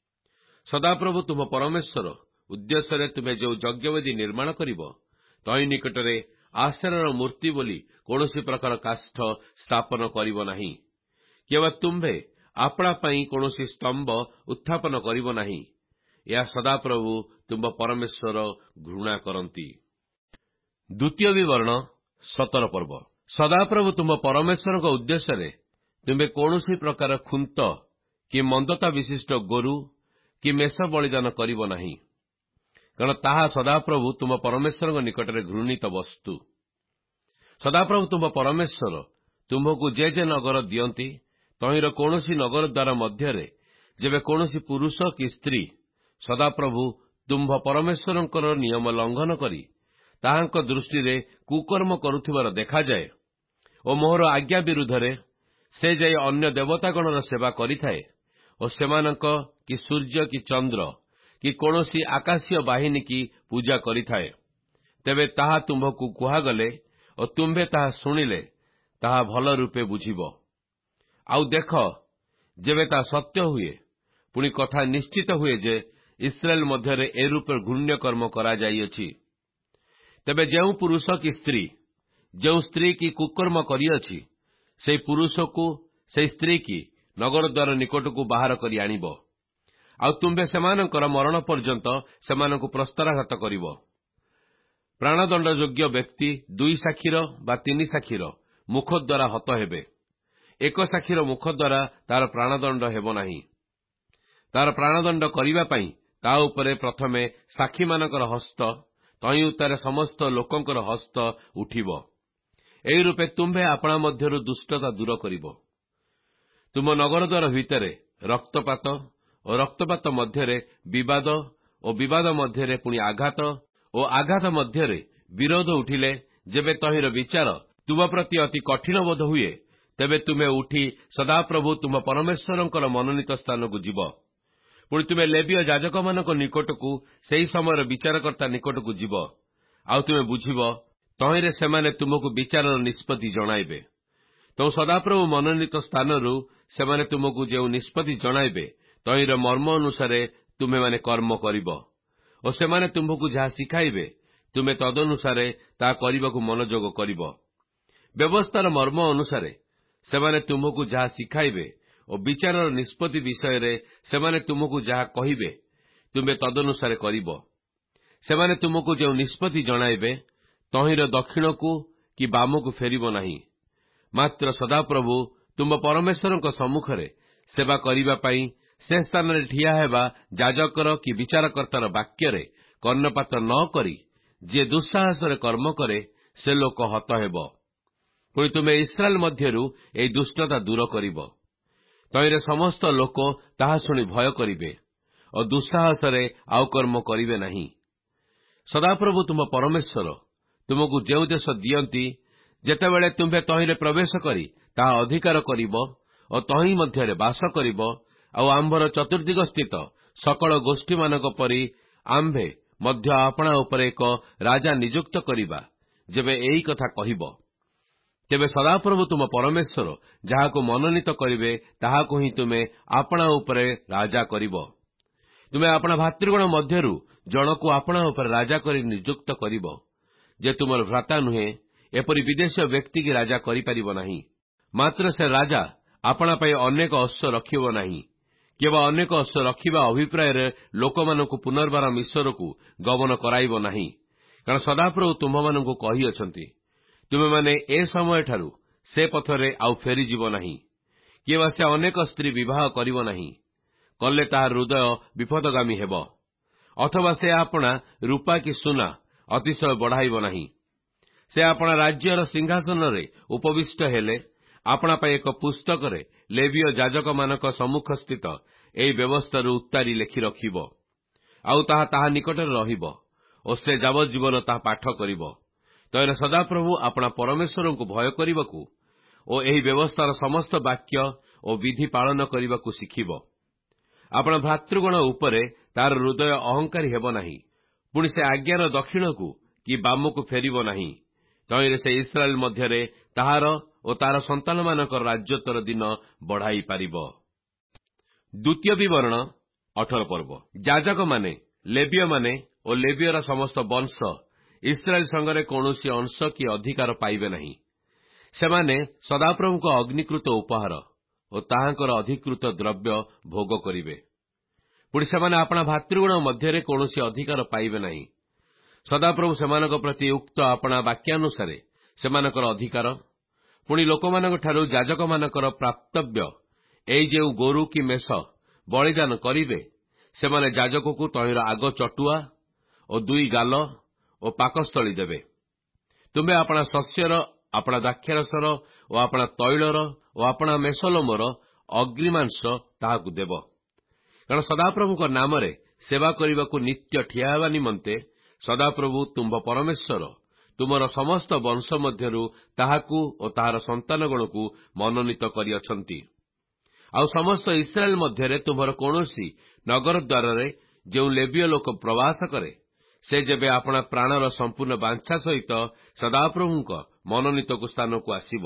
ସଦାପ୍ରଭୁ ତୁମ ପରମେଶ୍ୱର ଉଦ୍ଦେଶ୍ୟରେ ତୁମେ ଯେଉଁ ଯଜ୍ଞବେଦୀ ନିର୍ମାଣ କରିବ, ତହିଁ ନିକଟରେ ଆସେରର ମୂର୍ତ୍ତି ବୋଲି କୌଣସି ପ୍ରକାର କାଷ୍ଠ ସ୍ଥାପନ କରିବ ନାହିଁ। କିମ୍ବା ତୁମ୍ଭେ ଆପଣା ପାଇଁ କୌଣସି ସ୍ତମ୍ଭ ଉତ୍ଥାପନ କରିବ ନାହିଁ। ଏହା ସଦାପ୍ରଭୁ ତୁମ୍ଭ ପରମେଶ୍ୱର ଘୃଣା କରନ୍ତି। ଦ୍ୱିତୀୟ ବିବରଣ ସତର ପର୍ବ। ସଦାପ୍ରଭୁ ତୁମ ପରମେଶ୍ୱରଙ୍କ ଉଦ୍ଦେଶ୍ୟରେ ତୁମ୍ଭେ କୌଣସି ପ୍ରକାର ଖୁନ୍ତ କି ମନ୍ଦତା ବିଶିଷ୍ଟ ଗୋରୁ କି ମେଷ ବଳିଦାନ କରିବ ନାହିଁ। କାରଣ ତାହା ସଦାପ୍ରଭୁ ତୁମ ପରମେଶ୍ୱରଙ୍କ ନିକଟରେ ଘୃଣିତ ବସ୍ତୁ। ସଦାପ୍ରଭୁ ତୁମ ପରମେଶ୍ୱର ତୁମ୍ଭକୁ ଯେ ଯେ ନଗର ଦିଅନ୍ତି, ତହିଁର କୌଣସି ନଗର ଦ୍ୱାର ମଧ୍ୟରେ ଯେବେ କୌଣସି ପୁରୁଷ କି ସ୍ତ୍ରୀ ସଦାପ୍ରଭୁ ତୁମ୍ଭ ପରମେଶ୍ୱରଙ୍କର ନିୟମ ଲଙ୍ଘନ କରି ତାହାଙ୍କ ଦୃଷ୍ଟିରେ କୁକର୍ମ କରୁଥିବାର ଦେଖାଯାଏ ଓ ମୋହର ଆଜ୍ଞା ବିରୁଦ୍ଧରେ ସେ ଯାଇ ଅନ୍ୟ ଦେବତାଗଣର ସେବା କରିଥାଏ ଓ ସେମାନଙ୍କ କି ସୂର୍ଯ୍ୟ କି ଚନ୍ଦ୍ର କି କୌଣସି ଆକାଶୀୟ ବାହିନୀ କି ପୂଜା କରିଥାଏ, ତେବେ ତାହା ତୁମ୍ଭକୁ କୁହାଗଲେ ଓ ତୁମ୍ଭେ ତାହା ଶୁଣିଲେ ତାହା ଭଲ ରୂପେ ବୁଝିବ। ଆଉ ଦେଖ, ଯେବେ ତାହା ସତ୍ୟ ହୁଏ, ପୁଣି କଥା ନିଶ୍ଚିତ ହୁଏ ଯେ ଇସ୍ରାଏଲ ମଧ୍ୟରେ ଏ ରୂପେ ଘୃଣ୍ୟ କର୍ମ କରାଯାଇଅଛି, ତେବେ ଯେଉଁ ପୁରୁଷ କି ସ୍ତ୍ରୀ ଯେଉଁ ସ୍ତ୍ରୀ କି କୁକର୍ମ କରିଅଛି, ସେହି ପୁରୁଷକୁ ସେହି ସ୍ତ୍ରୀ କି ନଗରଦ୍ୱାର ନିକଟକୁ ବାହାର କରି ଆଣିବ। ଆଉ ତୁମ୍ଭେ ସେମାନଙ୍କର ମରଣ ପର୍ଯ୍ୟନ୍ତ ସେମାନଙ୍କୁ ପ୍ରସ୍ତାରଘାତ କରିବ। ପ୍ରାଣଦଣ୍ଡଯୋଗ୍ୟ ବ୍ୟକ୍ତି ଦୁଇ ସାକ୍ଷୀର ବା ତିନି ସାକ୍ଷୀର ମୁଖ ଦ୍ୱାରା ହତ ହେବେ। ଏକ ସାକ୍ଷୀର ମୁଖ ଦ୍ୱାରା ତାର ପ୍ରାଣଦଣ୍ଡ ହେବ ନାହିଁ। ତାର ପ୍ରାଣଦଣ୍ଡ କରିବା ପାଇଁ ତା ଉପରେ ପ୍ରଥମେ ସାକ୍ଷୀମାନଙ୍କର ହସ୍ତ, ତହିଁ ଉତ୍ତାରେ ସମସ୍ତ ଲୋକଙ୍କର ହସ୍ତ ଉଠିବ। ଏହି ରୂପେ ତୁମ୍ଭେ ଆପଣା ମଧ୍ୟରୁ ଦୁଷ୍ଟତା ଦୂର କରିବ। ତୁମ ନଗରଦ୍ୱାର ଭିତରେ ରକ୍ତପାତ ଓ ରକ୍ତପାତ ମଧ୍ୟରେ ବିବାଦ ଓ ବିବାଦ ମଧ୍ୟରେ ପୁଣି ଆଘାତ ଓ ଆଘାତ ମଧ୍ୟରେ ବିରୋଧ ଉଠିଲେ, ଯେବେ ତହିଁର ବିଚାର ତୁମ ପ୍ରତି ଅତି କଠିନ ବୋଧ ହୁଏ, ତେବେ ତୁମେ ଉଠି ସଦାପ୍ରଭୁ ତୁମ ପରମେଶ୍ୱରଙ୍କର ମନୋନୀତ ସ୍ଥାନକୁ ଯିବ। ପୁଣି ତୁମେ ଲେବୀୟ ଯାଜକମାନଙ୍କ ନିକଟକୁ, ସେହି ସମୟର ବିଚାରକର୍ତ୍ତା ନିକଟକୁ ଯିବ। ଆଉ ତୁମେ ବୁଝିବ, ତହିଁରେ ସେମାନେ ତୁମକୁ ବିଚାରର ନିଷ୍ପତ୍ତି ଜଣାଇବେ। ତେଣୁ ସଦାପ୍ରଭୁ ମନୋନୀତ ସ୍ଥାନରୁ ସେମାନେ ତୁମକୁ ଯେଉଁ ନିଷ୍ପତ୍ତି ଜଣାଇବେ, ତହିଁର ମର୍ମ ଅନୁସାରେ ତୁମେମାନେ କର୍ମ କରିବ ଓ ସେମାନେ ତୁମ୍ଭକୁ ଯାହା ଶିଖାଇବେ, ତୁମେ ତଦନୁସାରେ ତାହା କରିବାକୁ ମନୋଯୋଗ କରିବ। ବ୍ୟବସ୍ଥାର ମର୍ମ ଅନୁସାରେ ସେମାନେ ତୁମକୁ ଯାହା ଶିଖାଇବେ ଓ ବିଚାରର ନିଷ୍ପତ୍ତି ବିଷୟରେ ସେମାନେ ତୁମକୁ ଯାହା କହିବେ, ତୁମେ ତଦନୁସାରେ କରିବ। ସେମାନେ ତୁମକୁ ଯେଉଁ ନିଷ୍ପତ୍ତି ଜଣାଇବେ, ତହିଁର ଦକ୍ଷିଣକୁ କି ବାମକୁ ଫେରିବ ନାହିଁ। ମାତ୍ର ସଦାପ୍ରଭୁ ତୁମ ପରମେଶ୍ୱରଙ୍କ ସମ୍ମୁଖରେ ସେବା କରିବା ପାଇଁ ସେ ସ୍ଥାନରେ ଠିଆ ହେବା ଯାଜକର କି ବିଚାରକର୍ତ୍ତାର ବାକ୍ୟରେ କର୍ଣ୍ଣପାତ ନ କରି ଯିଏ ଦୁଃସାହସରେ କର୍ମ କରେ, ସେ ଲୋକ ହତ ହେବ। ପୁଣି ତୁମେ ଇସ୍ରାଏଲ ମଧ୍ୟରୁ ଏହି ଦୁଷ୍ଟତା ଦୂର କରିବ। ତହିଁରେ ସମସ୍ତ ଲୋକ ତାହା ଶୁଣି ଭୟ କରିବେ ଓ ଦୁଃସାହସରେ ଆଉ କର୍ମ କରିବେ ନାହିଁ। ସଦାପ୍ରଭୁ ତୁମ ପରମେଶ୍ୱର ତୁମକୁ ଯେଉଁ ଦେଶ ଦିଅନ୍ତି, ଯେତେବେଳେ ତୁମ୍ଭେ ତହିଁରେ ପ୍ରବେଶ କରି ତାହା ଅଧିକାର କରିବ ଓ ତହିଁ ମଧ୍ୟରେ ବାସ କରିବ, ଆଉ ଆମ୍ଭର ଚତୁର୍ଦ୍ଦିଗ ସ୍ଥିତ ସକଳ ଗୋଷ୍ଠୀମାନଙ୍କ ପରି ଆମ୍ଭେ ମଧ୍ୟ ଆପଣା ଉପରେ ଏକ ରାଜା ନିଯୁକ୍ତ କରିବା, ଯେବେ ଏହି କଥା କହିବ, ତେବେ ସଦାପ୍ରଭୁ ତୁମ ପରମେଶ୍ୱର ଯାହାକୁ ମନୋନୀତ କରିବେ, ତାହାକୁ ହିଁ ତୁମେ ଆପଣା ଉପରେ ରାଜା କରିବ। ତୁମେ ଆପଣା ଭାତୃଗଣ ମଧ୍ୟରୁ ଜଣକୁ ଆପଣା ଉପରେ ରାଜା କରି ନିଯୁକ୍ତ କରିବ, ଯେ ତୁମର ଭ୍ରାତା ନୁହେଁ, ଏପରି ବିଦେଶୀୟ ବ୍ୟକ୍ତି କି ରାଜା କରିପାରିବ ନାହିଁ। ମାତ୍ର ସେ ରାଜା ଆପଣା ପାଇଁ ଅନେକ ଅଶ୍ଵ ରଖିବ ନାହିଁ, କିମ୍ବା ଅନେକ ଅଶ୍ଵ ରଖିବା ଅଭିପ୍ରାୟରେ ଲୋକମାନଙ୍କୁ ପୁନର୍ବାର ମିଶ୍ରକୁ ଗମନ କରାଇବ ନାହିଁ। କାରଣ ସଦାପ୍ରଭୁ ତୁମ୍ଭମାନଙ୍କୁ କହିଅଛନ୍ତି, ତୁମେମାନେ ଏ ସମୟଠାରୁ ସେ ପଥରେ ଆଉ ଫେରିଯିବ ନାହିଁ, କିମ୍ବା ସେ ଅନେକ ସ୍ତ୍ରୀ ବିବାହ କରିବ ନାହିଁ। କଲେ ତାହାର ହୃଦୟ ବିପଦଗାମୀ ହେବ, ଅଥବା ସେ ଆପଣା ରୂପା କି ସୁନା ଅତିଶୟ ବଢ଼ାଇବ ନାହିଁ। ସେ ଆପଣା ରାଜ୍ୟର ସିଂହାସନରେ ଉପବିଷ୍ଟ ହେଲେ ଆପଣା ପାଇଁ ଏକ ପୁସ୍ତକରେ ଲେବୀୟ ଯାଜକମାନଙ୍କ ସମ୍ମୁଖସ୍ଥିତ ଏହି ବ୍ୟବସ୍ଥାରୁ ଉତ୍ତାରି ଲେଖି ରଖିବ, ଆଉ ତାହା ତାହା ନିକଟରେ ରହିବ ଓ ସେ ଯାବଜ୍ଜୀବନ ତାହା ପାଠ କରିବ। ତହିଁରେ ସଦାପ୍ରଭୁ ଆପଣା ପରମେଶ୍ୱରଙ୍କୁ ଭୟ କରିବାକୁ ଓ ଏହି ବ୍ୟବସ୍ଥାର ସମସ୍ତ ବାକ୍ୟ ଓ ବିଧି ପାଳନ କରିବାକୁ ଶିଖିବ। ଆପଣା ଭ୍ରାତୃଗଣ ଉପରେ ତାର ହୃଦୟ ଅହଙ୍କାରୀ ହେବ ନାହିଁ। ପୁଣି ସେ ଆଜ୍ଞାର ଦକ୍ଷିଣକୁ କି ବାମକୁ ଫେରିବ ନାହିଁ। ତହିଁରେ ସେ ଇସ୍ରାଏଲ ମଧ୍ୟରେ ତାହାର ଓ ତାର ସନ୍ତାନମାନଙ୍କର ରାଜ୍ୟତ୍ୱର ଦିନ ବଢ଼ାଇ ପାରିବ। ଦ୍ୱିତୀୟ ବିବରଣ ଅଠର ପର୍ବ। ଯାଜକମାନେ, ଲେବୀୟମାନେ ଓ ଲେବୀୟର ସମସ୍ତ ବଂଶ ଇସ୍ରାଏଲ ସଙ୍ଗରେ କୌଣସି ଅଂଶ କି ଅଧିକାର ପାଇବେ ନାହିଁ। ସେମାନେ ସଦାପ୍ରଭୁଙ୍କ ଅଗ୍ନିକୃତ ଉପହାର ଓ ତାହାଙ୍କର ଅଧିକୃତ ଦ୍ରବ୍ୟ ଭୋଗ କରିବେ। ପୁଣି ସେମାନେ ଆପଣା ଭାତୃଗଣ ମଧ୍ୟରେ କୌଣସି ଅଧିକାର ପାଇବେ ନାହିଁ। ସଦାପ୍ରଭୁ ସେମାନଙ୍କ ପ୍ରତି ଉକ୍ତ ଆପଣା ବାକ୍ୟାନୁସାରେ ସେମାନଙ୍କର ଅଧିକାର, ପୁଣି ଲୋକମାନଙ୍କଠାରୁ ଯାଜକମାନଙ୍କର ପ୍ରାପ୍ତବ୍ୟ, ଏଇ ଯେଉଁ ଗୋରୁ କି ମେଷ ବଳିଦାନ କରିବେ, ସେମାନେ ଯାଜକକୁ ତହିଁର ଆଗ ଚଟୁଆ ଓ ଦୁଇ ଗାଲ ଓ ପାକସ୍ଥଳୀ ଦେବେ। ତୁମ୍ଭେ ଆପଣା ଶସ୍ୟର, ଆପଣା ଦ୍ରାକ୍ଷାରସର ଓ ଆପଣା ତୈଳର ଓ ଆପଣା ମେସୋଲମର ଅଗ୍ରିମାଂଶ ତାହାକୁ ଦେବ। କାରଣ ସଦାପ୍ରଭୁଙ୍କ ନାମରେ ସେବା କରିବାକୁ ନିତ୍ୟ ଠିଆ ହେବା ନିମନ୍ତେ ସଦାପ୍ରଭୁ ତୁମ୍ଭ ପରମେଶ୍ୱର ତୁମର ସମସ୍ତ ବଂଶ ମଧ୍ୟରୁ ତାହାକୁ ଓ ତାହାର ସନ୍ତାନଗଣକୁ ମନୋନୀତ କରିଅଛନ୍ତି। ଆଉ ସମସ୍ତ ଇସ୍ରାଏଲ ମଧ୍ୟରେ ତୁମର କୌଣସି ନଗର ଦ୍ୱାରରେ ଯେଉଁ ଲେବୀୟ ଲୋକ ପ୍ରବାସ କରେ, ସେ ଯେବେ ଆପଣା ପ୍ରାଣର ସମ୍ପୂର୍ଣ୍ଣ ବାଞ୍ଛା ସହିତ ସଦାପ୍ରଭୁଙ୍କ ମନୋନୀତକୁ ସ୍ଥାନକୁ ଆସିବ,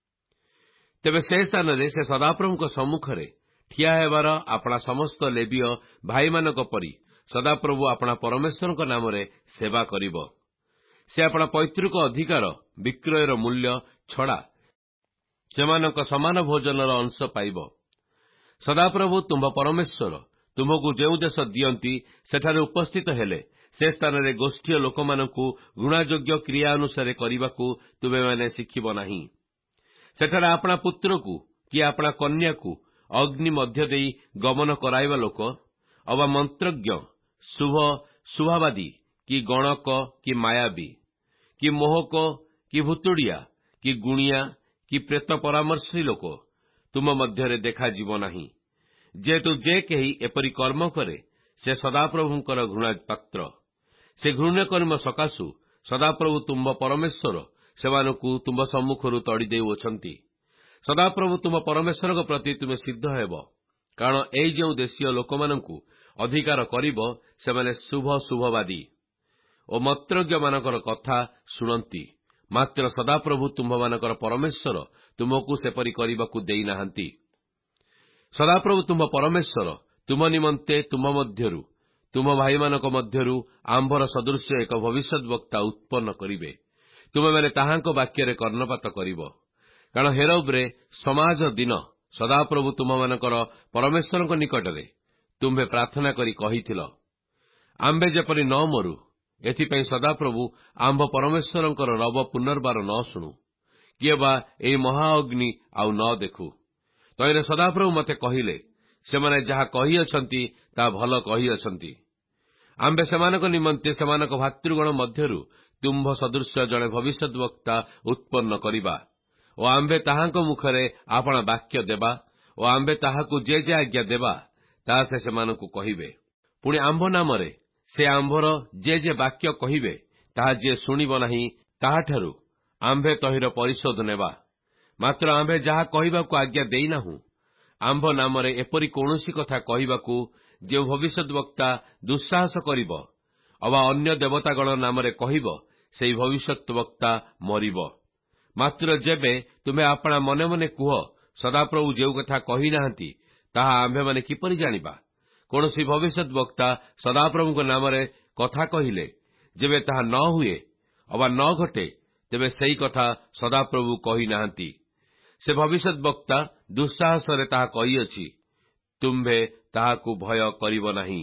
ତେବେ ସେ ସ୍ଥାନରେ ସେ ସଦାପ୍ରଭୁଙ୍କ ସମ୍ମୁଖରେ ଠିଆ ହେବାର ଆପଣା ସମସ୍ତ ଲେବୀୟ ଭାଇମାନଙ୍କ ପରି ସଦାପ୍ରଭୁ ଆପଣା ପରମେଶ୍ୱରଙ୍କ ନାମରେ ସେବା କରିବ। ସେ ଆପଣା ପୈତୃକ ଅଧିକାର ବିକ୍ରୟର ମୂଲ୍ୟ ଛଡ଼ା ସେମାନଙ୍କ ସମାନ ଭୋଜନର ଅଂଶ ପାଇବ। ସଦାପ୍ରଭୁ ତୁମ୍ଭ ପରମେଶ୍ୱର ତୁମକୁ ଯେଉଁ ଦେଶ ଦିଅନ୍ତି, ସେଠାରେ ଉପସ୍ଥିତ ହେଲେ ସେ ସ୍ଥାନରେ ଗୋଷ୍ଠୀୟ ଲୋକମାନଙ୍କୁ ଘୃଣାଯୋଗ୍ୟ କ୍ରିୟା ଅନୁସାରେ କରିବାକୁ ତୁମେମାନେ ଶିଖିବ ନାହିଁ। ସେଠାରେ ଆପଣା ପୁତ୍ରକୁ କି ଆପଣା କନ୍ୟାକୁ ଅଗ୍ନି ମଧ୍ୟ ଦେଇ ଗମନ କରାଇବା ଲୋକ ଅବା ମନ୍ତ୍ରଜ୍ଞ, ଶୁଭ ଶୁଭାବାଦୀ କି ଗଣକ କି ମାୟାବୀ କି ମୋହକ କି ଭୁତୁଡ଼ିଆ କି ଗୁଣିଆ କି ପ୍ରେତ ପରାମର୍ଶୀ ଲୋକ ତୁମ ମଧ୍ୟରେ ଦେଖାଯିବ ନାହିଁ। ଯେହେତୁ ଯେ କେହି ଏପରି କର୍ମ କରେ, ସେ ସଦାପ୍ରଭୁଙ୍କର ଘୃଣା ପାତ୍ର। ସେ ଘୃଣ୍ୟ କର୍ମ ସକାଶୁ ସଦାପ୍ରଭୁ ତୁମ୍ଭ ପରମେଶ୍ୱର ସେମାନଙ୍କୁ ତୁମ୍ଭ ସମ୍ମୁଖରୁ ତଡ଼ି ଦେଉଅଛନ୍ତି। ସଦାପ୍ରଭୁ ତୁମ୍ଭ ପରମେଶ୍ୱରଙ୍କ ପ୍ରତି ତୁମେ ସିଦ୍ଧ ହେବ, କାରଣ ଏଇ ଯେଉଁ ଦେଶୀୟ ଲୋକମାନଙ୍କୁ ଅଧିକାର କରିବ, ସେମାନେ ଶୁଭ ଶୁଭବାଦୀ ଓ ମନ୍ତ୍ରଜ୍ଞମାନଙ୍କର କଥା ଶୁଣନ୍ତି। ମାତ୍ର ସଦାପ୍ରଭୁ ତୁମ୍ଭମାନଙ୍କର ପରମେଶ୍ୱର ତୁମକୁ ସେପରି କରିବାକୁ ଦେଇନାହାନ୍ତି। ସଦାପ୍ରଭୁ ତୁମ୍ଭ ପରମେଶ୍ୱର ତୁମ ନିମନ୍ତେ ତୁମ ମଧ୍ୟରୁ ତୁମ ଭାଇମାନଙ୍କ ମଧ୍ୟରୁ ଆମ୍ଭର ସଦୃଶ୍ୟ ଏକ ଭବିଷ୍ୟତ ବକ୍ତା ଉତ୍ପନ୍ନ କରିବେ। ତୁମେମାନେ ତାହାଙ୍କ ବାକ୍ୟରେ କର୍ଣ୍ଣପାତ କରିବ, କାରଣ ହେରୋବରେ ସମାଜ ଦିନ ସଦାପ୍ରଭୁ ତୁମମାନଙ୍କର ପରମେଶ୍ୱରଙ୍କ ନିକଟରେ ତୁମ୍ଭେ ପ୍ରାର୍ଥନା କରି କହିଥିଲ, ଆମ୍ଭେ ଯେପରି ନ ମରୁ, ଏଥିପାଇଁ ସଦାପ୍ରଭୁ ଆମ୍ଭ ପରମେଶ୍ୱରଙ୍କର ରବ ପୁନର୍ବାର ନ ଶୁଣୁ, କିଏ ବା ଏହି ମହାଅଗ୍ନି ଆଉ ନ ଦେଖୁ। ତହିଁରେ ସଦାପ୍ରଭୁ ମୋତେ କହିଲେ, ସେମାନେ ଯାହା କହିଅଛନ୍ତି ତାହା ଭଲ କହିଅଛନ୍ତି। ଆମ୍ଭେ ସେମାନଙ୍କ ନିମନ୍ତେ ସେମାନଙ୍କ ଭାତୃଗଣ ମଧ୍ୟରୁ ତୁମ୍ଭ ସଦୃଶ୍ୟ ଜଣେ ଭବିଷ୍ୟତ ବକ୍ତା ଉତ୍ପନ୍ନ କରିବା ଓ ଆମ୍ଭେ ତାହାଙ୍କ ମୁଖରେ ଆପଣା ବାକ୍ୟ ଦେବା ଓ ଆମ୍ଭେ ତାହାକୁ ଯେ ଯେ ଆଜ୍ଞା ଦେବା, ତାହା ସେ ସେମାନଙ୍କୁ କହିବେ। ପୁଣି ଆମ୍ଭ ନାମରେ ସେ ଆମ୍ଭର ଯେ ଯେ ବାକ୍ୟ କହିବେ, ତାହା ଯିଏ ଶୁଣିବ ନାହିଁ, ତାହାଠାରୁ ଆମ୍ଭେ ତହିଁର ପରିଶୋଧ ନେବା। ମାତ୍ର ଆମ୍ଭେ ଯାହା କହିବାକୁ ଆଜ୍ଞା ଦେଇନାହୁଁ, ଆମ୍ଭ ନାମରେ ଏପରି କୌଣସି କଥା କହିବାକୁ ଯେଉଁ ଭବିଷ୍ୟତ ବକ୍ତା ଦୁଃସାହସ କରିବ ଅବା ଅନ୍ୟ ଦେବତାଗଣ ନାମରେ କହିବ, ସେହି ଭବିଷ୍ୟତ ବକ୍ତା ମରିବ। ମାତ୍ର ଯେବେ ତୁମେ ଆପଣା ମନେ ମନେ କୁହ, ସଦାପ୍ରଭୁ ଯେଉଁ କଥା କହିନାହାନ୍ତି, ତାହା ଆମ୍ଭେମାନେ କିପରି ଜାଣିବା? କୌଣସି ଭବିଷ୍ୟତ ବକ୍ତା ସଦାପ୍ରଭୁଙ୍କ ନାମରେ କଥା କହିଲେ ଯେବେ ତାହା ନ ହୁଏ ଅବା ନ ଘଟେ, ତେବେ ସେହି କଥା ସଦାପ୍ରଭୁ କହିନାହାନ୍ତି। ସେ ଭବିଷ୍ୟତ ବକ୍ତା ଦୁଃସାହସରେ ତାହା କହିଅଛି, ତୁମ୍ଭେ ତାହାକୁ ଭୟ କରିବ ନାହିଁ।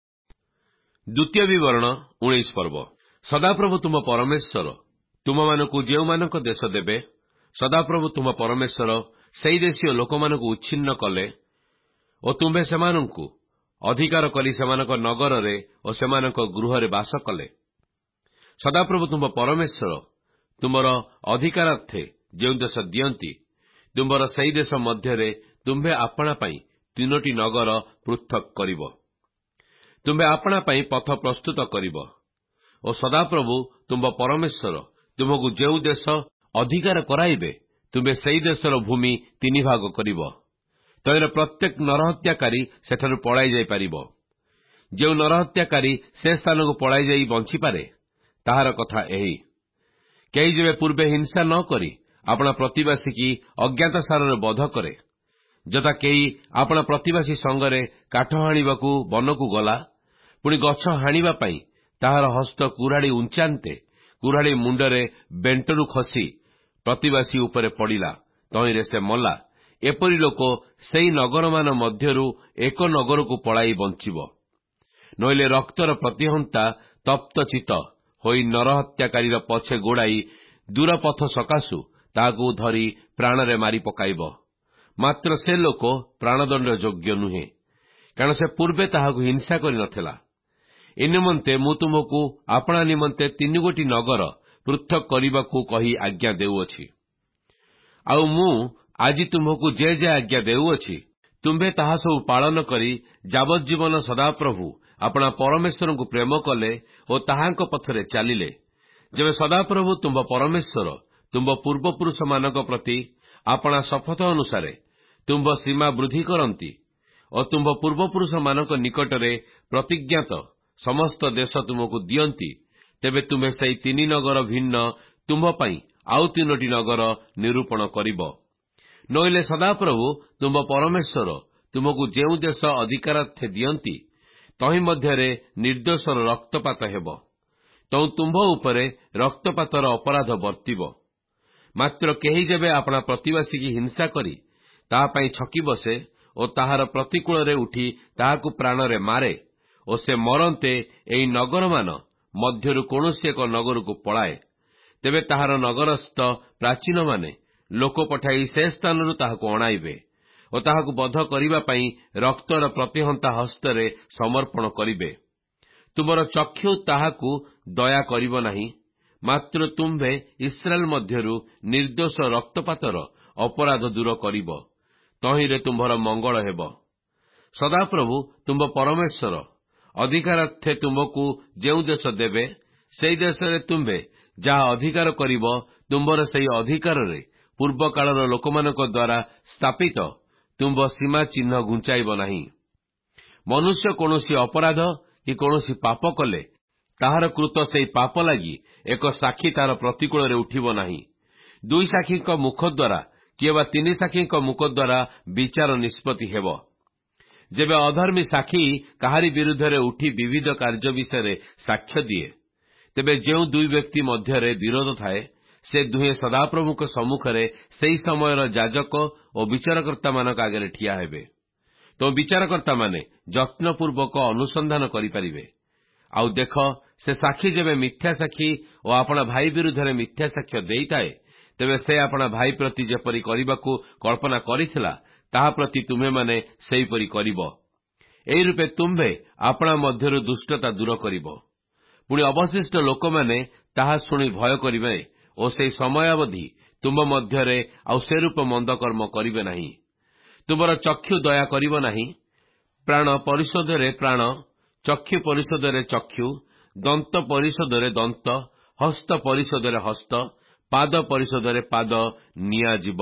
ଦ୍ୱିତୀୟ ବିବରଣ ଉଣେଇଶ ପର୍ବ। ସଦାପ୍ରଭୁ ତୁମ ପରମେଶ୍ୱର ତୁମମାନଙ୍କୁ ଯେଉଁମାନଙ୍କ ଦେଶ ଦେବେ, ସଦାପ୍ରଭୁ ତୁମ ପରମେଶ୍ୱର ସେହି ଦେଶୀୟ ଲୋକମାନଙ୍କୁ ଉଚ୍ଛିନ୍ନ କଲେ ଓ ତୁମ୍ଭେ ସେମାନଙ୍କୁ ଅଧିକାର କରି ସେମାନଙ୍କ ନଗରରେ ଓ ସେମାନଙ୍କ ଗୃହରେ ବାସ କଲେ। ସଦାପ୍ରଭୁ ତୁମ ପରମେଶ୍ୱର ତୁମର ଅଧିକାରାର୍ଥେ ଯେଉଁ ଦେଶ ଦିଅନ୍ତି, ତୁମ୍ଭର ସେହି ଦେଶ ମଧ୍ୟରେ ତୁମ୍ଭେ ଆପଣା ପାଇଁ ତିନୋଟି ନଗର ପୃଥକ କରିବ। ତୁମ୍ଭେ ଆପଣା ପାଇଁ ପଥ ପ୍ରସ୍ତୁତ କରିବ ଓ ସଦାପ୍ରଭୁ ତୁମ୍ଭ ପରମେଶ୍ୱର ତୁମକୁ ଯେଉଁ ଦେଶ ଅଧିକାର କରାଇବେ, ତୁମ୍ଭେ ସେହି ଦେଶର ଭୂମି ତିନି ଭାଗ କରିବ। ତହିଁର ପ୍ରତ୍ୟେକ ନରହତ୍ୟାକାରୀ ସେଠାରୁ ପଳାଇ ଯାଇପାରିବ। ଯେଉଁ ନରହତ୍ୟାକାରୀ ସେ ସ୍ଥାନକୁ ପଳାଇ ଯାଇ ବଞ୍ଚିପାରେ, ତାହାର କଥା ଏହି, କେହି ଯେବେ ପୂର୍ବେ ହିଂସା ନ କରି ଆପଣା ପ୍ରତିବାସୀ କି ଅଜ୍ଞାତସାରରେ ବଧ କରେ, ଯଥା କେହି ଆପଣା ପ୍ରତିବାସୀ ସଙ୍ଗରେ କାଠ ହାଣିବାକୁ ବନକୁ ଗଲା, ପୁଣି ଗଛ ହାଣିବା ପାଇଁ ତାହାର ହସ୍ତ କୁରାଢ଼ୀ ଉଞ୍ଚାନ୍ତେ କୁରାଢ଼ୀ ମୁଣ୍ଡରେ ବେଣ୍ଟରୁ ଖସି ପ୍ରତିବାସୀ ଉପରେ ପଡ଼ିଲା, ତହିଁରେ ସେ ମଲା, ଏପରି ଲୋକ ସେହି ନଗରମାନ ମଧ୍ୟରୁ ଏକ ନଗରକୁ ପଳାଇ ବଞ୍ଚିବ। ନଇଲେ ରକ୍ତର ପ୍ରତିହନ୍ତା ତପ୍ତଚିତ ହୋଇ ନରହତ୍ୟାକାରୀର ପଛେ ଗୋଡ଼ାଇ ଦୂର ପଥ ସକାଶୁ ତାହାକୁ ଧରି ପ୍ରାଣରେ ମାରି ପକାଇବ। ମାତ୍ର ସେ ଲୋକ ପ୍ରାଣଦଣ୍ଡ ଯୋଗ୍ୟ ନୁହେଁ, କାରଣ ସେ ପୂର୍ବେ ତାହାକୁ ହିଂସା କରିନଥିଲା। ଏ ନିମନ୍ତେ ମୁଁ ତୁମକୁ ଆପଣା ନିମନ୍ତେ ତିନି ଗୋଟି ନଗର ପୃଥକ କରିବାକୁ କହି ଆଜ୍ଞା ଦେଉଅଛି। ଆଉ ମୁଁ ଆଜି ତୁମକୁ ଯେ ଯେ ଆଜ୍ଞା ଦେଉଅଛି, ତୁମ୍ଭେ ତାହା ସବୁ ପାଳନ କରି ଯାବଜ୍ଜୀବନ ସଦାପ୍ରଭୁ ଆପଣା ପରମେଶ୍ୱରଙ୍କୁ ପ୍ରେମ କଲେ ଓ ତାହାଙ୍କ ପଥରେ ଚାଲିଲେ, ଯେବେ ସଦାପ୍ରଭୁ ତୁମ୍ଭ ପରମେଶ୍ୱର ତୁମ୍ଭ ପୂର୍ବପୁରୁଷମାନଙ୍କ ପ୍ରତି ଆପଣା ଶପଥ ଅନୁସାରେ ତୁମ୍ଭ ସୀମା ବୃଦ୍ଧି କରନ୍ତି ଓ ତୁମ୍ଭ ପୂର୍ବପୁରୁଷମାନଙ୍କ ନିକଟରେ ପ୍ରତିଜ୍ଞାତ ସମସ୍ତ ଦେଶ ତୁମକୁ ଦିଅନ୍ତି, ତେବେ ତୁମେ ସେହି ତିନି ନଗର ଭିନ୍ନ ତୁମ୍ଭ ପାଇଁ ଆଉ ତିନୋଟି ନଗର ନିରୂପଣ କରିବ। ନଇଲେ ସଦାପ୍ରଭୁ ତୁମ୍ଭ ପରମେଶ୍ୱର ତୁମକୁ ଯେଉଁ ଦେଶ ଅଧିକାରାର୍ଥେ ଦିଅନ୍ତି, ତହିଁ ମଧ୍ୟରେ ନିର୍ଦ୍ଦୋଷର ରକ୍ତପାତ ହେବ, ତହୁଁ ତୁମ୍ଭ ଉପରେ ରକ୍ତପାତର ଅପରାଧ ବର୍ତ୍ତିବ। ମାତ୍ର କେହି ଯେବେ ଆପଣା ପ୍ରତିବାସୀକି ହିଂସା କରି ତାହା ପାଇଁ ଛକି ବସେ ଓ ତାହାର ପ୍ରତିକୂଳରେ ଉଠି ତାହାକୁ ପ୍ରାଣରେ ମାରେ ଓ ସେ ମରନ୍ତେ ଏହି ନଗରମାନ ମଧ୍ୟରୁ କୌଣସି ଏକ ନଗରକୁ ପଳାଏ, ତେବେ ତାହାର ନଗରସ୍ଥ ପ୍ରାଚୀନମାନେ ଲୋକ ପଠାଇ ସେ ସ୍ଥାନରୁ ତାହାକୁ ଅଣାଇବେ ଓ ତାହାକୁ ବଧ କରିବା ପାଇଁ ରକ୍ତର ପ୍ରତିହନ୍ତା ହସ୍ତରେ ସମର୍ପଣ କରିବେ। ତୁମର ଚକ୍ଷୁ ତାହାକୁ ଦୟା କରିବ ନାହିଁ, ମାତ୍ର ତୁମ୍ଭେ ଇସ୍ରାଏଲ ମଧ୍ୟରୁ ନିର୍ଦ୍ଦୋଷ ରକ୍ତପାତର ଅପରାଧ ଦୂର କରିବ, ତହିଁରେ ତୁମ୍ଭର ମଙ୍ଗଳ ହେବ। ସଦାପ୍ରଭୁ ତୁମ୍ଭ ପରମେଶ୍ୱର ଅଧିକାରାର୍ଥେ ତୁମ୍ଭକୁ ଯେଉଁ ଦେଶ ଦେବେ, ସେହି ଦେଶରେ ତୁମ୍ଭେ ଯାହା ଅଧିକାର କରିବ, ତୁମ୍ଭର ସେହି ଅଧିକାରରେ ପୂର୍ବକାଳର ଲୋକମାନଙ୍କ ଦ୍ୱାରା ସ୍ଥାପିତ ତୁମ୍ଭ ସୀମା ଚିହ୍ନ ଘୁଞ୍ଚାଇବ ନାହିଁ। ମନୁଷ୍ୟ କୌଣସି ଅପରାଧ କି କୌଣସି ପାପ କଲେ ତାହାର କୃତ ସେହି ପାପ ଲାଗି ଏକ ସାକ୍ଷୀ ତାହାର ପ୍ରତିକୂଳରେ ଉଠିବ ନାହିଁ। ଦୁଇ ସାକ୍ଷୀଙ୍କ ମୁଖ ଦ୍ୱାରା କିଏ ବା ତିନି ସାକ୍ଷୀଙ୍କ ମୁଖ ଦ୍ୱାରା ବିଚାର ନିଷ୍ପତ୍ତି ହେବ। ଯେବେ ଅଧର୍ମୀ ସାକ୍ଷୀ କାହାରି ବିରୁଦ୍ଧରେ ଉଠି ବିବିଧ କାର୍ଯ୍ୟ ବିଷୟରେ ସାକ୍ଷ୍ୟ ଦିଏ, ତେବେ ଯେଉଁ ଦୁଇ ବ୍ୟକ୍ତି ମଧ୍ୟରେ ବିରୋଧ ଥାଏ, ସେ ଦୁହେଁ ସଦାପ୍ରଭୁଙ୍କ ସମ୍ମୁଖରେ ସେହି ସମୟର ଯାଜକ ଓ ବିଚାରକର୍ତ୍ତାମାନଙ୍କ ଆଗରେ ଠିଆ ହେବେ। ତ ବିଚାରକର୍ତ୍ତାମାନେ ଯତ୍ନପୂର୍ବକ ଅନୁସନ୍ଧାନ କରିପାରିବେ। ଆଉ ଦେଖ, ସେ ସାକ୍ଷୀ ଯେବେ ମିଥ୍ୟା ସାକ୍ଷୀ ଓ ଆପଣା ଭାଇ ବିରୁଦ୍ଧରେ ମିଥ୍ୟା ସାକ୍ଷ୍ୟ ଦେଇଥାଏ, ତେବେ ସେ ଆପଣା ଭାଇ ପ୍ରତି ଯେପରି କରିବାକୁ କଳ୍ପନା କରିଥିଲା, ତାହା ପ୍ରତି ତୁମେମାନେ ସେହିପରି କରିବ। ଏହି ରୂପେ ତୁମ୍ଭେ ଆପଣା ମଧ୍ୟରୁ ଦୁଷ୍ଟତା ଦୂର କରିବ। ପୁଣି ଅବଶିଷ୍ଟ ଲୋକମାନେ ତାହା ଶୁଣି ଭୟ କରିବେ ଓ ସେହି ସମୟାବଧି ତୁମ୍ଭ ମଧ୍ୟରେ ଆଉ ସେରୂପ ମନ୍ଦକର୍ମ କରିବେ ନାହିଁ। ତୁମର ଚକ୍ଷୁ ଦୟା କରିବ ନାହିଁ, ପ୍ରାଣ ପରିଶୋଧରେ ପ୍ରାଣ, ଚକ୍ଷୁ ପରିଶୋଧରେ ଚକ୍ଷୁ, ଦନ୍ତ ପରିଶୋଧରେ ଦନ୍ତ, ହସ୍ତ ପରିଶୋଧରେ ହସ୍ତ, ପାଦ ପରିଶୋଧରେ ପାଦ ନିଆଯିବ।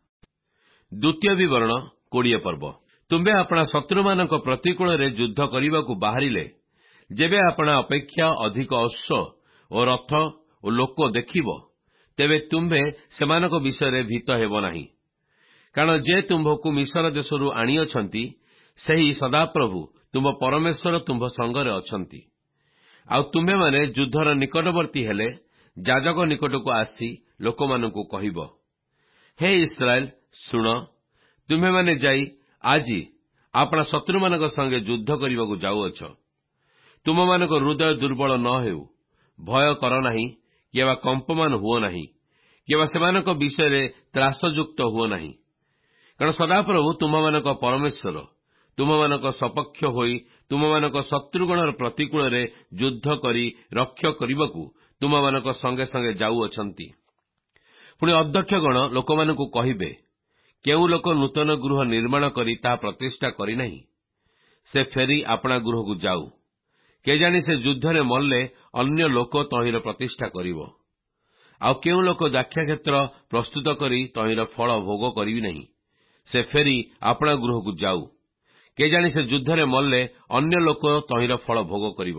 ଦ୍ୱିତୀୟ ବିବରଣ କୋଡ଼ିଏ ପର୍ବ। ତୁମ୍ଭେ ଆପଣା ଶତ୍ରୁମାନଙ୍କ ପ୍ରତିକୂଳରେ ଯୁଦ୍ଧ କରିବାକୁ ବାହାରିଲେ, ଯେବେ ଆପଣା ଅପେକ୍ଷା ଅଧିକ ଅଶ୍ବ ଓ ରଥ ଓ ଲୋକ ଦେଖିବ, ତେବେ ତୁମ୍ଭେ ସେମାନଙ୍କ ବିଷୟରେ ଭୀତ ହେବ ନାହିଁ। କାରଣ ଯେ ତୁମ୍ଭକୁ ମିଶର ଦେଶରୁ ଆଣିଅଛନ୍ତି, ସେହି ସଦାପ୍ରଭୁ ତୁମ୍ଭ ପରମେଶ୍ୱର ତୁମ୍ଭ ସଙ୍ଗରେ ଅଛନ୍ତି। ଆଉ ତୁମ୍ଭେମାନେ ଯୁଦ୍ଧର ନିକଟବର୍ତ୍ତୀ ହେଲେ ଯାଜକ ନିକଟକୁ ଆସି ଲୋକମାନଙ୍କୁ କହିବ, ହେ ଇସ୍ରାଏଲ, ଶୁଣ, ତୁମ୍ଭେମାନେ ଯାଇ ଆଜି ଆପଣା ଶତ୍ରୁମାନଙ୍କ ସଙ୍ଗେ ଯୁଦ୍ଧ କରିବାକୁ ଯାଉଅଛ। ତୁମମାନଙ୍କ ହୃଦୟ ଦୁର୍ବଳ ନ ହେଉ, ଭୟ କର ନାହିଁ, କିମ୍ବା କମ୍ପମାନ ହୁଅ ନାହିଁ, କିମ୍ବା ସେମାନଙ୍କ ବିଷୟରେ ତ୍ରାସଯୁକ୍ତ ହୁଅ ନାହିଁ। କାରଣ ସଦାପ୍ରଭୁ ତୁମମାନଙ୍କ ପରମେଶ୍ୱର ତୁମମାନଙ୍କ ସପକ୍ଷ ହୋଇ ତୁମମାନଙ୍କ ଶତ୍ରୁଗଣର ପ୍ରତିକୂଳରେ ଯୁଦ୍ଧ କରି ରକ୍ଷା କରିବାକୁ ତୁମମାନଙ୍କ ସଙ୍ଗେ ସଙ୍ଗେ ଯାଉଅଛନ୍ତି। ପୁଣି ଅଧ୍ୟକ୍ଷଗଣ ଲୋକମାନଙ୍କୁ କହିବେ, କେଉଁ ଲୋକ ନୂତନ ଗୃହ ନିର୍ମାଣ କରି ତାହା ପ୍ରତିଷ୍ଠା କରିନାହିଁ, ସେ ଫେରି ଆପଣା ଗୃହକୁ ଯାଉ। କେଜାଣି ସେ ଯୁଦ୍ଧରେ ମଲେ ଅନ୍ୟ ଲୋକ ତହିଁର ପ୍ରତିଷ୍ଠା କରିବ। ଆଉ କେଉଁ ଲୋକ ଦାଖ୍ୟାକ୍ଷେତ୍ର ପ୍ରସ୍ତୁତ କରି ତହିଁର ଫଳ ଭୋଗ କରିବି ନାହିଁ, ସେ ଫେରି ଆପଣା ଗୃହକୁ ଯାଉ। କେଜାଣି ସେ ଯୁଦ୍ଧରେ ମଲେ ଅନ୍ୟ ଲୋକ ତହିଁର ଫଳ ଭୋଗ କରିବ।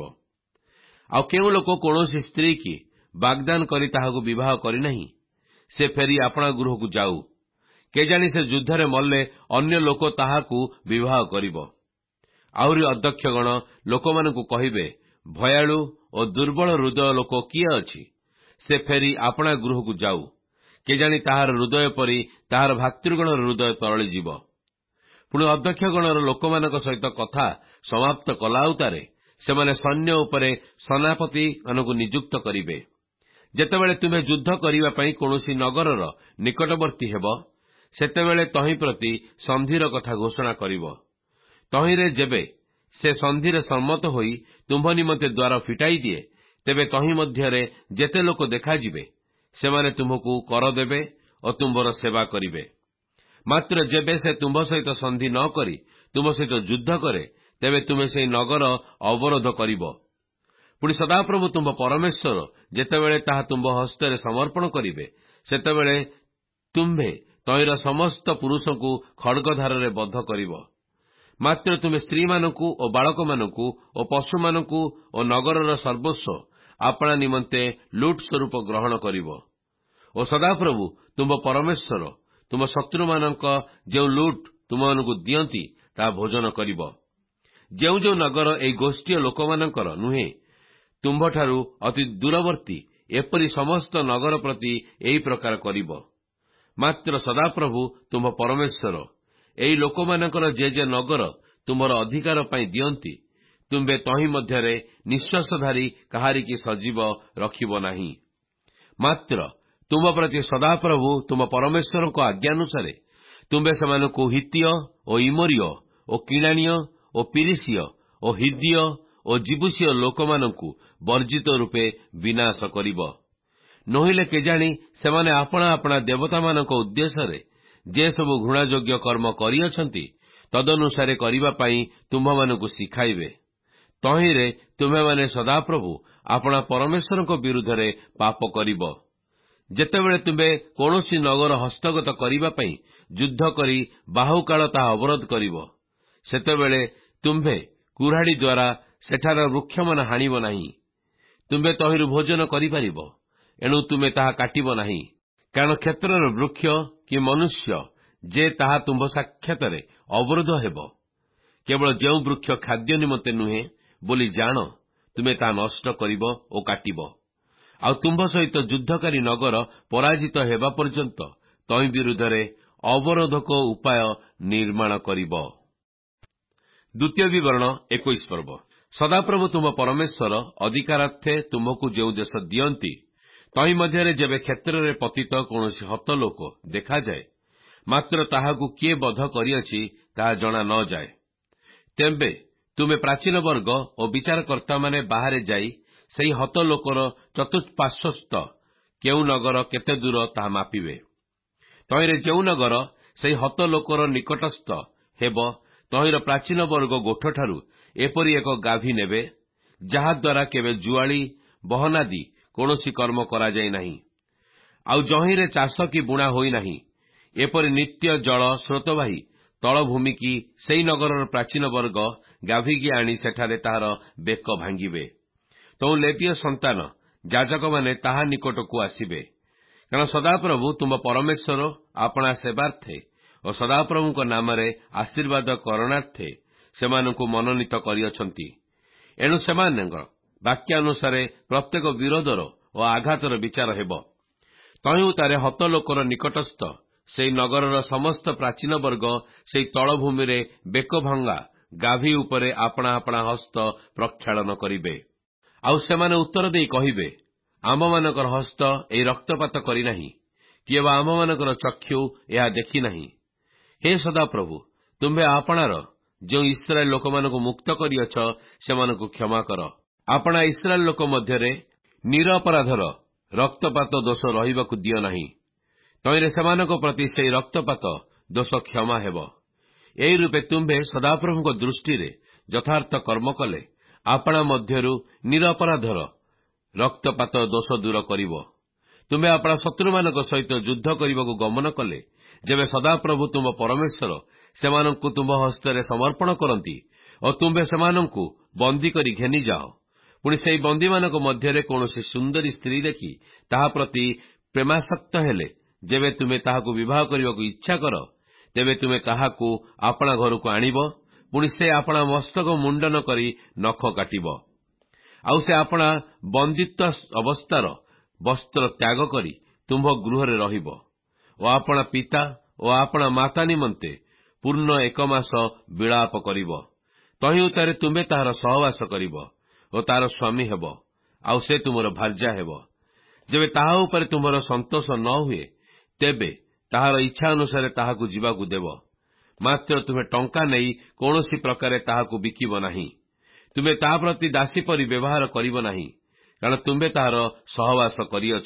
ଆଉ କେଉଁ ଲୋକ କୌଣସି ସ୍ତ୍ରୀ କି ବାଗଦାନ କରି ତାହାକୁ ବିବାହ କରିନାହିଁ, ସେ ଫେରି ଆପଣା ଗୃହକୁ ଯାଉ। କେଜାଣି ସେ ଯୁଦ୍ଧରେ ମଲେ ଅନ୍ୟ ଲୋକ ତାହାକୁ ବିବାହ କରିବ। ଆହୁରି ଅଧ୍ୟକ୍ଷଗଣ ଲୋକମାନଙ୍କୁ କହିବେ, ଭୟାଳୁ ଓ ଦୁର୍ବଳ ହୃଦୟ ଲୋକ କିଏ ଅଛି, ସେ ଫେରି ଆପଣା ଗୃହକୁ ଯାଉ। କେଜାଣି ତାହାର ହୃଦୟ ପରି ତାହାର ଭାତୃଗଣର ହୃଦୟ ତରଳିଯିବ। ପୁଣି ଅଧ୍ୟକ୍ଷଗଣର ଲୋକମାନଙ୍କ ସହିତ କଥା ସମାପ୍ତ କଲା ଉତ୍ତାରେ ସେମାନେ ସୈନ୍ୟ ଉପରେ ସେନାପତିମାନଙ୍କୁ ନିଯୁକ୍ତ କରିବେ। ଯେତେବେଳେ ତୁମେ ଯୁଦ୍ଧ କରିବା ପାଇଁ କୌଣସି ନଗରର ନିକଟବର୍ତ୍ତୀ ହେବ, ସେତେବେଳେ ତହିଁ ପ୍ରତି ସନ୍ଧିର କଥା ଘୋଷଣା କରିବ। ତହିଁରେ ଯେବେ ସେ ସନ୍ଧିରେ ସମ୍ମତ ହୋଇ ତୁମ୍ଭ ନିମନ୍ତେ ଦ୍ୱାର ଫିଟାଇ ଦିଏ, ତେବେ ତହିଁ ମଧ୍ୟରେ ଯେତେ ଲୋକ ଦେଖାଯିବେ, ସେମାନେ ତୁମ୍ଭକୁ କର ଦେବେ ଓ ତୁମ୍ଭର ସେବା କରିବେ। ମାତ୍ର ଯେବେ ସେ ତୁମ୍ଭ ସହିତ ସନ୍ଧି ନ କରି ତୁମ୍ଭ ସହିତ ଯୁଦ୍ଧ କରେ, ତେବେ ତୁମେ ସେହି ନଗର ଅବରୋଧ କରିବ। ପୁଣି ସଦାପ୍ରଭୁ ତୁମ୍ଭ ପରମେଶ୍ୱର ଯେତେବେଳେ ତାହା ତୁମ୍ଭ ହସ୍ତରେ ସମର୍ପଣ କରିବେ, ସେତେବେଳେ ତୁମ୍ଭେ ତହିଁର ସମସ୍ତ ପୁରୁଷଙ୍କୁ ଖଡ୍ଗଧାରରେ ବଦ୍ଧ କରିବ। ମାତ୍ର ତୁମେ ସ୍ତ୍ରୀମାନଙ୍କୁ ଓ ବାଳକମାନଙ୍କୁ ଓ ପଶୁମାନଙ୍କୁ ଓ ନଗରର ସର୍ବସ୍ୱ ଆପଣା ନିମନ୍ତେ ଲୁଟ୍ ସ୍ୱରୂପ ଗ୍ରହଣ କରିବ। ଓ ସଦାପ୍ରଭୁ ତୁମ୍ଭ ପରମେଶ୍ୱର ତୁମ ଶତ୍ରୁମାନଙ୍କ ଯେଉଁ ଲୁଟ୍ ତୁମମାନଙ୍କୁ ଦିଅନ୍ତି, ତାହା ଭୋଜନ କରିବ। ଯେଉଁ ଯେଉଁ ନଗର ଏହି ଗୋଷ୍ଠୀୟ ଲୋକମାନଙ୍କର ନୁହେଁ, ତୁମ୍ଭଠାରୁ ଅତି ଦୂରବର୍ତ୍ତୀ, ଏପରି ସମସ୍ତ ନଗର ପ୍ରତି ଏହି ପ୍ରକାର କରିବ। ମାତ୍ର ସଦାପ୍ରଭୁ ତୁମ୍ଭ ପରମେଶ୍ୱର ଏହି ଲୋକମାନଙ୍କର ଯେ ଯେ ନଗର ତୁମ୍ଭର ଅଧିକାର ପାଇଁ ଦିଅନ୍ତି, ତୁମ୍ଭେ ତହିଁ ମଧ୍ୟରେ ନିଃଶ୍ୱାସଧାରୀ କାହାରିକି ସଜୀବ ରଖିବ ନାହିଁ। ମାତ୍ର ତୁମ୍ଭ ପ୍ରତି ସଦାପ୍ରଭୁ ତୁମ୍ଭ ପରମେଶ୍ୱରଙ୍କ ଆଜ୍ଞାନୁସାରେ ତୁମ୍ଭେ ସେମାନଙ୍କୁ ହିତୀୟ ଓ ଇମୋରୀୟ ଓ କିଣାଣୀୟ ଓ ପିରିସୀୟ ଓ ହିବ୍ବୀୟ ଓ ଜିବୁସୀୟ ଲୋକମାନଙ୍କୁ ବର୍ଜିତ ରୂପେ ବିନାଶ କରିବ। ନୋହିଲେ କେଜାଣି ସେମାନେ ଆପଣା ଆପଣା ଦେବତାମାନଙ୍କ ଉଦ୍ଦେଶ୍ୟରେ ଯେ ସବୁ ଘୃଣାଯୋଗ୍ୟ କର୍ମ କରିଅଛନ୍ତି, ତଦନୁସାରେ କରିବା ପାଇଁ ତୁମ୍ଭମାନଙ୍କୁ ଶିଖାଇବେ। ତହିଁରେ ତୁମ୍ଭେମାନେ ସଦାପ୍ରଭୁ ଆପଣା ପରମେଶ୍ୱରଙ୍କ ବିରୁଦ୍ଧରେ ପାପ କରିବ। ଯେତେବେଳେ ତୁମ୍ଭେ କୌଣସି ନଗର ହସ୍ତଗତ କରିବା ପାଇଁ ଯୁଦ୍ଧ କରି ବାହୁକାଳ ତାହା ଅବରୋଧ କରିବ, ସେତେବେଳେ ତୁମ୍ଭେ କୁରାଢ଼ୀ ଦ୍ୱାରା ସେଠାର ବୃକ୍ଷମାନ ହାଣିବ ନାହିଁ। ତୁମ୍ଭେ ତହିଁରୁ ଭୋଜନ କରିପାରିବ, ଏଣୁ ତୁମେ ତାହା କାଟିବ ନାହିଁ। କାରଣ କ୍ଷେତ୍ରର ବୃକ୍ଷ କି ମନୁଷ୍ୟ ଯେ ତାହା ତୁମ୍ଭ ସାକ୍ଷାତରେ ଅବରୋଧ ହେବ। କେବଳ ଯେଉଁ ବୃକ୍ଷ ଖାଦ୍ୟ ନିମନ୍ତେ ନୁହେଁ ବୋଲି ଜାଣ, ତୁମେ ତାହା ନଷ୍ଟ କରିବ ଓ କାଟିବ। ଆଉ ତୁମ୍ଭ ସହିତ ଯୁଦ୍ଧକାରୀ ନଗର ପରାଜିତ ହେବା ପର୍ଯ୍ୟନ୍ତ ତହିଁ ବିରୁଦ୍ଧରେ ଅବରୋଧକ ଉପାୟ ନିର୍ମାଣ କରିବ। ଦ୍ୱିତୀୟ ବିବରଣ ଏକୋଇଶ ପର୍ବ। ସଦାପ୍ରଭୁ ତୁମ୍ଭ ପରମେଶ୍ୱର ଅଧିକାରାର୍ଥେ ତୁମ୍ଭକୁ ଯେଉଁ ଦେଶ ଦିଅନ୍ତି, ତହିଁ ମଧ୍ୟରେ ଯେବେ କ୍ଷେତ୍ରରେ ପତିତ କୌଣସି ହତ ଲୋକ ଦେଖାଯାଏ, ମାତ୍ର ତାହାକୁ କିଏ ବଧ କରିଅଛି ତାହା ଜଣା ନ ଯାଏ, ତେବେ ତୁମେ ପ୍ରାଚୀନ ବର୍ଗ ଓ ବିଚାରକର୍ତ୍ତାମାନେ ବାହାରେ ଯାଇ ସେହି ହତ ଲୋକର ଚତୁଃପାର୍ଶ୍ୱସ୍ଥ କେଉଁ ନଗର କେତେ ଦୂର ତାହା ମାପିବେ। ତହିଁରେ ଯେଉଁ ନଗର ସେହି ହତ ଲୋକର ନିକଟସ୍ଥ ହେବ, ତହିଁର ପ୍ରାଚୀନ ବର୍ଗ ଗୋଠଠାରୁ ଏପରି ଏକ ଗାଭୀ ନେବେ, ଯାହାଦ୍ୱାରା କେବେ ଜୁଆଳି ବହନାଦି କୌଣସି କର୍ମ କରାଯାଇ ନାହିଁ, ଆଉ ଯହିଁରେ ଚାଷ କି ବୁଣା ହୋଇନାହିଁ, ଏପରି ନିତ୍ୟ ଜଳ ସ୍ରୋତବାହୀ ତଳଭୂମିକି ସେହି ନଗରର ପ୍ରାଚୀନ ବର୍ଗ ଗାଭୀକି ଆଣି ସେଠାରେ ତାହାର ବେକ ଭାଙ୍ଗିବେ। ତହୁଁ ଲେବୀୟ ସନ୍ତାନ ଯାଜକମାନେ ତାହା ନିକଟକୁ ଆସିବେ। କାରଣ ସଦାପ୍ରଭୁ ତୁମ୍ଭ ପରମେଶ୍ୱର ଆପଣା ସେବାର୍ଥେ ଓ ସଦାପ୍ରଭୁଙ୍କ ନାମରେ ଆଶୀର୍ବାଦ କରଣାର୍ଥେ ସେମାନଙ୍କୁ ମନୋନୀତ କରିଅଛନ୍ତି। ଏଣୁ ସେମାନଙ୍କ ବାକ୍ୟାନୁସାରେ ପ୍ରତ୍ୟେକ ବିରୋଧର ଓ ଆଘାତର ବିଚାର ହେବ। ତହିଁଉତାରେ ହତ ଲୋକର ନିକଟସ୍ଥ ସେହି ନଗରର ସମସ୍ତ ପ୍ରାଚୀନ ବର୍ଗ ସେହି ତଳଭୂମିରେ ବେକଭଙ୍ଗା ଗାଭୀ ଉପରେ ଆପଣା ଆପଣା ହସ୍ତ ପ୍ରକ୍ଷାଳନ କରିବେ। ଆଉ ସେମାନେ ଉତ୍ତର ଦେଇ କହିବେ, ଆମ୍ଭମାନଙ୍କର ହସ୍ତ ଏହି ରକ୍ତପାତ କରିନାହିଁ, କିଏ ବା ଆମ୍ଭମାନଙ୍କର ଚକ୍ଷୁ ଏହା ଦେଖିନାହିଁ। ହେ ସଦାପ୍ରଭୁ, ତୁମ୍ଭେ ଆପଣାର ଯେଉଁ ଇସ୍ରାଏଲ ଲୋକମାନଙ୍କୁ ମୁକ୍ତ କରିଅଛ, ସେମାନଙ୍କୁ କ୍ଷମା କର। ଆପଣା ଇସ୍ରାଏଲ ଲୋକ ମଧ୍ୟରେ ନିରପରାଧର ରକ୍ତପାତ ଦୋଷ ରହିବାକୁ ଦିଅ ନାହିଁ। ତହିଁରେ ସେମାନଙ୍କ ପ୍ରତି ସେହି ରକ୍ତପାତ ଦୋଷ କ୍ଷମା ହେବ। ଏହି ରୂପେ ତୁମ୍ଭେ ସଦାପ୍ରଭୁଙ୍କ ଦୃଷ୍ଟିରେ ଯଥାର୍ଥ କର୍ମ କଲେ ଆପଣା ମଧ୍ୟରୁ ନିରପରାଧର ରକ୍ତପାତ ଦୋଷ ଦୂର କରିବ। ତୁମ୍ଭେ ଆପଣା ଶତ୍ରୁମାନଙ୍କ ସହିତ ଯୁଦ୍ଧ କରିବାକୁ ଗମନ କଲେ, ଯେବେ ସଦାପ୍ରଭୁ ତୁମ୍ଭ ପରମେଶ୍ୱର ସେମାନଙ୍କୁ ତୁମ୍ଭ ହସ୍ତରେ ସମର୍ପଣ କରନ୍ତି ଓ ତୁମ୍ଭେ ସେମାନଙ୍କୁ ବନ୍ଦୀ କରି ଘେନିଯାଅ, ପୁଣି ସେହି ବନ୍ଦୀମାନଙ୍କ ମଧ୍ୟରେ କୌଣସି ସୁନ୍ଦରୀ ସ୍ତ୍ରୀ ଦେଖି ତାହା ପ୍ରତି ପ୍ରେମାସକ୍ତ ହେଲେ, ଯେବେ ତୁମେ ତାହାକୁ ବିବାହ କରିବାକୁ ଇଚ୍ଛା କର, ତେବେ ତୁମେ ତାହାକୁ ଆପଣା ଘରକୁ ଆଣିବ। ପୁଣି ସେ ଆପଣା ମସ୍ତକ ମୁଣ୍ଡନ କରି ନଖ କାଟିବ। ଆଉ ସେ ଆପଣା ବନ୍ଦିତ୍ୱ ଅବସ୍ଥାର ବସ୍ତ୍ର ତ୍ୟାଗ କରି ତୁମ୍ଭ ଗୃହରେ ରହିବ ଓ ଆପଣା ପିତା ଓ ଆପଣା ମାତା ନିମନ୍ତେ ପୂର୍ଣ୍ଣ ଏକ ମାସ ବିଳାପ କରିବ। ତହିଁଉତାରେ ତୁମ୍ଭେ ତାହାର ସହବାସ କରିବ ଓ ତାହାର ସ୍ୱାମୀ ହେବ, ଆଉ ସେ ତୁମର ଭାର୍ଯ୍ୟା ହେବ। ଯେବେ ତାହା ଉପରେ ତୁମର ସନ୍ତୋଷ ନ ହୁଏ, ତେବେ ତାହାର ଇଚ୍ଛା ଅନୁସାରେ ତାହାକୁ ଯିବାକୁ ଦେବ। ମାତ୍ର ତୁମେ ଟଙ୍କା ନେଇ କୌଣସି ପ୍ରକାରେ ତାହାକୁ ବିକିବ ନାହିଁ। ତୁମେ ତାହା ପ୍ରତି ଦାସୀ ପରି ବ୍ୟବହାର କରିବ ନାହିଁ, କାରଣ ତୁମ୍ଭେ ତାହାର ସହବାସ କରିଅଛ।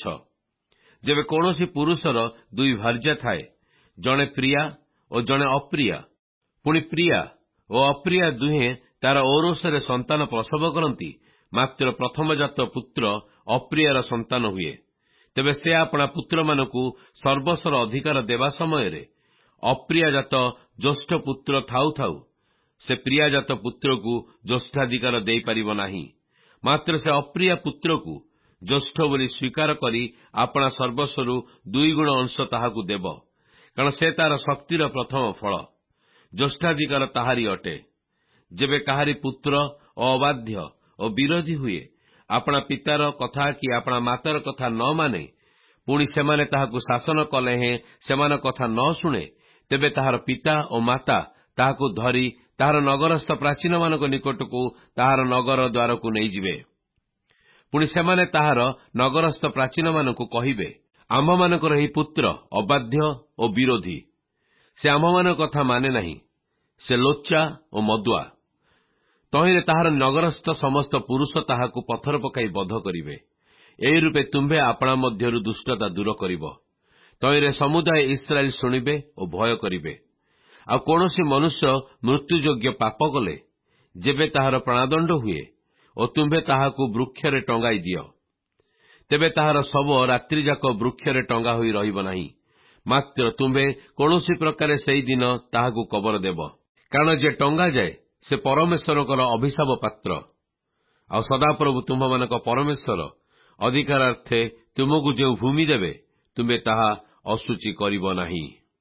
ଯେବେ କୌଣସି ପୁରୁଷର ଦୁଇ ଭାର୍ଯ୍ୟା ଥାଏ, ଜଣେ ପ୍ରିୟା ଓ ଜଣେ ଅପ୍ରିୟା, ପୁଣି ପ୍ରିୟା ଓ ଅପ୍ରିୟା ଦୁହେଁ ତାର ଔରସରେ ସନ୍ତାନ ପ୍ରସବ କରନ୍ତି, ମାତ୍ର ପ୍ରଥମଜାତ ପୁତ୍ର ଅପ୍ରିୟାର ସନ୍ତାନ ହୁଏ। ତେବେ ସେ ଆପଣା ପୁତ୍ରମାନଙ୍କୁ ସର୍ବସ୍ୱର ଅଧିକାର ଦେବା ସମୟରେ ଅପ୍ରିୟାଜାତ ଜ୍ୟେଷ୍ଠ ପୁତ୍ର ଥାଉ ଥାଉ ସେ ପ୍ରିୟାଜାତ ପୁତ୍ରକୁ ଜ୍ୟେଷ୍ଠାଧିକାର ଦେଇପାରିବ ନାହିଁ। ମାତ୍ର ସେ ଅପ୍ରିୟା ପୁତ୍ରକୁ ଜ୍ୟେଷ୍ଠ ବୋଲି ସ୍ୱୀକାର କରି ଆପଣା ସର୍ବସ୍ୱରୁ ଦୁଇଗୁଣ ଅଂଶ ତାହାକୁ ଦେବ, କାରଣ ସେ ତାର ଶକ୍ତିର ପ୍ରଥମ ଫଳ। ଜ୍ୟେଷ୍ଠାଧିକାର ତାହାରି ଅଟେ। ଯେବେ କାହାରି ପୁତ୍ର ଅବାଧ୍ୟ ଓ ବିରୋଧୀ ହୁଏ, ଆପଣା ପିତାର କଥା କି ଆପଣା ମାତାର କଥା ନ ମାନେ, ପୁଣି ସେମାନେ ତାହାକୁ ଶାସନ କଲେ ହେଁ ସେମାନଙ୍କ କଥା ନ ଶୁଣେ, ତେବେ ତାହାର ପିତା ଓ ମାତା ତାହାକୁ ଧରି ତାହାର ନଗରସ୍ଥ ପ୍ରାଚୀନମାନଙ୍କ ନିକଟକୁ ତାହାର ନଗର ଦ୍ୱାରକୁ ନେଇଯିବେ। ପୁଣି ସେମାନେ ତାହାର ନଗରସ୍ଥ ପ୍ରାଚୀନମାନଙ୍କୁ କହିବେ, ଆମ୍ଭମାନଙ୍କର ଏହି ପୁତ୍ର ଅବାଧ୍ୟ ଓ ବିରୋଧୀ। ସେ ଆମ୍ଭମାନଙ୍କ କଥା ମାନେ ନାହିଁ, ସେ ଲୋଚ୍ଚା ଓ ମଦୁଆ। ତହିଁରେ ତାହାର ନଗରସ୍ଥ ସମସ୍ତ ପୁରୁଷ ତାହାକୁ ପଥର ପକାଇ ବଧ କରିବେ। ଏହି ରୂପେ ତୁମ୍ଭେ ଆପଣା ମଧ୍ୟରୁ ଦୁଷ୍ଟତା ଦୂର କରିବ। ତହିଁରେ ସମୁଦାୟ ଇସ୍ରାଏଲ ଶୁଣିବେ ଓ ଭୟ କରିବେ। ଆଉ କୌଣସି ମନୁଷ୍ୟ ମୃତ୍ୟୁଯୋଗ୍ୟ ପାପ କଲେ, ଯେବେ ତାହାର ପ୍ରାଣଦଣ୍ଡ ହୁଏ ଓ ତୁମ୍ଭେ ତାହାକୁ ବୃକ୍ଷରେ ଟଙ୍ଗାଇ ଦିଅ, ତେବେ ତାହାର ଶବ ରାତ୍ରିଯାକ ବୃକ୍ଷରେ ଟଙ୍ଗା ହୋଇ ରହିବ ନାହିଁ, ମାତ୍ର ତୁମ୍ଭେ କୌଣସି ପ୍ରକାରେ ସେହିଦିନ ତାହାକୁ କବର ଦେବ। କାରଣ ଯେ ଟଙ୍ଗାଯାଏ ସେ ପରମେଶ୍ୱରଙ୍କର ଅଭିଶାପ ପାତ୍ର। ଆଉ ସଦାପ୍ରଭୁ ତୁମ୍ଭମାନଙ୍କ ପରମେଶ୍ୱର ଅଧିକାରାର୍ଥେ ତୁମକୁ ଯେଉଁ ଭୂମି ଦେବେ, ତୁମ୍ଭେ ତାହା ଅଶୁଚି କରିବ ନାହିଁ।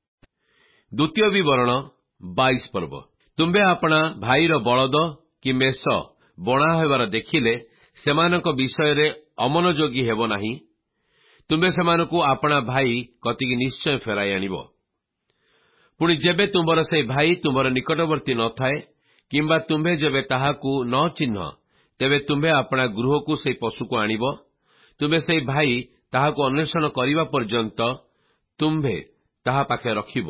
ଦ୍ୱିତୀୟ ବିବରଣ ବାଇଶ ପର୍ବ। ତୁମ୍ଭେ ଆପଣା ଭାଇର ବଳଦ କି ମେଷ ବଣା ହେବାର ଦେଖିଲେ ସେମାନଙ୍କ ବିଷୟରେ ଅମନୋଯୋଗୀ ହେବ ନାହିଁ। ତୁମ୍ଭେ ସେମାନଙ୍କୁ ଆପଣା ଭାଇ କତିକି ନିଶ୍ଚୟ ଫେରାଇ ଆଣିବ। ପୁଣି ଯେବେ ତୁମ୍ଭର ସେହି ଭାଇ ତୁମ୍ଭର ନିକଟବର୍ତ୍ତୀ ନଥାଏ, କିମ୍ବା ତୁମ୍ଭେ ଯେବେ ତାହାକୁ ନ ଚିହ୍ନ, ତେବେ ତୁମ୍ଭେ ଆପଣା ଗୃହକୁ ସେହି ପଶୁକୁ ଆଣିବ। ତୁମ୍ଭେ ସେହି ଭାଇ ତାହାକୁ ଅନ୍ୱେଷଣ କରିବା ପର୍ଯ୍ୟନ୍ତ ତୁମ୍ଭେ ତାହା ପାଖେ ରଖିବ।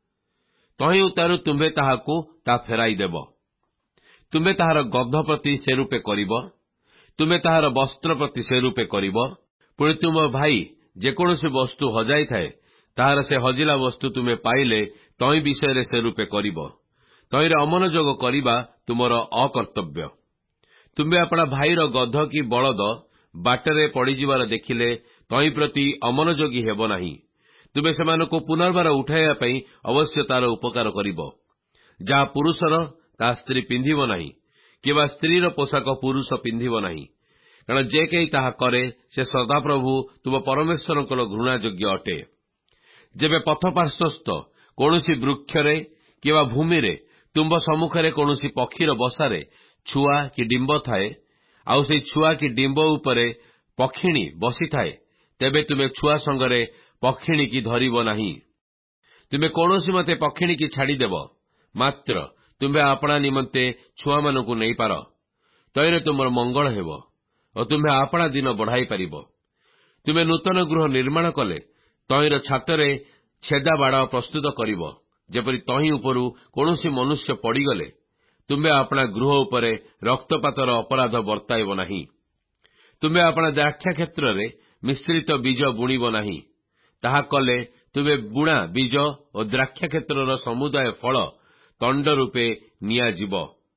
ତହିଁ ଉତ୍ତାରୁ ତୁମ୍ଭେ ତାହାକୁ ତାହା ଫେରାଇଦେବ। ତୁମ୍ଭେ ତାହାର ଗଧ ପ୍ରତି ସେରୂପେ କରିବ। ତୁମ୍ଭେ ତାହାର ବସ୍ତ୍ର ପ୍ରତି ସେରୂପେ କରିବ। ପୁଣି ତୁମ ଭାଇ ଯେକୌଣସି ବସ୍ତୁ ହଜାଇଥାଏ, ତାହାର ସେ ହଜିଲା ବସ୍ତୁ ତୁମେ ପାଇଲେ ତହିଁ ବିଷୟରେ ସେରୂପେ କରିବ। ତହିଁରେ ଅମନୋଯୋଗ କରିବା ତୁମର ଅକର୍ତ୍ତବ୍ୟ। ତୁମ୍ଭେ ଆପଣା ଭାଇର ଗଧ କି ବଳଦ ବାଟରେ ପଡ଼ିଯିବାର ଦେଖିଲେ ତହିଁ ପ୍ରତି ଅମନୋଯୋଗୀ ହେବ ନାହିଁ। ତୁମେ ସେମାନଙ୍କୁ ପୁନର୍ବାର ଉଠାଇବା ପାଇଁ ଅବଶ୍ୟ ତାର ଉପକାର କରିବ। ଯାହା ପୁରୁଷର ତାହା ସ୍ତ୍ରୀ ପିନ୍ଧିବ ନାହିଁ, କିମ୍ବା ସ୍ତ୍ରୀର ପୋଷାକ ପୁରୁଷ ପିନ୍ଧିବ ନାହିଁ। କାରଣ ଯେ କେହି ତାହା କରେ, ସେ ସଦାପ୍ରଭୁ ତୁମ ପରମେଶ୍ୱରଙ୍କର ଘୃଣାଯୋଗ୍ୟ ଅଟେ। ଯେବେ ପଥପାର୍ଶ୍ୱସ୍ଥ କୌଣସି ବୃକ୍ଷରେ କିମ୍ବା ଭୂମିରେ ତୁମ୍ଭ ସମ୍ମୁଖରେ କୌଣସି ପକ୍ଷୀର ବସାରେ ଛୁଆ କି ଡିମ୍ବ ଥାଏ, ଆଉ ସେହି ଛୁଆ କି ଡିମ୍ବ ଉପରେ ପକ୍ଷିଣୀ ବସିଥାଏ, ତେବେ ତୁମେ ଛୁଆ ସଙ୍ଗରେ ପକ୍ଷିଣୀକି ଧରିବ ନାହିଁ। ତୁମେ କୌଣସି ମତେ ପକ୍ଷିଣୀକି ଛାଡ଼ିଦେବ, ମାତ୍ର ତୁମ୍ଭେ ଆପଣା ନିମନ୍ତେ ଛୁଆମାନଙ୍କୁ ନେଇପାର। ତହିଁରେ ତୁମର ମଙ୍ଗଳ ହେବ ଓ ତୁମ୍ଭେ ଆପଣା ଦିନ ବଢ଼ାଇ ପାରିବ। ତୁମେ ନୂତନ ଗୃହ ନିର୍ମାଣ କଲେ ତହିଁର ଛାତରେ ଛେଦା ବାଡ଼ ପ୍ରସ୍ତୁତ କରିବ, ଯେପରି ତହିଁ ଉପରୁ କୌଣସି ମନୁଷ୍ୟ ପଡ଼ିଗଲେ ତୁମ୍ଭେ ଆପଣା ଗୃହ ଉପରେ ରକ୍ତପାତର ଅପରାଧ ବର୍ତ୍ତାଇବ ନାହିଁ। ତୁମ୍ଭେ ଆପଣା ଦ୍ରାକ୍ଷା କ୍ଷେତ୍ରରେ ମିଶ୍ରିତ ବୀଜ ବୁଣିବ ନାହିଁ। ତାହା କଲେ ତୁମ୍ଭେ ବୁଣା ବୀଜ ଓ ଦ୍ରାକ୍ଷା କ୍ଷେତ୍ରର ସମୁଦାୟ ଫଳ ତଣ୍ଡ ରୂପେ ନିଆଯିବ।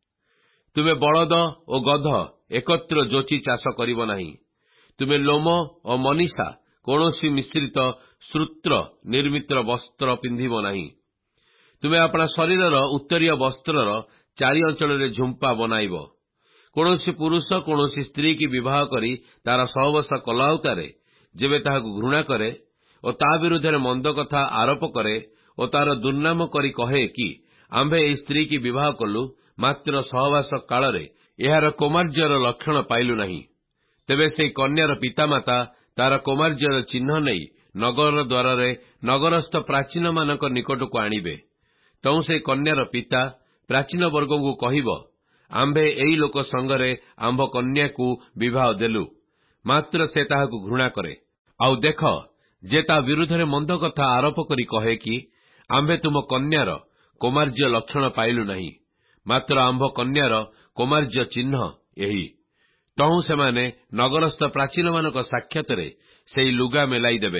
ତୁମେ ବଳଦ ଓ ଗଧ ଏକତ୍ର ଯୋଚି ଚାଷ କରିବ ନାହିଁ। ତୁମେ ଲୋମ ଓ ମନୀଷା କୌଣସି ମିଶ୍ରିତ ସୂତ୍ର ନିର୍ମିତ ବସ୍ତ୍ର ପିନ୍ଧିବ ନାହିଁ। ତୁମେ ଆପଣା ଶରୀରର ଉତ୍ତରୀୟ ବସ୍ତ୍ରର ଚାରି ଅଞ୍ଚଳରେ ଝୁମ୍ପା ବନାଇବ। କୌଣସି ପୁରୁଷ କୌଣସି ସ୍ତ୍ରୀ କି ବିବାହ କରି ତାର ସହବାସ କଲାଉତାରେ ଯେବେ ତାହାକୁ ଘୃଣା କରେ ଓ ତା ବିରୁଦ୍ଧରେ ମନ୍ଦ କଥା ଆରୋପ କରେ ଓ ତାର ଦୁର୍ନାମ କରି କହେ କି ଆମ୍ଭେ ଏହି ସ୍ତ୍ରୀ କି ବିବାହ କଲୁ, ମାତ୍ର ସହବାସ କାଳରେ ଏହାର କୌମାର୍ଯ୍ୟର ଲକ୍ଷଣ ପାଇଲୁ ନାହିଁ, ତେବେ ସେହି କନ୍ୟାର ପିତାମାତା ତାର କୌମାର୍ଯ୍ୟର ଚିହ୍ନ ନେଇ ନଗର ଦ୍ୱାରରେ ନଗରସ୍ଥ ପ୍ରାଚୀନମାନଙ୍କ ନିକଟକୁ ଆଣିବେ। ତହୁଁ ସେହି କନ୍ୟାର ପିତା ପ୍ରାଚୀନ ବର୍ଗଙ୍କୁ କହିବ, ଆମ୍ଭେ ଏହି ଲୋକ ସଙ୍ଗରେ ଆମ୍ଭ କନ୍ୟାକୁ ବିବାହ ଦେଲୁ, ମାତ୍ର ସେ ତାହାକୁ ଘୃଣା କରେ। ଆଉ ଦେଖ, ଯେ ତା ବିରୁଦ୍ଧରେ ମନ୍ଦ କଥା ଆରୋପ କରି କହେ କି ଆମ୍ଭେ ତୁମ କନ୍ୟାର କୌମାର୍ଯ୍ୟ ଲକ୍ଷଣ ପାଇଲୁ ନାହିଁ, ମାତ୍ର ଆମ୍ଭ କନ୍ୟାର କୌମାର୍ଯ୍ୟ ଚିହ୍ନ ଏହି। ତହୁଁ ସେମାନେ ନଗରସ୍ଥ ପ୍ରାଚୀନମାନଙ୍କ ସାକ୍ଷାତରେ ସେହି ଲୁଗା ମେଲାଇ ଦେବେ।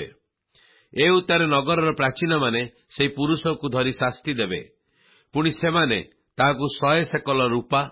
ଏ ଉତ୍ତାରେ ନଗରର ପ୍ରାଚୀନମାନେ ସେହି ପୁରୁଷକୁ ଧରି ଶାସ୍ତି ଦେବେ। ପୁଣି ସେମାନେ ତାହାକୁ ଶହେ ସେକଲ ରୂପା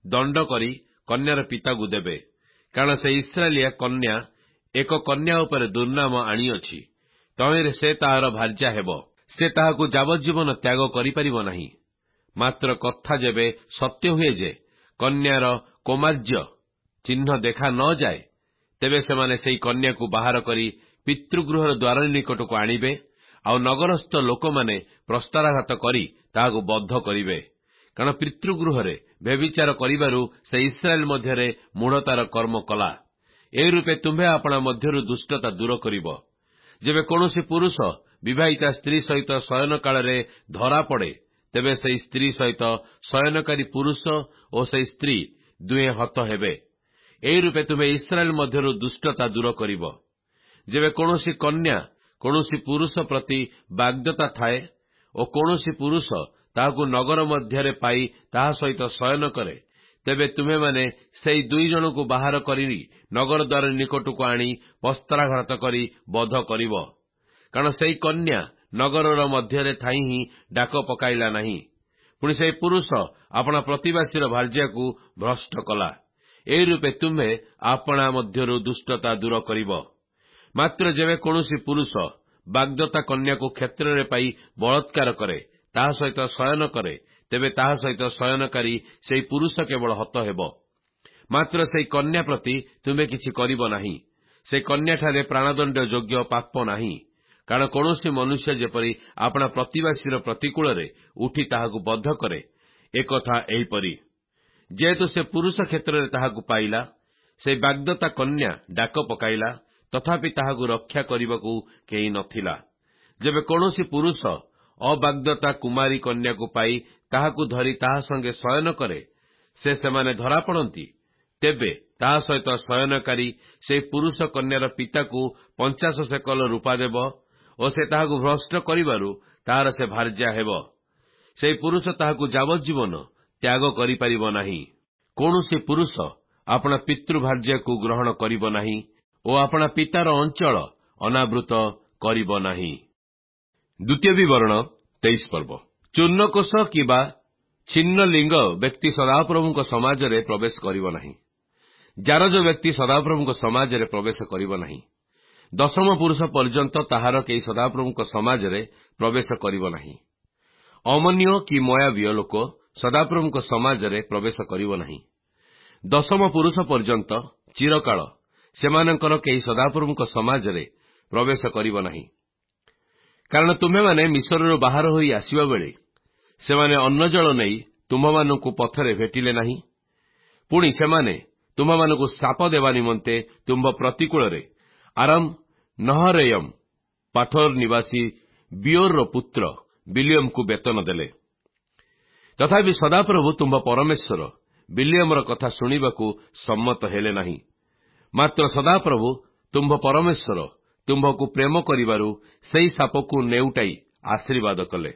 ଦଣ୍ଡ କରି କନ୍ୟାର ପିତାକୁ ଦେବେ, କାରଣ ସେ ଇସ୍ରାଏଲିଆ କନ୍ୟା ଏକ କନ୍ୟା ଉପରେ ଦୁର୍ନାମ ଆଣିଅଛି। ତହିଁରେ ସେ ତାହାର ଭାର୍ଯ୍ୟା ହେବ। ସେ ତାହାକୁ ଯାବଜ୍ଜୀବନ ତ୍ୟାଗ କରିପାରିବ ନାହିଁ। ମାତ୍ର କଥା ଯେବେ ସତ୍ୟ ହୁଏ ଯେ କନ୍ୟାର କୌମାର୍ଯ୍ୟ ଚିହ୍ନ ଦେଖା ନ ଯାଏ, ତେବେ ସେମାନେ ସେହି କନ୍ୟାକୁ ବାହାର କରି ପିତୃଗୃହର ଦ୍ୱାର ନିକଟକୁ ଆଣିବେ, ଆଉ ନଗରସ୍ଥ ଲୋକମାନେ ପ୍ରସ୍ତାରାଘାତ କରି ତାହାକୁ ବଦ୍ଧ କରିବେ। କାରଣ ପିତୃଗୃହରେ ବ୍ୟଭିଚାର କରିବାରୁ ସେ ଇସ୍ରାଏଲ ମଧ୍ୟରେ ମୂଢ଼ତାର କର୍ମ କଲା। ଏ ରୂପେ ତୁମ୍ଭେ ଆପଣା ମଧ୍ୟରୁ ଦୁଷ୍ଟତା ଦୂର କରିବ। ଯେବେ କୌଣସି ପୁରୁଷ ବିବାହିତା ସ୍ତ୍ରୀ ସହିତ ଶୟନ କାଳରେ ଧରାପଡ଼େ, ତେବେ ସେହି ସ୍ତ୍ରୀ ସହିତ ଶୟନକାରୀ ପୁରୁଷ ଓ ସେହି ସ୍ତ୍ରୀ ଦୁହେଁ ହତ ହେବେ। ଏହି ରୂପେ ତୁମେ ଇସ୍ରାଏଲ ମଧ୍ୟରୁ ଦୁଷ୍ଟତା ଦୂର କରିବ। ଯେବେ କୌଣସି କନ୍ୟା କୌଣସି ପୁରୁଷ ପ୍ରତି ବାଗ୍ଦତ୍ତା ଥାଏ ଓ କୌଣସି ପୁରୁଷ ତାହାକୁ ନଗର ମଧ୍ୟରେ ପାଇ ତାହା ସହିତ ଶୟନ କରେ, ତେବେ ତୁମେମାନେ ସେହି ଦୁଇ ଜଣଙ୍କୁ ବାହାର କରି ନଗର ଦ୍ୱାର ନିକଟକୁ ଆଣି ବସ୍ତ୍ରାଘାତ କରି ବଧ କରିବ। କାରଣ ସେହି କନ୍ୟା ନଗରର ମଧ୍ୟରେ ଥାଇ ହିଁ ଡାକ ପକାଇଲା ନାହିଁ। ପୁଣି ସେହି ପୁରୁଷ ଆପଣା ପ୍ରତିବାସୀର ଭାର୍ଯ୍ୟାକୁ ଭ୍ରଷ୍ଟ କଲା। ଏହି ରୂପେ ତୁମ୍ଭେ ଆପଣା ମଧ୍ୟରୁ ଦୁଷ୍ଟତା ଦୂର କରିବ। ମାତ୍ର ଯେବେ କୌଣସି ପୁରୁଷ ବାଗ୍ଦତ୍ତା କନ୍ୟାକୁ କ୍ଷେତ୍ରରେ ପାଇ ବଳାତ୍କାର କରେ, ତାହା ସହିତ ଶୟନ କରେ, ତେବେ ତାହା ସହିତ ଶୟନକାରୀ ସେହି ପୁରୁଷ କେବଳ ହତ ହେବ। ମାତ୍ର ସେହି କନ୍ୟା ପ୍ରତି ତୁମେ କିଛି କରିବ ନାହିଁ। ସେହି କନ୍ୟାଠାରେ ପ୍ରାଣଦଣ୍ଡ ଯୋଗ୍ୟ ପାପ ନାହିଁ। କାରଣ କୌଣସି ମନୁଷ୍ୟ ଯେପରି ଆପଣା ପ୍ରତିବାସୀର ପ୍ରତିକୂଳରେ ଉଠି ତାହାକୁ ବଦ୍ଧ କରେ, ଏକଥା ଏହିପରି। ଯେହେତୁ ସେ ପୁରୁଷ କ୍ଷେତ୍ରରେ ତାହାକୁ ପାଇଲା, ସେହି ବାଗ୍ଦତ୍ତା କନ୍ୟା ଡାକ ପକାଇଲା, ତଥାପି ତାହାକୁ ରକ୍ଷା କରିବାକୁ କେହି ନଥିଲା। ଯେବେ କୌଣସି ପୁରୁଷ ଅବାଗ୍ଦତ୍ତା କୁମାରୀ କନ୍ୟାକୁ ପାଇ ତାହାକୁ ଧରି ତାହା ସଙ୍ଗେ ଶୟନ କରେ, ସେ ସେମାନେ ଧରାପଡ଼ନ୍ତି, ତେବେ ତାହା ସହିତ ଶୟନକାରୀ ସେହି ପୁରୁଷ କନ୍ୟାର ପିତାକୁ ପଞ୍ଚାଶ ସେକଲ ରୂପା ଦେବ ଓ ସେ ତାହାକୁ ଭ୍ରଷ୍ଟ କରିବାରୁ ତାହାର ସେ ଭାର୍ଯ୍ୟା ହେବ। ସେହି ପୁରୁଷ ତାହାକୁ ଯାବଜ୍ଜୀବନ ତ୍ୟାଗ କରିପାରିବ ନାହିଁ। କୌଣସି ପୁରୁଷ ଆପଣା ପିତୃଭାର୍ଯ୍ୟାକୁ ଗ୍ରହଣ କରିବ ନାହିଁ ଓ ଆପଣା ପିତାର ଅଞ୍ଚଳ ଅନାବୃତ କରିବ ନାହିଁ। ଦ୍ୱିତୀୟ ବିବରଣ ତେଇଶ ପର୍ବ। ଚୂର୍ଣ୍ଣକୋଷ କିମ୍ବା ଛିନ୍ନ ଲିଙ୍ଗ ବ୍ୟକ୍ତି ସଦାପ୍ରଭୁଙ୍କ ସମାଜରେ ପ୍ରବେଶ କରିବ ନାହିଁ। ଜାରଜ ବ୍ୟକ୍ତି ସଦାପ୍ରଭୁଙ୍କ ସମାଜରେ ପ୍ରବେଶ କରିବ ନାହିଁ। ଦଶମ ପୁରୁଷ ପର୍ଯ୍ୟନ୍ତ ତାହାର କେହି ସଦାପ୍ରଭୁଙ୍କ ସମାଜରେ ପ୍ରବେଶ କରିବ ନାହିଁ। ଅମନୀୟ କି ମୋୟାବୀୟ ଲୋକ ସଦାପ୍ରଭୁଙ୍କ ସମାଜରେ ପ୍ରବେଶ କରିବ ନାହିଁ। ଦଶମ ପୁରୁଷ ପର୍ଯ୍ୟନ୍ତ ଚିରକାଳ ସେମାନଙ୍କର କେହି ସଦାପ୍ରଭୁଙ୍କ ସମାଜରେ ପ୍ରବେଶ କରିବ ନାହିଁ। କାରଣ ତୁମ୍ଭେମାନେ ମିଶ୍ରରୁ ବାହାର ହୋଇ ଆସିବା ବେଳେ ସେମାନେ ଅନ୍ନ ଜଳ ନେଇ ତୁମ୍ଭମାନଙ୍କୁ ପଥରେ ଭେଟିଲେ ନାହିଁ। ପୁଣି ସେମାନେ ତୁମ୍ଭମାନଙ୍କୁ ଶାପ ଦେବା ନିମନ୍ତେ ତୁମ୍ଭ ପ୍ରତିକୂଳରେ ଆରାମ ନହରୟମ ପାଥୋର ନିବାସୀ ବିଓରର ପୁତ୍ର ବିଲିୟମକୁ ବେତନ ଦେଲେ। ତଥାପି ସଦାପ୍ରଭୁ ତୁମ୍ଭ ପରମେଶ୍ୱର ବିଲିୟମର କଥା ଶୁଣିବାକୁ ସମ୍ମତ ହେଲେ ନାହିଁ। ମାତ୍ର ସଦାପ୍ରଭୁ ତୁମ୍ଭ ପରମେଶ୍ୱର ତୁମ୍ଭକୁ ପ୍ରେମ କରିବାରୁ ସେହି ଶାପକୁ ନେଉଟାଇ ଆଶୀର୍ବାଦ କଲେ।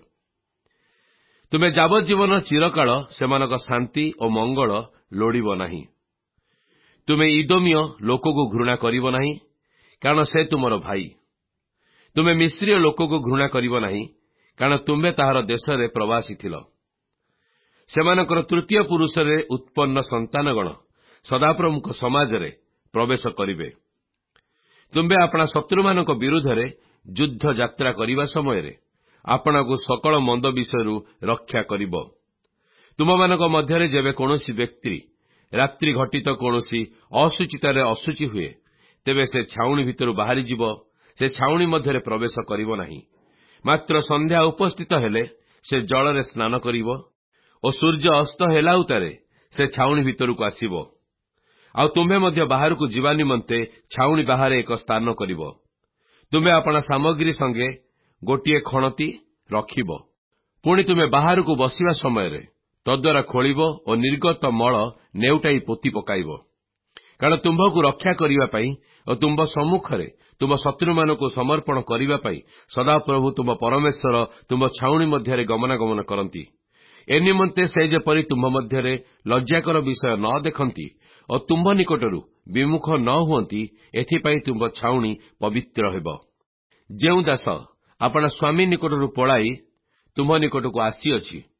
ତୁମେ ଯାବଜ୍ଜୀବନ ଚିରକାଳ ସେମାନଙ୍କ ଶାନ୍ତି ଓ ମଙ୍ଗଳ ଲୋଡ଼ିବ ନାହିଁ। ତୁମେ ଇଦୋମୀୟ ଲୋକକୁ ଘୃଣା କରିବ ନାହିଁ, କାରଣ ସେ ତୁମର ଭାଇ। ତୁମେ ମିଶ୍ରୀୟ ଲୋକକୁ ଘୃଣା କରିବ ନାହିଁ, କାରଣ ତୁମେ ତାହାର ଦେଶରେ ପ୍ରବାସୀ ଥିଲ। ସେମାନଙ୍କର ତୃତୀୟ ପୁରୁଷରେ ଉତ୍ପନ୍ନ ସନ୍ତାନଗଣ ସଦାପ୍ରଭୁଙ୍କ ସମାଜରେ ପ୍ରବେଶ କରିବେ। ତୁମ୍ଭେ ଆପଣା ଶତ୍ରୁମାନଙ୍କ ବିରୁଦ୍ଧରେ ଯୁଦ୍ଧ ଯାତ୍ରା କରିବା ସମୟରେ ଆପଣଙ୍କୁ ସକଳ ମନ୍ଦ ବିଷୟରୁ ରକ୍ଷା କରିବ। ତୁମମାନଙ୍କ ମଧ୍ୟରେ ଯେବେ କୌଣସି ବ୍ୟକ୍ତି ରାତ୍ରି ଘଟିତ କୌଣସି ଅଶୁଚିତାରେ ଅଶୁଚି ହୁଏ, ତେବେ ସେ ଛାଉଣି ଭିତରୁ ବାହାରିଯିବ, ସେ ଛାଉଣି ମଧ୍ୟରେ ପ୍ରବେଶ କରିବ ନାହିଁ। ମାତ୍ର ସନ୍ଧ୍ୟା ଉପସ୍ଥିତ ହେଲେ ସେ ଜଳରେ ସ୍ନାନ କରିବ ଓ ସୂର୍ଯ୍ୟ ଅସ୍ତ ହେଲା ଉତ୍ତାରେ ସେ ଛାଉଣି ଭିତରକୁ ଆସିବ। ଆଉ ତୁମ୍ଭେ ମଧ୍ୟ ବାହାରକୁ ଯିବା ନିମନ୍ତେ ଛାଉଣି ବାହାରେ ଏକ ସ୍ଥାନ କରିବ। ତୁମ୍ଭେ ଆପଣା ସାମଗ୍ରୀ ସଙ୍ଗେ ଗୋଟିଏ ଖଣତି ରଖିବ। ପୁଣି ତୁମେ ବାହାରକୁ ବସିବା ସମୟରେ ତଦ୍ୱାରା ଖୋଳିବ ଓ ନିର୍ଗତ ମଳ ନେଉଟାଇ ପୋତି ପକାଇବ। କାରଣ ତୁମ୍ଭକୁ ରକ୍ଷା କରିବା ପାଇଁ ଓ ତୁମ୍ଭ ସମ୍ମୁଖରେ ତୁମ୍ଭ ଶତ୍ରୁମାନଙ୍କୁ ସମର୍ପଣ କରିବା ପାଇଁ ସଦାପ୍ରଭୁ ତୁମ୍ଭ ପରମେଶ୍ୱର ତୁମ୍ଭ ଛାଉଣି ମଧ୍ୟରେ ଗମନାଗମନ କରନ୍ତି। ଏ ନିମନ୍ତେ ସେ ଯେପରି ତୁମ୍ଭ ମଧ୍ୟରେ ଲଜ୍ଜାକର ବିଷୟ ନ ଦେଖନ୍ତି ଓ ତୁମ୍ଭ ନିକଟରୁ ବିମୁଖ ନ ହୁଅନ୍ତି, ଏଥିପାଇଁ ତୁମ୍ଭ ଛାଉଣି ପବିତ୍ର ହେବ। ଯେଉଁ ଦାସ ଆପଣା ସ୍ୱାମୀ ନିକଟରୁ ପଳାଇ ତୁମ୍ଭ ନିକଟକୁ ଆସିଅଛି,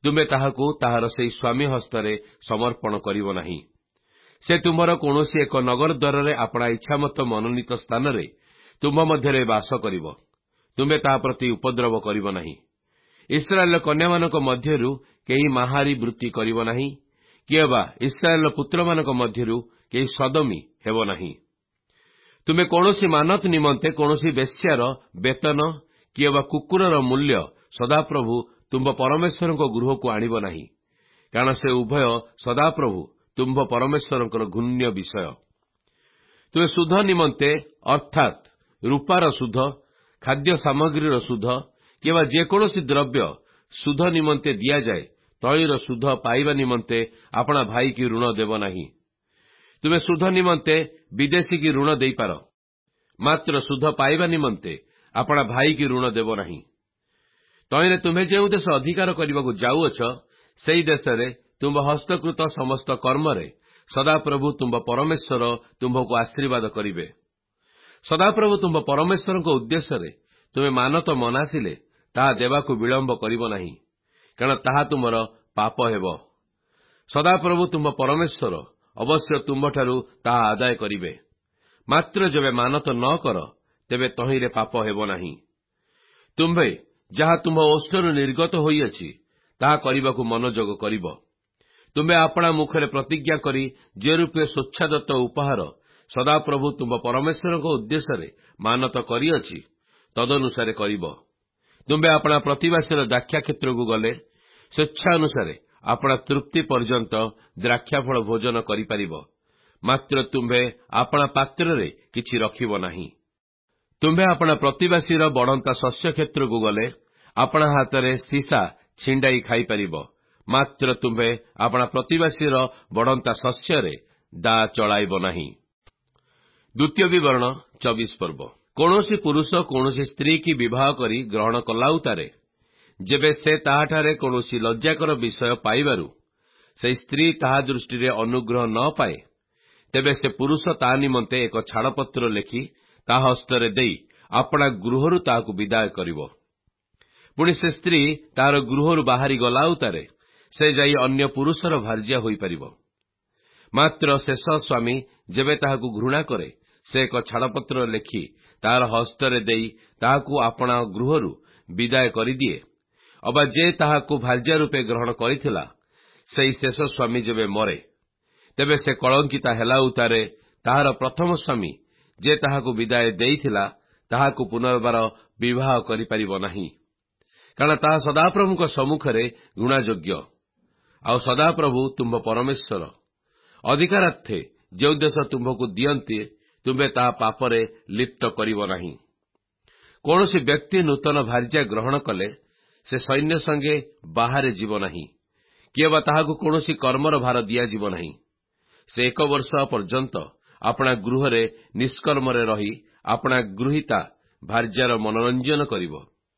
ତୁମେ ତାହାକୁ ତାହାର ସେହି ସ୍ୱାମୀ ହସ୍ତରେ ସମର୍ପଣ କରିବ ନାହିଁ। ସେ ତୁମର କୌଣସି ଏକ ନଗର ଦ୍ୱାରରେ ଆପଣା ଇଚ୍ଛାମତ ମନୋନୀତ ସ୍ଥାନରେ ତୁମ ମଧ୍ୟରେ ବାସ କରିବ। ତୁମେ ତାହା ପ୍ରତି ଉପଦ୍ରବ କରିବ ନାହିଁ। ଇସ୍ରାଏଲର କନ୍ୟାମାନଙ୍କ ମଧ୍ୟରୁ କେହି ମାହାରୀ ବୃତ୍ତି କରିବ ନାହିଁ, କିଏ ବା ଇସ୍ରାଏଲର ପୁତ୍ରମାନଙ୍କ ମଧ୍ୟରୁ କେହି ସଦମୀ ହେବ ନାହିଁ। ତୁମେ କୌଣସି ମାନତ ନିମନ୍ତେ କୌଣସି ବେଶ୍ୟାର ବେତନ କିଏ ବା କୁକୁରର ମୂଲ୍ୟ ସଦାପ୍ରଭୁ ତୁମ୍ଭ ପରମେଶ୍ୱରଙ୍କ ଗୃହକୁ ଆଣିବ ନାହିଁ, କାରଣ ସେ ଉଭୟ ସଦାପ୍ରଭୁ ତୁମ୍ଭ ପରମେଶ୍ୱରଙ୍କର ଘୃଣ୍ୟ ବିଷୟ। ତୁମେ ସୁଧ ନିମନ୍ତେ ଅର୍ଥାତ୍ ରୂପାର ସୁଧ, ଖାଦ୍ୟ ସାମଗ୍ରୀର ସୁଧ କିମ୍ବା ଯେକୌଣସି ଦ୍ରବ୍ୟ ସୁଧ ନିମନ୍ତେ ଦିଆଯାଏ, ତୈଳର ସୁଧ ପାଇବା ନିମନ୍ତେ ଆପଣା ଭାଇକି ଋଣ ଦେବ ନାହିଁ। ତୁମେ ସୁଧ ନିମନ୍ତେ ବିଦେଶୀକି ଋଣ ଦେଇପାର, ମାତ୍ର ସୁଧ ପାଇବା ନିମନ୍ତେ ଆପଣା ଭାଇକି ଋଣ ଦେବ ନାହିଁ। ତହିଁରେ ତୁମେ ଯେଉଁ ଦେଶ ଅଧିକାର କରିବାକୁ ଯାଉଅଛ, ସେହି ଦେଶରେ ତୁମ୍ଭ ହସ୍ତକୃତ ସମସ୍ତ କର୍ମରେ ସଦାପ୍ରଭୁ ତୁମ୍ଭ ପରମେଶ୍ୱର ତୁମ୍ଭକୁ ଆଶୀର୍ବାଦ କରିବେ। ସଦାପ୍ରଭୁ ତୁମ୍ଭ ପରମେଶ୍ୱରଙ୍କ ଉଦ୍ଦେଶ୍ୟରେ ତୁମେ ମାନତ ମନାସିଲେ ତାହା ଦେବାକୁ ବିଳମ୍ବ କରିବ ନାହିଁ, କାରଣ ତାହା ତୁମର ପାପ ହେବ। ସଦାପ୍ରଭୁ ତୁମ୍ଭ ପରମେଶ୍ୱର ଅବଶ୍ୟ ତୁମ୍ଭଠାରୁ ତାହା ଆଦାୟ କରିବେ। ମାତ୍ର ଯେବେ ମାନତ ନ କର, ତେବେ ତହିଁରେ ପାପ ହେବ ନାହିଁ। ତୁମ୍ଭେ ଯାହା ତୁମ୍ଭ ଓଷ୍ଠରୁ ନିର୍ଗତ ହୋଇଅଛି, ତାହା କରିବାକୁ ମନୋଯୋଗ କରିବ। ତୁମ୍ଭେ ଆପଣା ମୁଖରେ ପ୍ରତିଜ୍ଞା କରି ଯେ ରୂପେ ସ୍ୱଚ୍ଛାଦତ୍ତ ଉପହାର ସଦାପ୍ରଭୁ ତୁମ୍ଭ ପରମେଶ୍ୱରଙ୍କ ଉଦ୍ଦେଶ୍ୟରେ ମାନତ କରିଅଛି, ତଦନୁସାରେ କରିବ। ତୁମ୍ଭେ ଆପଣା ପ୍ରତିବାସୀର ଦ୍ରାକ୍ଷାକ୍ଷେତ୍ରକୁ ଗଲେ ସ୍ୱଚ୍ଛା ଅନୁସାରେ ଆପଣା ତୃପ୍ତି ପର୍ଯ୍ୟନ୍ତ ଦ୍ରାକ୍ଷାଫଳ ଭୋଜନ କରିପାରିବ, ମାତ୍ର ତୁମ୍ଭେ ଆପଣା ପାତ୍ରରେ କିଛି ରଖିବ ନାହିଁ। ତୁମ୍ଭେ ଆପଣା ପ୍ରତିବାସୀର ବଢ଼ନ୍ତା ଶସ୍ୟ କ୍ଷେତ୍ରକୁ ଗଲେ ଆପଣା ହାତରେ ସୀସା ଛିଣ୍ଡାଇ ଖାଇପାରିବ, ମାତ୍ର ତୁମ୍ଭେ ଆପଣା ପ୍ରତିବାସୀର ବଢ଼ନ୍ତା ଶସ୍ୟରେ ଦାଆ ଚଳାଇବ ନାହିଁ। ଦ୍ୱିତୀୟ ବିବରଣ ଚବିଶ ପର୍ବ। କୌଣସି ପୁରୁଷ କୌଣସି ସ୍ତ୍ରୀ କି ବିବାହ କରି ଗ୍ରହଣ କଲାଉତାରେ ଯେବେ ସେ ତାହାଠାରେ କୌଣସି ଲଜ୍ଜାକର ବିଷୟ ପାଇବାରୁ ସେହି ସ୍ତ୍ରୀ ତାହା ଦୃଷ୍ଟିରେ ଅନୁଗ୍ରହ ନ ପାଏ, ତେବେ ସେ ପୁରୁଷ ତା ନିମନ୍ତେ ଏକ ଛାଡ଼ପତ୍ର ଲେଖି ତା ହସ୍ତରେ ଦେଇ ଆପଣା ଗୃହରୁ ତାହାକୁ ବିଦାୟ କରିବ। ପୁଣି ସେ ସ୍ତ୍ରୀ ତାହାର ଗୃହରୁ ବାହାରି ଗଲାଉତାରେ ସେ ଯାଇ ଅନ୍ୟ ପୁରୁଷର ଭାର୍ଯ୍ୟା ହୋଇପାରିବ। ମାତ୍ର ଶେଷ ସ୍ୱାମୀ ଯେବେ ତାହାକୁ ଘୃଣା କରେ, ସେ ଏକ ଛାଡ଼ପତ୍ର ଲେଖି ତାହାର ହସ୍ତରେ ଦେଇ ତାହାକୁ ଆପଣା ଗୃହରୁ ବିଦାୟ କରିଦିଏ, ଅବା ଯେ ତାହାକୁ ଭାର୍ଯ୍ୟା ରୂପେ ଗ୍ରହଣ କରିଥିଲା, ସେହି ଶେଷ ସ୍ୱାମୀ ଯେବେ ମରେ, ତେବେ ସେ କଳଙ୍କିତା ହେଲାଉତାରେ ତାହାର ପ୍ରଥମ ସ୍ୱାମୀ ଯେ ତାହାକୁ ବିଦାୟ ଦେଇଥିଲା, ତାହାକୁ ପୁନର୍ବାର ବିବାହ କରିପାରିବ ନାହିଁ, କାରଣ ତାହା ସଦାପ୍ରଭୁଙ୍କ ସମ୍ମୁଖରେ ଘୃଣାଯୋଗ୍ୟ। ଆଉ ସଦାପ୍ରଭୁ ତୁମ୍ଭ ପରମେଶ୍ୱର। ଅଧିକାରାର୍ଥେ ଯେଉଁ ଦେଶ ତୁମ୍ଭକୁ ଦିଅନ୍ତି, ତୁମ୍ଭେ ତାହା ପାପରେ ଲିପ୍ତ କରିବ ନାହିଁ। କୌଣସି ବ୍ୟକ୍ତି ନୂତନ ଭାର୍ଯ୍ୟା ଗ୍ରହଣ କଲେ ସେ ସୈନ୍ୟ ସଙ୍ଗେ ବାହାରେ ଯିବ ନାହିଁ, କିଏ ବା ତାହାକୁ କୌଣସି କର୍ମର ଭାର ଦିଆଯିବ ନାହିଁ। ସେ ଏକ ବର୍ଷ ପର୍ଯ୍ୟନ୍ତ ଆପଣା ଗୃହରେ ନିଷ୍କର୍ମରେ ରହି ଆପଣା ଗୃହୀତା ଭାର୍ଯ୍ୟାର ମନୋରଞ୍ଜନ କରିବ।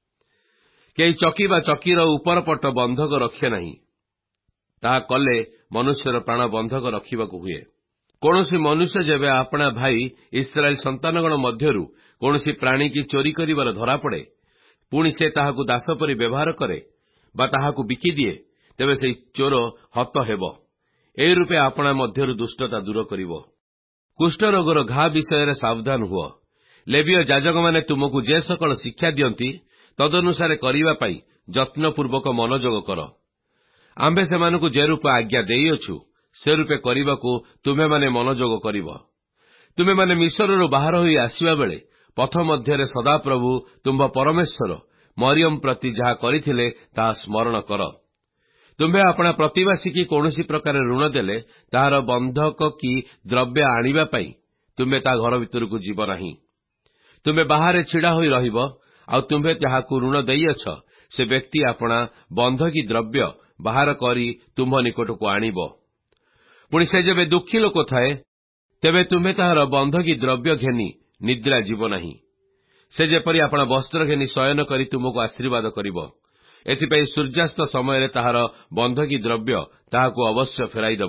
କେହି ଚକି ବା ଚକିର ଉପରପଟ ବନ୍ଧକ ରଖେ ନାହିଁ, ତାହା କଲେ ମନୁଷ୍ୟର ପ୍ରାଣ ବନ୍ଧକ ରଖିବାକୁ ହୁଏ। କୌଣସି ମନୁଷ୍ୟ ଯେବେ ଆପଣା ଭାଇ ଇସ୍ରାଏଲ ସନ୍ତାନଗଣ ମଧ୍ୟରୁ କୌଣସି ପ୍ରାଣୀକି ଚୋରି କରିବାର ଧରାପଡ଼େ, ପୁଣି ସେ ତାହାକୁ ଦାସ ପରି ବ୍ୟବହାର କରେ ବା ତାହାକୁ ବିକିଦିଏ, ତେବେ ସେହି ଚୋର ହତ ହେବ। ଏହି ରୂପେ ଆପଣା ମଧ୍ୟରୁ ଦୁଷ୍ଟତା ଦୂର କରିବ। କୁଷ୍ଠରୋଗର ଘା ବିଷୟରେ ସାବଧାନ ହୁଅ। ଲେବୀୟ ଯାଜକମାନେ ତୁମକୁ ଯେ ସକଳ ଶିକ୍ଷା ଦିଅନ୍ତି, ତଦନୁସାରେ କରିବା ପାଇଁ ଯତ୍ନପୂର୍ବକ ମନୋଯୋଗ କର। ଆମ୍ଭେ ସେମାନଙ୍କୁ ଯେ ରୂପେ ଆଜ୍ଞା ଦେଇଅଛୁ, ସେ ରୂପେ କରିବାକୁ ତୁମେମାନେ ମନୋଯୋଗ କରିବ। ତୁମେମାନେ ମିଶ୍ରରୁ ବାହାର ହୋଇ ଆସିବା ବେଳେ ପଥ ମଧ୍ୟରେ ସଦାପ୍ରଭୁ ତୁମ୍ଭ ପରମେଶ୍ୱର ମରିୟମ ପ୍ରତି ଯାହା କରିଥିଲେ ତାହା ସ୍ମରଣ କର। ତୁମ୍ଭେ ଆପଣା ପ୍ରତିବାସୀ କି କୌଣସି ପ୍ରକାର ଋଣ ଦେଲେ ତାହାର ବନ୍ଧକ କି ଦ୍ରବ୍ୟ ଆଣିବା ପାଇଁ ତୁମ୍ଭେ ତା ଘର ଭିତରକୁ ଯିବ ନାହିଁ। ତୁମ୍ଭେ ବାହାରେ ଛିଡ଼ା ହୋଇ ରହିବ, ଆଉ ତୁମ୍ଭେ ଯାହାକୁ ଋଣ ଦେଇଅଛ, ସେ ବ୍ୟକ୍ତି ଆପଣା ବନ୍ଧକୀ ଦ୍ରବ୍ୟ ବାହାର କରି ତୁମ୍ଭ ନିକଟକୁ ଆଣିବ। ପୁଣି ସେ ଯେବେ ଦୁଃଖୀ ଲୋକ ଥାଏ, ତେବେ ତୁମ୍ଭେ ତାହାର ବନ୍ଧକୀ ଦ୍ରବ୍ୟ ଘେନି ନିଦ୍ରା ଯିବ ନାହିଁ। ସେ ଯେପରି ଆପଣା ବସ୍ତ୍ର ଘେନି ଶୟନ କରି ତୁମକୁ ଆଶୀର୍ବାଦ କରିବ, ଏଥିପାଇଁ ସୂର୍ଯ୍ୟାସ୍ତ ସମୟରେ ତାହାର ବନ୍ଧକୀ ଦ୍ରବ୍ୟ ତାହାକୁ ଅବଶ୍ୟ ଫେରାଇଦେବ।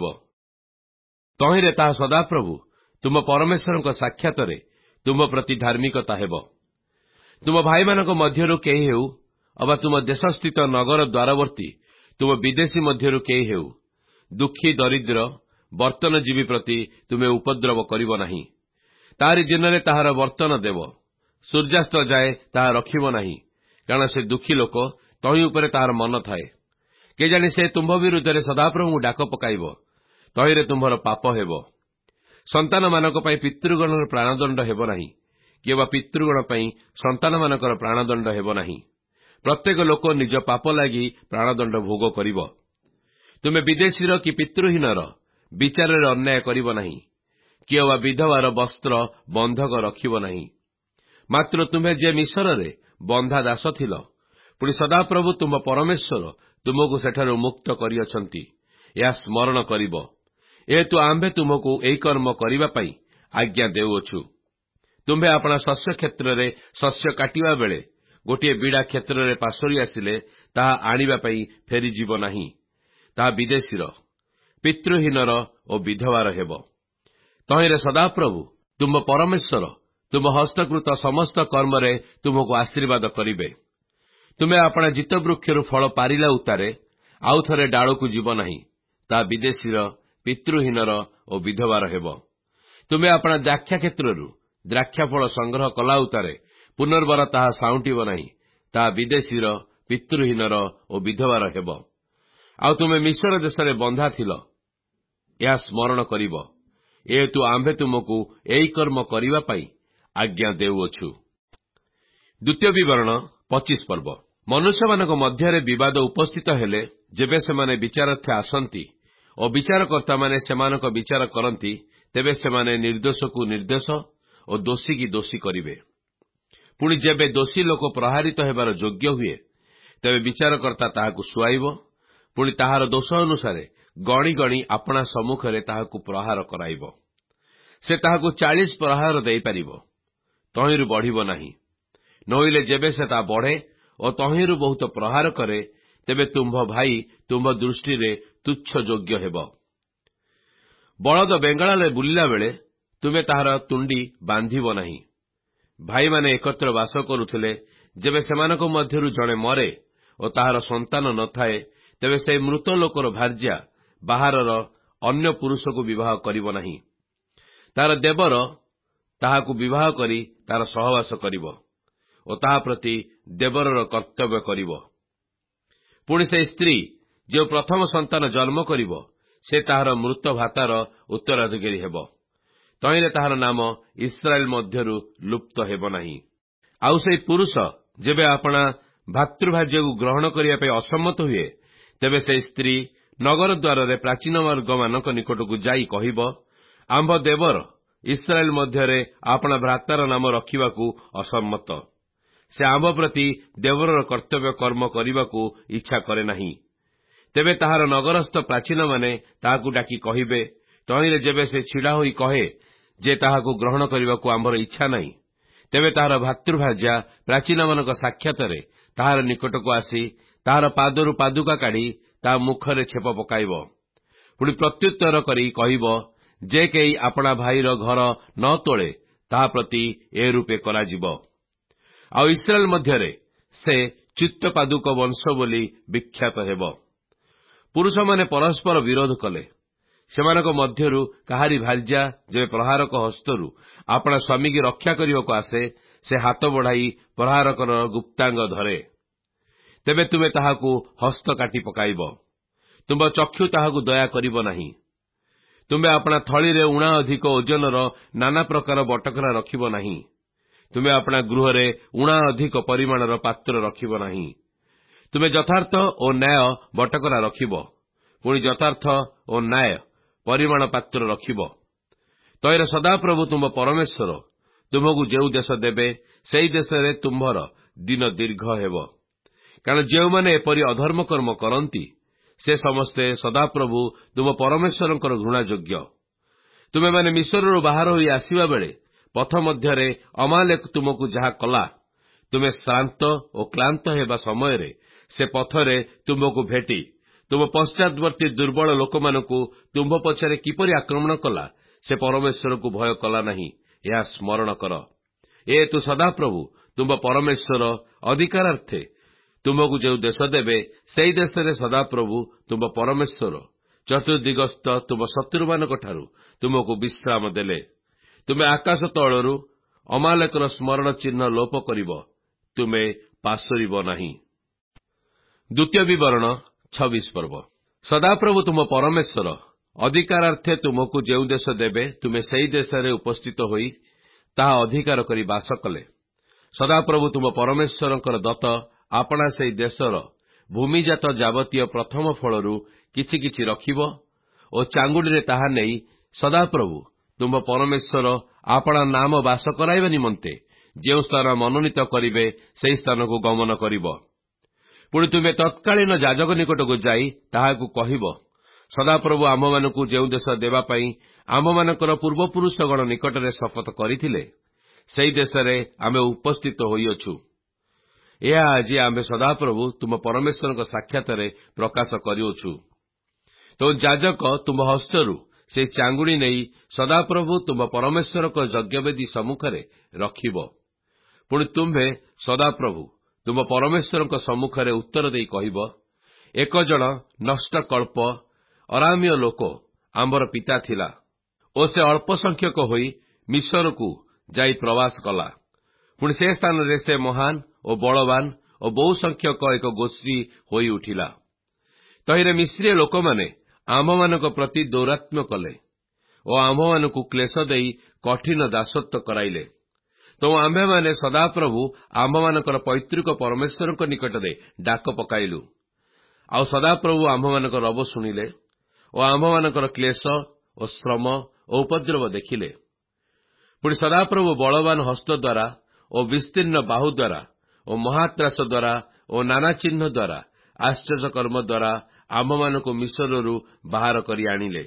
ତହିଁରେ ତାହା ସଦାପ୍ରଭୁ ତୁମ ପରମେଶ୍ୱରଙ୍କ ସାକ୍ଷାତରେ ତୁମ ପ୍ରତି ଧାର୍ମିକତା ହେବ। ତୁମ ଭାଇମାନଙ୍କ ମଧ୍ୟରୁ କେହି ହେଉ ଅବା ତୁମ ଦେଶସ୍ଥିତ ନଗର ଦ୍ୱାରବର୍ତ୍ତୀ ତୁମ ବିଦେଶୀ ମଧ୍ୟରୁ କେହି ହେଉ ଦୁଃଖୀ ଦରିଦ୍ର ବର୍ତ୍ତନଜୀବୀ ପ୍ରତି ତୁମେ ଉପଦ୍ରବ କରିବ ନାହିଁ। ତାହାରି ଦିନରେ ତାହାର ବର୍ତ୍ତନ ଦେବ, ସୂର୍ଯ୍ୟାସ୍ତ ଯାଏ ତାହା ରଖିବ ନାହିଁ, କାରଣ ସେ ଦୁଃଖୀ ଲୋକ, ତହିଁ ଉପରେ ତାହାର ମନ ଥାଏ। କେଜାଣି ସେ ତୁମ୍ଭ ବିରୁଦ୍ଧରେ ସଦାପ୍ରଭୁଙ୍କୁ ଡାକ ପକାଇବ, ତହିଁରେ ତୁମ୍ଭର ପାପ ହେବ। ସନ୍ତାନମାନଙ୍କ ପାଇଁ ପିତୃଗଣର ପ୍ରାଣଦଣ୍ଡ ହେବ ନାହିଁ, କିମ୍ବା ପିତୃଗଣ ପାଇଁ ସନ୍ତାନମାନଙ୍କର ପ୍ରାଣଦଣ୍ଡ ହେବ ନାହିଁ। ପ୍ରତ୍ୟେକ ଲୋକ ନିଜ ପାପ ଲାଗି ପ୍ରାଣଦଣ୍ଡ ଭୋଗ କରିବ। ତୁମେ ବିଦେଶୀର କି ପିତୃହୀନର ବିଚାରରେ ଅନ୍ୟାୟ କରିବ ନାହିଁ, କିମ୍ବା ବିଧବାର ବସ୍ତ୍ର ବନ୍ଧକ ରଖିବ ନାହିଁ। ମାତ୍ର ତୁମେ ଯେ ମିଶରରେ ବନ୍ଧା ଦାସ ଥିଲ, ପୁଣି ସଦାପ୍ରଭୁ ତୁମ ପରମେଶ୍ୱର ତୁମକୁ ସେଠାରୁ ମୁକ୍ତ କରିଅଛନ୍ତି, ଏହା ସ୍ମରଣ କରିବ। ଏହେତୁ ଆମ୍ଭେ ତୁମକୁ ଏହି କର୍ମ କରିବା ପାଇଁ ଆଜ୍ଞା ଦେଉଅଛୁ। ତୁମ୍ଭେ ଆପଣା ଶସ୍ୟ କ୍ଷେତ୍ରରେ ଶସ୍ୟ କାଟିବା ବେଳେ ଗୋଟିଏ ବିଡ଼ା କ୍ଷେତ୍ରରେ ପାଶୋରି ଆସିଲେ ତାହା ଆଣିବା ପାଇଁ ଫେରିଯିବ ନାହିଁ। ତାହା ବିଦେଶୀର, ପିତୃହୀନର ଓ ବିଧବାର ହେବ। ତହିଁରେ ସଦାପ୍ରଭୁ ତୁମ ପରମେଶ୍ୱର ତୁମ ହସ୍ତକୃତ ସମସ୍ତ କର୍ମରେ ତୁମକୁ ଆଶୀର୍ବାଦ କରିବେ। ତୁମେ ଆପଣା ଜିତବୃକ୍ଷରୁ ଫଳ ପାରିଲା ଉତ୍ତାରେ ଆଉ ଥରେ ଡାଳକୁ ଯିବ ନାହିଁ, ତାହା ବିଦେଶୀର, ପିତୃହୀନର ଓ ବିଧବାର ହେବ। ତୁମେ ଆପଣା ଦ୍ରାକ୍ଷାକ୍ଷେତ୍ରରୁ ଦ୍ରାକ୍ଷାଫଳ ସଂଗ୍ରହ କଲା ଉତ୍ତାରେ ପୁନର୍ବାର ତାହା ସାଉଁଟିବ ନାହିଁ, ତାହା ବିଦେଶୀର, ପିତୃହୀନର ଓ ବିଧବାର ହେବ। ଆଉ ତୁମେ ମିଶର ଦେଶରେ ବନ୍ଧା ଥିଲ, ଏହା ସ୍ମରଣ କରିବ। ଏହେତୁ ଆମ୍ଭେ ତୁମକୁ ଏହି କର୍ମ କରିବା ପାଇଁ ଆଜ୍ଞା ଦେଉଅଛୁ। ଦ୍ୱିତୀୟ ବିବରଣ ପଚିଶ ପର୍ବ। ମନୁଷ୍ୟମାନଙ୍କ ମଧ୍ୟରେ ବିବାଦ ଉପସ୍ଥିତ ହେଲେ, ଯେବେ ସେମାନେ ବିଚାରାର୍ଥେ ଆସନ୍ତି ଓ ବିଚାରକର୍ତ୍ତାମାନେ ସେମାନଙ୍କ ବିଚାର କରନ୍ତି, ତେବେ ସେମାନେ ନିର୍ଦ୍ଦୋଷକୁ ନିର୍ଦ୍ଦୋଷ ଓ ଦୋଷୀକି ଦୋଷୀ କରିବେ। ପୁଣି ଯେବେ ଦୋଷୀ ଲୋକ ପ୍ରହାରିତ ହେବାର ଯୋଗ୍ୟ ହୁଏ, ତେବେ ବିଚାରକର୍ତ୍ତା ତାହାକୁ ଶୁଆଇବ। ପୁଣି ତାହାର ଦୋଷ ଅନୁସାରେ ଗଣି ଗଣି ଆପଣା ସମ୍ମୁଖରେ ତାହାକୁ ପ୍ରହାର କରାଇବ। ସେ ତାହାକୁ ଚାଳିଶ ପ୍ରହାର ଦେଇପାରିବ, ତହିଁରୁ ବଢ଼ିବ ନାହିଁ। ନୋଇଲେ ଯେବେ ସେ ତାହା ବଢ଼େ ଓ ତହିଁରୁ ବହୁତ ପ୍ରହାର କରେ, ତେବେ ତୁମ୍ଭ ଭାଇ ତୁମ୍ଭ ଦୃଷ୍ଟିରେ ତୁଚ୍ଛ ଯୋଗ୍ୟ ହେବ। ବଳଦ ବେଙ୍ଗାଳରେ ବୁଲିଲା ବେଳେ ତୁମେ ତାହାର ତୁଣ୍ଡି ବାନ୍ଧିବ ନାହିଁ। ଭାଇମାନେ ଏକତ୍ର ବାସ କରୁଥିଲେ, ଯେବେ ସେମାନଙ୍କ ମଧ୍ୟରୁ ଜଣେ ମରେ ଓ ତାହାର ସନ୍ତାନ ନଥାଏ, ତେବେ ସେହି ମୃତ ଲୋକର ଭାର୍ଯ୍ୟା ବାହାରର ଅନ୍ୟ ପୁରୁଷକୁ ବିବାହ କରିବ ନାହିଁ। ତାହାର ଦେବର ତାହାକୁ ବିବାହ କରି ତାହାର ସହବାସ କରିବ ଓ ତାହା ପ୍ରତି ଦେବରର କର୍ତ୍ତବ୍ୟ କରିବ। ପୁଣି ସେହି ସ୍ତ୍ରୀ ଯେଉଁ ପ୍ରଥମ ସନ୍ତାନ ଜନ୍ମ କରିବ, ସେ ତାହାର ମୃତ ଭାତାର ଉତ୍ତରାଧିକାରୀ ହେବ। ତହିଁରେ ତାହାର ନାମ ଇସ୍ରାଏଲ ମଧ୍ୟରୁ ଲୁପ୍ତ ହେବ ନାହିଁ। ଆଉ ସେହି ପୁରୁଷ ଯେବେ ଆପଣା ଭାତୃଭାର୍ଯ୍ୟକୁ ଗ୍ରହଣ କରିବା ପାଇଁ ଅସମ୍ମତ ହୁଏ, ତେବେ ସେହି ସ୍ତ୍ରୀ ନଗର ଦ୍ୱାରରେ ପ୍ରାଚୀନବର୍ଗମାନଙ୍କ ନିକଟକୁ ଯାଇ କହିବ, ଆମ୍ଭ ଦେବର ଇସ୍ରାଏଲ ମଧ୍ୟରେ ଆପଣା ଭ୍ରାତାର ନାମ ରଖିବାକୁ ଅସମ୍ମତ। ସେ ଆମ୍ଭ ପ୍ରତି ଦେବରର କର୍ତ୍ତବ୍ୟ କର୍ମ କରିବାକୁ ଇଚ୍ଛା କରେ ନାହିଁ। ତେବେ ତାହାର ନଗରସ୍ଥ ପ୍ରାଚୀନମାନେ ତାହାକୁ ଡାକି କହିବେ, ତହିଁରେ ଯେବେ ସେ ଛିଡ଼ା ହୋଇ କହେ ଯେ ତାହାକୁ ଗ୍ରହଣ କରିବାକୁ ଆମ୍ଭର ଇଚ୍ଛା ନାହିଁ, ତେବେ ତାହାର ଭାତୃଭାର୍ଯ୍ୟା ପ୍ରାଚୀନମାନଙ୍କ ସାକ୍ଷାତରେ ତାହାର ନିକଟକୁ ଆସି ତାହାର ପାଦରୁ ପାଦୁକା କାଢ଼ି ତାହା ମୁଖରେ ଛେପ ପକାଇବ। ପୁଣି ପ୍ରତ୍ୟୁତ୍ତର କରି କହିବ, ଯେ କେହି ଆପଣା ଭାଇର ଘର ନ ତୋଳେ, ତାହା ପ୍ରତି ଏ ରୂପେ କରାଯିବ। ଆଉ ଇସ୍ରାଏଲ ମଧ୍ୟରେ ସେ ଚିତ୍ତପାଦୁକ ବଂଶ ବୋଲି ବିଖ୍ୟାତ ହେବ। ପୁରୁଷମାନେ ପରସ୍ପର ବିରୋଧ କଲେ। ସେମାନଙ୍କ ମଧ୍ୟରୁ କାହାରି ଭାର୍ଯ୍ୟା ଯେବେ ପ୍ରହାରକ ହସ୍ତରୁ ଆପଣା ସ୍ୱାମୀକି ରକ୍ଷା କରିବାକୁ ଆସେ, ସେ ହାତ ବଢ଼ାଇ ପ୍ରହାରକର ଗୁପ୍ତାଙ୍ଗ ଧରେ। ତେବେ ତୁମେ ତାହାକୁ ହସ୍ତ କାଟି ପକାଇବ। ତୁମ୍ଭ ଚକ୍ଷୁ ତାହାକୁ ଦୟା କରିବ ନାହିଁ। ତୁମେ ଆପଣା ଥଳିରେ ଉଣା ଅଧିକ ଓଜନର ନାନା ପ୍ରକାର ବଟକରା ରଖିବ ନାହିଁ। ତୁମେ ଆପଣା ଗୃହରେ ଉଣା ଅଧିକ ପରିମାଣର ପାତ୍ର ରଖିବ ନାହିଁ। ତୁମେ ଯଥାର୍ଥ ଓ ନ୍ୟାୟ ବଟକରା ରଖିବ, ପୁଣି ଯଥାର୍ଥ ଓ ନ୍ୟାୟ ପରିମାଣ ପାତ୍ର ରଖିବ। ତହିଁରେ ସଦାପ୍ରଭୁ ତୁମ୍ଭ ପରମେଶ୍ୱର ତୁମକୁ ଯେଉଁ ଦେଶ ଦେବେ, ସେହି ଦେଶରେ ତୁମ୍ଭର ଦିନ ଦୀର୍ଘ ହେବ। କାରଣ ଯେଉଁମାନେ ଏପରି ଅଧର୍ମ କର୍ମ କରନ୍ତି, ସେ ସମସ୍ତେ ସଦାପ୍ରଭୁ ତୁମ ପରମେଶ୍ୱରଙ୍କର ଘୃଣାଯୋଗ୍ୟ। ତୁମେମାନେ ମିଶରରୁ ବାହାର ହୋଇ ଆସିବା ବେଳେ ପଥ ମଧ୍ୟରେ ଅମାଲେକ ତୁମକୁ ଯାହା କଲା, ତୁମେ ଶ୍ରାନ୍ତ ଓ କ୍ଳାନ୍ତ ହେବା ସମୟରେ ସେ ପଥରେ ତୁମକୁ ଭେଟି ତୁମ ପଶ୍ଚାତବର୍ତ୍ତୀ ଦୁର୍ବଳ ଲୋକମାନଙ୍କୁ ତୁମ୍ଭ ପଛରେ କିପରି ଆକ୍ରମଣ କଲା, ସେ ପରମେଶ୍ୱରକୁ ଭୟ କଲା ନାହିଁ, ଏହା ସ୍ମରଣ କର। ଏହେତୁ ସଦାପ୍ରଭୁ ତୁମ୍ଭ ପରମେଶ୍ୱର ଅଧିକାରାର୍ଥେ ତୁମକୁ ଯେଉଁ ଦେଶ ଦେବେ ସେହି ଦେଶରେ ସଦାପ୍ରଭୁ ତୁମ ପରମେଶ୍ୱର ଚତୁର୍ଦିଗସ୍ଥ ତୁମ ଶତ୍ରୁମାନଙ୍କଠାରୁ ତୁମକୁ ବିଶ୍ରାମ ଦେଲେ। ତୁମେ ଆକାଶ ତଳରୁ ଅମାଲେକର ସ୍ମରଣ ଚିହ୍ନ ଲୋପ କରିବ, ତୁମେ ପାଶୋରିବ ନାହିଁ। ଦ୍ୱିତୀୟ ବିବରଣ ଛବିଶ ପର୍ବ। ସଦାପ୍ରଭୁ ତୁମ ପରମେଶ୍ୱର ଅଧିକାରାର୍ଥେ ତୁମକୁ ଯେଉଁ ଦେଶ ଦେବେ, ତୁମେ ସେହି ଦେଶରେ ଉପସ୍ଥିତ ହୋଇ ତାହା ଅଧିକାର କରି ବାସ କଲେ। ସଦାପ୍ରଭୁ ତୁମ ପରମେଶ୍ୱରଙ୍କର ଦତ୍ତ ଆପଣା ସେହି ଦେଶର ଭୂମିଜାତ ଯାବତୀୟ ପ୍ରଥମ ଫଳରୁ କିଛି କିଛି ରଖିବ ଓ ଚାଙ୍ଗୁଡିରେ ତାହା ନେଇ ସଦାପ୍ରଭୁ ତୁମ ପରମେଶ୍ୱର ଆପଣା ନାମ ବାସ କରାଇବା ନିମନ୍ତେ ଯେଉଁ ସ୍ଥାନ ମନୋନୀତ କରିବେ ସେହି ସ୍ଥାନକୁ ଗମନ କରିବ। ପୁଣି ତୁମେ ତତ୍କାଳୀନ ଯାଜକ ନିକଟକୁ ଯାଇ ତାହାକୁ କହିବ, ସଦାପ୍ରଭୁ ଆମମାନଙ୍କୁ ଯେଉଁ ଦେଶ ଦେବା ପାଇଁ ଆମମାନଙ୍କର ପୂର୍ବପୁରୁଷଗଣ ନିକଟରେ ଶପଥ କରିଥିଲେ, ସେହି ଦେଶରେ ଆମେ ଉପସ୍ଥିତ ହୋଇଅଛୁ। ଏହା ଆଜି ଆମ୍ଭେ ସଦାପ୍ରଭୁ ତୁମ ପରମେଶ୍ୱରଙ୍କ ସାକ୍ଷାତରେ ପ୍ରକାଶ କରିଅଛୁ। ତ ଯାଜକ ତୁମ ହସ୍ତରୁ ସେହି ଚାଙ୍ଗୁଡି ନେଇ ସଦାପ୍ରଭୁ ତୁମ ପରମେଶ୍ୱରଙ୍କ ଯଜ୍ଞବେଦୀ ସମ୍ମୁଖରେ ରଖିବ। ପୁଣି ତୁମ୍ଭେ ସଦାପ୍ରଭୁ ତୁମ ପରମେଶ୍ୱରଙ୍କ ସମ୍ମୁଖରେ ଉତ୍ତର ଦେଇ କହିବ, ଏକ ଜଣ ନଷ୍ଟକଳ୍ପ ଅରାମୀୟ ଲୋକ ଆମ୍ଭର ପିତା ଥିଲା ଓ ସେ ଅଳ୍ପ ସଂଖ୍ୟକ ହୋଇ ମିଶରକୁ ଯାଇ ପ୍ରବାସ କଲା। ପୁଣି ସେ ସ୍ଥାନରେ ସେ ମହାନ ଓ ବଳବାନ ଓ ବହୁ ସଂଖ୍ୟକ ଏକ ଗୋଷ୍ଠୀ ହୋଇ ଉଠିଲା। ତହିଁରେ ମିଶ୍ରୀୟ ଲୋକମାନେ ଆମ୍ଭମାନଙ୍କ ପ୍ରତି ଦୌରାତ୍ମ୍ୟ କଲେ ଓ ଆମ୍ଭମାନଙ୍କୁ କ୍ଲେଶ ଦେଇ କଠିନ ଦାସତ୍ୱ କରାଇଲେ। ତ ଆମ୍ଭେମାନେ ସଦାପ୍ରଭୁ ଆମ୍ଭମାନଙ୍କର ପୈତୃକ ପରମେଶ୍ୱରଙ୍କ ନିକଟରେ ଡାକ ପକାଇଲୁ। ଆଉ ସଦାପ୍ରଭୁ ଆମ୍ଭମାନଙ୍କ ରବ ଶୁଣିଲେ ଓ ଆମ୍ଭମାନଙ୍କର କ୍ଲେଶ ଓ ଶ୍ରମ ଓ ଉପଦ୍ରବ ଦେଖିଲେ। ପୁଣି ସଦାପ୍ରଭୁ ବଳବାନ ହସ୍ତ ଦ୍ୱାରା ଓ ବିସ୍ତୀର୍ଣ୍ଣ ବାହୁ ଦ୍ୱାରା ଓ ମହାତ୍ରାସ ଦ୍ୱାରା ଓ ନାନା ଚିହ୍ନ ଦ୍ୱାରା ଆଶ୍ଚର୍ଯ୍ୟକର୍ମ ଦ୍ୱାରା ଆମ୍ଭମାନଙ୍କୁ ମିଶରରୁ ବାହାର କରି ଆଣିଲେ।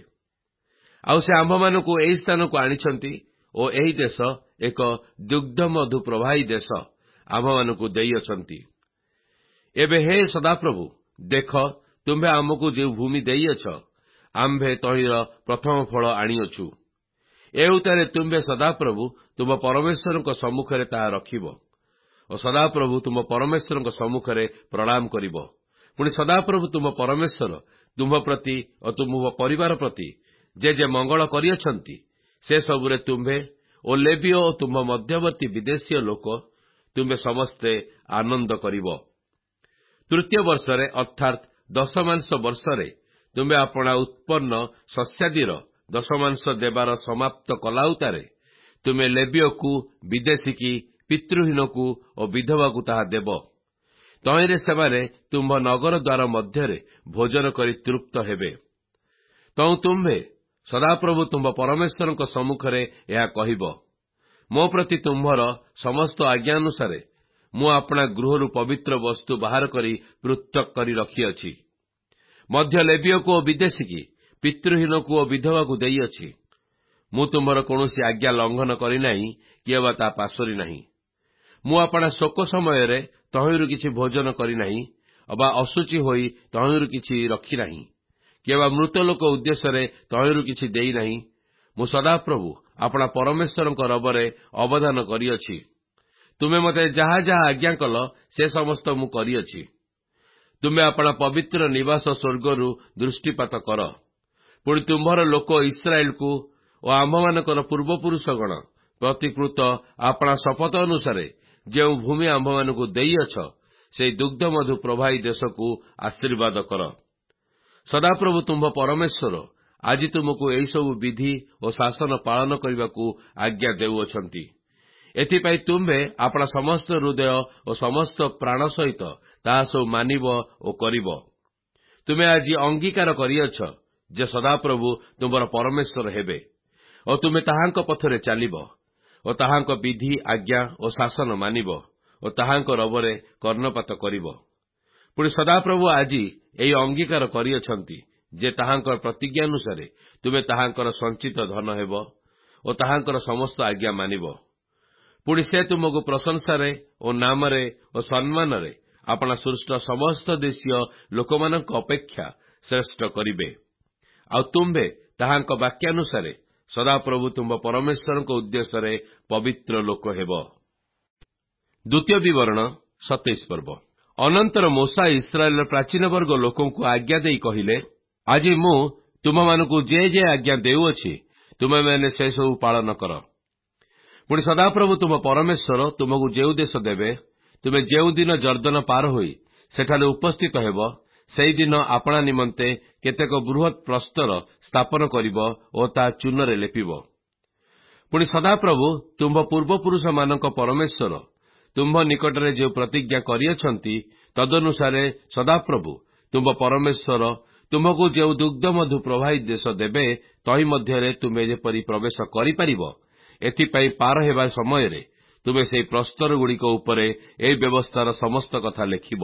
ଆଉ ସେ ଆମ୍ଭମାନଙ୍କୁ ଏହି ସ୍ଥାନକୁ ଆଣିଛନ୍ତି ଓ ଏହି ଦେଶ ଏକ ଦୁଗ୍ଧମଧୁ ପ୍ରବାହୀ ଦେଶ ଆମ୍ଭମାନଙ୍କୁ ଦେଇଅଛନ୍ତି। ଏବେ ହେ ସଦାପ୍ରଭୁ, ଦେଖ, ତୁମ୍ଭେ ଆମକୁ ଯେଉଁ ଭୂମି ଦେଇଅଛ, ଆମ୍ଭେ ତହିଁର ପ୍ରଥମ ଫଳ ଆଣିଅଛୁ। ଏ ଉତ୍ତାରେ ତୁମ୍ଭେ ସଦାପ୍ରଭୁ ତୁମ ପରମେଶ୍ୱରଙ୍କ ସମ୍ମୁଖରେ ତାହା ରଖିବ ଓ ସଦାପ୍ରଭୁ ତୁମ ପରମେଶ୍ୱରଙ୍କ ସମ୍ମୁଖରେ ପ୍ରଣାମ କରିବ। ପୁଣି ସଦାପ୍ରଭୁ ତୁମ ପରମେଶ୍ୱର ତୁମ୍ଭ ପ୍ରତି ଓ ତୁମ ପରିବାର ପ୍ରତି ଯେ ଯେ ମଙ୍ଗଳ କରିଅଛନ୍ତି, ସେ ସବୁରେ ତୁମ୍ଭେ ଓ ଲେବୀୟ ଓ ତୁମ୍ଭ ମଧ୍ୟବର୍ତ୍ତୀ ବିଦେଶୀୟ ଲୋକ ତୁମ୍ଭେ ସମସ୍ତେ ଆନନ୍ଦ କରିବ। ତୃତୀୟ ବର୍ଷରେ ଅର୍ଥାତ୍ ଦଶମାଂଶ ବର୍ଷରେ ତୁମ୍ଭେ ଆପଣା ଉତ୍ପନ୍ନ ଶସ୍ୟାଦିର ଦଶମାଂଶ ଦେବାର ସମାପ୍ତ କଲା ଉତ୍ତାରେ ତୁମେ ଲେବୀୟକୁ, ବିଦେଶୀକି, ପିତୃହୀନକୁ ଓ ବିଧବାକୁ ତାହା ଦେବ। ତହିଁରେ ସେମାନେ ତୁମ୍ଭ ନଗର ଦ୍ୱାର ମଧ୍ୟରେ ଭୋଜନ କରି ତୃପ୍ତ ହେବେ। ତହୁଁ ତୁମ୍ଭେ ସଦାପ୍ରଭୁ ତୁମ୍ଭ ପରମେଶ୍ୱରଙ୍କ ସମ୍ମୁଖରେ ଏହା କହିବ, ମୋ ପ୍ରତି ତୁମ୍ଭର ସମସ୍ତ ଆଜ୍ଞାନୁସାରେ ମୁଁ ଆପଣା ଗୃହରୁ ପବିତ୍ର ବସ୍ତୁ ବାହାର କରି ପୃଥକ୍ କରି ରଖିଅଛି। ମଧ୍ୟ ଲେବୀୟକୁ ଓ ବିଦେଶୀକି, ପିତୃହୀନକୁ ଓ ବିଧବାକୁ ଦେଇଅଛି। ମୁଁ ତୁମ୍ଭର କୌଣସି ଆଜ୍ଞା ଲଙ୍ଘନ କରିନାହିଁ କି ବା ତା ପାଶୋରି ନାହିଁ। ମୁଁ ଆପଣା ଶୋକ ସମୟରେ ତହିଁରୁ କିଛି ଭୋଜନ କରିନାହିଁ ଅବା ଅଶୁଚି ହୋଇ ତହିଁରୁ କିଛି ରଖିନାହିଁ କି ବା ମୃତ ଲୋକ ଉଦ୍ଦେଶ୍ୟରେ ତହିଁରୁ କିଛି ଦେଇନାହିଁ। ମୁଁ ସଦାପ୍ରଭୁ ଆପଣା ପରମେଶ୍ୱରଙ୍କ ରବରେ ଅବଦାନ କରିଅଛି। ତୁମେ ମୋତେ ଯାହା ଯାହା ଆଜ୍ଞା କଲ, ସେ ସମସ୍ତ ମୁଁ କରିଅଛି। ତୁମେ ଆପଣା ପବିତ୍ର ନିବାସ ସ୍ୱର୍ଗରୁ ଦୃଷ୍ଟିପାତ କର। ପୁଣି ତୁମ୍ଭର ଲୋକ ଇସ୍ରାଏଲକୁ ଓ ଆମ୍ଭମାନଙ୍କର ପୂର୍ବପୁରୁଷଗଣ ପ୍ରତିକୃତ ଆପଣା ଶପଥ ଅନୁସାରେ ଯେଉଁ ଭୂମି ଆମ୍ଭମାନଙ୍କୁ ଦେଇଅଛ, ସେହି ଦୁଗ୍ଧମଧୁ ପ୍ରବାହୀ ଦେଶକୁ ଆଶୀର୍ବାଦ କର। ସଦାପ୍ରଭୁ ତୁମ୍ଭ ପରମେଶ୍ୱର ଆଜି ତୁମକୁ ଏହିସବୁ ବିଧି ଓ ଶାସନ ପାଳନ କରିବାକୁ ଆଜ୍ଞା ଦେଉଅଛନ୍ତି। ଏଥିପାଇଁ ତୁମ୍ଭେ ଆପଣା ସମସ୍ତ ହୃଦୟ ଓ ସମସ୍ତ ପ୍ରାଣ ସହିତ ତାହା ସବୁ ମାନିବ ଓ କରିବ। ତୁମେ ଆଜି ଅଙ୍ଗୀକାର କରିଅଛ ଯେ ସଦାପ୍ରଭୁ ତୁମ୍ଭର ପରମେଶ୍ୱର ହେବେ ଓ ତୁମେ ତାହାଙ୍କ ପଥରେ ଚାଲିବ ଓ ତାହାଙ୍କ ବିଧି, ଆଜ୍ଞା ଓ ଶାସନ ମାନିବ ଓ ତାହାଙ୍କ ରବରେ କର୍ଣ୍ଣପାତ କରିବ। ପୁଣି ସଦାପ୍ରଭୁ ଆଜି ଏହି ଅଙ୍ଗୀକାର କରିଅଛନ୍ତି ଯେ ତାହାଙ୍କର ପ୍ରତିଜ୍ଞାନୁସାରେ ତୁମେ ତାହାଙ୍କର ସଞ୍ଚିତ ଧନ ହେବ ଓ ତାହାଙ୍କର ସମସ୍ତ ଆଜ୍ଞା ମାନିବ। ପୁଣି ସେ ତୁମକୁ ପ୍ରଶଂସାରେ ଓ ନାମରେ ଓ ସମ୍ମାନରେ ଆପଣା ସୃଷ୍ଟ ସମସ୍ତ ଦେଶୀୟ ଲୋକମାନଙ୍କ ଅପେକ୍ଷା ଶ୍ରେଷ୍ଠ କରିବେ। ଆଉ ତୁମ୍ଭେ ତାହାଙ୍କ ବାକ୍ୟାନୁସାରେ ସଦାପ୍ରଭୁ ତୁମ୍ଭ ପରମେଶ୍ୱରଙ୍କ ଉଦ୍ଦେଶ୍ୟରେ ପବିତ୍ର ଲୋକ ହେବ। ଦ୍ୱିତୀୟ ବିବରଣ ସତେଇଶ ପର୍ବ। ଅନନ୍ତର ମୋଶା ଇସ୍ରାଏଲର ପ୍ରାଚୀନ ବର୍ଗ ଲୋକଙ୍କୁ ଆଜ୍ଞା ଦେଇ କହିଲେ, ଆଜି ମୁଁ ତୁମମାନଙ୍କୁ ଯେ ଯେ ଆଜ୍ଞା ଦେଉଅଛି ତୁମେମାନେ ସେସବୁ ପାଳନ କର। ପୁଣି ସଦାପ୍ରଭୁ ତୁମ ପରମେଶ୍ୱର ତୁମକୁ ଯେଉଁ ଦେଶ ଦେବେ, ତୁମେ ଯେଉଁଦିନ ଜର୍ଦ୍ଦନ ପାର ହୋଇ ସେଠାରେ ଉପସ୍ଥିତ ହେବ, ସେହିଦିନ ଆପଣା ନିମନ୍ତେ କେତେକ ବୃହତ୍ ପ୍ରସ୍ତର ସ୍ଥାପନ କରିବ ଓ ତାହା ଚୂନରେ ଲେପିବ। ପୁଣି ସଦାପ୍ରଭୁ ତୁମ୍ଭ ପୂର୍ବପୁରୁଷମାନଙ୍କ ପରମେଶ୍ୱର ତୁମ୍ଭ ନିକଟରେ ଯେଉଁ ପ୍ରତିଜ୍ଞା କରିଅଛନ୍ତି, ତଦନୁସାରେ ସଦାପ୍ରଭୁ ତୁମ୍ଭ ପରମେଶ୍ୱର ତୁମ୍ଭକୁ ଯେଉଁ ଦୁଗ୍ଧମଧୁ ପ୍ରବାହୀ ଦେଶ ଦେବେ, ତହିଁ ମଧ୍ୟରେ ତୁମେ ଯେପରି ପ୍ରବେଶ କରିପାରିବ, ଏଥିପାଇଁ ପାର ହେବା ସମୟରେ ତୁମେ ସେହି ପ୍ରସ୍ତରଗୁଡ଼ିକ ଉପରେ ଏହି ବ୍ୟବସ୍ଥାର ସମସ୍ତ କଥା ଲେଖିବ।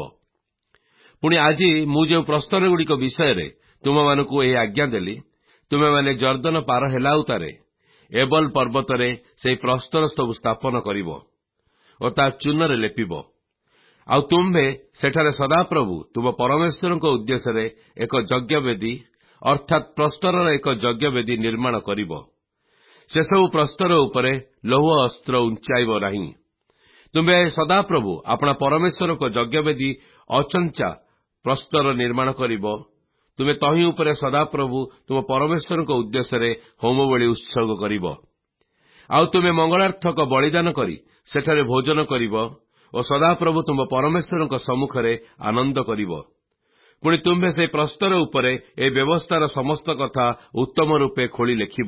ପୁଣି ଆଜି ମୁଁ ଯେଉଁ ପ୍ରସ୍ତରଗୁଡ଼ିକ ବିଷୟରେ ତୁମମାନଙ୍କୁ ଏହି ଆଜ୍ଞା ଦେଲି, ତୁମେମାନେ ଜର୍ଦ୍ଦନ ପାର ହେଲା ଉତ୍ତାରେ ଏବଲ ପର୍ବତରେ ସେହି ପ୍ରସ୍ତର ସବୁ ସ୍ଥାପନ କରିବ ଓ ତା ଚୂନରେ ଲେପିବ। ଆଉ ତୁମ୍ଭେ ସେଠାରେ ସଦାପ୍ରଭୁ ତୁମ ପରମେଶ୍ୱରଙ୍କ ଉଦ୍ଦେଶ୍ୟରେ ଏକ ଯଜ୍ଞବେଦୀ ଅର୍ଥାତ୍ ପ୍ରସ୍ତରର ଏକ ଯଜ୍ଞବେଦୀ ନିର୍ମାଣ କରିବ। ସେସବୁ ପ୍ରସ୍ତର ଉପରେ ଲୌହ ଅସ୍ତ୍ର ଉଞ୍ଚାଇବ ନାହିଁ। ତୁମ୍ଭେ ସଦାପ୍ରଭୁ ଆପଣା ପରମେଶ୍ୱରଙ୍କ ଯଜ୍ଞବେଦୀ ଅଚଞ୍ଚା ପ୍ରସ୍ତର ନିର୍ମାଣ କରିବ। ତୁମେ ତହିଁ ଉପରେ ସଦାପ୍ରଭୁ ତୁମ ପରମେଶ୍ୱରଙ୍କ ଉଦ୍ଦେଶ୍ୟରେ ହୋମବଳି ଉତ୍ସର୍ଗ କରିବ। ଆଉ ତୁମେ ମଙ୍ଗଳାର୍ଥକ ବଳିଦାନ କରି ସେଠାରେ ଭୋଜନ କରିବ ଓ ସଦାପ୍ରଭୁ ତୁମ ପରମେଶ୍ୱରଙ୍କ ସମ୍ମୁଖରେ ଆନନ୍ଦ କରିବ। ପୁଣି ତୁମ୍ଭେ ସେହି ପ୍ରସ୍ତର ଉପରେ ଏହି ବ୍ୟବସ୍ଥାର ସମସ୍ତ କଥା ଉତ୍ତମ ରୂପେ ଖୋଳି ଲେଖିବ।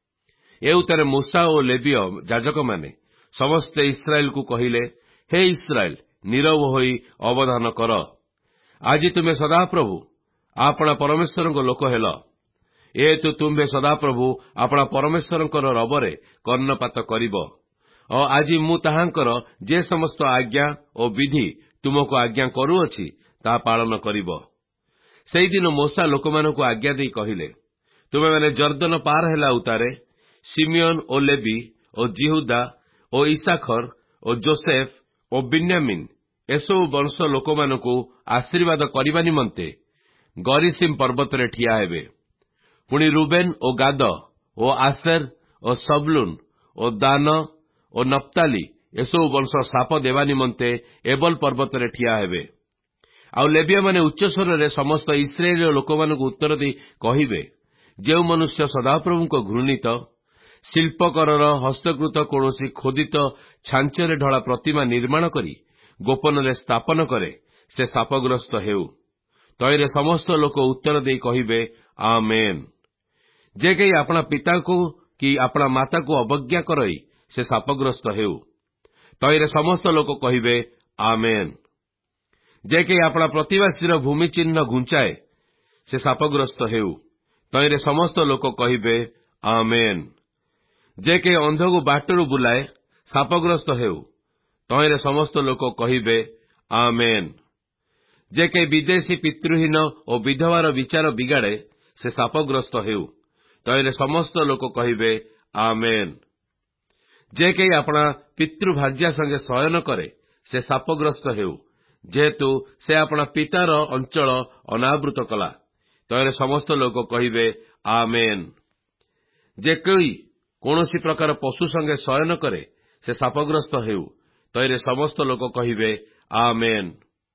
ଏ ଉତ୍ତାରେ ମୂଷା ଓ ଲେବୀୟ ଯାଜକମାନେ ସମସ୍ତେ ଇସ୍ରାଏଲକୁ କହିଲେ, ହେ ଇସ୍ରାଏଲ, ନୀରବ ହୋଇ ଅବଧାନ କର। ଆଜି ତୁମେ ସଦାପ୍ରଭୁ ଆପଣା ପରମେଶ୍ୱରଙ୍କ ଲୋକ ହେଲ। ଏହେତୁ ତୁମ୍ଭେ ସଦାପ୍ରଭୁ ଆପଣା ପରମେଶ୍ୱରଙ୍କର ରବରେ କର୍ଣ୍ଣପାତ କରିବ ଓ ଆଜି ମୁଁ ତାହାଙ୍କର ଯେ ସମସ୍ତ ଆଜ୍ଞା ଓ ବିଧି ତୁମକୁ ଆଜ୍ଞା କରୁଅଛି, ତାହା ପାଳନ କରିବ। ସେହିଦିନ ମୂଷା ଲୋକମାନଙ୍କୁ ଆଜ୍ଞା ଦେଇ କହିଲେ, ତୁମେମାନେ ଜର୍ଦ୍ଦନ ପାର ହେଲା ଉତ୍ତାରେ ସିମିଓନ ଓ ଲେବି ଓ ଜିହୁଦା ଓ ଇସାଖର ଓ ଯୋସେଫ ଓ ବିନ୍ୟାମିନ ଏସବୁ ବଂଶ ଲୋକମାନଙ୍କୁ ଆଶୀର୍ବାଦ କରିବା ନିମନ୍ତେ ଗରିସିମ ପର୍ବତରେ ଠିଆ ହେବେ। ପୁଣି ରୁବେନ ଓ ଗାଦ ଓ ଆସେର ଓ ସବଲୁନ ଓ ଦାନ ଓ ନପ୍ତାଲି ଏସବୁ ବଂଶ ଶାପ ଦେବା ନିମନ୍ତେ ଏବଲ ପର୍ବତରେ ଠିଆ ହେବେ। ଆଉ ଲେବୀୟମାନେ ଉଚ୍ଚସ୍ୱରରେ ସମସ୍ତ ଇସ୍ରାଏଲୀୟ ଲୋକମାନଙ୍କୁ ଉତ୍ତର ଦେଇ କହିବେ, ଯେଉଁ ମନୁଷ୍ୟ ସଦାପ୍ରଭୁଙ୍କ ଘୃଣିତ ଶିଳ୍ପକରର ହସ୍ତକୃତ କୌଣସି ଖୋଦିତ ଛାଞ୍ଚରେ ଢଳା ପ୍ରତିମା ନିର୍ମାଣ କରି ଗୋପନରେ ସ୍ଥାପନ କରେ, ସେ ଶାପଗ୍ରସ୍ତ ହେଉ। ତହିଁରେ ସମସ୍ତ ଲୋକ ଉତ୍ତର ଦେଇ କହିବେ, ଆମେନ୍। ଯେ କେହି ଆପଣା ପିତାଙ୍କୁ କି ଆପଣା ମାତାକୁ ଅବଜ୍ଞା କରଇ, ସେ ଶାପଗ୍ରସ୍ତ ହେଉ। ତହିଁରେ ସମସ୍ତ ଲୋକ କହିବେ, ଆମେନ୍। ଯେ କେହି ଆପଣା ପ୍ରତିବାସୀର ଭୂମି ଚିହ୍ନ ଘୁଞ୍ଚାଏ, ସେ ଶାପଗ୍ରସ୍ତ ହେଉ। ତହିଁରେ ସମସ୍ତ ଲୋକ କହିବେ, ଆମେନ୍। ଯେ କେହି ଅନ୍ଧକୁ ବାଟରୁ ବୁଲାଏ, ଶାପଗ୍ରସ୍ତ ହେଉ। ତହିଁରେ ସମସ୍ତ ଲୋକ କହିବେ, ଆମେନ୍। ଯେ କେହି ବିଦେଶୀ ପିତୃହୀନ ଓ ବିଧବାର ବିଚାର ବିଗାଡ଼େ, ସେ ଶାପଗ୍ରସ୍ତ ହେଉ। ତହିଁରେ ସମସ୍ତ ଲୋକ କହିବେ, ଆମେନ୍। ଯେ କେହି ଆପଣା ପିତୃଭାର୍ଯ୍ୟା ସଙ୍ଗେ ଶୟନ କରେ, ସେ ଶାପଗ୍ରସ୍ତ ହେଉ, ଯେହେତୁ ସେ ଆପଣା ପିତାର ଅଞ୍ଚଳ ଅନାବୃତ କଲା। ତହିଁରେ ସମସ୍ତ ଲୋକ କହିବେ, ଆମେନ୍। ଯେ କେହି କୌଣସି ପ୍ରକାର ପଶୁ ସଙ୍ଗେ ଶୟନ କରେ, ସେ ଶାପଗ୍ରସ୍ତ ହେଉ। ତହିଁରେ ସମସ୍ତ ଲୋକ କହିବେ, ଆମେନ୍।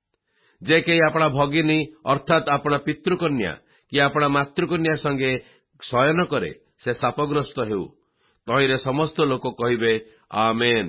ଯେ କେହି ଆପଣା ଭଗିନୀ ଅର୍ଥାତ୍ ଆପଣା ପିତୃକନ୍ୟା କି ଆପଣା ମାତୃକନ୍ୟା ସଙ୍ଗେ ଶୟନ କରେ, ସେ ଶାପଗ୍ରସ୍ତ ହେଉ। ତହିଁରେ ସମସ୍ତ ଲୋକ କହିବେ, ଆମେନ୍।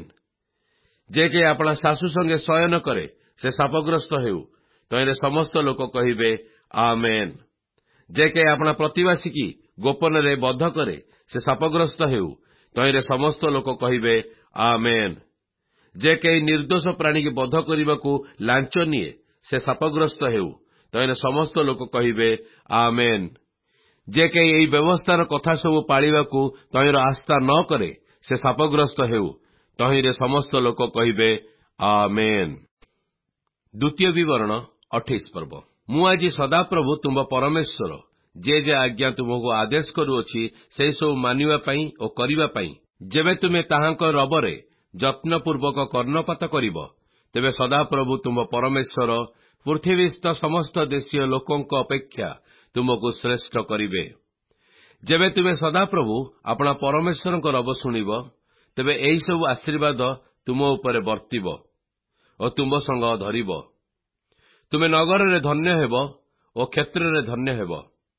ଯେ କେହି ଆପଣା ଶାଶୁ ସଙ୍ଗେ ଶୟନ କରେ, ସେ ଶାପଗ୍ରସ୍ତ ହେଉ। ତହିଁରେ ସମସ୍ତ ଲୋକ କହିବେ, ଆମେନ୍। ଯେ କେହି ଆପଣା ପ୍ରତିବାସୀ କି ଗୋପନରେ ବଧ କରେ, ସେ ଶାପଗ୍ରସ୍ତ ହେଉ। ତହିଁରେ ସମସ୍ତ ଲୋକ କହିବେ, ଆମେନ୍। ଯେ କେହି ନିର୍ଦ୍ଦୋଷ ପ୍ରାଣୀକି ବଧ କରିବାକୁ ଲାଞ୍ଚ ନିଏ, ସେ ଶାପଗ୍ରସ୍ତ ହେଉ। ତହିଁରେ ସମସ୍ତ ଲୋକ କହିବେ, ଆମେନ୍। ଯେ କେହି ଏହି ବ୍ୟବସ୍ଥାର କଥା ସବୁ ପାଳିବାକୁ ତହିଁର ଆସ୍ଥା ନ କରେ, ସେ ଶାପଗ୍ରସ୍ତ ହେଉ। ତହିଁରେ ସମସ୍ତ ଲୋକ କହିବେ, ଆମେନ୍। ଦ୍ୱିତୀୟ ବିବରଣ ଅଠେଇଶ ପର୍ବ। ମୁଁ ଆଜି ସଦାପ୍ରଭୁ ତୁମ୍ଭ ପରମେଶ୍ୱର ଯେ ଯେ ଆଜ୍ଞା ତୁମକୁ ଆଦେଶ କରୁଅଛି, ସେହିସବୁ ମାନିବା ପାଇଁ ଓ କରିବା ପାଇଁ ଯେବେ ତୁମେ ତାହାଙ୍କ ରବରେ ଯତ୍ନପୂର୍ବକ କର୍ଣ୍ଣପାତ କରିବ, ତେବେ ସଦାପ୍ରଭୁ ତୁମ୍ଭ ପରମେଶ୍ୱର ପୃଥିବୀସ୍ଥ ସମସ୍ତ ଦେଶୀୟ ଲୋକଙ୍କ ଅପେକ୍ଷା ତୁମକୁ ଶ୍ରେଷ୍ଠ କରିବେ। ଯେବେ ତୁମେ ସଦାପ୍ରଭୁ ଆପଣା ପରମେଶ୍ୱରଙ୍କ ରବ ଶୁଣିବ, ତେବେ ଏହିସବୁ ଆଶୀର୍ବାଦ ତୁମ ଉପରେ ବର୍ତ୍ତିବ ଓ ତୁମ୍ଭ ସଙ୍ଗ ଧରିବ। ତୁମେ ନଗରରେ ଧନ୍ୟ ହେବ ଓ କ୍ଷେତ୍ରରେ ଧନ୍ୟ ହେବ।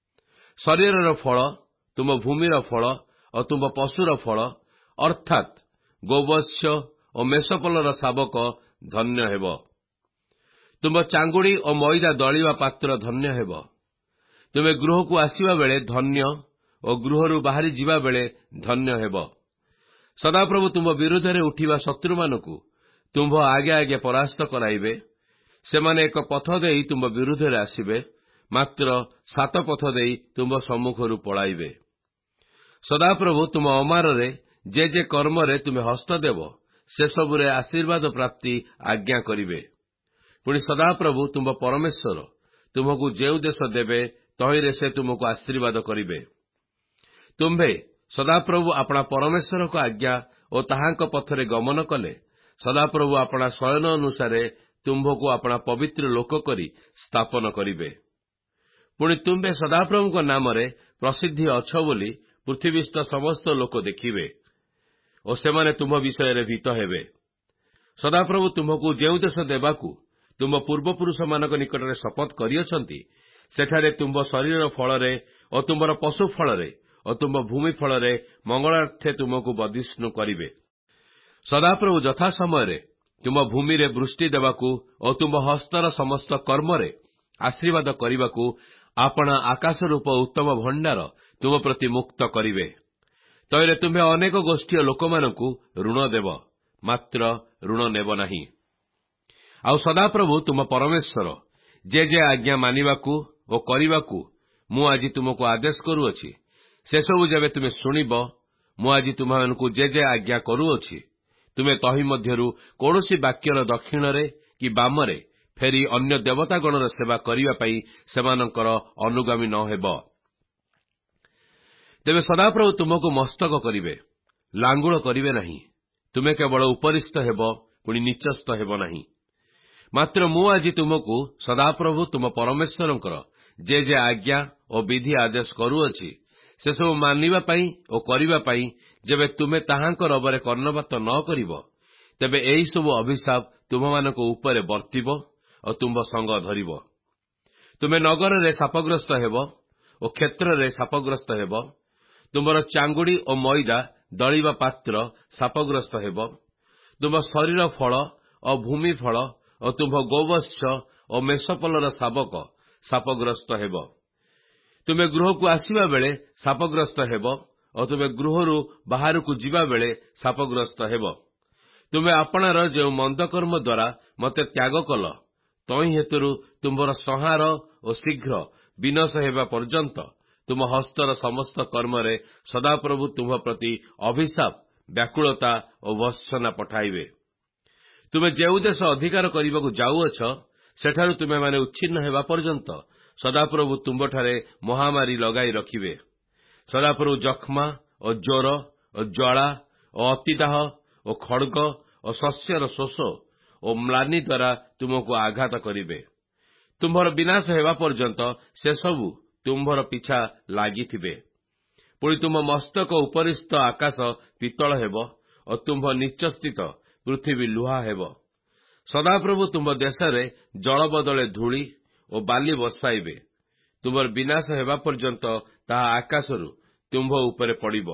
ଶରୀରର ଫଳ, ତୁମ ଭୂମିର ଫଳ ଓ ତୁମ ପଶୁର ଫଳ, ଅର୍ଥାତ୍ ଗୋବତ୍ସ ଓ ମେଷପଲର ଶାବକ ଧନ୍ୟ ହେବ। ତୁମ ଚାଙ୍ଗୁଡ଼ି ଓ ମଇଦା ଦଳିବା ପାତ୍ର ଧନ୍ୟ ହେବ। ତୁମେ ଗୃହକୁ ଆସିବା ବେଳେ ଧନ୍ୟ ଓ ଗୃହରୁ ବାହାରି ଯିବା ବେଳେ ଧନ୍ୟ ହେବ। ସଦାପ୍ରଭୁ ତୁମ ବିରୁଦ୍ଧରେ ଉଠିବା ଶତ୍ରୁମାନଙ୍କୁ ତୁମ୍ଭ ଆଗେ ଆଗେ ପରାସ୍ତ କରାଇବେ। ସେମାନେ ଏକ ପଥ ଦେଇ ତୁମ ବିରୁଦ୍ଧରେ ଆସିବେ, ମାତ୍ର ସାତ ପଥ ଦେଇ ତୁମ ସମ୍ମୁଖରୁ ପଳାଇବେ। ସଦାପ୍ରଭୁ ତୁମ ଅମାରରେ ଯେ ଯେ କର୍ମରେ ତୁମେ ହସ୍ତ ଦେବ, ସେସବୁରେ ଆଶୀର୍ବାଦ ପ୍ରାପ୍ତି ଆଜ୍ଞା କରିବେ। ପୁଣି ସଦାପ୍ରଭୁ ତୁମ ପରମେଶ୍ୱର ତୁମକୁ ଯେଉଁ ଦେଶ ଦେବେ, ତହିଁରେ ସେ ତୁମକୁ ଆଶୀର୍ବାଦ କରିବେ। ତୁମ୍ଭେ ସଦାପ୍ରଭୁ ଆପଣା ପରମେଶ୍ୱରଙ୍କ ଆଜ୍ଞା ଓ ତାହାଙ୍କ ପଥରେ ଗମନ କଲେ, ସଦାପ୍ରଭୁ ଆପଣା ଶୟନ ଅନୁସାରେ ତୁମ୍ଭକୁ ଆପଣା ପବିତ୍ର ଲୋକ କରି ସ୍ଥାପନ କରିବେ। ପୁଣି ତୁମ୍ଭେ ସଦାପ୍ରଭୁଙ୍କ ନାମରେ ପ୍ରସିଦ୍ଧି ଅଛ ବୋଲି ପୃଥିବୀସ୍ଥ ସମସ୍ତ ଲୋକ ଦେଖିବେ ଓ ସେମାନେ ତୁମ୍ଭ ବିଷୟରେ ଭୀତ ହେବେ। ସଦାପ୍ରଭୁ ତୁମ୍ଭକୁ ଯେଉଁ ଦେଶ ଦେବାକୁ ତୁମ ପୂର୍ବପୁରୁଷମାନଙ୍କ ନିକଟରେ ଶପଥ କରିଅଛନ୍ତି, ସେଠାରେ ତୁମ୍ଭ ଶରୀର ଫଳରେ ଓ ତୁମ୍ଭର ପଶୁ ଫଳରେ ଓ ତୁମ୍ଭ ଭୂମି ଫଳରେ ମଙ୍ଗଳାର୍ଥେ ତୁମକୁ ବର୍ଦ୍ଧିଷ୍ଣୁ କରିବେ। ସଦାପ୍ରଭୁ ଯଥା ସମୟରେ ତୁମ ଭୂମିରେ ବୃଷ୍ଟି ଦେବାକୁ ଓ ତୁମ୍ଭ ହସ୍ତର ସମସ୍ତ କର୍ମରେ ଆଶୀର୍ବାଦ କରିବାକୁ ଆପଣା ଆକାଶରୂପ ଉତ୍ତମ ଭଣ୍ଡାର ତୁମ ପ୍ରତି ମୁକ୍ତ କରିବେ। ତହିଁରେ ତୁମ୍ଭେ ଅନେକ ଗୋଷ୍ଠୀୟ ଲୋକମାନଙ୍କୁ ଋଣ ଦେବ, ମାତ୍ର ଋଣ ନେବ ନାହିଁ। ଆଉ ସଦାପ୍ରଭୁ ତୁମ ପରମେଶ୍ୱର ଯେ ଯେ ଆଜ୍ଞା ମାନିବାକୁ ଓ କରିବାକୁ ମୁଁ ଆଜି ତୁମକୁ ଆଦେଶ କରୁଅଛି, ସେସବୁ ଯେବେ ତୁମେ ଶୁଣିବ, ମୁଁ ଆଜି ତୁମମାନଙ୍କୁ ଯେ ଯେ ଆଜ୍ଞା କରୁଅଛି, ତୁମେ ତହି ମଧ୍ୟରୁ କୌଣସି ବାକ୍ୟର ଦକ୍ଷିଣରେ କି ବାମରେ ଫେରି ଅନ୍ୟ ଦେବତାଗଣର ସେବା କରିବା ପାଇଁ ସେମାନଙ୍କର ଅନୁଗାମୀ ନ ହେବ। ତେବେ ସଦାପ୍ରଭୁ ତୁମକୁ ମସ୍ତକ କରିବେ, ଲାଙ୍ଗୁଳ କରିବେ ନାହିଁ। ତୁମେ କେବଳ ଉପରିସ୍ଥ ହେବ, ପୁଣି ନିଚସ୍ଥ ହେବ ନାହିଁ। ମାତ୍ର ମୁଁ ଆଜି ତୁମକୁ ସଦାପ୍ରଭୁ ତୁମ ପରମେଶ୍ୱରଙ୍କର ଯେ ଯେ ଆଜ୍ଞା ଓ ବିଧି ଆଦେଶ କରୁଅଛି, ସେସବୁ ମାନିବା ପାଇଁ ଓ କରିବା ପାଇଁ ଯେବେ ତୁମେ ତାହାଙ୍କ ରବରେ କର୍ଣ୍ଣପାତ ନ କରିବ, ତେବେ ଏହିସବୁ ଅଭିଶାପ ତୁମମାନଙ୍କ ଉପରେ ବର୍ତ୍ତିବ ଓ ତୁମ୍ଭ ସଙ୍ଗ ଧରିବ। ତୁମେ ନଗରରେ ଶାପଗ୍ରସ୍ତ ହେବ ଓ କ୍ଷେତ୍ରରେ ଶାପଗ୍ରସ୍ତ ହେବ। ତୁମର ଚାଙ୍ଗୁଡ଼ି ଓ ମଇଦା ଦଳିବା ପାତ୍ର ଶାପଗ୍ରସ୍ତ ହେବ। ତୁମ ଶରୀର ଫଳ ଓ ଭୂମି ଫଳ ଓ ତୁମ୍ଭ ଗୋବତ୍ସ ଓ ମେଷପଲର ଶାବକ ଶାପଗ୍ରସ୍ତ ହେବ। ତୁମେ ଗୃହକୁ ଆସିବା ବେଳେ ଶାପଗ୍ରସ୍ତ ହେବ ଓ ତୁମେ ଗୃହରୁ ବାହାରକୁ ଯିବା ବେଳେ ଶାପଗ୍ରସ୍ତ ହେବ। ତୁମେ ଆପଣାର ଯେଉଁ ମନ୍ଦକର୍ମ ଦ୍ୱାରା ମୋତେ ତ୍ୟାଗ କଲ, ତହିଁ ହେତୁରୁ ତୁମ୍ଭର ସଂହାର ଓ ଶୀଘ୍ର ବିନାଶ ହେବା ପର୍ଯ୍ୟନ୍ତ ତୁମ ହସ୍ତର ସମସ୍ତ କର୍ମରେ ସଦାପ୍ରଭୁ ତୁମ୍ଭ ପ୍ରତି ଅଭିଶାପ, ବ୍ୟାକୁଳତା ଓ ଭର୍ତ୍ସନା ପଠାଇବେ। ତୁମେ ଯେଉଁ ଦେଶ ଅଧିକାର କରିବାକୁ ଯାଉଅଛ, ସେଠାରୁ ତୁମେମାନେ ଉଚ୍ଛିନ୍ନ ହେବା ପର୍ଯ୍ୟନ୍ତ ସଦାପ୍ରଭୁ ତୁମ୍ଭଠାରେ ମହାମାରୀ ଲଗାଇ ରଖିବେ। ସଦାପ୍ରଭୁ ଯକ୍ଷ୍ମା ଓ ଜ୍ୱର ଓ ଜ୍ୱାଳା ଓ ଅତିଦାହ ଓ ଖଡ୍ଗ ଓ ଶସ୍ୟର ଶୋଷ ଓ ମ୍ଳାନି ଦ୍ୱାରା ତୁମକୁ ଆଘାତ କରିବେ। ତୁମ୍ଭର ବିନାଶ ହେବା ପର୍ଯ୍ୟନ୍ତ ସେସବୁ ତୁମ୍ଭର ପିଛା ଲାଗିଥିବେ। ପୁଣି ତୁମ ମସ୍ତକ ଉପରିସ୍ଥ ଆକାଶ ପିତ୍ତଳ ହେବ ଓ ତୁମ୍ଭ ନିଚସ୍ଥିତ ପୃଥିବୀ ଲୁହା ହେବ। ସଦାପ୍ରଭୁ ତୁମ୍ଭ ଦେଶରେ ଜଳ ବଦଳେ ଧୂଳି ଓ ବାଲି ବର୍ଷାଇବେ। ତୁମ୍ଭର ବିନାଶ ହେବା ପର୍ଯ୍ୟନ୍ତ ତାହା ଆକାଶରୁ ତୁମ୍ଭ ଉପରେ ପଡ଼ିବ।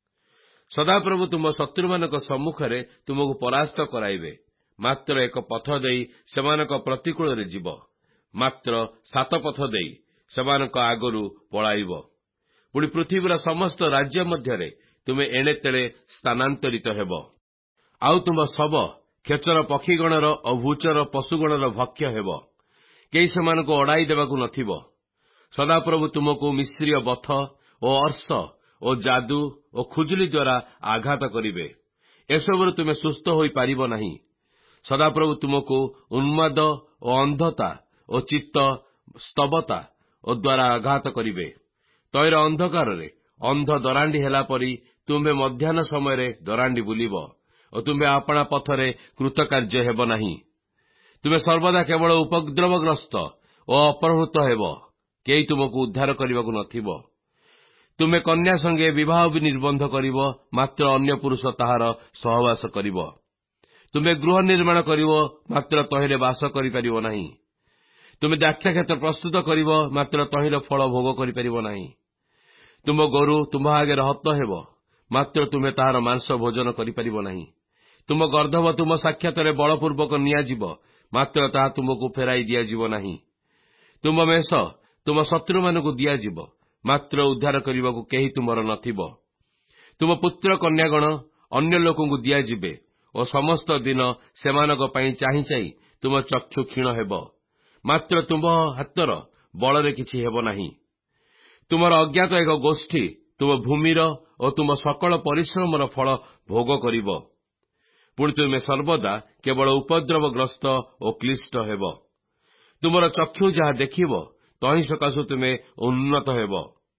ସଦାପ୍ରଭୁ ତୁମ ଶତ୍ରୁମାନଙ୍କ ସମ୍ମୁଖରେ ତୁମକୁ ପରାସ୍ତ କରାଇବେ। ମାତ୍ର ଏକ ପଥ ଦେଇ ସେମାନଙ୍କ ପ୍ରତିକୂଳରେ ଯିବ, ମାତ୍ର ସାତ ପଥ ଦେଇ ସେମାନଙ୍କ ଆଗରୁ ପଳାଇବ। ପୁଣି ପୃଥିବୀର ସମସ୍ତ ରାଜ୍ୟ ମଧ୍ୟରେ ତୁମେ ଏଣେ ତେଣେ ସ୍ଥାନାନ୍ତରିତ ହେବ। ଆଉ ତୁମ ଶବ ଖେଚର ପକ୍ଷୀଗଣର ଓ ଭୂଚର ପଶୁଗଣର ଭକ୍ଷ୍ୟ ହେବ। କେହି ସେମାନଙ୍କୁ ଅଡ଼ାଇ ଦେବାକୁ ନଥିବ। ସଦାପ୍ରଭୁ ତୁମକୁ ମିଶ୍ରୀୟ ବଥ ଓ ଅର୍ଶ ଓ ଯାଦୁ ଓ ଖୁଜୁଲି ଦ୍ୱାରା ଆଘାତ କରିବେ। ଏସବୁରୁ ତୁମେ ସୁସ୍ଥ ହୋଇପାରିବ ନାହିଁ। ସଦାପ୍ରଭୁ ତୁମକୁ ଉନ୍ମାଦ ଓ ଅନ୍ଧତା ଓ ଚିତ୍ତ ସ୍ତବତା ଓ ଦ୍ୱାରା ଆଘାତ କରିବେ। ତହିଁର ଅନ୍ଧକାରରେ ଅନ୍ଧ ଦରାଣ୍ଡି ହେଲା ପରି ତୁମ୍ଭେ ମଧ୍ୟାହ୍ନ ସମୟରେ ଦରାଣ୍ଡି ବୁଲିବ ଓ ତୁମ୍ଭେ ଆପଣା ପଥରେ କୃତକାର୍ଯ୍ୟ ହେବ ନାହିଁ। ତୁମେ ସର୍ବଦା କେବଳ ଉପଦ୍ରବଗ୍ରସ୍ତ ଓ ଅପହୃତ ହେବ। କେହି ତୁମକୁ ଉଦ୍ଧାର କରିବାକୁ ନଥିବ। ତୁମେ କନ୍ୟା ସଙ୍ଗେ ବିବାହ ବି ନିର୍ବନ୍ଧ କରିବ, ମାତ୍ର ଅନ୍ୟ ପୁରୁଷ ତାହାର ସହବାସ କରିବ। ତୁମେ ଗୃହ ନିର୍ମାଣ କରିବ, ମାତ୍ର ତହିଁରେ ବାସ କରିପାରିବ ନାହିଁ। ତୁମେ ଦ୍ରାକ୍ଷାକ୍ଷେତ୍ର ପ୍ରସ୍ତୁତ କରିବ, ମାତ୍ର ତହିଁର ଫଳ ଭୋଗ କରିପାରିବ ନାହିଁ। ତୁମ ଗୋରୁ ତୁମ୍ଭ ଆଗରେ ହତ ହେବ, ମାତ୍ର ତୁମେ ତାହାର ମାଂସ ଭୋଜନ କରିପାରିବ ନାହିଁ। ତୁମ ଗର୍ଦ୍ଧବ ତୁମ ସାକ୍ଷାତରେ ବଳପୂର୍ବକ ନିଆଯିବ, ମାତ୍ର ତାହା ତୁମକୁ ଫେରାଇ ଦିଆଯିବ ନାହିଁ। ତୁମ ମେଷ ତୁମ ଶତ୍ରୁମାନଙ୍କୁ ଦିଆଯିବ, ମାତ୍ର ଉଦ୍ଧାର କରିବାକୁ କେହି ତୁମର ନଥିବ। ତୁମ ପୁତ୍ର କନ୍ୟାଗଣ ଅନ୍ୟ ଲୋକଙ୍କୁ ଦିଆଯିବେ ଓ ସମସ୍ତ ଦିନ ସେମାନଙ୍କ ପାଇଁ ଚାହିଁ ଚାହିଁ ତୁମ ଚକ୍ଷୁ କ୍ଷୀଣ ହେବ, ମାତ୍ର ତୁମ ହାତର ବଳରେ କିଛି ହେବ ନାହିଁ। ତୁମର ଅଜ୍ଞାତ ଏକ ଗୋଷ୍ଠୀ ତୁମ ଭୂମିର ଓ ତୁମ ସକଳ ପରିଶ୍ରମର ଫଳ ଭୋଗ କରିବ। ପୁଣି ତୁମେ ସର୍ବଦା କେବଳ ଉପଦ୍ରବଗ୍ରସ୍ତ ଓ କ୍ଳିଷ୍ଟ ହେବ। ତୁମର ଚକ୍ଷୁ ଯାହା ଦେଖିବ, ତହିଁ ସକାଶୁ ତୁମେ ଉନ୍ନତ ହେବ।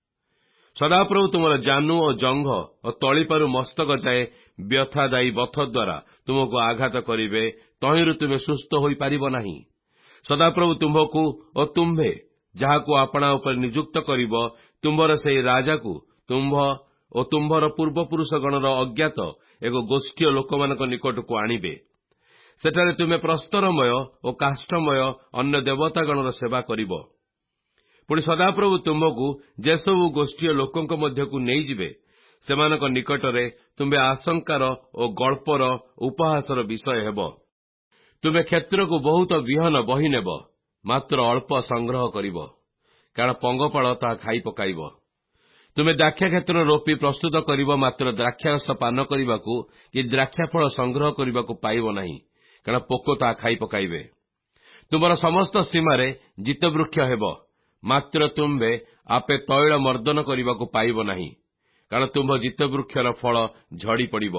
ସଦାପ୍ରଭୁ ତୁମର ଜାନୁ ଓ ଜଙ୍ଘ ଓ ତଳିପାରୁ ମସ୍ତକ ଯାଏ ବ୍ୟଥାଦାୟୀ ବଥ ଦ୍ୱାରା ତୁମକୁ ଆଘାତ କରିବେ, ତହିଁରୁ ତୁମେ ସୁସ୍ଥ ହୋଇପାରିବ ନାହିଁ। ସଦାପ୍ରଭୁ ତୁମ୍ଭକୁ ଓ ତୁମ୍ଭେ ଯାହାକୁ ଆପଣା ଉପରେ ନିଯୁକ୍ତ କରିବ, ତୁମ୍ଭର ସେହି ରାଜାକୁ ତୁମ୍ଭ ଓ ତୁମ୍ଭର ପୂର୍ବପୁରୁଷଗଣର ଅଜ୍ଞାତ ଏକ ଗୋଷ୍ଠୀୟ ଲୋକମାନଙ୍କ ନିକଟକୁ ଆଣିବେ। ସେଠାରେ ତୁମେ ପ୍ରସ୍ତରମୟ ଓ କାଷ୍ଠମୟ ଅନ୍ୟ ଦେବତାଗଣର ସେବା କରିବ। ପୁଣି ସଦାପ୍ରଭୁ ତୁମ୍ଭକୁ ଯେସବୁ ଗୋଷ୍ଠୀୟ ଲୋକଙ୍କ ମଧ୍ୟକୁ ନେଇଯିବେ, ସେମାନଙ୍କ ନିକଟରେ ତୁମ୍ଭେ ଆଶଙ୍କାର ଓ ଗଳ୍ପର ଉପହାସର ବିଷୟ ହେବ। ତୁମେ କ୍ଷେତ୍ରକୁ ବହୁତ ବିହନ ବହି ନେବ, ମାତ୍ର ଅଳ୍ପ ସଂଗ୍ରହ କରିବ, କାରଣ ପଙ୍ଗପାଳ ତାହା ଖାଇ ପକାଇବ। ତୁମେ ଦ୍ରାକ୍ଷାକ୍ଷେତ୍ର ରୋପି ପ୍ରସ୍ତୁତ କରିବ, ମାତ୍ର ଦ୍ରାକ୍ଷାରସ ପାନ କରିବାକୁ କି ଦ୍ରାକ୍ଷାଫଳ ସଂଗ୍ରହ କରିବାକୁ ପାଇବ ନାହିଁ, କାରଣ ପୋକ ତାହା ଖାଇ ପକାଇବେ। ତୁମର ସମସ୍ତ ସୀମାରେ ଜିତବୃକ୍ଷ ହେବ, ମାତ୍ର ତୁମ୍ଭେ ଆପେ ତୈଳ ମର୍ଦ୍ଦନ କରିବାକୁ ପାଇବ ନାହିଁ, କାରଣ ତୁମ୍ଭ ଜିତବୃକ୍ଷର ଫଳ ଝଡ଼ି ପଡ଼ିବ।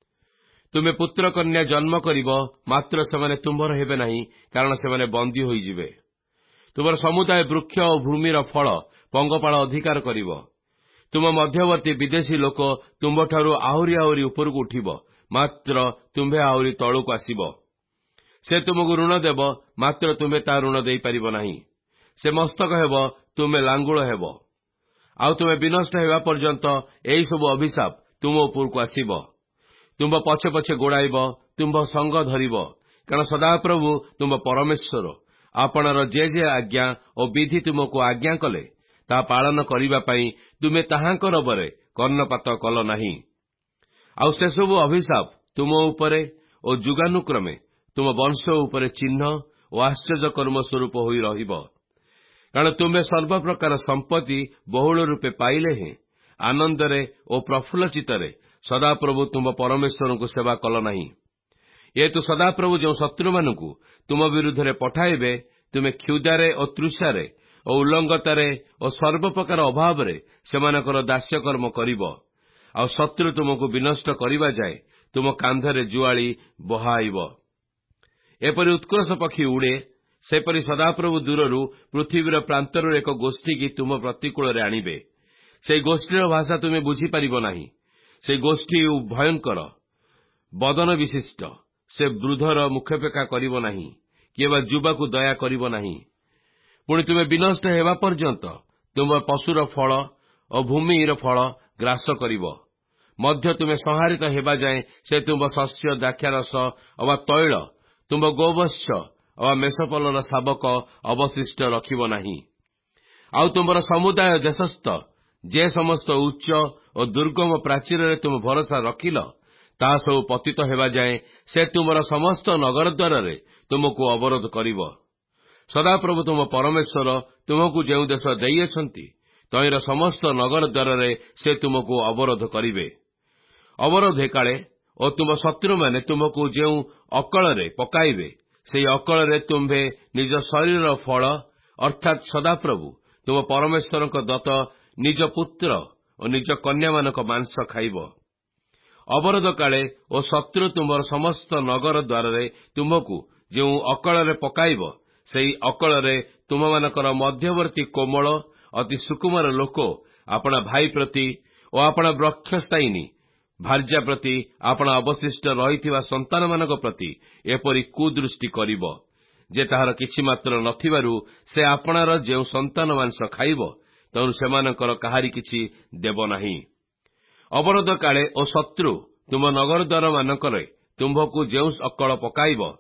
ତୁମେ ପୁତ୍ର କନ୍ୟା ଜନ୍ମ କରିବ, ମାତ୍ର ସେମାନେ ତୁମ୍ଭର ହେବେ ନାହିଁ, କାରଣ ସେମାନେ ବନ୍ଦୀ ହୋଇଯିବେ। ତୁମର ସମୁଦାୟ ବୃକ୍ଷ ଓ ଭୂମିର ଫଳ ପଙ୍ଗପାଳ ଅଧିକାର କରିବ। ତୁମ ମଧ୍ୟବର୍ତ୍ତୀ ବିଦେଶୀ ଲୋକ ତୁମ୍ଭଠାରୁ ଆହୁରି ଆହୁରି ଉପରକୁ ଉଠିବ, ମାତ୍ର ତୁମ୍ଭେ ଆହୁରି ତଳକୁ ଆସିବ। ସେ ତୁମକୁ ଋଣ ଦେବ, ମାତ୍ର ତୁମ୍ଭେ ତା ଋଣ ଦେଇପାରିବ ନାହିଁ। ସେ ମସ୍ତକ ହେବ, ତୁମେ ଲାଙ୍ଗୁଳ ହେବ। ଆଉ ତୁମେ ବିନଷ୍ଟ ହେବା ପର୍ଯ୍ୟନ୍ତ ଏହିସବୁ ଅଭିଶାପ ତୁମ ଉପରକୁ ଆସିବ। ତୁମ୍ଭ ପଛେ ପଛେ ଗୋଡ଼ାଇବ, ତୁମ୍ଭ ସଙ୍ଗ ଧରିବ, କାରଣ ସଦାପ୍ରଭୁ ତୁମ୍ଭ ପରମେଶ୍ୱର ଆପଣାର ଯେ ଯେ ଆଜ୍ଞା ଓ ବିଧି ତୁମକୁ ଆଜ୍ଞା କଲେ, ତାହା ପାଳନ କରିବା ପାଇଁ ତୁମେ ତାହାଙ୍କ ରବରେ କର୍ଣ୍ଣପାତ କଲ ନାହିଁ। ଆଉ ସେସବୁ ଅଭିଶାପ ତୁମ ଉପରେ ଓ ଯୁଗାନୁକ୍ରମେ ତୁମ ବଂଶ ଉପରେ ଚିହ୍ନ ଓ ଆଶ୍ଚର୍ଯ୍ୟକର୍ମ ସ୍ୱରୂପ ହୋଇ ରହିବ। କାରଣ ତୁମେ ସର୍ବପ୍ରକାର ସମ୍ପତ୍ତି ବହୁଳ ରୂପେ ପାଇଲେ ହେଁ ଆନନ୍ଦରେ ଓ ପ୍ରଫୁଲ୍ଲ ଚିତ୍ତରେ ସଦାପ୍ରଭୁ ତୁମ ପରମେଶ୍ୱରଙ୍କୁ ସେବା କଲ ନାହିଁ। ଏହେତୁ ସଦାପ୍ରଭୁ ଯେଉଁ ଶତ୍ରୁମାନଙ୍କୁ ତୁମ ବିରୁଦ୍ଧରେ ପଠାଇବେ, ତୁମେ କ୍ଷୁଧାରେ ଓ ତୃଷାରେ ଓ ଉଲ୍ଲଙ୍ଗତାରେ ଓ ସର୍ବପ୍ରକାର ଅଭାବରେ ସେମାନଙ୍କର ଦାସ୍ୟକର୍ମ କରିବ। ଆଉ ଶତ୍ରୁ ତୁମକୁ ବିନଷ୍ଟ କରିବା ଯାଏ ତୁମ କାନ୍ଧରେ ଜୁଆଳି ବହାଇବ। ଏପରି ଉତ୍କର୍ଷ ପକ୍ଷୀ ଉଡ଼େ, ସେପରି ସଦାପ୍ରଭୁ ଦୂରରୁ ପୃଥିବୀର ପ୍ରାନ୍ତରରୁ ଏକ ଗୋଷ୍ଠୀକି ତୁମ ପ୍ରତିକୂଳରେ ଆଣିବେ। ସେହି ଗୋଷ୍ଠୀର ଭାଷା ତୁମେ ବୁଝିପାରିବ ନାହିଁ। ସେହି ଗୋଷ୍ଠୀ ଭୟଙ୍କର ବଦନ ବିଶିଷ୍ଟ। ସେ ବୃଦ୍ଧର ମୁଖପେକ୍ଷା କରିବ ନାହିଁ, କିମ୍ବା ଯୁବାକୁ ଦୟା କରିବ ନାହିଁ। ପୁଣି ତୁମେ ବିନଷ୍ଟ ହେବା ପର୍ଯ୍ୟନ୍ତ ତୁମ ପଶୁର ଫଳ ଓ ଭୂମିର ଫଳ ଗ୍ରାସ କରିବ। ମଧ୍ୟ ତୁମେ ସଂହାରିତ ହେବା ଯାଏଁ ସେ ତୁମ୍ଭ ଶସ୍ୟ, ଦ୍ରାକ୍ଷାରସ ଅବା ତୈଳ, ତୁମ୍ଭ ଗୋବତ୍ସ ଅବା ମେଷପଲର ଶାବକ ଅବଶିଷ୍ଟ ରଖିବ ନାହିଁ। ଆଉ ତୁମର ସମୁଦାୟ ଦେଶସ୍ଥ ଯେ ସମସ୍ତ ଉଚ୍ଚ ଓ ଦୁର୍ଗମ ପ୍ରାଚୀରରେ ତୁମେ ଭରସା ରଖିଲ, ତାହା ସବୁ ପତିତ ହେବା ଯାଏଁ ସେ ତୁମର ସମସ୍ତ ନଗର ଦ୍ୱାରରେ ତୁମକୁ ଅବରୋଧ କରିବ। ସଦାପ୍ରଭୁ ତୁମ ପରମେଶ୍ୱର ତୁମକୁ ଯେଉଁ ଦେଶ ଦେଇଅଛନ୍ତି, ତହିଁର ସମସ୍ତ ନଗର ଦ୍ୱାରରେ ସେ ତୁମକୁ ଅବରୋଧ କରିବେ। ଅବରୋଧ କାଳେ ଓ ତୁମ ଶତ୍ରୁମାନେ ତୁମକୁ ଯେଉଁ ଅକଳରେ ପକାଇବେ, ସେହି ଅକଳରେ ତୁମ୍ଭେ ନିଜ ଶରୀରର ଫଳ ଅର୍ଥାତ୍ ସଦାପ୍ରଭୁ ତୁମ ପରମେଶ୍ୱରଙ୍କ ଦତ୍ତ ନିଜ ପୁତ୍ର ଓ ନିଜ କନ୍ୟାମାନଙ୍କ ମାଂସ ଖାଇବ। ଅବରୋଧ କାଳେ ଓ ଶତ୍ରୁ ତୁମର ସମସ୍ତ ନଗର ଦ୍ୱାରରେ ତୁମକୁ ଯେଉଁ ଅକଳରେ ପକାଇବ, ସେହି ଅକଳରେ ତୁମମାନଙ୍କର ମଧ୍ୟବର୍ତ୍ତୀ କୋମଳ ଅତି ସୁକୁମାର ଲୋକ ଆପଣା ଭାଇ ପ୍ରତି ଓ ଆପଣା ବକ୍ଷସ୍ଥାୟିନୀ ଭାର୍ଯ୍ୟା ପ୍ରତି, ଆପଣା ଅବଶିଷ୍ଟ ରହିଥିବା ସନ୍ତାନମାନଙ୍କ ପ୍ରତି ଏପରି କୁଦୃଷ୍ଟି କରିବ ଯେ ତାହାର କିଛି ମାତ୍ର ନଥିବାରୁ ସେ ଆପଣାର ଯେଉଁ ସନ୍ତାନ ମାଂସ ଖାଇବ, ତେଣୁ ସେମାନଙ୍କର କାହାରି କିଛି ଦେବ ନାହିଁ। ଅବରୋଧ କାଳେ ଓ ଶତ୍ରୁ ତୁମ ନଗରଦ୍ୱାରମାନଙ୍କରେ ତୁମ୍ଭକୁ ଯେଉଁ ଅକଳ ପକାଇବ,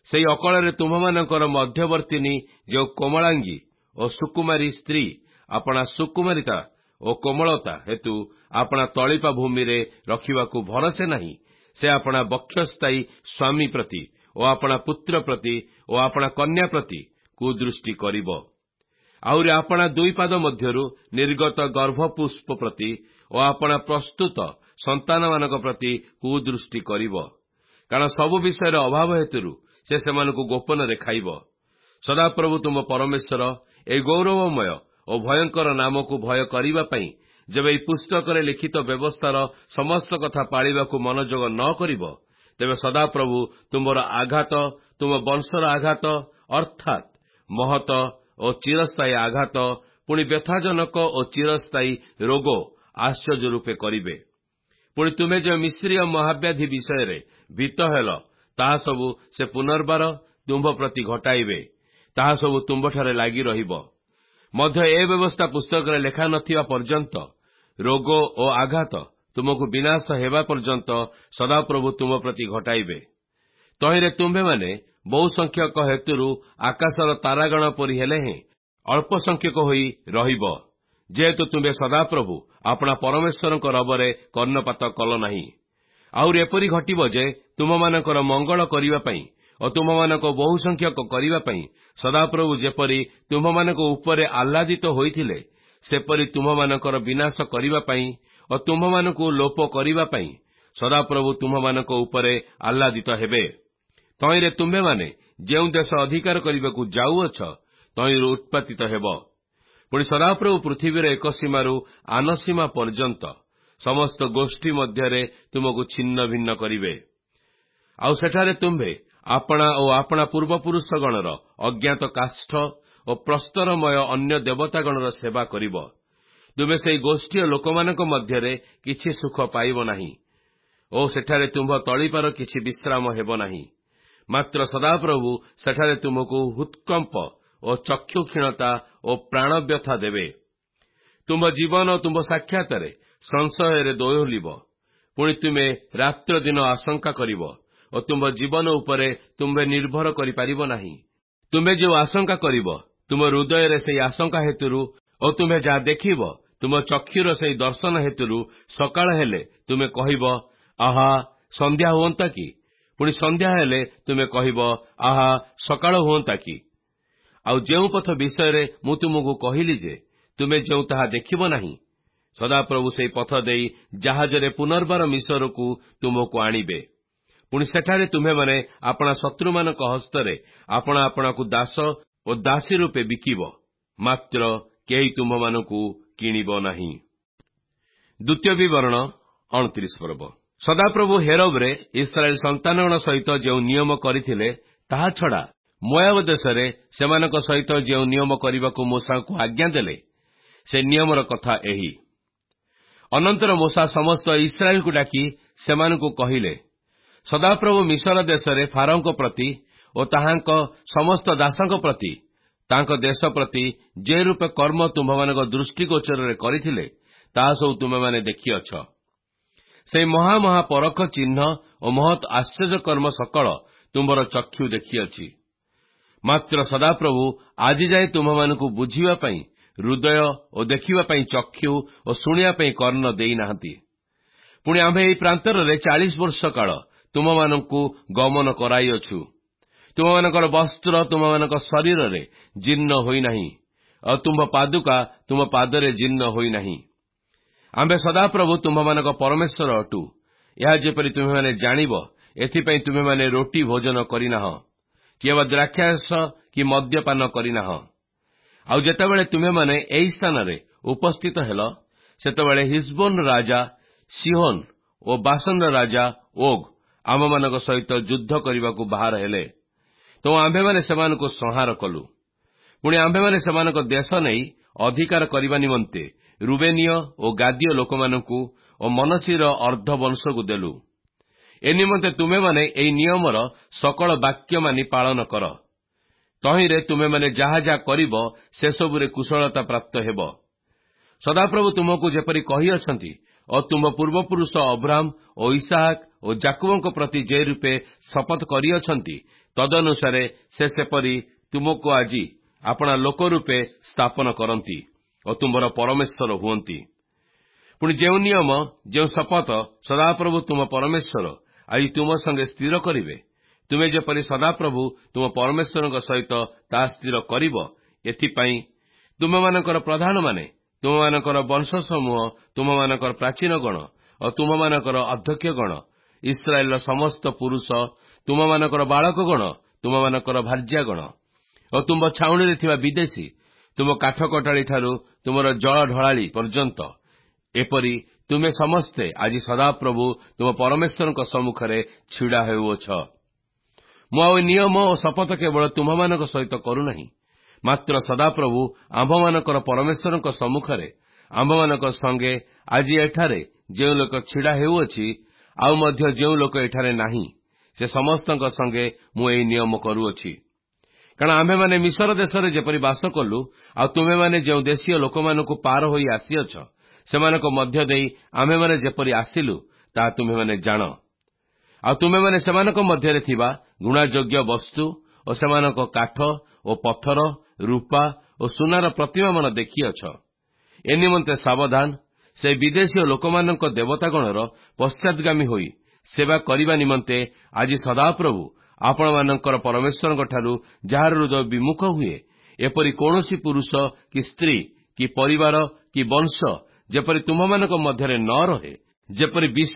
ସେହି ଅକଳରେ ତୁମମାନଙ୍କର ମଧ୍ୟବର୍ତ୍ତିନୀ ଯେଉଁ କୋମଳାଙ୍ଗୀ ଓ ସୁକୁମାରୀ ସ୍ତ୍ରୀ ଆପଣା ସୁକୁମାରିତା ଓ କୋମଳତା ହେତୁ ଆପଣା ତଳିପା ଭୂମିରେ ରଖିବାକୁ ଭରସେ ନାହିଁ, ସେ ଆପଣା ବକ୍ଷସ୍ଥାୟୀ ସ୍ୱାମୀ ପ୍ରତି ଓ ଆପଣା ପୁତ୍ର ପ୍ରତି ଓ ଆପଣା କନ୍ୟା ପ୍ରତି କୁଦୃଷ୍ଟି କରିବ। ଆହୁରି ଆପଣା ଦୁଇ ପାଦ ମଧ୍ୟରୁ ନିର୍ଗତ ଗର୍ଭପୁଷ୍ପ ପ୍ରତି ଓ ଆପଣା ପ୍ରସ୍ତୁତ ସନ୍ତାନମାନଙ୍କ ପ୍ରତି କୁଦୃଷ୍ଟି କରିବ। କାରଣ ସବୁ ବିଷୟରେ ଅଭାବ ହେତୁରୁ ସେ ସେମାନଙ୍କୁ ଗୋପନରେ ଖାଇବ। ସଦାପ୍ରଭୁ ତୁମ ପରମେଶ୍ୱର ଏହି ଗୌରବମୟ ଓ ଭୟଙ୍କର ନାମକୁ ଭୟ କରିବା ପାଇଁ ଯେବେ ଏହି ପୁସ୍ତକରେ ଲିଖିତ ବ୍ୟବସ୍ଥାର ସମସ୍ତ କଥା ପାଳିବାକୁ ମନୋଯୋଗ ନ କରିବ, ତେବେ ସଦାପ୍ରଭୁ ତୁମର ଆଘାତ, ତୁମ ବଂଶର ଆଘାତ ଅର୍ଥାତ୍ ମହତ ଓ ଚିରସ୍ଥାୟୀ ଆଘାତ, ପୁଣି ବ୍ୟଥାଜନକ ଓ ଚିରସ୍ଥାୟୀ ରୋଗ ଆଶ୍ଚର୍ଯ୍ୟ ରୂପେ କରିବେ। ପୁଣି ତୁମେ ଯେଉଁ ମିଶ୍ରୀୟ ମହାବ୍ୟାଧି ବିଷୟରେ ଭୀତ ହେଲ, ତାହା ସବୁ ସେ ପୁନର୍ବାର ତୁମ୍ଭ ପ୍ରତି ଘଟାଇବେ। ତାହା ସବୁ ତୁମ୍ଭଠାରେ ଲାଗି ରହିବ। ମଧ୍ୟ ଏ ବ୍ୟବସ୍ଥା ପୁସ୍ତକରେ ଲେଖା ନଥିବା ପର୍ଯ୍ୟନ୍ତ ରୋଗ ଓ ଆଘାତ ତୁମକୁ ବିନାଶ ହେବା ପର୍ଯ୍ୟନ୍ତ ସଦାପ୍ରଭୁ ତୁମ ପ୍ରତି ଘଟାଇବେ। ତହିଁରେ ତୁମ୍ଭେମାନେ ବହୁ ସଂଖ୍ୟକ ହେତୁରୁ ଆକାଶର ତାରାଗଣ ପରି ହେଲେ ହେଁ ଅଳ୍ପ ସଂଖ୍ୟକ ହୋଇ ରହିବ, ଯେହେତୁ ତୁମ୍ଭେ ସଦାପ୍ରଭୁ ଆପଣା ପରମେଶ୍ୱରଙ୍କ ରବରେ କର୍ଣ୍ଣପାତ କଲ ନାହିଁ। ଆହୁରି ଏପରି ଘଟିବ ଯେ ତୁମମାନଙ୍କର ମଙ୍ଗଳ କରିବା ପାଇଁ ଓ ତୁମମାନଙ୍କ ବହୁ ସଂଖ୍ୟକ କରିବା ପାଇଁ ସଦାପ୍ରଭୁ ଯେପରି ତୁମମାନଙ୍କ ଉପରେ ଆହ୍ଲାଦିତ ହୋଇଥିଲେ, ସେପରି ତୁମମାନଙ୍କର ବିନାଶ କରିବା ପାଇଁ ଓ ତୁମମାନଙ୍କୁ ଲୋପ କରିବା ପାଇଁ ସଦାପ୍ରଭୁ ତୁମମାନଙ୍କ ଉପରେ ଆହ୍ଲାଦିତ ହେବେ। ତହିଁରେ ତୁମ୍ଭେମାନେ ଯେଉଁ ଦେଶ ଅଧିକାର କରିବାକୁ ଯାଉଅଛ, ତହିଁରୁ ଉତ୍ପାତିତ ହେବ। ପୁଣି ସଦାପ୍ରଭୁ ପୃଥିବୀର ଏକ ସୀମାରୁ ଆନ ସୀମା ପର୍ଯ୍ୟନ୍ତ ସମସ୍ତ ଗୋଷ୍ଠୀ ମଧ୍ୟରେ ତୁମକୁ ଛିନ୍ନ ଭିନ୍ନ କରିବେ। ଆଉ ସେଠାରେ ତୁମ୍ଭେ ଆପଣା ଓ ଆପଣା ପୂର୍ବପୁରୁଷଗଣର ଅଜ୍ଞାତ କାଷ୍ଠ ଓ ପ୍ରସ୍ତରମୟ ଅନ୍ୟ ଦେବତାଗଣର ସେବା କରିବ। ତୁମେ ସେହି ଗୋଷ୍ଠୀୟ ଲୋକମାନଙ୍କ ମଧ୍ୟରେ କିଛି ସୁଖ ପାଇବ ନାହିଁ ଓ ସେଠାରେ ତୁମ୍ଭ ତଳିପାର କିଛି ବିଶ୍ରାମ ହେବ ନାହିଁ। ମାତ୍ର ସଦାପ୍ରଭୁ ସେଠାରେ ତୁମକୁ ହୃତ୍କମ୍ପ ଓ ଚକ୍ଷୁକ୍ଷୀଣତା ଓ ପ୍ରାଣବ୍ୟଥା ଦେବେ। ତୁମ୍ଭ ଜୀବନ ଓ ତୁମ୍ଭ ସାକ୍ଷାତରେ ସଂଶୟରେ ଦୋହଲିବ। ପୁଣି ତୁମେ ରାତ୍ର ଦିନ ଆଶଙ୍କା କରିବ ଓ ତୁମ୍ଭ ଜୀବନ ଉପରେ ତୁମ୍ଭେ ନିର୍ଭର କରିପାରିବ ନାହିଁ। ତୁମେ ଯେଉଁ ଆଶଙ୍କା କରିବ, ତୁମ ହୃଦୟରେ ସେହି ଆଶଙ୍କା ହେତୁରୁ ଓ ତୁମେ ଯାହା ଦେଖିବ, ତୁମ ଚକ୍ଷୁର ସେହି ଦର୍ଶନ ହେତୁରୁ ସକାଳ ହେଲେ ତୁମେ କହିବ, ଆହା ସନ୍ଧ୍ୟା ହୁଅନ୍ତା କି? ପୁଣି ସନ୍ଧ୍ୟା ହେଲେ ତୁମେ କହିବ, ଆହା ସକାଳ ହୁଅନ୍ତା କି? ଆଉ ଯେଉଁ ପଥ ବିଷୟରେ ମୁଁ ତୁମକୁ କହିଲି ଯେ ତୁମେ ଯେଉଁ ତାହା ଦେଖିବ ନାହିଁ, ସଦାପ୍ରଭୁ ସେହି ପଥ ଦେଇ ଜାହାଜରେ ପୁନର୍ବାର ମିଶରକୁ ତୁମକୁ ଆଣିବେ। ପୁଣି ସେଠାରେ ତୁମେମାନେ ଆପଣା ଶତ୍ରୁମାନଙ୍କ ହସ୍ତରେ ଆପଣା ଆପଣାକୁ ଦାସ ଓ ଦାସୀ ରୂପେ ବିକିବ, ମାତ୍ର କେହି ତୁମମାନଙ୍କୁ କିଣିବ ନାହିଁ। ଦ୍ୱିତୀୟ ବିବରଣ ଅଣତିରିଶ ପର୍ବ। ସଦାପ୍ରଭୁ ହେରବରେ ଇସ୍ରାଏଲ ସନ୍ତାନଗଣ ସହିତ ଯେଉଁ ନିୟମ କରିଥିଲେ, ତାହା ଛଡ଼ା ମୋଆବ ଦେଶରେ ସେମାନଙ୍କ ସହିତ ଯେଉଁ ନିୟମ କରିବାକୁ ମୂଷାଙ୍କୁ ଆଜ୍ଞା ଦେଲେ, ସେ ନିୟମର କଥା ଏହି। ଅନନ୍ତର ମୂଷା ସମସ୍ତ ଇସ୍ରାଏଲକୁ ଡାକି ସେମାନଙ୍କୁ କହିଲେ, ସଦାପ୍ରଭୁ ମିଶର ଦେଶରେ ଫାରୋଙ୍କ ପ୍ରତି ଓ ତାହାଙ୍କ ସମସ୍ତ ଦାସଙ୍କ ପ୍ରତି ତାଙ୍କ ଦେଶ ପ୍ରତି ଯେ ରୂପେ କର୍ମ ତୁମ୍ଭମାନଙ୍କ ଦୃଷ୍ଟିଗୋଚରରେ କରିଥିଲେ, ତାହା ସବୁ ତୁମେମାନେ ଦେଖିଅଛ। ସେହି ମହା ମହା ପରଖ ଚିହ୍ନ ଓ ମହତ୍ ଆଶ୍ଚର୍ଯ୍ୟକର୍ମ ସକଳ ତୁମ୍ଭର ଚକ୍ଷୁ ଦେଖିଅଛି। ମାତ୍ର ସଦାପ୍ରଭୁ ଆଜିଯାଏ ତୁମମାନଙ୍କୁ ବୁଝିବା ପାଇଁ ହୃଦୟ ଓ ଦେଖିବା ପାଇଁ ଚକ୍ଷୁ ଓ ଶୁଣିବା ପାଇଁ କର୍ଣ୍ଣ ଦେଇନାହାନ୍ତି। ପୁଣି ଆମ୍ଭେ ଏହି ପ୍ରାନ୍ତରରେ ଚାଳିଶ ବର୍ଷ କାଳ ତୁମମାନଙ୍କୁ ଗମନ କରାଇଅଛୁ। ତୁମମାନଙ୍କର ବସ୍ତ୍ର ତୁମମାନଙ୍କ ଶରୀରରେ ଜୀର୍ଣ୍ଣ ହୋଇନାହିଁ, ଆଉ ତୁମ୍ଭ ପାଦୁକା ତୁମ ପାଦରେ ଜୀର୍ଣ୍ଣ ହୋଇନାହିଁ। ଆମ୍ଭେ ସଦାପ୍ରଭୁ ତୁମ୍ଭମାନଙ୍କ ପରମେଶ୍ୱର ଅଟୁ। ଏହା ଯେପରି ତୁମେମାନେ ଜାଣିବ, ଏଥିପାଇଁ ତୁମେମାନେ ରୋଟି ଭୋଜନ କରିନାହଁ, କିମ୍ବା ଦ୍ରାକ୍ଷାରସ କି ମଦ୍ୟପାନ କରିନାହଁ। ଆଉ ଯେତେବେଳେ ତୁମେମାନେ ଏହି ସ୍ଥାନରେ ଉପସ୍ଥିତ ହେଲ, ସେତେବେଳେ ହିସବୋନ ରାଜା ସିହୋନ ଓ ବାସନର ରାଜା ଓଗ୍ ଆମମାନଙ୍କ ସହିତ ଯୁଦ୍ଧ କରିବାକୁ ବାହାର ହେଲେ, ତ ଆମ୍ଭେମାନେ ସେମାନଙ୍କୁ ସଂହାର କଲୁ। ପୁଣି ଆମ୍ଭେମାନେ ସେମାନଙ୍କ ଦେଶ ନେଇ ଅଧିକାର କରିବା ନିମନ୍ତେ ରୁବେନୀୟ ଓ ଗାଦୀୟ ଲୋକମାନଙ୍କୁ ଓ ମନସ୍ସୀର ଅର୍ଦ୍ଧ ବଂଶକୁ ଦେଲୁ। ଏ ନିମନ୍ତେ ତୁମେମାନେ ଏହି ନିୟମର ସକଳ ବାକ୍ୟ ମାନି ପାଳନ କର। ତହିଁରେ ତୁମେମାନେ ଯାହା ଯାହା କରିବ, ସେସବୁରେ କୁଶଳତା ପ୍ରାପ୍ତ ହେବ। ସଦାପ୍ରଭୁ ତୁମକୁ ଯେପରି କହିଅଛନ୍ତି, ଓ ତୁମ ପୂର୍ବପୁରୁଷ ଅବ୍ରାହମ ଓ ଇସାହାକ ଓ ଯାକୁବଙ୍କ ପ୍ରତି ଯେ ରୂପେ ଶପଥ କରିଅଛନ୍ତି, ତଦନୁସାରେ ସେ ସେପରି ତୁମକୁ ଆଜି ଆପଣା ଲୋକ ରୂପେ ସ୍ଥାପନ କରନ୍ତି ଓ ତୁମର ପରମେଶ୍ୱର ହୁଅନ୍ତି। ପୁଣି ଯେଉଁ ନିୟମ, ଯେଉଁ ଶପଥ ସଦାପ୍ରଭୁ ତୁମ ପରମେଶ୍ୱର ଆଜି ତୁମ ସଙ୍ଗେ ସ୍ଥିର କରିବେ, ତୁମେ ଯେପରି ସଦାପ୍ରଭୁ ତୁମ ପରମେଶ୍ୱରଙ୍କ ସହିତ ତାହା ସ୍ଥିର କରିବ, ଏଥିପାଇଁ ତୁମମାନଙ୍କର ପ୍ରଧାନମାନେ, ତୁମମାନଙ୍କର ବଂଶ ସମୂହ, ତୁମମାନଙ୍କର ପ୍ରାଚୀନଗଣ ଓ ତୁମମାନଙ୍କର ଅଧ୍ୟକ୍ଷଗଣ, ଇସ୍ରାଏଲର ସମସ୍ତ ପୁରୁଷ, ତୁମମାନଙ୍କର ବାଳକଗଣ, ତୁମମାନଙ୍କର ଭାର୍ଯ୍ୟାଗଣ ଓ ତୁମ ଛାଉଣିରେ ଥିବା ବିଦେଶୀ, ତୁମ କାଠକଟାଳିଠାରୁ ତୁମର ଜଳ ଢଳାଳି ପର୍ଯ୍ୟନ୍ତ, ଏପରି ତୁମେ ସମସ୍ତେ ଆଜି ସଦାପ୍ରଭୁ ତୁମ ପରମେଶ୍ୱରଙ୍କ ସମ୍ମୁଖରେ ଛିଡ଼ା ହେଉଅଛ। ମୁଁ ଆଉ ନିୟମ ଓ ଶପଥ କେବଳ ତୁମମାନଙ୍କ ସହିତ କରୁନାହିଁ, ମାତ୍ର ସଦାପ୍ରଭୁ ଆମ୍ଭମାନଙ୍କର ପରମେଶ୍ୱରଙ୍କ ସମ୍ମୁଖରେ ଆମ୍ଭମାନଙ୍କ ସଙ୍ଗେ ଆଜି ଏଠାରେ ଯେଉଁ ଲୋକ ଛିଡ଼ା ହେଉଅଛି, ଆଉ ମଧ୍ୟ ଯେଉଁ ଲୋକ ଏଠାରେ ନାହିଁ, ସେ ସମସ୍ତଙ୍କ ସଙ୍ଗେ ମୁଁ ଏହି ନିୟମ କରୁଅଛି। କାରଣ ଆମ୍ଭେମାନେ ମିଶର ଦେଶରେ ଯେପରି ବାସ କଲୁ, ଆଉ ତୁମେମାନେ ଯେଉଁ ଦେଶୀୟ ଲୋକମାନଙ୍କୁ ପାର ହୋଇ ଆସିଅଛ, ସେମାନଙ୍କ ମଧ୍ୟ ଦେଇ ଆମ୍ଭେମାନେ ଯେପରି ଆସିଲୁ, ତାହା ତୁମେମାନେ ଜାଣ। ଆଉ ତୁମେମାନେ ସେମାନଙ୍କ ମଧ୍ୟରେ ଥିବା ଘୃଣାଯୋଗ୍ୟ ବସ୍ତୁ ଓ ସେମାନଙ୍କ କାଠ ଓ ପଥର, ରୂପା ଓ ସୁନାର ପ୍ରତିମାମାନ ଦେଖିଅଛ। ଏ ନିମନ୍ତେ ସାବଧାନ, ସେ ବିଦେଶୀୟ ଲୋକମାନଙ୍କ ଦେବତାଗଣର ପଶ୍ଚାଦଗାମୀ ହୋଇ ସେବା କରିବା ନିମନ୍ତେ ଆଜି ସଦାପ୍ରଭୁ ଆପଣମାନଙ୍କର ପରମେଶ୍ୱରଙ୍କଠାରୁ ଯାହାର ହୃଦୟ ବିମୁଖ ହୁଏ, ଏପରି କୌଣସି ପୁରୁଷ କି ସ୍ତ୍ରୀ କି ପରିବାର କି ବଂଶ ଯେପରି ତୁମମାନଙ୍କ ମଧ୍ୟରେ ନ ରହେ, ଯେପରି ବିଷ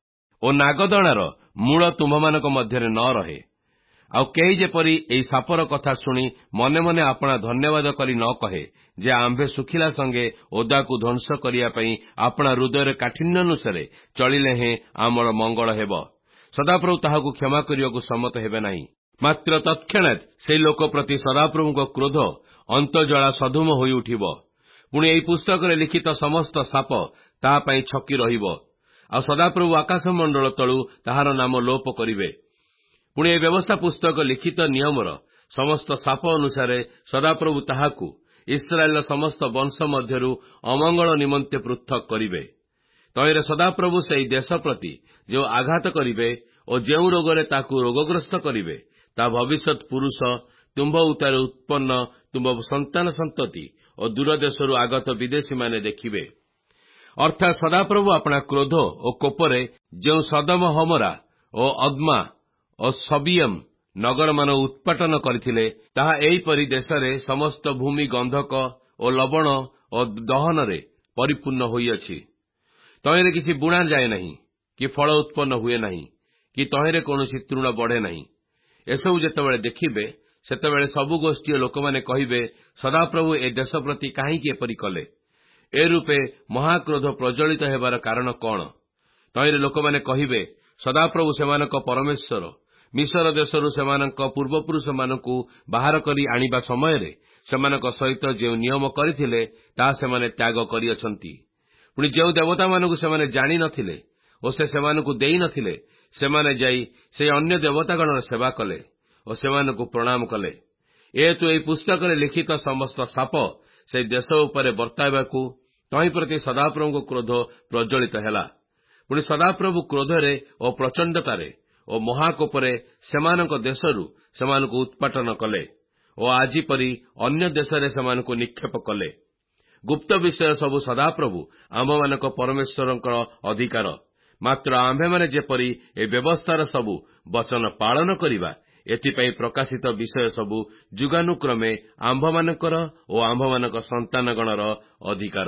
ଓ ନାଗଦଣାର ମୂଳ ତୁମମାନଙ୍କ ମଧ୍ୟରେ ନ ରହେ। ଆଉ କେହି ଯେପରି ଏହି ସାପର କଥା ଶୁଣି ମନେ ମନେ ଆପଣା ଧନ୍ୟବାଦ କରି ନ କହେ ଯେ ଆମ୍ଭେ ଶୁଖିଲା ସଙ୍ଗେ ଓଦାକୁ ଧ୍ୱଂସ କରିବା ପାଇଁ ଆପଣା ହୃଦୟରେ କାଠିନ୍ୟ ଅନୁସାରେ ଚଳିଲେ ହେଁ ଆମର ମଙ୍ଗଳ ହେବ। ସଦାପ୍ରଭୁ ତାହାକୁ କ୍ଷମା କରିବାକୁ ସମ୍ମତ ହେବେ ନାହିଁ। ମାତ୍ର ତତ୍କ୍ଷଣାତ୍ ସେହି ଲୋକ ପ୍ରତି ସଦାପ୍ରଭୁଙ୍କ କ୍ରୋଧ ଅନ୍ତର୍ଜଳା ସଧୂମ ହୋଇ ଉଠିବ। ପୁଣି ଏହି ପୁସ୍ତକରେ ଲିଖିତ ସମସ୍ତ ସାପ ତାହା ପାଇଁ ଛକି ରହିବ, ଆଉ ସଦାପ୍ରଭୁ ଆକାଶମଣ୍ଡଳ ତଳୁ ତାହାର ନାମ ଲୋପ କରିବେ। ପୁଣି ଏହି ବ୍ୟବସ୍ଥା ପୁସ୍ତକ ଲିଖିତ ନିୟମର ସମସ୍ତ ସାପ ଅନୁସାରେ ସଦାପ୍ରଭୁ ତାହାକୁ ଇସ୍ରାଏଲର ସମସ୍ତ ବଂଶ ମଧ୍ୟରୁ ଅମଙ୍ଗଳ ନିମନ୍ତେ ପୃଥକ୍ କରିବେ। ତହିଁରେ ସଦାପ୍ରଭୁ ସେହି ଦେଶ ପ୍ରତି ଯେଉଁ ଆଘାତ କରିବେ ଓ ଯେଉଁ ରୋଗରେ ତାକୁ ରୋଗଗ୍ରସ୍ତ କରିବେ, ତାହା ଭବିଷ୍ୟତ ପୁରୁଷ, ତୁମ୍ଭ ଉତ୍ତାରେ ଉତ୍ପନ୍ନ ତୁମ୍ଭ ସନ୍ତାନ ସନ୍ତତି ଓ ଦୂରଦେଶରୁ ଆଗତ ବିଦେଶୀମାନେ ଦେଖିବେ। ଅର୍ଥାତ୍ ସଦାପ୍ରଭୁ ଆପଣା କ୍ରୋଧ ଓ କୋପରେ ଯେଉଁ ସଦମ, ହମୋରା ଓ ଅଦ୍ମା ଓ ସବିୟମ ନଗରମାନ ଉତ୍ପାଟନ କରିଥିଲେ, ତାହା ଏହିପରି ଦେଶରେ ସମସ୍ତ ଭୂମି ଗନ୍ଧକ ଓ ଲବଣ ଓ ଦହନରେ ପରିପୂର୍ଣ୍ଣ ହୋଇଅଛି। ତହିଁରେ କିଛି ବୁଣା ଯାଏ ନାହିଁ, କି ଫଳ ଉତ୍ପନ୍ନ ହୁଏ ନାହିଁ, କି ତହିଁରେ କୌଣସି ତୃଣ ବଢ଼େ ନାହିଁ। ଏସବୁ ଯେତେବେଳେ ଦେଖିବେ, ସେତେବେଳେ ସବୁ ଗୋଷ୍ଠୀୟ ଲୋକମାନେ କହିବେ, ସଦାପ୍ରଭୁ ଏ ଦେଶ ପ୍ରତି କାହିଁକି ଏପରି କଲେ? ଏ ରୂପେ ମହାକ୍ରୋଧ ପ୍ରଜ୍ୱଳିତ ହେବାର କାରଣ କ'ଣ? ତହିଁରେ ଲୋକମାନେ କହିବେ, ସଦାପ୍ରଭୁ ସେମାନଙ୍କ ପରମେଶ୍ୱର ମିଶର ଦେଶରୁ ସେମାନଙ୍କ ପୂର୍ବପୁରୁଷମାନଙ୍କୁ ବାହାର କରି ଆଣିବା ସମୟରେ ସେମାନଙ୍କ ସହିତ ଯେଉଁ ନିୟମ କରିଥିଲେ, ତାହା ସେମାନେ ତ୍ୟାଗ କରିଅଛନ୍ତି। ପୁଣି ଯେଉଁ ଦେବତାମାନଙ୍କୁ ସେମାନେ ଜାଣିନଥିଲେ ଓ ସେ ସେମାନଙ୍କୁ ଦେଇନଥିଲେ, ସେମାନେ ଯାଇ ସେହି ଅନ୍ୟ ଦେବତାଗଣର ସେବା କଲେ ଓ ସେମାନଙ୍କୁ ପ୍ରଣାମ କଲେ। ଏହେତୁ ଏହି ପୁସ୍ତକରେ ଲିଖିତ ସମସ୍ତ ସାପ ସେହି ଦେଶ ଉପରେ ବର୍ତ୍ତାଇବାକୁ ତହିଁ ପ୍ରତି ସଦାପ୍ରଭୁଙ୍କ କ୍ରୋଧ ପ୍ରଜ୍ୱଳିତ ହେଲା। ପୁଣି ସଦାପ୍ରଭୁ କ୍ରୋଧରେ ଓ ପ୍ରଚଣ୍ଡତାରେ ଓ ମହାକୋପରେ ସେମାନଙ୍କ ଦେଶରୁ ସେମାନଙ୍କୁ ଉତ୍ପାଟନ କଲେ ଓ ଆଜି ପରି ଅନ୍ୟ ଦେଶରେ ସେମାନଙ୍କୁ ନିକ୍ଷେପ କଲେ। ଗୁପ୍ତ ବିଷୟ ସବୁ ସଦାପ୍ରଭୁ ଆମ୍ଭମାନଙ୍କ ପରମେଶ୍ୱରଙ୍କ ଅଧିକାର। ମାତ୍ର ଆମ୍ଭେମାନେ ଯେପରି ଏହି ବ୍ୟବସ୍ଥାର ସବୁ ବଚନ ପାଳନ କରିବା, ଏଥିପାଇଁ ପ୍ରକାଶିତ ବିଷୟ ସବୁ ଯୁଗାନୁକ୍ରମେ ଆମ୍ଭମାନଙ୍କର ଓ ଆମ୍ଭମାନଙ୍କ ସନ୍ତାନଗଣର ଅଧିକାର।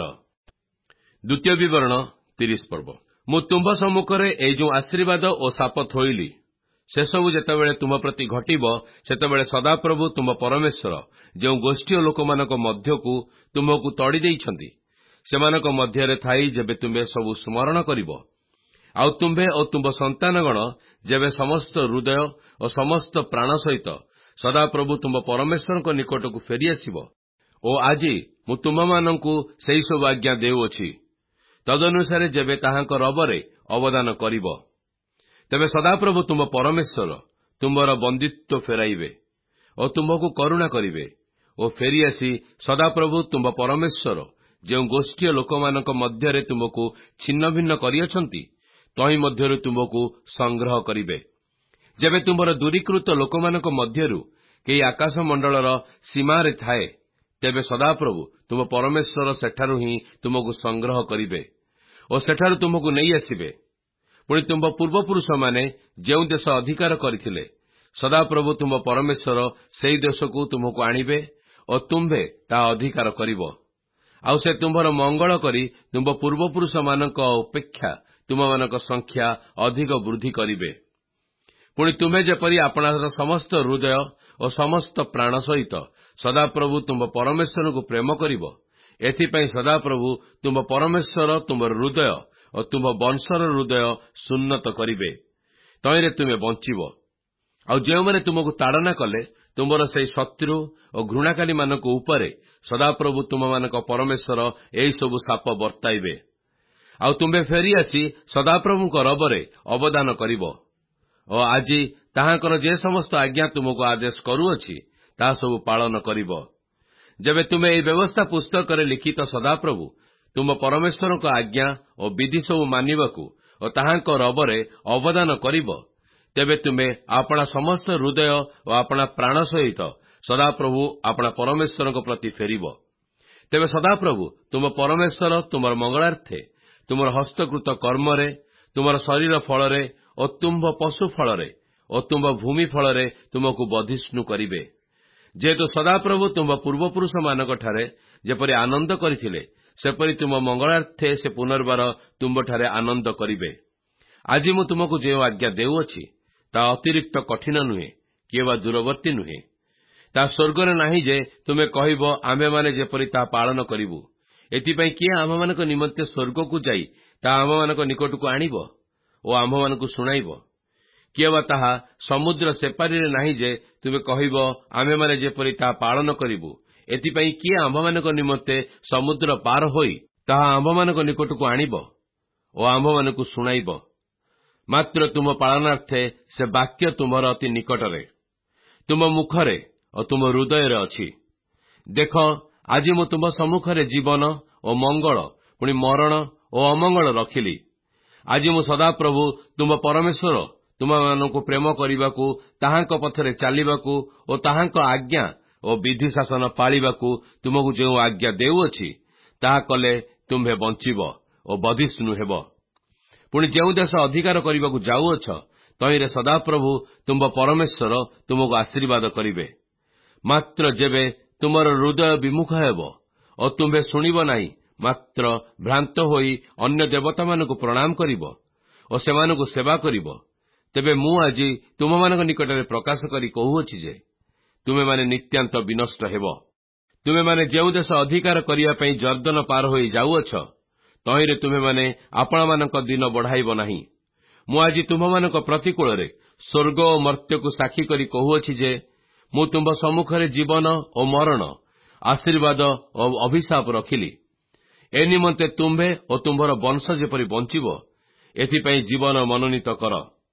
ଦ୍ୱିତୀୟ ବିବରଣ ତିରିଶ ପର୍ବ। ମୁଁ ତୁମ୍ଭ ସମ୍ମୁଖରେ ଏହି ଯେଉଁ ଆଶୀର୍ବାଦ ଓ ଶାପ ଥୋଇଲି, ସେସବୁ ଯେତେବେଳେ ତୁମ ପ୍ରତି ଘଟିବ, ସେତେବେଳେ ସଦାପ୍ରଭୁ ତୁମ ପରମେଶ୍ୱର ଯେଉଁ ଗୋଷ୍ଠୀୟ ଲୋକମାନଙ୍କ ମଧ୍ୟକୁ ତୁମ୍ଭକୁ ତଡ଼ି ଦେଇଛନ୍ତି, ସେମାନଙ୍କ ମଧ୍ୟରେ ଥାଇ ଯେବେ ତୁମ୍ଭେ ସବୁ ସ୍ମରଣ କରିବ, ଆଉ ତୁମ୍ଭେ ଓ ତୁମ୍ଭ ସନ୍ତାନଗଣ ଯେବେ ସମସ୍ତ ହୃଦୟ ଓ ସମସ୍ତ ପ୍ରାଣ ସହିତ ସଦାପ୍ରଭୁ ତୁମ୍ଭ ପରମେଶ୍ୱରଙ୍କ ନିକଟକୁ ଫେରିଆସିବ, ଓ ଆଜି ମୁଁ ତୁମ୍ଭମାନଙ୍କୁ ସେହିସବୁ ଆଜ୍ଞା ଦେଉଅଛି, ତଦନୁସାରେ ଯେବେ ତାହାଙ୍କ ରବରେ ଅବଦାନ କରିବ, ତେବେ ସଦାପ୍ରଭୁ ତୁମ୍ଭ ପରମେଶ୍ୱର ତୁମ୍ଭର ବନ୍ଦିତ୍ୱ ଫେରାଇବେ ଓ ତୁମ୍ଭକୁ କରୁଣା କରିବେ ଓ ଫେରିଆସି ସଦାପ୍ରଭୁ ତୁମ୍ଭ ପରମେଶ୍ୱର ଯେଉଁ ଗୋଷ୍ଠୀୟ ଲୋକମାନଙ୍କ ମଧ୍ୟରେ ତୁମକୁ ଛିନ୍ନ ଭିନ୍ନ କରିଅଛନ୍ତି, ତହିଁ ମଧ୍ୟରୁ ତୁମକୁ ସଂଗ୍ରହ କରିବେ। ଯେବେ ତୁମର ଦୂରୀକୃତ ଲୋକମାନଙ୍କ ମଧ୍ୟରୁ କେହି ଆକାଶମଣ୍ଡଳର ସୀମାରେ ଥାଏ, ତେବେ ସଦାପ୍ରଭୁ ତୁମ ପରମେଶ୍ୱର ସେଠାରୁ ହିଁ ତୁମକୁ ସଂଗ୍ରହ କରିବେ ଓ ସେଠାରୁ ତୁମକୁ ନେଇ ଆସିବେ। ପୁଣି ତୁମ ପୂର୍ବପୁରୁଷମାନେ ଯେଉଁ ଦେଶ ଅଧିକାର କରିଥିଲେ, ସଦାପ୍ରଭୁ ତୁମ ପରମେଶ୍ୱର ସେହି ଦେଶକୁ ତୁମକୁ ଆଣିବେ ଓ ତୁମ୍ଭେ ତାହା ଅଧିକାର କରିବ। ଆଉ ସେ ତୁମ୍ଭର ମଙ୍ଗଳ କରି ତୁମ ପୂର୍ବପୁରୁଷମାନଙ୍କ ଅପେକ୍ଷା ତୁମମାନଙ୍କ ସଂଖ୍ୟା ଅଧିକ ବୃଦ୍ଧି କରିବେ। ପୁଣି ତୁମେ ଯେପରି ଆପଣଙ୍କର ସମସ୍ତ ହୃଦୟ ଓ ସମସ୍ତ ପ୍ରାଣ ସହିତ ସଦାପ୍ରଭୁ ତୁମ ପରମେଶ୍ୱରଙ୍କୁ ପ୍ରେମ କରିବ, ଏଥିପାଇଁ ସଦାପ୍ରଭୁ ତୁମ ପରମେଶ୍ୱର ତୁମର ହୃଦୟ ଓ ତୁମ ବଂଶର ହୃଦୟ ସୁନ୍ନତ କରିବେ। ତହିଁରେ ତୁମେ ବଞ୍ଚିବ। ଆଉ ଯେଉଁମାନେ ତୁମକୁ ତାଡ଼ନା କଲେ, ତୁମର ସେହି ଶତ୍ରୁ ଓ ଘୃଣାକାରୀମାନଙ୍କ ଉପରେ ସଦାପ୍ରଭୁ ତୁମମାନଙ୍କ ପରମେଶ୍ୱର ଏହିସବୁ ଶାପ ବର୍ତ୍ତାଇବେ। ଆଉ ତୁମ୍ଭେ ଫେରିଆସି ସଦାପ୍ରଭୁଙ୍କ ରବରେ ଅବଦାନ କରିବ ଓ ଆଜି ତାହାଙ୍କର ଯେ ସମସ୍ତ ଆଜ୍ଞା ତୁମକୁ ଆଦେଶ କରୁଅଛି, ତାହା ସବୁ ପାଳନ କରିବ। ଯେବେ ତୁମେ ଏହି ବ୍ୟବସ୍ଥା ପୁସ୍ତକରେ ଲିଖିତ ସଦାପ୍ରଭୁ ତୁମ ପରମେଶ୍ୱରଙ୍କ ଆଜ୍ଞା ଓ ବିଧି ସବୁ ମାନିବାକୁ ଓ ତାହାଙ୍କ ରବରେ ଅବଦାନ କରିବ, ତେବେ ତୁମେ ଆପଣା ସମସ୍ତ ହୃଦୟ ଓ ଆପଣା ପ୍ରାଣ ସହିତ ସଦାପ୍ରଭୁ ଆପଣା ପରମେଶ୍ୱରଙ୍କ ପ୍ରତି ଫେରିବ। ତେବେ ସଦାପ୍ରଭୁ ତୁମ ପରମେଶ୍ୱର ତୁମର ମଙ୍ଗଳାର୍ଥେ ତୁମର ହସ୍ତକୃତ କର୍ମରେ, ତୁମର ଶରୀର ଫଳରେ ଓ ତୁମ୍ଭ ପଶୁ ଫଳରେ ଓ ତୁମ୍ଭ ଭୂମି ଫଳରେ ତୁମକୁ ବର୍ଦ୍ଧିଷ୍ଣୁ କରିବେ। ଯେହେତୁ ସଦାପ୍ରଭୁ ତୁମ୍ଭ ପୂର୍ବପୁରୁଷମାନଙ୍କଠାରେ ଯେପରି ଆନନ୍ଦ କରିଥିଲେ, ସେପରି ତୁମ ମଙ୍ଗଳାର୍ଥେ ସେ ପୁନର୍ବାର ତୁମ୍ଭଠାରେ ଆନନ୍ଦ କରିବେ। ଆଜି ମୁଁ ତୁମକୁ ଯେଉଁ ଆଜ୍ଞା ଦେଉଅଛି, ତାହା ଅତିରିକ୍ତ କଠିନ ନୁହେଁ, କିଏ ବା ଦୂରବର୍ତ୍ତୀ ନୁହେଁ। ତାହା ସ୍ୱର୍ଗରେ ନାହିଁ ଯେ ତୁମେ କହିବ, ଆମ୍ଭେମାନେ ଯେପରି ତାହା ପାଳନ କରିବୁ। ଏଥିପାଇଁ କିଏ ଆମ୍ଭମାନଙ୍କ ନିମନ୍ତେ ସ୍ୱର୍ଗକୁ ଯାଇ ତାହା ଆମ୍ଭମାନଙ୍କ ନିକଟକୁ ଆଣିବ ଓ ଆମ୍ଭମାନଙ୍କୁ ଶୁଣାଇବ? କିଏ ବା ତାହା ସମୁଦ୍ର ସେପାରିରେ ନାହିଁ ଯେ ତୁମେ କହିବ, ଆମ୍ଭେମାନେ ଯେପରି ତାହା ପାଳନ କରିବୁ। ଏଥିପାଇଁ କିଏ ଆମ୍ଭମାନଙ୍କ ନିମନ୍ତେ ସମୁଦ୍ର ପାର ହୋଇ ତାହା ଆମ୍ଭମାନଙ୍କ ନିକଟକୁ ଆଣିବ ଓ ଆମ୍ଭମାନଙ୍କୁ ଶୁଣାଇବ? ମାତ୍ର ତୁମ ପାଳନାର୍ଥେ ସେ ବାକ୍ୟ ତୁମର ଅତି ନିକଟରେ, ତୁମ ମୁଖରେ ଓ ତୁମ ହୃଦୟରେ ଅଛି। ଦେଖ, ଆଜି ମୁଁ ତୁମ ସମ୍ମୁଖରେ ଜୀବନ ଓ ମଙ୍ଗଳ, ପୁଣି ମରଣ ଓ ଅମଙ୍ଗଳ ରଖିଲି। ଆଜି ମୁଁ ସଦାପ୍ରଭୁ ତୁମ ପରମେଶ୍ୱର ତୁମମାନଙ୍କୁ ପ୍ରେମ କରିବାକୁ, ତାହାଙ୍କ ପଥରେ ଚାଲିବାକୁ ଓ ତାହାଙ୍କ ଆଜ୍ଞା ଓ ବିଧି ଶାସନ ପାଳିବାକୁ ତୁମକୁ ଯେଉଁ ଆଜ୍ଞା ଦେଉଅଛି, ତାହା କଲେ ତୁମ୍ଭେ ବଞ୍ଚିବ ଓ ବର୍ଦ୍ଧିଷ୍ଣୁ ହେବ। ପୁଣି ଯେଉଁ ଦେଶ ଅଧିକାର କରିବାକୁ ଯାଉଅଛ, ତହିଁରେ ସଦାପ୍ରଭୁ ତୁମ୍ଭ ପରମେଶ୍ୱର ତୁମକୁ ଆଶୀର୍ବାଦ କରିବେ। ମାତ୍ର ଯେବେ ତୁମର ହୃଦୟ ବିମୁଖ ହେବ ଓ ତୁମ୍ଭେ ଶୁଣିବ ନାହିଁ, ମାତ୍ର ଭ୍ରାନ୍ତ ହୋଇ ଅନ୍ୟ ଦେବତାମାନଙ୍କୁ ପ୍ରଣାମ କରିବ ଓ ସେମାନଙ୍କୁ ସେବା କରିବ, ତେବେ ମୁଁ ଆଜି ତୁମମାନଙ୍କ ନିକଟରେ ପ୍ରକାଶ କରି କହୁଅଛି ଯେ ତୁମେମାନେ ନିତ୍ୟାନ୍ତ ବିନଷ୍ଟ ହେବ। ତୁମେମାନେ ଯେଉଁ ଦେଶ ଅଧିକାର କରିବା ପାଇଁ ଜର୍ଦ୍ଦନ ପାର ହୋଇ ଯାଉଅଛ, ତହିଁରେ ତୁମେମାନେ ଆପଣମାନଙ୍କ ଦିନ ବଢ଼ାଇବ ନାହିଁ। ମୁଁ ଆଜି ତୁମମାନଙ୍କ ପ୍ରତିକୂଳରେ ସ୍ୱର୍ଗ ଓ ମର୍ତ୍ତ୍ୟକୁ ସାକ୍ଷୀ କରି କହୁଅଛି ଯେ ମୁଁ ତୁମ୍ଭ ସମ୍ମୁଖରେ ଜୀବନ ଓ ମରଣ, ଆଶୀର୍ବାଦ ଓ ଅଭିଶାପ ରଖିଲି। ଏ ନିମନ୍ତେ ତୁମ୍ଭେ ଓ ତୁମ୍ଭର ବଂଶ ଯେପରି ବଞ୍ଚିବ, ଏଥିପାଇଁ ଜୀବନ ମନୋନୀତ କର,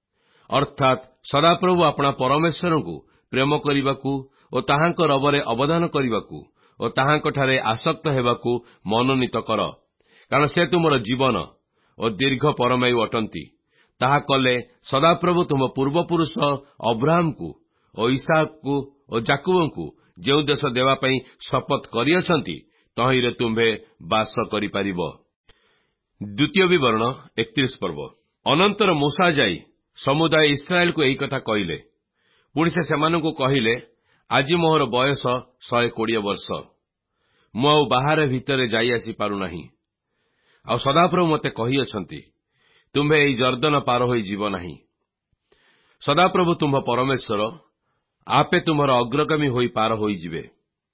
ଅର୍ଥାତ୍ ସଦାପ୍ରଭୁ ଆପଣା ପରମେଶ୍ୱରଙ୍କୁ ପ୍ରେମ କରିବାକୁ ଓ ତାହାଙ୍କ ରବରେ ଅବଦାନ କରିବାକୁ ଓ ତାହାଙ୍କଠାରେ ଆସକ୍ତ ହେବାକୁ ମନୋନୀତ କର, କାରଣ ସେ ତୁମର ଜୀବନ ଓ ଦୀର୍ଘ ପରମାୟୁ ଅଟନ୍ତି। ତାହା କଲେ ସଦାପ୍ରଭୁ ତୁମ ପୂର୍ବପୁରୁଷ ଅବ୍ରାହ୍ମକୁ ଓ ଇସାକକୁ ଓ ଯାକୁବଙ୍କୁ ଯେଉଁ ଦେଶ ଦେବା ପାଇଁ ଶପଥ କରିଅଛନ୍ତି, ତହିଁରେ ତୁମ୍ଭେ ବାସ କରିପାରିବ। ଦ୍ୱିତୀୟ ବିବରଣ ଏକତିରିଶ ପର୍ବ। ଅନନ୍ତର ମୂଷା ଯାଇ ସମୁଦାୟ ଇସ୍ରାଏଲକୁ ଏହି କଥା କହିଲେ। ପୁଣି ସେ ସେମାନଙ୍କୁ କହିଲେ, ଆଜି ମୋହର ବୟସ ଶହେ କୋଡ଼ିଏ ବର୍ଷ। ମୁଁ ଆଉ ବାହାରେ ଭିତରେ ଯାଇ ଆସି ପାରୁନାହିଁ। ଆଉ ସଦାପ୍ରଭୁ ମୋତେ କହିଅଛନ୍ତି, ତୁମ୍ଭେ ଏହି ଜର୍ଦ୍ଦନ ପାର ହୋଇ ଯିବ ନାହିଁ। ସଦାପ୍ରଭୁ ତୁମ୍ଭ ପରମେଶ୍ୱର ଆପେ ତୁମ୍ଭର ଅଗ୍ରଗାମୀ ହୋଇ ପାର ହୋଇଯିବେ।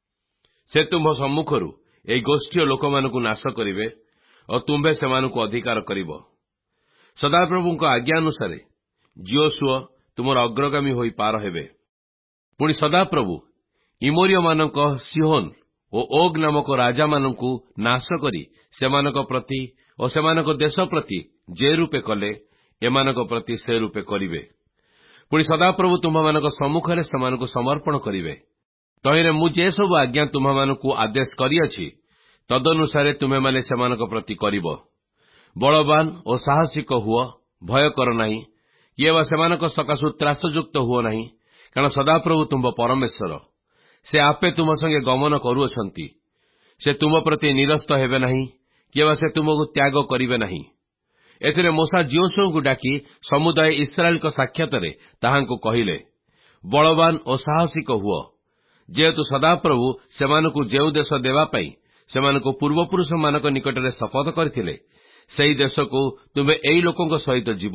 ସେ ତୁମ୍ଭ ସମ୍ମୁଖରୁ ଏହି ଗୋଷ୍ଠୀୟ ଲୋକମାନଙ୍କୁ ନାଶ କରିବେ ଓ ତୁମ୍ଭେ ସେମାନଙ୍କୁ ଅଧିକାର କରିବ। ସଦାପ୍ରଭୁଙ୍କ ଆଜ୍ଞା ଅନୁସାରେ ଜିଓସୁଅ ତୁମର ଅଗ୍ରଗାମୀ ହୋଇ ପାର ହେବେ। ପୁଣି ସଦାପ୍ରଭୁ ଇମୋରିୟମାନଙ୍କ ସିହୋନ ଓ ଓଗ୍ ନାମକ ରାଜାମାନଙ୍କୁ ନାଶ କରି ସେମାନଙ୍କ ପ୍ରତି ଓ ସେମାନଙ୍କ ଦେଶ ପ୍ରତି ଯେ ରୂପେ କଲେ, ଏମାନଙ୍କ ପ୍ରତି ସେ ରୂପେ କରିବେ। ପୁଣି ସଦାପ୍ରଭୁ ତୁମ୍ଭମାନଙ୍କ ସମ୍ମୁଖରେ ସେମାନଙ୍କୁ ସମର୍ପଣ କରିବେ। ତହିଁରେ ମୁଁ ଯେ ସବୁ ଆଜ୍ଞା ତୁମ୍ଭମାନଙ୍କୁ ଆଦେଶ କରିଅଛି, ତଦନୁସାରେ ତୁମେମାନେ ସେମାନଙ୍କ ପ୍ରତି କରିବ। ବଳବାନ ଓ ସାହସିକ ହୁଅ, ଭୟ କର ନାହିଁ, କିଏ ବା ସେମାନଙ୍କ ସକାଶୁ ତ୍ରାସଯୁକ୍ତ ହୁଅ ନାହିଁ, କାରଣ ସଦାପ୍ରଭୁ ତୁମ୍ଭ ପରମେଶ୍ୱର। ସେ ଆପେ ତୁମ ସଙ୍ଗେ ଗମନ କରୁଅଛନ୍ତି। ସେ ତୁମ ପ୍ରତି ନିରସ୍ତ ହେବେ ନାହିଁ, କିଏ ବା ସେ ତୁମକୁ ତ୍ୟାଗ କରିବେ ନାହିଁ। ଏଥିରେ ମୋଶା ଜିଓସୁଙ୍କୁ ଡାକି ସମୁଦାୟ ଇସ୍ରାଏଲଙ୍କ ସାକ୍ଷାତରେ ତାହାଙ୍କୁ କହିଲେ, ବଳବାନ ଓ ସାହସିକ ହୁଅ। ଯେହେତୁ ସଦାପ୍ରଭୁ ସେମାନଙ୍କୁ ଯେଉଁ ଦେଶ ଦେବା ପାଇଁ ସେମାନଙ୍କୁ ପୂର୍ବପୁରୁଷମାନଙ୍କ ନିକଟରେ ଶପଥ କରିଥିଲେ, ସେହି ଦେଶକୁ ତୁମ୍ଭେ ଏହି ଲୋକଙ୍କ ସହିତ ଯିବ,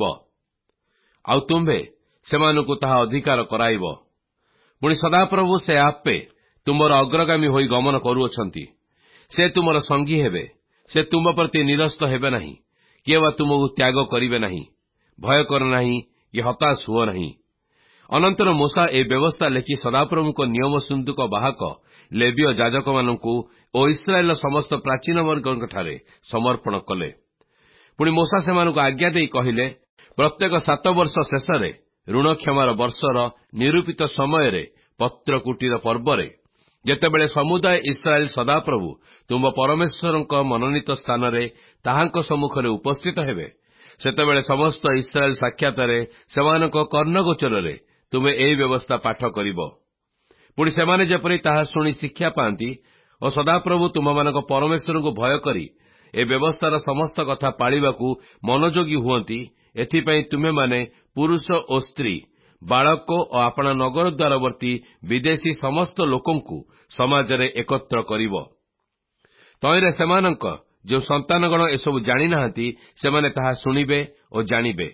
ଆଉ ତୁମ୍ଭେ ସେମାନଙ୍କୁ ତାହା ଅଧିକାର କରାଇବ। ପୁଣି ସଦାପ୍ରଭୁ ସେ ଆପେ ତୁମର ଅଗ୍ରଗାମୀ ହୋଇ ଗମନ କରୁଅଛନ୍ତି। ସେ ତୁମର ସଙ୍ଗୀ ହେବେ, ସେ ତୁମ ପ୍ରତି ନିରସ୍ତ ହେବେ ନାହିଁ, କିଏ ବା ତୁମକୁ ତ୍ୟାଗ କରିବେ ନାହିଁ। ଭୟ କର ନାହିଁ କି ହତାଶ ହୁଅ ନାହିଁ। ଅନନ୍ତର ମୋଶା ଏହି ବ୍ୟବସ୍ଥା ଲେଖି ସଦାପ୍ରଭୁଙ୍କ ନିୟମ ସିନ୍ଦୁକ ବାହକ ଲେବୀୟ ଯାଜକମାନଙ୍କୁ ଓ ଇସ୍ରାଏଲର ସମସ୍ତ ପ୍ରାଚୀନବର୍ଗଙ୍କଠାରେ ସମର୍ପଣ କଲେ। ପୁଣି ମୋଶା ସେମାନଙ୍କୁ ଆଜ୍ଞା ଦେଇ କହିଲେ, ପ୍ରତ୍ୟେକ ସାତ ବର୍ଷ ଶେଷରେ ଋଣକ୍ଷମାର ବର୍ଷର ନିରୂପିତ ସମୟରେ ପତ୍ରକୁଟିର ପର୍ବରେ ଯେତେବେଳେ ସମୁଦାୟ ଇସ୍ରାଏଲ ସଦାପ୍ରଭୁ ତୁମ ପରମେଶ୍ୱରଙ୍କ ମନୋନୀତ ସ୍ଥାନରେ ତାହାଙ୍କ ସମ୍ମୁଖରେ ଉପସ୍ଥିତ ହେବେ, ସେତେବେଳେ ସମସ୍ତ ଇସ୍ରାଏଲ ସାକ୍ଷାତରେ ସେମାନଙ୍କ କର୍ଣ୍ଣଗୋଚରରେ ତୁମେ ଏହି ବ୍ୟବସ୍ଥା ପାଠ କରିବ। ପୁଣି ସେମାନେ ଯେପରି ତାହା ଶୁଣି ଶିକ୍ଷା ପାଆନ୍ତି ଓ ସଦାପ୍ରଭୁ ତୁମମାନଙ୍କ ପରମେଶ୍ୱରଙ୍କୁ ଭୟ କରି ଏ ବ୍ୟବସ୍ଥାର ସମସ୍ତ କଥା ପାଳିବାକୁ ମନୋଯୋଗୀ ହୁଅନ୍ତି, ଏଥିପାଇଁ ତୁମେମାନେ ପୁରୁଷ ଓ ସ୍ତ୍ରୀ, ବାଳକ ଓ ଆପଣା ନଗର ଦ୍ୱାରବର୍ତ୍ତୀ ବିଦେଶୀ ସମସ୍ତ ଲୋକଙ୍କୁ ସମାଜରେ ଏକତ୍ର କରିବ। ତହିଁରେ ସେମାନଙ୍କ ଯେଉଁ ସନ୍ତାନଗଣ ଏସବୁ ଜାଣିନାହାନ୍ତି, ସେମାନେ ତାହା ଶୁଣିବେ ଓ ଜାଣିବେ।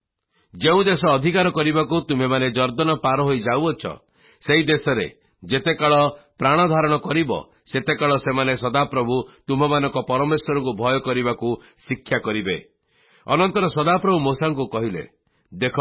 ଯେଉଁ ଦେଶ ଅଧିକାର କରିବାକୁ ତୁମେମାନେ ଜର୍ଦ୍ଦନ ପାର ହୋଇ ଯାଉଅଛ, ସେହି ଦେଶରେ ଯେତେକାଳ ପ୍ରାଣ ଧାରଣ କରିବ, ସେତେକାଳ ସେମାନେ ସଦାପ୍ରଭୁ ତୁମମାନଙ୍କ ପରମେଶ୍ୱରଙ୍କୁ ଭୟ କରିବାକୁ ଶିକ୍ଷା କରିବେ। ଅନନ୍ତର ସଦାପ୍ରଭୁ ମୋଶାଙ୍କୁ କହିଲେ, ଦେଖ,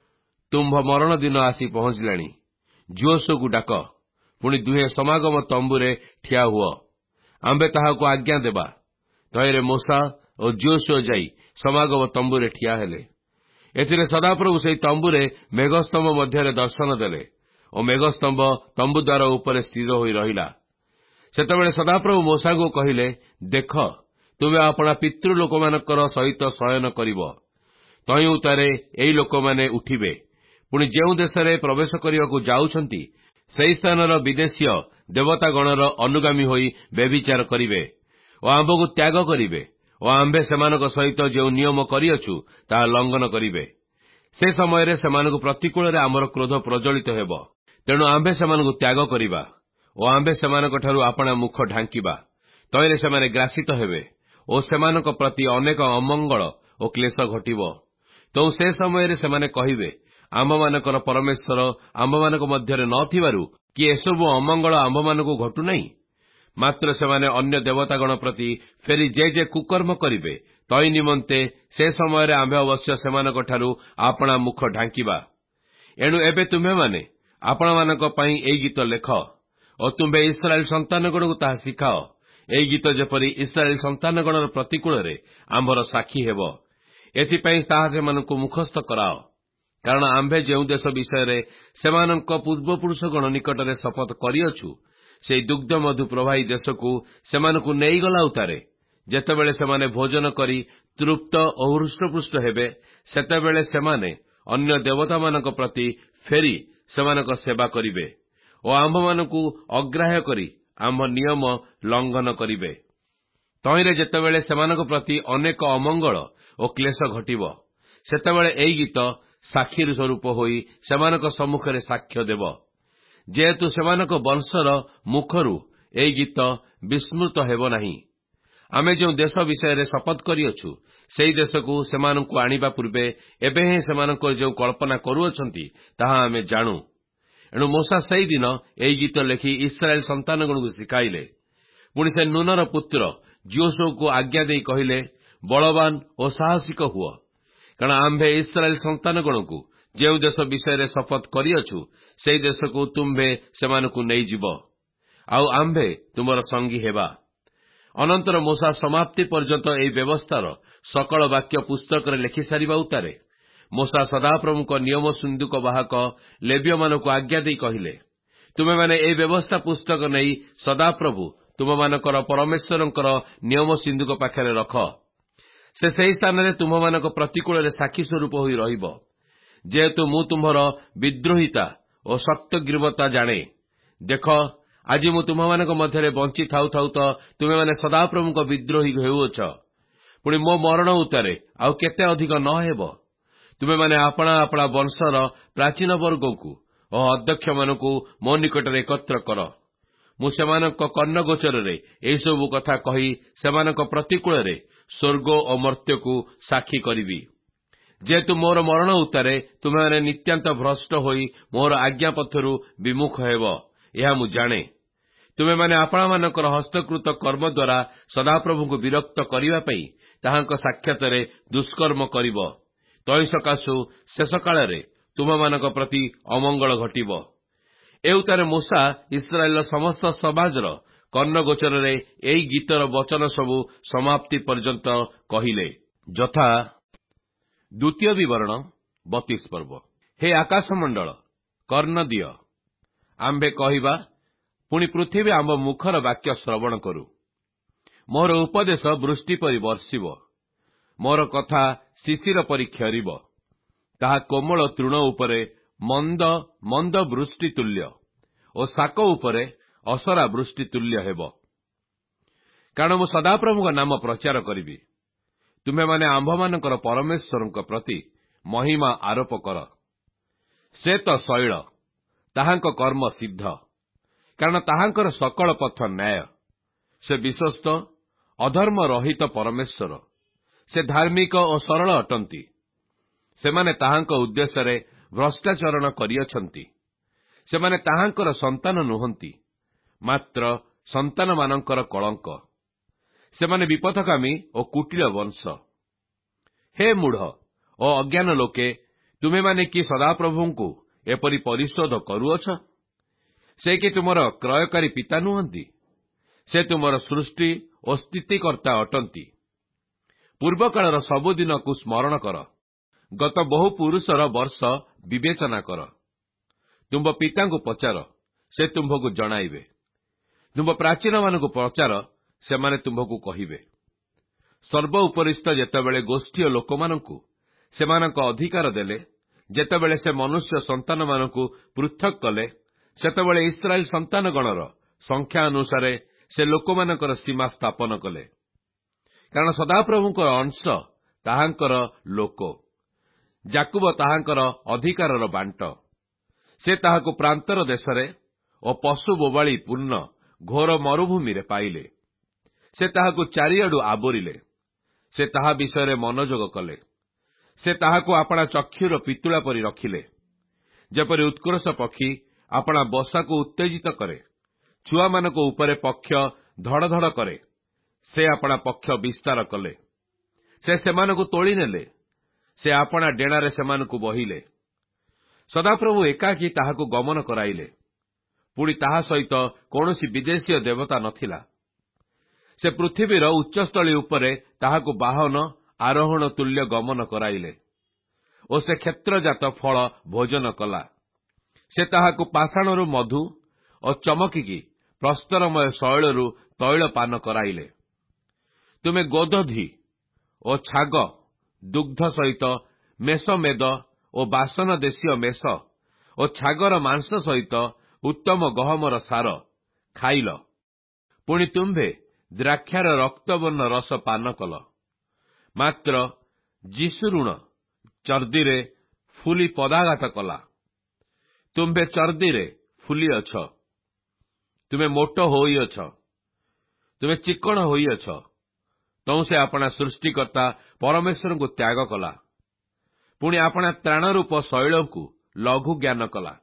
ତୁମ୍ଭ ମରଣ ଦିନ ଆସି ପହଞ୍ଚିଲାଣି। ଜିଓସୁକୁ ଡାକ, ପୁଣି ଦୁହେଁ ସମାଗମ ତମ୍ବୁରେ ଠିଆ ହୁଅ, ଆମ୍ଭେ ତାହାକୁ ଆଜ୍ଞା ଦେବା। ତହିଁରେ ମୋଶା ଓ ଜିଓସୁଅ ଯାଇ ସମାଗମ ତମ୍ବୁରେ ଠିଆ ହେଲେ। ଏଥିରେ ସଦାପ୍ରଭୁ ସେହି ତମ୍ବୁରେ ମେଘସ୍ତମ୍ଭ ମଧ୍ୟରେ ଦର୍ଶନ ଦେଲେ ଓ ମେଘସ୍ତମ୍ଭ ତମ୍ବୁଦ୍ୱାର ଉପରେ ସ୍ଥିର ହୋଇ ରହିଲା। ସେତେବେଳେ ସଦାପ୍ରଭୁ ମୋଶାଙ୍କୁ କହିଲେ, ଦେଖ, ତୁମେ ଆପଣା ପିତୃଲୋକମାନଙ୍କର ସହିତ ଶୟନ କରିବ। ତହିଁ ଉତ୍ତାରେ ଏହି ଲୋକମାନେ ଉଠିବେ, ପୁଣି ଯେଉଁ ଦେଶରେ ପ୍ରବେଶ କରିବାକୁ ଯାଉଛନ୍ତି, ସେହି ସ୍ଥାନର ବିଦେଶୀୟ ଦେବତାଗଣର ଅନୁଗାମୀ ହୋଇ ବ୍ୟଭିଚାର କରିବେ ଓ ଆମ୍ଭକୁ ତ୍ୟାଗ କରିବେ ଓ ଆମ୍ଭେ ସେମାନଙ୍କ ସହିତ ଯେଉଁ ନିୟମ କରିଅଛୁ ତାହା ଲଙ୍ଘନ କରିବେ। ସେ ସମୟରେ ସେମାନଙ୍କୁ ପ୍ରତିକୂଳରେ ଆମର କ୍ରୋଧ ପ୍ରଜ୍ୱଳିତ ହେବ। ତେଣୁ ଆମ୍ଭେ ସେମାନଙ୍କୁ ତ୍ୟାଗ କରିବା ଓ ଆମ୍ଭେ ସେମାନଙ୍କଠାରୁ ଆପଣା ମୁଖ ଢାଙ୍କିବା। ତହିଁରେ ସେମାନେ ଗ୍ରାସିତ ହେବେ ଓ ସେମାନଙ୍କ ପ୍ରତି ଅନେକ ଅମଙ୍ଗଳ ଓ କ୍ଲେଶ ଘଟିବ। ତେଣୁ ସେ ସମୟରେ ସେମାନେ କହିବେ, ଆମ୍ଭମାନଙ୍କର ପରମେଶ୍ୱର ଆମ୍ଭମାନଙ୍କ ମଧ୍ୟରେ ନ ଥିବାରୁ କି ଏସବୁ ଅମଙ୍ଗଳ ଆମ୍ଭମାନଙ୍କୁ ଘଟୁନାହିଁ। ମାତ୍ର ସେମାନେ ଅନ୍ୟ ଦେବତାଗଣ ପ୍ରତି ଫେରି ଯେ ଯେ କୁକର୍ମ କରିବେ, ତହି ନିମନ୍ତେ ସେ ସମୟରେ ଆମ୍ଭେ ଅବଶ୍ୟ ସେମାନଙ୍କଠାରୁ ଆପଣା ମୁଖ ଢାଙ୍କିବା। ଏଣୁ ଏବେ ତୁମେମାନେ ଆପଣମାନଙ୍କ ପାଇଁ ଏହି ଗୀତ ଲେଖ ଓ ତୁମ୍ଭେ ଇସ୍ରାଏଲ ସନ୍ତାନଗଣକୁ ତାହା ଶିଖାଅ। ଏହି ଗୀତ ଯେପରି ଇସ୍ରାଏଲ ସନ୍ତାନଗଣର ପ୍ରତିକୂଳରେ ଆମ୍ଭର ସାକ୍ଷୀ ହେବ, ଏଥିପାଇଁ ତାହା ସେମାନଙ୍କୁ ମୁଖସ୍ଥ କରାଅ। କାରଣ ଆମ୍ଭେ ଯେଉଁ ଦେଶ ବିଷୟରେ ସେମାନଙ୍କ ପୂର୍ବପୁରୁଷଗଣ ନିକଟରେ ଶପଥ କରିଅଛୁ, ସେହି ଦୁଗ୍ଧ ମଧୁ ପ୍ରବାହୀ ଦେଶକୁ ସେମାନଙ୍କୁ ନେଇଗଲା ଉତ୍ତାରେ ଯେତେବେଳେ ସେମାନେ ଭୋଜନ କରି ତୃପ୍ତ ଓ ହୃଷ୍ଟପୃଷ୍ଟ ହେବେ, ସେତେବେଳେ ସେମାନେ ଅନ୍ୟ ଦେବତାମାନଙ୍କ ପ୍ରତି ଫେରି ସେମାନଙ୍କ ସେବା କରିବେ ଓ ଆମ୍ଭମାନଙ୍କୁ ଅଗ୍ରାହ୍ୟ କରି ଆମ୍ଭ ନିୟମ ଲଙ୍ଘନ କରିବେ। ତହିଁରେ ଯେତେବେଳେ ସେମାନଙ୍କ ପ୍ରତି ଅନେକ ଅମଙ୍ଗଳ ଓ କ୍ଲେଶ ଘଟିବ, ସେତେବେଳେ ଏହି ଗୀତ ସାକ୍ଷୀ ସ୍ୱରୂପ ହୋଇ ସେମାନଙ୍କ ସମ୍ମୁଖରେ ସାକ୍ଷ୍ୟ ଦେବ। ଯେହେତୁ ସେମାନଙ୍କ ବଂଶର ମୁଖରୁ ଏହି ଗୀତ ବିସ୍ମୃତ ହେବ ନାହିଁ। ଆମେ ଯେଉଁ ଦେଶ ବିଷୟରେ ଶପଥ କରିଅଛୁ, ସେହି ଦେଶକୁ ସେମାନଙ୍କୁ ଆଣିବା ପୂର୍ବେ ଏବେ ହିଁ ସେମାନଙ୍କର ଯେଉଁ କଳ୍ପନା କରୁଅଛନ୍ତି, ତାହା ଆମେ ଜାଣୁ। ଏଣୁ ମୋଶା ସେହିଦିନ ଏହି ଗୀତ ଲେଖି ଇସ୍ରାଏଲ ସନ୍ତାନଗଣକୁ ଶିଖାଇଲେ। ପୁଣି ସେ ନୁନର ପୁତ୍ର ଜିଓସୁଆକୁ ଆଜ୍ଞା ଦେଇ କହିଲେ, ବଳବାନ ଓ ସାହସିକ ହୁଅ, କାରଣ ଆମ୍ଭେ ଇସ୍ରାଏଲ ସନ୍ତାନଗଣକୁ ଯେଉଁ ଦେଶ ବିଷୟରେ ଶପଥ କରିଅଛୁ, ସେହି ଦେଶକୁ ତୁମ୍ଭେ ସେମାନଙ୍କୁ ନେଇଯିବ, ଆଉ ଆମ୍ଭେ ତୁମର ସଙ୍ଗୀ ହେବା। ଅନନ୍ତର ମୋଶା ସମାପ୍ତି ପର୍ଯ୍ୟନ୍ତ ଏହି ବ୍ୟବସ୍ଥାର ସକଳ ବାକ୍ୟ ପୁସ୍ତକରେ ଲେଖିସାରିବା ଉତ୍ତାରେ ମୋଶା ସଦାପ୍ରଭୁଙ୍କ ନିୟମ ସିନ୍ଦୁକ ବାହକ ଲେବୀୟମାନଙ୍କୁ ଆଜ୍ଞା ଦେଇ କହିଲେ, ତୁମେମାନେ ଏହି ବ୍ୟବସ୍ଥା ପୁସ୍ତକ ନେଇ ସଦାପ୍ରଭୁ ତୁମମାନଙ୍କର ପରମେଶ୍ୱରଙ୍କର ନିୟମ ସିନ୍ଧୁକ ପାଖରେ ରଖ। ସେ ସେହି ସ୍ଥାନରେ ତୁମମାନଙ୍କ ପ୍ରତିକୂଳରେ ସାକ୍ଷୀ ସ୍ୱରୂପ ହୋଇ ରହିବ। ଯେହେତୁ ମୁଁ ତୁମ୍ଭର ବିଦ୍ରୋହିତା ଓ ସତ୍ୟଗ୍ରୀବତା ଜାଣେ, ଦେଖ, ଆଜି ମୁଁ ତୁମମାନଙ୍କ ମଧ୍ୟରେ ବଞ୍ଚି ଥାଉ ଥାଉ ତ ତୁମେମାନେ ସଦାପ୍ରଭୁଙ୍କ ବିଦ୍ରୋହୀ ହେଉଅଛ। ପୁଣି ମୋ ମରଣ ଉତ୍ତାରେ ଆଉ କେତେ ଅଧିକ ନ ହେବ? ତୁମେମାନେ ଆପଣା ଆପଣା ବଂଶର ପ୍ରାଚୀନ ବର୍ଗଙ୍କୁ ଓ ଅଧ୍ୟକ୍ଷମାନଙ୍କୁ ମୋ ନିକଟରେ ଏକତ୍ର କର। ମୁଁ ସେମାନଙ୍କ କର୍ଣ୍ଣଗୋଚରରେ ଏହିସବୁ କଥା କହି ସେମାନଙ୍କ ପ୍ରତିକୂଳରେ ସ୍ୱର୍ଗ ଓ ମର୍ତ୍ତ୍ୟକୁ ସାକ୍ଷୀ କରିବି। ଯେହେତୁ ମୋର ମରଣ ଉତ୍ତାରେ ତୁମେମାନେ ନିତ୍ୟାନ୍ତ ଭ୍ରଷ୍ଟ ହୋଇ ମୋର ଆଜ୍ଞା ପଥରୁ ବିମୁଖ ହେବ, ଏହା ମୁଁ ଜାଣେ। ତୁମେମାନେ ଆପଣମାନଙ୍କର ହସ୍ତକୃତ କର୍ମ ଦ୍ୱାରା ସଦାପ୍ରଭୁଙ୍କୁ ବିରକ୍ତ କରିବା ପାଇଁ ତାହାଙ୍କ ସାକ୍ଷାତରେ ଦୁଷ୍କର୍ମ କରିବ। ତହିଁ ସକାଶୁ ଶେଷ କାଳରେ ତୁମମାନଙ୍କ ପ୍ରତି ଅମଙ୍ଗଳ ଘଟିବ। ଏ ଉତ୍ତାରେ ମୂଷା ଇସ୍ରାଏଲର ସମସ୍ତ ସମାଜର କର୍ଣ୍ଣଗୋଚରରେ ଏହି ଗୀତର ବଚନ ସବୁ ସମାପ୍ତି ପର୍ଯ୍ୟନ୍ତ କହିଲେ, ଯଥା ଦ୍ୱିତୀୟ ବିବରଣ ବତିଶ ପର୍ବ। ହେ ଆକାଶମଣ୍ଡଳ, କର୍ଣ୍ଣ ଦିଅ, ଆମ୍ଭେ କହିବା, ପୁଣି ପୃଥିବୀ ଆମ୍ଭ ମୁଖର ବାକ୍ୟ ଶ୍ରବଣ କରୁ। ମୋର ଉପଦେଶ ବୃଷ୍ଟି ପରି ବର୍ଷିବ, ମୋର କଥା ଶିଶିର ପରି କ୍ଷରିବ। ତାହା କୋମଳ ତୃଣ ଉପରେ ମନ୍ଦ ମନ୍ଦ ବୃଷ୍ଟି ତୁଲ୍ୟ ଓ ଶାକ ଉପରେ ଅସରା ବୃଷ୍ଟି ତୁଲ୍ୟ ହେବ। କାରଣ ମୁଁ ସଦାପ୍ରଭୁଙ୍କ ନାମ ପ୍ରଚାର କରିବି। ତୁମେମାନେ ଆମ୍ଭମାନଙ୍କର ପରମେଶ୍ୱରଙ୍କ ପ୍ରତି ମହିମା ଆରୋପ କର। ସେ ତ ଶୈଳ, ତାହାଙ୍କ କର୍ମ ସିଦ୍ଧ, କାରଣ ତାହାଙ୍କର ସକଳ ପଥ ନ୍ୟାୟ। ସେ ବିଶ୍ୱସ୍ତ, ଅଧର୍ମ ରହିତ ପରମେଶ୍ୱର, ସେ ଧାର୍ମିକ ଓ ସରଳ ଅଟନ୍ତି। ସେମାନେ ତାହାଙ୍କ ଉଦ୍ଦେଶ୍ୟରେ ଭ୍ରଷ୍ଟାଚରଣ କରିଅଛନ୍ତି। ସେମାନେ ତାହାଙ୍କର ସନ୍ତାନ ନୁହନ୍ତି, ମାତ୍ର ସନ୍ତାନମାନଙ୍କର କଳଙ୍କ। ସେମାନେ ବିପଥଗାମୀ ଓ କୁଟିଳ ବଂଶ। ହେ ମୂଢ଼ ଓ ଅଜ୍ଞାନ ଲୋକେ, ତୁମେମାନେ କି ସଦାପ୍ରଭୁଙ୍କୁ ଏପରି ପରିଶୋଧ କରୁଅଛ? ସେ କି ତୁମର କ୍ରୟକାରୀ ପିତା ନୁହନ୍ତି? ସେ ତୁମର ସୃଷ୍ଟି ଓ ସ୍ଥିତିକର୍ତ୍ତା ଅଟନ୍ତି। ପୂର୍ବକାଳର ସବୁ ଦିନକୁ ସ୍ମରଣ କର, ଗତ ବହୁ ପୁରୁଷର ବର୍ଷ ବିବେଚନା କର। ତୁମ୍ଭ ପିତାଙ୍କୁ ପଚାର, ସେ ତୁମ୍ଭକୁ ଜଣାଇବେ। ତୁମ୍ଭ ପ୍ରାଚୀନମାନଙ୍କୁ ପଚାର, ସେମାନେ ତୁମ୍ଭକୁ କହିବେ। ସର୍ବ ଉପରିସ୍ଥ ଯେତେବେଳେ ଗୋଷ୍ଠୀୟ ଲୋକମାନଙ୍କୁ ସେମାନଙ୍କ ଅଧିକାର ଦେଲେ, ଯେତେବେଳେ ସେ ମନୁଷ୍ୟ ସନ୍ତାନମାନଙ୍କୁ ପୃଥକ କଲେ, ସେତେବେଳେ ଇସ୍ରାଏଲ ସନ୍ତାନଗଣର ସଂଖ୍ୟା ଅନୁସାରେ ସେ ଲୋକମାନଙ୍କର ସୀମା ସ୍ଥାପନ କଲେ। କାରଣ ସଦାପ୍ରଭୁଙ୍କର ଅଂଶ ତାହାଙ୍କର ଲୋକ, ଯାକୁବ ତାହାଙ୍କର ଅଧିକାରର ବାଣ୍ଟ। ସେ ତାହାକୁ ପ୍ରାନ୍ତର ଦେଶରେ ଓ ପଶୁ ବୋବାଳି ପୂର୍ଣ୍ଣ ଘୋର ମରୁଭୂମିରେ ପାଇଲେ। ସେ ତାହାକୁ ଚାରିଆଡୁ ଆବୋରିଲେ। ସେ ତାହା ବିଷୟରେ ମନୋଯୋଗ କଲେ। ସେ ତାହାକୁ ଆପଣା ଚକ୍ଷୁର ପିତୁଳା ପରି ରଖିଲେ। ଯେପରି ଉତ୍କର୍ଷ ପକ୍ଷୀ ଆପଣା ବସାକୁ ଉତ୍ତେଜିତ କରେ, ଛୁଆମାନଙ୍କ ଉପରେ ପକ୍ଷ ଧଡ଼ ଧଡ଼ କରେ, ସେ ଆପଣା ପକ୍ଷ ବିସ୍ତାର କଲେ। ସେ ସେମାନଙ୍କୁ ତୋଳି ନେଲେ, ସେ ଆପଣା ଡେଣାରେ ସେମାନଙ୍କୁ ବହିଲେ। ସଦାପ୍ରଭୁ ଏକାକୀ ତାହାକୁ ଗମନ କରାଇଲେ। ପୁଣି ତାହା ସହିତ କୌଣସି ବିଦେଶୀୟ ଦେବତା ନଥିଲା। ସେ ପୃଥିବୀର ଉଚ୍ଚସ୍ଥଳୀ ଉପରେ ତାହାକୁ ବାହନ ଆରୋହଣ ତୁଲ୍ୟ ଗମନ କରାଇଲେ ଓ ସେ କ୍ଷେତ୍ରଜାତ ଫଳ ଭୋଜନ କଲା। ସେ ତାହାକୁ ପାଷାଣରୁ ମଧୁ ଓ ଚମକିକି ପ୍ରସ୍ତରମୟ ଶୈଳରୁ ତୈଳ ପାନ କରାଇଲେ। ତୁମେ ଗୋଦଧି ଓ ଛାଗ, ଦୁଗ୍ଧ ସହିତ ମେଷମେଦ ଓ ବାସନ ଦେଶୀୟ ମେଷ ଓ ଛାଗର ମାଂସ ସହିତ ଉତ୍ତମ ଗହମର ସାର ଖାଇଲ। ପୁଣି ତୁମ୍ଭେ ଦ୍ରାକ୍ଷାର ରକ୍ତବର୍ଣ୍ଣ ରସ ପାନ କଲ। ମାତ୍ର ଯୀଶୁଋଣ ଚର୍ଦ୍ଦିରେ ଫୁଲି ପଦାଘାତ କଲା। ତୁମ୍ଭେ ଚର୍ଦ୍ଦିରେ ଫୁଲିଅଛ, ତୁମେ ମୋଟ ହୋଇଅଛ, ତୁମେ ଚିକଣ ହୋଇଅଛ। ତଉଁ ସେ ଆପଣା ସୃଷ୍ଟିକର୍ତ୍ତା ପରମେଶ୍ୱରଙ୍କୁ ତ୍ୟାଗ କଲା। ପୁଣି ଆପଣା ତ୍ରାଣରୂପ ଶୈଳଙ୍କୁ ଲଘୁ ଜ୍ଞାନ କଲା।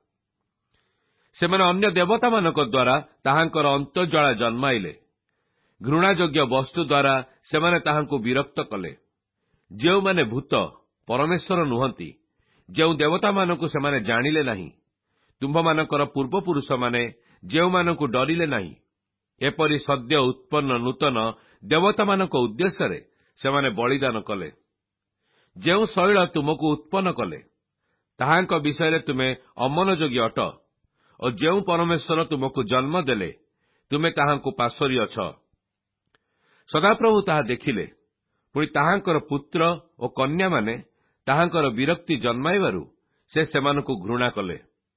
ସେମାନେ ଅନ୍ୟ ଦେବତାମାନଙ୍କ ଦ୍ୱାରା ତାହାଙ୍କର ଅନ୍ତର୍ଜ୍ୱାଳା ଜନ୍ମାଇଲେ। ଘୃଣାଯୋଗ୍ୟ ବସ୍ତୁ ଦ୍ୱାରା ସେମାନେ ତାହାଙ୍କୁ ବିରକ୍ତ କଲେ। ଯେଉଁମାନେ ଭୂତ, ପରମେଶ୍ୱର ନୁହନ୍ତି, ଯେଉଁ ଦେବତାମାନଙ୍କୁ ସେମାନେ ଜାଣିଲେ ନାହିଁ, ତୁମ୍ଭମାନଙ୍କର ପୂର୍ବପୁରୁଷମାନେ ଯେଉଁମାନଙ୍କୁ ଡରିଲେ ନାହିଁ, ଏପରି ସଦ୍ୟ ଉତ୍ପନ୍ନ ନୂତନ ଦେବତାମାନଙ୍କ ଉଦ୍ଦେଶ୍ୟରେ ସେମାନେ ବଳିଦାନ କଲେ। ଯେଉଁ ଶୈଳ ତୁମକୁ ଉତ୍ପନ୍ନ କଲେ, ତାହାଙ୍କ ବିଷୟରେ ତୁମେ ଅମନୋଯୋଗୀ ଅଟ, ଓ ଯେଉଁ ପରମେଶ୍ୱର ତୁମକୁ ଜନ୍ମ ଦେଲେ, ତୁମେ ତାହାଙ୍କୁ ପାଶୋରିଅଛ। ସଦାପ୍ରଭୁ ତାହା ଦେଖିଲେ। ପୁଣି ତାହାଙ୍କର ପୁତ୍ର ଓ କନ୍ୟାମାନେ ତାହାଙ୍କର ବିରକ୍ତି ଜନ୍ମାଇବାରୁ ସେ ସେମାନଙ୍କୁ ଘୃଣା କଲେ।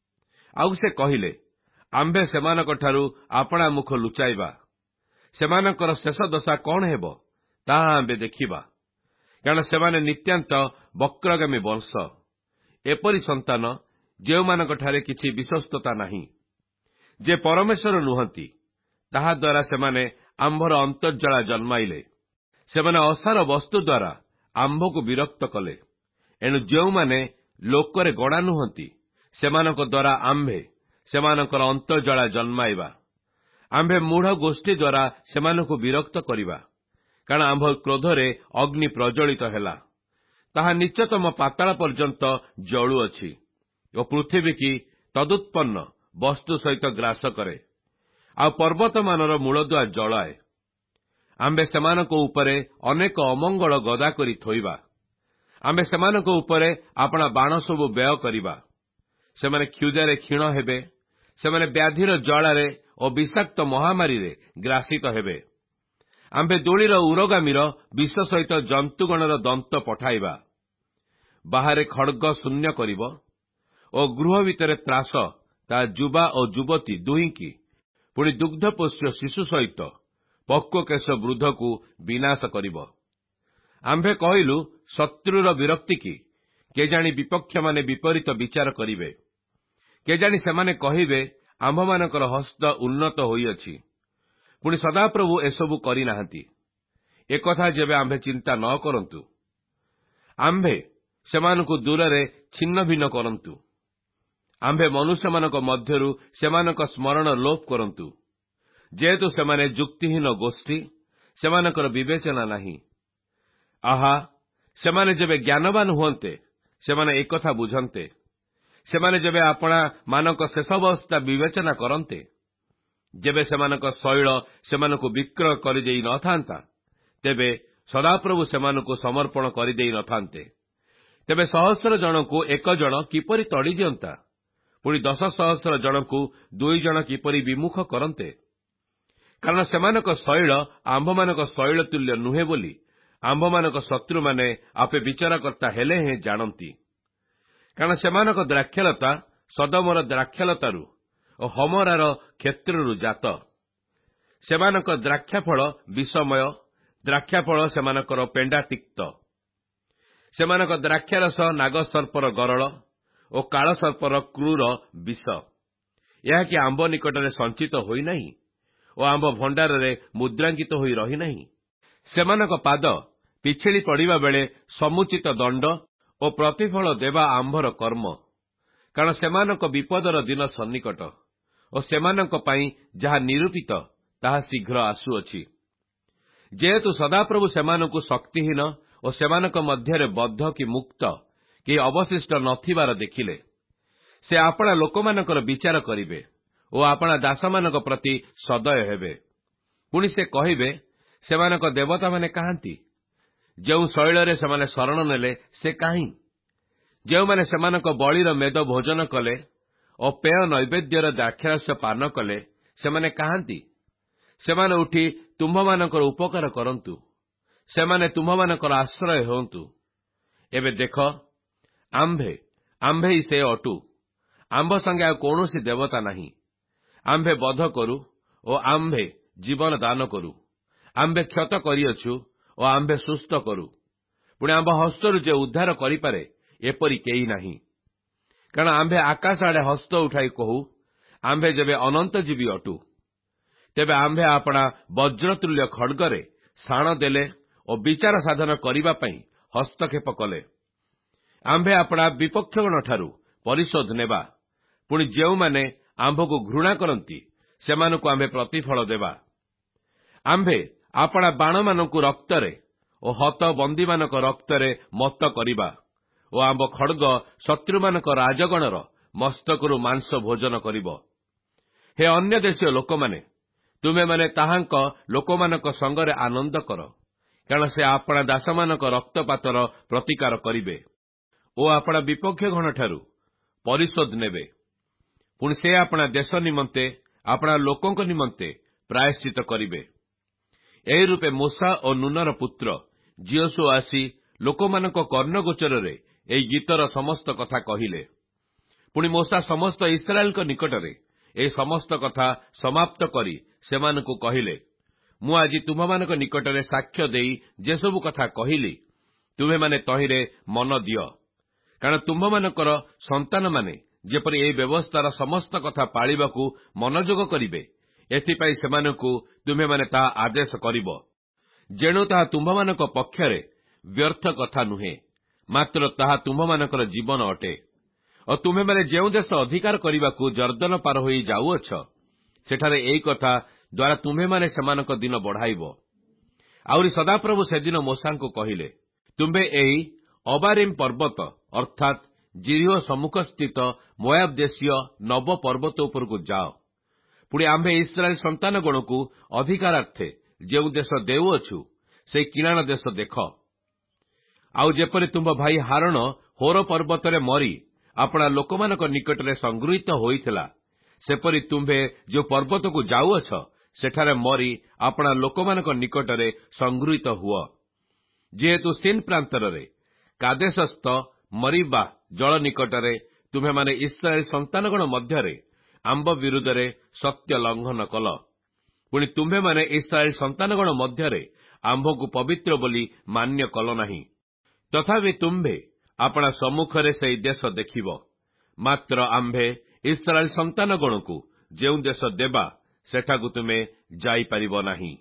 ଆଉ ସେ କହିଲେ, ଆମ୍ଭେ ସେମାନଙ୍କଠାରୁ ଆପଣା ମୁଖ ଲୁଚାଇବା। ସେମାନଙ୍କର ଶେଷ ଦଶା କଣ ହେବ, ତାହା ଆମ୍ଭେ ଦେଖିବା। କାରଣ ସେମାନେ ନିତ୍ୟାନ୍ତ ବକ୍ରଗାମୀ ବଂଶ, ଏପରି ସନ୍ତାନ ଯେଉଁମାନଙ୍କଠାରେ କିଛି ବିଶ୍ୱସ୍ତତା ନାହିଁ। ଯେ ପରମେଶ୍ୱର ନୁହନ୍ତି, ତାହାଦ୍ୱାରା ସେମାନେ ଆମ୍ଭର ଅନ୍ତର୍ଜଳା ଜନ୍ମାଇଲେ। ସେମାନେ ଅସାର ବସ୍ତୁ ଦ୍ୱାରା ଆମ୍ଭକୁ ବିରକ୍ତ କଲେ। ଏଣୁ ଯେଉଁମାନେ ଲୋକରେ ଗଣା ନୁହନ୍ତି, ସେମାନଙ୍କ ଦ୍ୱାରା ଆମ୍ଭେ ସେମାନଙ୍କର ଅନ୍ତର୍ଜଳା ଜନ୍ମାଇବା। ଆମ୍ଭେ ମୂଢ଼ ଗୋଷ୍ଠୀ ଦ୍ୱାରା ସେମାନଙ୍କୁ ବିରକ୍ତ କରିବା। କାରଣ ଆମ୍ଭ କ୍ରୋଧରେ ଅଗ୍ନି ପ୍ରଜ୍ୱଳିତ ହେଲା, ତାହା ନିଚତମ ପାତାଳ ପର୍ଯ୍ୟନ୍ତ ଜଳୁଅଛି ଓ ପୃଥିବୀ କି ତଦୁତ୍ପନ୍ନ ବସ୍ତୁ ସହିତ ଗ୍ରାସ କରେ, ଆଉ ପର୍ବତମାନର ମୂଳଦୁଆ ଜଳାଏ। ଆମ୍ଭେ ସେମାନଙ୍କ ଉପରେ ଅନେକ ଅମଙ୍ଗଳ ଗଦା କରି ଥୋଇବା। ଆମ୍ଭେ ସେମାନଙ୍କ ଉପରେ ଆପଣା ବାଣ ସବୁ ବ୍ୟୟ କରିବା। ସେମାନେ କ୍ଷୁଧାରେ କ୍ଷୀଣ ହେବେ, ସେମାନେ ବ୍ୟାଧିର ଜ୍ୱାଳାରେ ଓ ବିଷାକ୍ତ ମହାମାରୀରେ ଗ୍ରାସିତ ହେବେ। ଆମ୍ଭେ ଦୋଳିର ଉରଗାମୀର ବିଷ ସହିତ ଜନ୍ତୁଗଣର ଦନ୍ତ ପଠାଇବା। ବାହାରେ ଖଡ୍ଗ ଶୂନ୍ୟ କରିବ ଓ ଗୃହ ଭିତରେ ତ୍ରାସ ତା ଯୁବା ଓ ଯୁବତୀ ଦୁହିଁକି, ପୁଣି ଦୁଗ୍ଧପୋଷ୍ୟ ଶିଶୁ ସହିତ ପକ୍ୱକେଶ ବୃଦ୍ଧକୁ ବିନାଶ କରିବ। ଆମ୍ଭେ କହିଲୁ, ଶତ୍ରୁର ବିରକ୍ତି କି କେଜାଣି ବିପକ୍ଷମାନେ ବିପରୀତ ବିଚାର କରିବେ। କେଜାଣି ସେମାନେ କହିବେ, ଆମ୍ଭମାନଙ୍କର ହସ୍ତ ଉନ୍ନତ ହୋଇଅଛି। ପୁଣି ସଦାପ୍ରଭୁ ଏସବୁ କରିନାହାନ୍ତି। ଏକଥା ଯେବେ ଆମ୍ଭେ ଚିନ୍ତା ନ କରନ୍ତୁ, ଆମ୍ଭେ ସେମାନଙ୍କୁ ଦୂରରେ ଛିନ୍ନ ଭିନ୍ନ କରନ୍ତୁ। ଆମ୍ଭେ ମନୁଷ୍ୟମାନଙ୍କ ମଧ୍ୟରୁ ସେମାନଙ୍କ ସ୍ମରଣ ଲୋପ କରନ୍ତୁ। ଯେହେତୁ ସେମାନେ ଯୁକ୍ତିହୀନ ଗୋଷ୍ଠୀ, ସେମାନଙ୍କର ବିବେଚନା ନାହିଁ। ଆହା, ସେମାନେ ଯେବେ ଜ୍ଞାନବାନ ହୁଅନ୍ତେ, ସେମାନେ ଏକଥା ବୁଝନ୍ତେ। ସେମାନେ ଯେବେ ଆପଣା ମାନଙ୍କ ଶେଷାବସ୍ଥା ବିବେଚନା କରନ୍ତେ, ଯେବେ ସେମାନଙ୍କ ଶୈଳ ସେମାନଙ୍କୁ ବିକ୍ରୟ କରିଦେଇ ନଥାନ୍ତା, ତେବେ ସଦାପ୍ରଭୁ ସେମାନଙ୍କୁ ସମର୍ପଣ କରିଦେଇ ନଥାନ୍ତେ। ତେବେ ସହସ୍ର ଜଣଙ୍କୁ ଏକ ଜଣ କିପରି ତଡ଼ି ଦିଅନ୍ତା, ପୁଣି ଦଶ ସହସ୍ର ଜଣଙ୍କୁ ଦୁଇ ଜଣ କିପରି ବିମୁଖ କରନ୍ତେ। କାରଣ ସେମାନଙ୍କ ଶୈଳ ଆମ୍ଭମାନଙ୍କ ଶୈଳ ତୁଲ୍ୟ ନୁହେଁ ବୋଲି ଆମ୍ଭମାନଙ୍କ ଶତ୍ରୁମାନେ ଆପେ ବିଚାରକର୍ତ୍ତା ହେଲେ ହେଁ ଜାଣନ୍ତି। କାରଣ ସେମାନଙ୍କ ଦ୍ରାକ୍ଷାଲତା ସଦମର ଦ୍ରାକ୍ଷାଲତାରୁ ଓ ହମରାର କ୍ଷେତ୍ରରୁ ଜାତ। ସେମାନଙ୍କ ଦ୍ରାକ୍ଷାଫଳ ବିଷମୟ, ଦ୍ରାକ୍ଷାଫଳ ସେମାନଙ୍କର ପେଣ୍ଡା ତିକ୍ତ। ସେମାନଙ୍କ ଦ୍ରାକ୍ଷାରସ ନାଗସର୍ପର ଗରଳ ଓ କାଳସର୍ପର କ୍ରୂର ବିଷ। ଏହାକି ଆମ୍ଭ ନିକଟରେ ସଞ୍ଚିତ ହୋଇନାହିଁ ଓ ଆମ୍ଭ ଭଣ୍ଡାରରେ ମୁଦ୍ରାଙ୍କିତ ହୋଇ ରହିନାହିଁ। ସେମାନଙ୍କ ପାଦ ପିଛିଳି ପଡ଼ିବା ବେଳେ ସମୁଚିତ ଦଣ୍ଡ ଓ ପ୍ରତିଫଳ ଦେବା ଆମ୍ଭର କର୍ମ। କାରଣ ସେମାନଙ୍କ ବିପଦର ଦିନ ସନ୍ନିକଟ ଓ ସେମାନଙ୍କ ପାଇଁ ଯାହା ନିରୂପିତ ତାହା ଶୀଘ୍ର ଆସୁଅଛି। ଯେହେତୁ ସଦାପ୍ରଭୁ ସେମାନଙ୍କୁ ଶକ୍ତିହୀନ ଓ ସେମାନଙ୍କ ମଧ୍ୟରେ ବଦ୍ଧ କି ମୁକ୍ତ କି ଅବଶିଷ୍ଟ ନଥିବାର ଦେଖିଲେ, ସେ ଆପଣା ଲୋକମାନଙ୍କର ବିଚାର କରିବେ ଓ ଆପଣା ଦାସମାନଙ୍କ ପ୍ରତି ସଦୟ ହେବେ। ପୁଣି ସେ କହିବେ, ସେମାନଙ୍କ ଦେବତାମାନେ କାହାନ୍ତି? ଯେଉଁ ଶୈଳରେ ସେମାନେ ଶରଣ ନେଲେ ସେ କାହିଁ? ଯେଉଁମାନେ ସେମାନଙ୍କ ବଳିର ମେଦ ଭୋଜନ କଲେ ଓ ପେୟ ନୈବେଦ୍ୟର ଦ୍ରାକ୍ଷାରସ ପାନ କଲେ, ସେମାନେ କାହାନ୍ତି? ସେମାନେ ଉଠି ତୁମ୍ଭମାନଙ୍କର ଉପକାର କରନ୍ତୁ, ସେମାନେ ତୁମ୍ଭମାନଙ୍କର ଆଶ୍ରୟ ହୁଅନ୍ତୁ। ଏବେ ଦେଖ, ଆମ୍ଭେ ଆମ୍ଭେ ହିଁ ସେ ଅଟୁ। ଆମ୍ଭ ସଙ୍ଗେ ଆଉ କୌଣସି ଦେବତା ନାହିଁ। ଆମ୍ଭେ ବଧ କରୁ ଓ ଆମ୍ଭେ ଜୀବନ ଦାନ କରୁ। ଆମ୍ଭେ କ୍ଷତ କରିଅଛୁ ଓ ଆମ୍ଭେ ସୁସ୍ଥ କରୁ। ପୁଣି ଆମ୍ଭ ହସ୍ତରୁ ଯେ ଉଦ୍ଧାର କରିପାରେ, ଏପରି କେହି ନାହିଁ। କାରଣ ଆମ୍ଭେ ଆକାଶ ଆଡ଼େ ହସ୍ତ ଉଠାଇ କହୁ, ଆମ୍ଭେ ଯେବେ ଅନନ୍ତଜୀବୀ ଅଟୁ। ତେବେ ଆମ୍ଭେ ଆପଣା ବଜ୍ରତୁଲ୍ୟ ଖଡ୍ଗରେ ଶାଣ ଦେଲେ ଓ ବିଚାର ସାଧନ କରିବା ପାଇଁ ହସ୍ତକ୍ଷେପ କଲେ। ଆମ୍ଭେ ଆପଣା ବିପକ୍ଷଗଣଠାରୁ ପରିଶୋଧ ନେବା। ପୁଣି ଯେଉଁମାନେ ଆମ୍ଭକୁ ଘୃଣା କରନ୍ତି, ସେମାନଙ୍କୁ ଆମ୍ଭେ ପ୍ରତିଫଳ ଦେବା। ଆମ୍ଭେ ଆପଣା ବାଣମାନଙ୍କୁ ରକ୍ତରେ ଓ ହତ ବନ୍ଦୀମାନଙ୍କ ରକ୍ତରେ ମତ୍ତ କରିବା ଓ ଆମ୍ଭ ଖଡ୍ଗ ଶତ୍ରୁମାନଙ୍କ ରାଜଗଣର ମସ୍ତକରୁ ମାଂସ ଭୋଜନ କରିବ। ହେ ଅନ୍ୟ ଦେଶୀୟ ଲୋକମାନେ, ତୁମେମାନେ ତାହାଙ୍କ ଲୋକମାନଙ୍କ ସଙ୍ଗରେ ଆନନ୍ଦ କର, କାରଣ ସେ ଆପଣା ଦାସମାନଙ୍କ ରକ୍ତପାତର ପ୍ରତିକାର କରିବେ ଓ ଆପଣା ବିପକ୍ଷଗଣଠାରୁ ପରିଶୋଧ ନେବେ। ପୁଣି ସେ ଆପଣା ଦେଶ ନିମନ୍ତେ, ଆପଣା ଲୋକଙ୍କ ନିମନ୍ତେ ପ୍ରାୟଶ୍ଚିତ କରିବେ। ଏହି ରୂପେ ମୋଶା ଓ ନୁନର ପୁତ୍ର ଜିୟୋଶୁଆ ଆସି ଲୋକମାନଙ୍କ କର୍ଣ୍ଣଗୋଚରରେ ଏହି ଗୀତର ସମସ୍ତ କଥା କହିଲେ। ପୁଣି ମୋଶା ସମସ୍ତ ଇସ୍ରାଏଲଙ୍କ ନିକଟରେ ଏହି ସମସ୍ତ କଥା ସମାପ୍ତ କରି ସେମାନଙ୍କୁ କହିଲେ, ମୁଁ ଆଜି ତୁମ୍ଭମାନଙ୍କ ନିକଟରେ ସାକ୍ଷ୍ୟ ଦେଇ ଯେସବୁ କଥା କହିଲି, ତୁମ୍ଭେମାନେ ତହିଁରେ ମନ ଦିଅ। କାରଣ ତୁମ୍ଭମାନଙ୍କର ସନ୍ତାନମାନେ ଯେପରି ଏହି ବ୍ୟବସ୍ଥାର ସମସ୍ତ କଥା ପାଳିବାକୁ ମନୋଯୋଗ କରିବେ, ଏଥିପାଇଁ ସେମାନଙ୍କୁ ତୁମ୍ଭେମାନେ ତାହା ଆଦେଶ କରିବ। ଯେଣୁ ତାହା ତୁମ୍ଭମାନଙ୍କ ପକ୍ଷରେ ବ୍ୟର୍ଥ କଥା ନୁହେଁ, ମାତ୍ର ତାହା ତୁମ୍ଭମାନଙ୍କର ଜୀବନ ଅଟେ। ଓ ତୁମ୍ଭେମାନେ ଯେଉଁ ଦେଶ ଅଧିକାର କରିବାକୁ ଜର୍ଦ୍ଦନ ପାର ହୋଇ ଯାଉଅଛ, ସେଠାରେ ଏହି କଥା ଦ୍ୱାରା ତୁମ୍ଭେମାନେ ସେମାନଙ୍କ ଦିନ ବଢ଼ାଇବ। ଆହୁରି ସଦାପ୍ରଭୁ ସେଦିନ ମୋଶାଙ୍କୁ କହିଲେ, ତୁମ୍ଭେ ଏହି ଅବାରିମ୍ ପର୍ବତ ଅର୍ଥାତ୍ ଜିରିହୋ ସମ୍ମୁଖସ୍ଥିତ ମୋଆବ ଦେଶୀୟ ନବ ପର୍ବତ ଉପରକୁ ଯାଅ। ପୁଣି ଆମ୍ଭେ ଇସ୍ରାଏଲ ସନ୍ତାନଗଣକୁ ଅଧିକାରାର୍ଥେ ଯେଉଁ ଦେଶ ଦେଉଅଛୁ, ସେହି କିଣାଣ ଦେଶ ଦେଖ। ଆଉ ଯେପରି ତୁମ୍ଭ ଭାଇ ହାରଣ ହୋର ପର୍ବତରେ ମରି ଆପଣା ଲୋକମାନଙ୍କ ନିକଟରେ ସଂଗୃହୀତ ହୋଇଥିଲା, ସେପରି ତୁମ୍ଭେ ଯେଉଁ ପର୍ବତକୁ ଯାଉଅଛ, ସେଠାରେ ମରି ଆପଣା ଲୋକମାନଙ୍କ ନିକଟରେ ସଂଗୃହୀତ ହୁଅ। ଯେହେତୁ ସିନ୍ ପ୍ରାନ୍ତରରେ କାଦେଶସ୍ଥ ମରିବା ଜଳ ନିକଟରେ ତୁମ୍ଭେମାନେ ଇସ୍ରାଏଲ ସନ୍ତାନଗଣ ମଧ୍ୟରେ ଆମ୍ଭ ବିରୁଦ୍ଧରେ ସତ୍ୟ ଲଙ୍ଘନ କଲ, ପୁଣି ତୁମ୍ଭେମାନେ ଇସ୍ରାଏଲ ସନ୍ତାନଗଣ ମଧ୍ୟରେ ଆମ୍ଭକୁ ପବିତ୍ର ବୋଲି ମାନ୍ୟ କଲ ନାହିଁ। ତଥାପି ତୁମ୍ଭେ ଆପଣା ସମ୍ମୁଖରେ ସେହି ଦେଶ ଦେଖିବ, ମାତ୍ର ଆମ୍ଭେ ଇସ୍ରାଏଲ ସନ୍ତାନଗଣକୁ ଯେଉଁ ଦେଶ ଦେବା, ସେଠାକୁ ତୁମେ ଯାଇପାରିବ ନାହିଁ।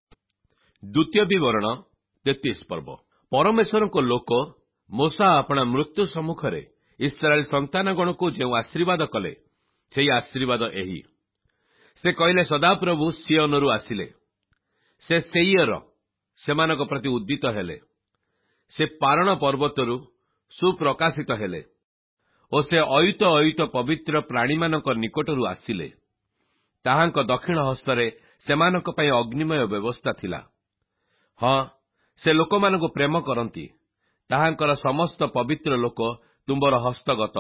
ଦ୍ୱିତୀୟ ବିବରଣ ତେତିଶ ପର୍ବ। ପରମେଶ୍ୱରଙ୍କ ଲୋକ ମୋଶା ଆପଣା ମୃତ୍ୟୁ ସମ୍ମୁଖରେ ଇସ୍ରାଏଲ ସନ୍ତାନଗଣକୁ ଯେଉଁ ଆଶୀର୍ବାଦ କଲେ, ସେହି ଆଶୀର୍ବାଦ ଏହି। ସେ କହିଲେ, ସଦାପ୍ରଭୁ ସିୟୋନରୁ ଆସିଲେ, ସେ ସେଇର ସେମାନଙ୍କ ପ୍ରତି ଉଦ୍ଦିତ ହେଲେ। ସେ ପାରଣ ପର୍ବତରୁ ସୁପ୍ରକାଶିତ ହେଲେ ଓ ସେ ଅୟୁତ ଅୟୁତ ପବିତ୍ର ପ୍ରାଣୀମାନଙ୍କ ନିକଟରୁ ଆସିଲେ। ତାହାଙ୍କ ଦକ୍ଷିଣ ହସ୍ତରେ ସେମାନଙ୍କ ପାଇଁ ଅଗ୍ନିମୟ ବ୍ୟବସ୍ଥା ଥିଲା। ହଁ, ସେ ଲୋକମାନଙ୍କୁ ପ୍ରେମ କରନ୍ତି। ତାହାଙ୍କର ସମସ୍ତ ପବିତ୍ର ଲୋକ ତୁମ୍ଭର ହସ୍ତଗତ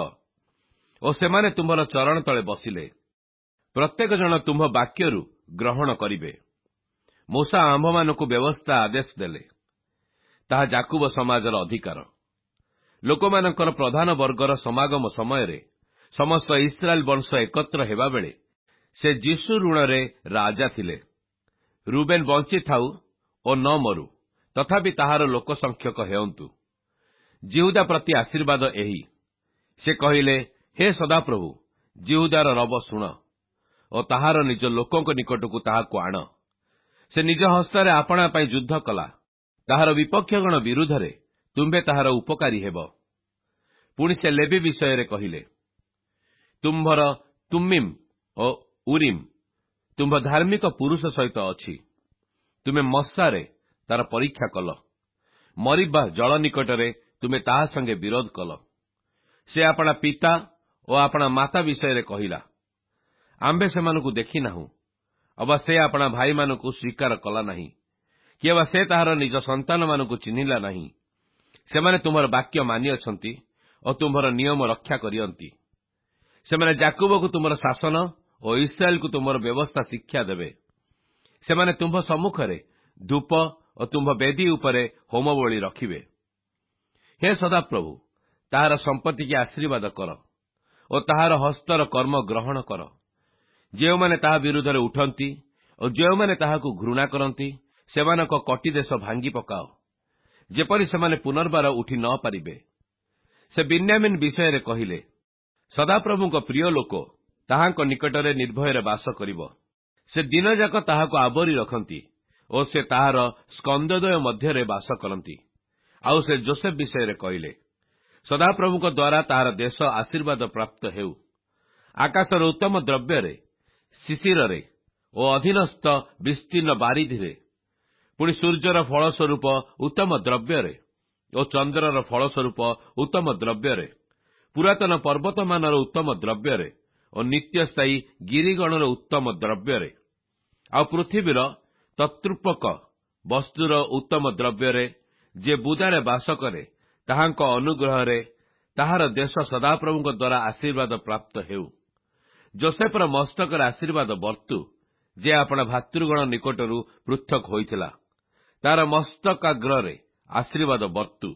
ଓ ସେମାନେ ତୁମ୍ଭର ଚରଣ ତଳେ ବସିଲେ। ପ୍ରତ୍ୟେକ ଜଣ ତୁମ୍ଭ ବାକ୍ୟରୁ ଗ୍ରହଣ କରିବେ। ମୋଶା ଆମ୍ଭମାନଙ୍କୁ ବ୍ୟବସ୍ଥା ଆଦେଶ ଦେଲେ। ତାହା ଯାକୁବ ସମାଜର ଅଧିକାର। ଲୋକମାନଙ୍କର ପ୍ରଧାନ ବର୍ଗର ସମାଗମ ସମୟରେ ସମସ୍ତ ଇସ୍ରାଏଲ ବଂଶ ଏକତ୍ର ହେବାବେଳେ ସେ ଯୀଶୁ ଋଣରେ ରାଜା ଥିଲେ। ରୁବେନ ବଞ୍ଚିଥାଉ ଓ ନ ମରୁ, ତଥାପି ତାହାର ଲୋକ ସଂଖ୍ୟକ ହେଉନ୍ତୁ। ଜିହୁଦା ପ୍ରତି ଆଶୀର୍ବାଦ ଏହି। ସେ କହିଲେ, ହେ ସଦାପ୍ରଭୁ, ଜିହୁଦାର ରବ ଶୁଣ ଓ ତାହାର ନିଜ ଲୋକଙ୍କ ନିକଟକୁ ତାହାକୁ ଆଣ। ସେ ନିଜ ହସ୍ତରେ ଆପଣା ପାଇଁ ଯୁଦ୍ଧ କଲା। ତାହାର ବିପକ୍ଷଗଣ ବିରୁଦ୍ଧରେ ତୁମ୍ଭେ ତାହାର ଉପକାରୀ ହେବ। ପୁଣି ସେ ଲେବି ବିଷୟରେ କହିଲେ, ତୁମ୍ଭର ତୁମ୍ମିମ୍ ଓ ଉରିମ୍ ତୁମ୍ଭ ଧାର୍ମିକ ପୁରୁଷ ସହିତ ଅଛି। ତୁମେ ମସ୍ସାରେ ତାର ପରୀକ୍ଷା କଲ। ମରିବା ଜଳ ନିକଟରେ ତୁମେ ତାହା ସଙ୍ଗେ ବିରୋଧ କଲ। ସେ ଆପଣା ପିତା ଓ ଆପଣା ମାତା ବିଷୟରେ କହିଲା, ଆମ୍ଭେ ସେମାନଙ୍କୁ ଦେଖିନାହୁଁ। ଅବା ସେ ଆପଣା ଭାଇମାନଙ୍କୁ ସ୍ୱୀକାର କଲା ନାହିଁ, କି ଅବା ସେ ତାହାର ନିଜ ସନ୍ତାନମାନଙ୍କୁ ଚିହ୍ନିଲା ନାହିଁ। ସେମାନେ ତୁମ୍ଭର ବାକ୍ୟ ମାନିଅଛନ୍ତି ଓ ତୁମ୍ଭର ନିୟମ ରକ୍ଷା କରିଅନ୍ତି। ସେମାନେ ଯାକୁବକୁ ତୁମ୍ଭର ଶାସନ ଓ ଇସ୍ରାଏଲକୁ ତୁମ୍ଭର ବ୍ୟବସ୍ଥା ଶିକ୍ଷା ଦେବେ। ସେମାନେ ତୁମ୍ଭ ସମ୍ମୁଖରେ ଧୂପ ଓ ତୁମ୍ଭ ବେଦୀ ଉପରେ ହୋମବଳି ରଖିବେ। ହେ ସଦାପ୍ରଭୁ, ତାହାର ସମ୍ପତ୍ତିକି ଆଶୀର୍ବାଦ କର ଓ ତାହାର ହସ୍ତର କର୍ମ ଗ୍ରହଣ କର। ଯେଉଁମାନେ ତାହା ବିରୁଦ୍ଧରେ ଉଠନ୍ତି ଓ ଯେଉଁମାନେ ତାହାକୁ ଘୃଣା କରନ୍ତି, ସେମାନଙ୍କ କଟି ଦେଶ ଭାଙ୍ଗି ପକାଅ, ଯେପରି ସେମାନେ ପୁନର୍ବାର ଉଠି ନ ପାରିବେ। ସେ ବିନ୍ୟାମିନ୍ ବିଷୟରେ କହିଲେ, ସଦାପ୍ରଭୁଙ୍କ ପ୍ରିୟ ଲୋକ ତାହାଙ୍କ ନିକଟରେ ନିର୍ଭୟରେ ବାସ କରିବ। ସେ ଦିନଯାକ ତାହାକୁ ଆବୋରି ରଖନ୍ତି ଓ ସେ ତାହାର ସ୍କନ୍ଧଦ୍ୱୟ ମଧ୍ୟରେ ବାସ କରନ୍ତି। ଆଉ ସେ ଯୋସେଫ ବିଷୟରେ କହିଲେ, ସଦାପ୍ରଭୁଙ୍କ ଦ୍ୱାରା ତାହାର ଦେଶ ଆଶୀର୍ବାଦ ପ୍ରାପ୍ତ ହେଉ। ଆକାଶର ଉତ୍ତମ ଦ୍ରବ୍ୟରେ, ଶିଶିରରେ ଓ ଅଧୀନସ୍ଥ ବିସ୍ତୀର୍ଣ୍ଣ ବାରିଧିରେ, ପୁଣି ସୂର୍ଯ୍ୟର ଫଳସ୍ୱରୂପ ଉତ୍ତମ ଦ୍ରବ୍ୟରେ ଓ ଚନ୍ଦ୍ରର ଫଳସ୍ୱରୂପ ଉତ୍ତମ ଦ୍ରବ୍ୟରେ, ପୁରାତନ ପର୍ବତମାନର ଉତ୍ତମ ଦ୍ରବ୍ୟରେ ଓ ନିତ୍ୟସ୍ଥାୟୀ ଗିରିଗଣର ଉତ୍ତମ ଦ୍ରବ୍ୟରେ, ଆଉ ପୃଥିବୀର ତତ୍ରୂପକ ବସ୍ତୁର ଉତ୍ତମ ଦ୍ରବ୍ୟରେ, ଯେ ବୁଦାରେ ବାସ କରେ, ତାହାଙ୍କ ଅନୁଗ୍ରହରେ ତାହାର ଦେଶ ସଦାପ୍ରଭୁଙ୍କ ଦ୍ୱାରା ଆଶୀର୍ବାଦ ପ୍ରାପ୍ତ ହେଉ। ଯୋସେଫର ମସ୍ତକରେ ଆଶୀର୍ବାଦ ବର୍ତ୍ତୁ, ଯେ ଆପଣା ଭାତୃଗଣ ନିକଟରୁ ପୃଥକ ହୋଇଥିଲା। ତାର ମସ୍ତକାଗ୍ରରେ ଆଶୀର୍ବାଦ ବର୍ତ୍ତୁ।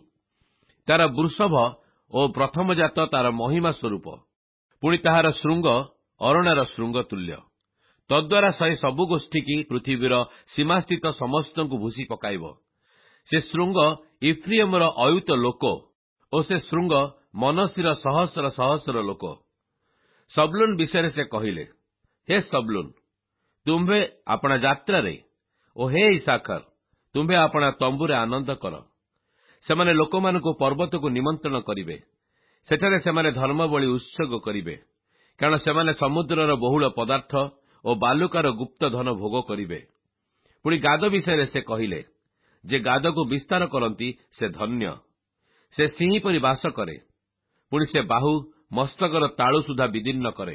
ତାର ବୃଷଭ ଓ ପ୍ରଥମଜାତ ତାର ମହିମା ସ୍ୱରୂପ। ପୁଣି ତାହାର ଶୃଙ୍ଗ ଅରଣାର ଶୃଙ୍ଗ ତୁଲ୍ୟ। ତଦ୍ୱାରା ସେ ସବୁ ଗୋଷ୍ଠୀକି ପୃଥିବୀର ସୀମାସ୍ଥିତ ସମସ୍ତଙ୍କୁ ଭୂଷି ପକାଇବ। ସେ ଶୃଙ୍ଗ ଇଫ୍ରିଏମର ଅୟୁତ ଲୋକ ଓ ସେ ଶୃଙ୍ଗ ମନସ୍ସୀର ସହସ୍ର ସହସ୍ର ଲୋକ। ସବ୍ଲୁନ୍ ବିଷୟରେ ସେ କହିଲେ, ହେ ସବ୍ଲୁନ୍, ତୁମ୍ଭେ ଆପଣା ଯାତ୍ରାରେ, ଓ ହେ ଇସାଖର, ତୁମ୍ଭେ ଆପଣା ତମ୍ବୁରେ ଆନନ୍ଦ କର। ସେମାନେ ଲୋକମାନଙ୍କୁ ପର୍ବତକୁ ନିମନ୍ତ୍ରଣ କରିବେ। ସେଠାରେ ସେମାନେ ଧର୍ମବଳି ଉତ୍ସର୍ଗ କରିବେ, କାରଣ ସେମାନେ ସମୁଦ୍ରର ବହୁଳ ପଦାର୍ଥ ଓ ବାଲୁକାର ଗୁପ୍ତ ଧନ ଭୋଗ କରିବେ। ପୁଣି ଗାଦ ବିଷୟରେ ସେ କହିଲେ, ଯେ ଗାଦକୁ ବିସ୍ତାର କରନ୍ତି ସେ ଧନ୍ୟ। ସେ ସିଂହୀ ପରି ବାସ କରେ। ପୁଣି ସେ ବାହୁ ମସ୍ତକର ତାଳୁ ସୁଦ୍ଧା ବିଦୀର୍ଣ୍ଣ କରେ।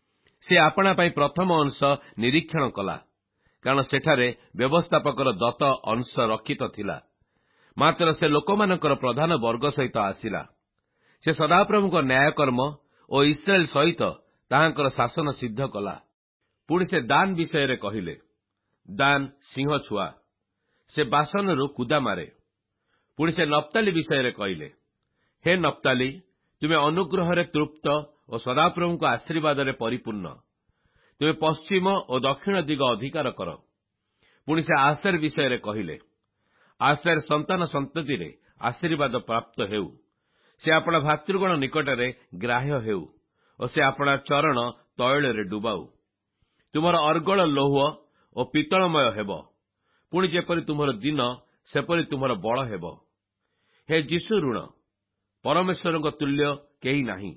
ସେ ଆପଣା ପାଇଁ ପ୍ରଥମ ଅଂଶ ନିରୀକ୍ଷଣ କଲା, କାରଣ ସେଠାରେ ବ୍ୟବସ୍ଥାପକର ଦତ ଅଂଶ ରକ୍ଷିତ ଥିଲା। ମାତ୍ର ସେ ଲୋକମାନଙ୍କର ପ୍ରଧାନ ବର୍ଗ ସହିତ ଆସିଲା। ସେ ସଦାପ୍ରଭୁଙ୍କ ନ୍ୟାୟକର୍ମ ଓ ଇସ୍ରାଏଲ ସହିତ ତାହାଙ୍କର ଶାସନ ସିଦ୍ଧ କଲା। ପୁଣି ସେ ଦାନ ବିଷୟରେ କହିଲେ, ଦାନ ସିଂହ ଛୁଆ, ସେ ବାସନରୁ କୁଦା ମାରେ। ପୁଣି ସେ ନପ୍ତାଲି ବିଷୟରେ କହିଲେ, ହେ ନପ୍ତାଲି, ତୁମେ ଅନୁଗ୍ରହରେ ତୃପ୍ତ ଓ ସଦାପ୍ରଭୁଙ୍କ ଆଶୀର୍ବାଦରେ ପରିପୂର୍ଣ୍ଣ। ତୁମେ ପଶ୍ଚିମ ଓ ଦକ୍ଷିଣ ଦିଗ ଅଧିକାର କର। ପୁଣି ସେ ଆସେର ବିଷୟରେ କହିଲେ, ଆସେର ସନ୍ତାନ ସନ୍ତତିରେ ଆଶୀର୍ବାଦ ପ୍ରାପ୍ତ ହେଉ। ସେ ଆପଣା ଭାତୃଗଣ ନିକଟରେ ଗ୍ରାହ୍ୟ ହେଉ ଓ ସେ ଆପଣା ଚରଣ ତୈଳରେ ଡୁବାଉ। ତୁମର ଅର୍ଗଳ ଲୌହ ଓ ପିତ୍ତଳମୟ ହେବ। ପୁଣି ଯେପରି ତୁମର ଦିନ ସେପରି ତୁମର ବଳ ହେବ। ହେ ଯୀଶୁ ଋଣ, ପରମେଶ୍ୱରଙ୍କ ତୁଲ୍ୟ କେହି ନାହିଁ।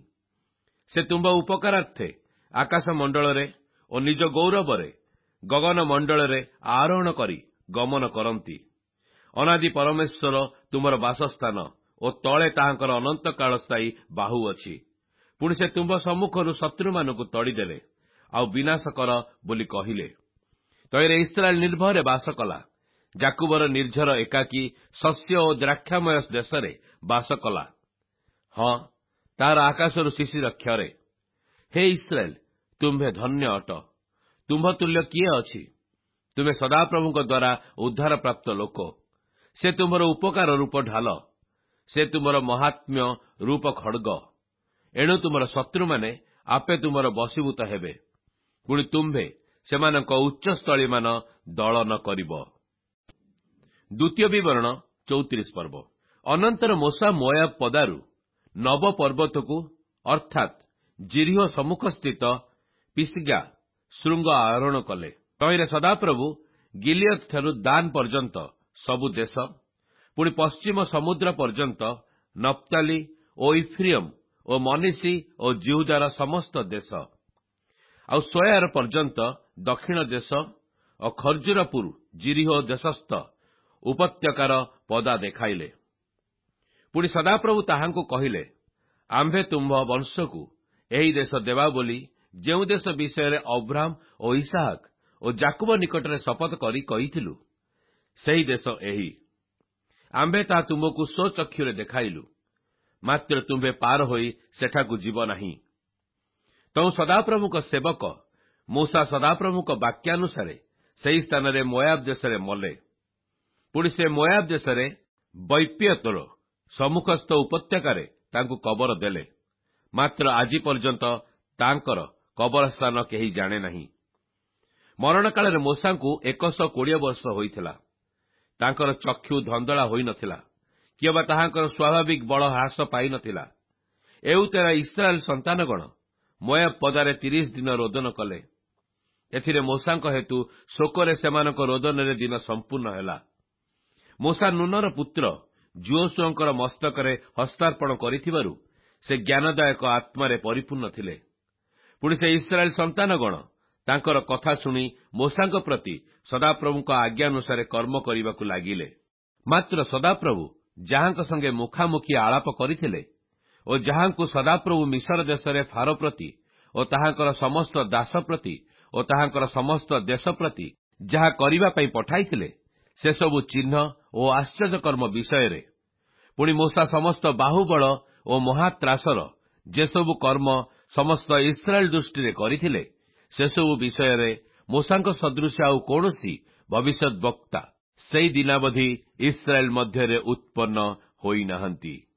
ସେ ତୁମ୍ଭ ଉପକାରାର୍ଥେ ଆକାଶ ମଣ୍ଡଳରେ ଓ ନିଜ ଗୌରବରେ ଗଗନ ମଣ୍ଡଳରେ ଆରୋହଣ କରି ଗମନ କରନ୍ତି। ଅନାଦି ପରମେଶ୍ୱର ତୁମର ବାସସ୍ଥାନ ଓ ତଳେ ତାହାଙ୍କର ଅନନ୍ତକାଳ ସ୍ଥାୟୀ ବାହୁ ଅଛି। ପୁଣି ସେ ତୁମ୍ଭ ସମ୍ମୁଖରୁ ଶତ୍ରୁମାନଙ୍କୁ ତଡ଼ିଦେଲେ, ଆଉ ବିନାଶ କର ବୋଲି କହିଲେ। ତହିଁରେ ଇସ୍ରାଏଲ ନିର୍ଭୟରେ ବାସ କଲା। ଜାକୁବର ନିର୍ଝର ଏକାକୀ ଶସ୍ୟ ଓ ଦ୍ରାକ୍ଷାମୟ ଦେଶରେ ବାସ କଲା। ହଁ, ତାହାର ଆକାଶରୁ ଶିଶିର କ୍ଷରେ। ହେ ଇସ୍ରାଏଲ, ତୁମ୍ଭେ ଧନ୍ୟ ଅଟ। ତୁମ୍ଭ ତୁଲ୍ୟ କିଏ ଅଛି? ତୁମେ ସଦାପ୍ରଭୁଙ୍କ ଦ୍ୱାରା ଉଦ୍ଧାରପ୍ରାପ୍ତ ଲୋକ। ସେ ତୁମର ଉପକାର ରୂପ ଢାଲ। ସେ ତୁମର ମହାତ୍ମ୍ୟ ରୂପ ଖଡ୍ଗ। ଏଣୁ ତୁମର ଶତ୍ରୁମାନେ ଆପେ ତୁମର ବଶୀଭୂତ ହେବେ। ପୁଣି ତୁମ୍ଭେ ସେମାନଙ୍କ ଉଚ୍ଚସ୍ଥଳୀମାନ ଦଳନ କରିବ। ଦ୍ୱିତୀୟ ବିବରଣ ଚୌତିରିଶ ପର୍ବ। ଅନନ୍ତର ମୋଶା ମୋୟାବ ପଦାରୁ ନବ ପର୍ବତକୁ ଅର୍ଥାତ୍ ଜିରିହ ସମ୍ମୁଖସ୍ଥିତ ପିସ୍ଗା ଶୃଙ୍ଗ ଆରୋହଣ କଲେ। ତହିଁରେ ସଦାପ୍ରଭୁ ଗିଲିୟଦଠାରୁ ଦାନ ପର୍ଯ୍ୟନ୍ତ ସବୁ ଦେଶ, ପୁଣି ପଶ୍ଚିମ ସମୁଦ୍ର ପର୍ଯ୍ୟନ୍ତ ନପ୍ତାଲି ଓ ଇଫ୍ରିୟମ ଓ ମନିଷୀ ଓ ଜିହୁଦାର ସମସ୍ତ ଦେଶ, ଆଉ ସୋୟାର ପର୍ଯ୍ୟନ୍ତ ଦକ୍ଷିଣ ଦେଶ ଓ ଖର୍ଜୁରପୁର ଜିରିହ ଦେଶସ୍ଥ ଉପତ୍ୟକାର ପଦା ଦେଖାଇଲେ। ପୁଣି ସଦାପ୍ରଭୁ ତାହାଙ୍କୁ କହିଲେ, ଆମ୍ଭେ ତୁମ୍ଭ ବଂଶକୁ ଏହି ଦେଶ ଦେବା ବୋଲି ଯେଉଁ ଦେଶ ବିଷୟରେ ଅବ୍ରାହମ ଓ ଇସାହାକ ଓ ଜାକୁବ ନିକଟରେ ଶପଥ କରି କହିଥିଲୁ, ସେହି ଦେଶ ଏହି। ଆମ୍ଭେ ତାହା ତୁମକୁ ସ୍ୱଚକ୍ଷୁରେ ଦେଖାଇଲୁ, ମାତ୍ର ତୁମ୍ଭେ ପାର ହୋଇ ସେଠାକୁ ଯିବ ନାହିଁ। ତୁ ସଦାପ୍ରଭୁଙ୍କ ସେବକ ମୂଷା ସଦାପ୍ରଭୁଙ୍କ ବାକ୍ୟାନୁସାରେ ସେହି ସ୍ଥାନରେ ମୋୟାବ ଦେଶରେ ମଲେ। ପୁଣି ସେ ମୋୟାବ ଦେଶରେ ବୈପ୍ୟତର ସମ୍ମୁଖସ୍ଥ ଉପତ୍ୟକାରେ ତାଙ୍କୁ କବର ଦେଲେ। ମାତ୍ର ଆଜି ପର୍ଯ୍ୟନ୍ତ ତାଙ୍କର କବରସ୍ଥାନ କେହି ଜାଣେ ନାହିଁ। ମରଣକାଳରେ ମୂଷାଙ୍କୁ ଏକଶହ କୋଡ଼ିଏ ବର୍ଷ ହୋଇଥିଲା। ତାଙ୍କର ଚକ୍ଷୁ ଧନ୍ଦଳା ହୋଇନଥିଲା, କିମ୍ବା ତାହାଙ୍କର ସ୍ୱାଭାବିକ ବଳ ହ୍ରାସ ପାଇନଥିଲା। ଏଉତେରା ଇସ୍ରାଏଲ ସନ୍ତାନଗଣ ମୋୟାବ ପଦାରେ ତିରିଶ ଦିନ ରୋଦନ କଲେ। ଏଥିରେ ମୂଷାଙ୍କ ହେତୁ ଶୋକରେ ସେମାନଙ୍କ ରୋଦନରେ ଦିନ ସମ୍ପୂର୍ଣ୍ଣ ହେଲା। ମୂଷା ନୁନର ପୁତ୍ର ଯୁଓଶୁଆଙ୍କର ମସ୍ତକରେ ହସ୍ତାର୍ପଣ କରିଥିବାରୁ ସେ ଜ୍ଞାନଦାୟକ ଆତ୍ମାରେ ପରିପୂର୍ଣ୍ଣ ଥିଲେ। ପୁଣି ସେ ଇସ୍ରାଏଲ ସନ୍ତାନଗଣ ତାଙ୍କର କଥା ଶୁଣି ମୂଷାଙ୍କ ପ୍ରତି ସଦାପ୍ରଭୁଙ୍କ ଆଜ୍ଞାନୁସାରେ କର୍ମ କରିବାକୁ ଲାଗିଲେ। ମାତ୍ର ସଦାପ୍ରଭୁ ଯାହାଙ୍କ ସଙ୍ଗେ ମୁଖାମୁଖି ଆଳାପ କରିଥିଲେ ଓ ଯାହାଙ୍କୁ ସଦାପ୍ରଭୁ ମିଶର ଦେଶରେ ଫାରୋ ପ୍ରତି ଓ ତାହାଙ୍କର ସମସ୍ତ ଦାସ ପ୍ରତି ଓ ତାହାଙ୍କର ସମସ୍ତ ଦେଶ ପ୍ରତି ଯାହା କରିବା ପାଇଁ ପଠାଇଥିଲେ, ସେସବୁ ଚିହ୍ନ ଓ ଆଶ୍ଚର୍ଯ୍ୟକର୍ମ ବିଷୟରେ, ପୁଣି ମୂଷା ସମସ୍ତ ବାହୁବଳ ଓ ମହାତ୍ରାସର ଯେସବୁ କର୍ମ ସମସ୍ତ ଇସ୍ରାଏଲ ଦୃଷ୍ଟିରେ କରିଥିଲେ, ସେସବୁ ବିଷୟରେ ମୋଶାଙ୍କ ସଦୃଶ ଆଉ କୌଣସି ଭବିଷ୍ୟତ ବକ୍ତା ସେହି ଦିନାବଧି ଇସ୍ରାଏଲ ମଧ୍ୟରେ ଉତ୍ପନ୍ନ ହୋଇନାହାନ୍ତି।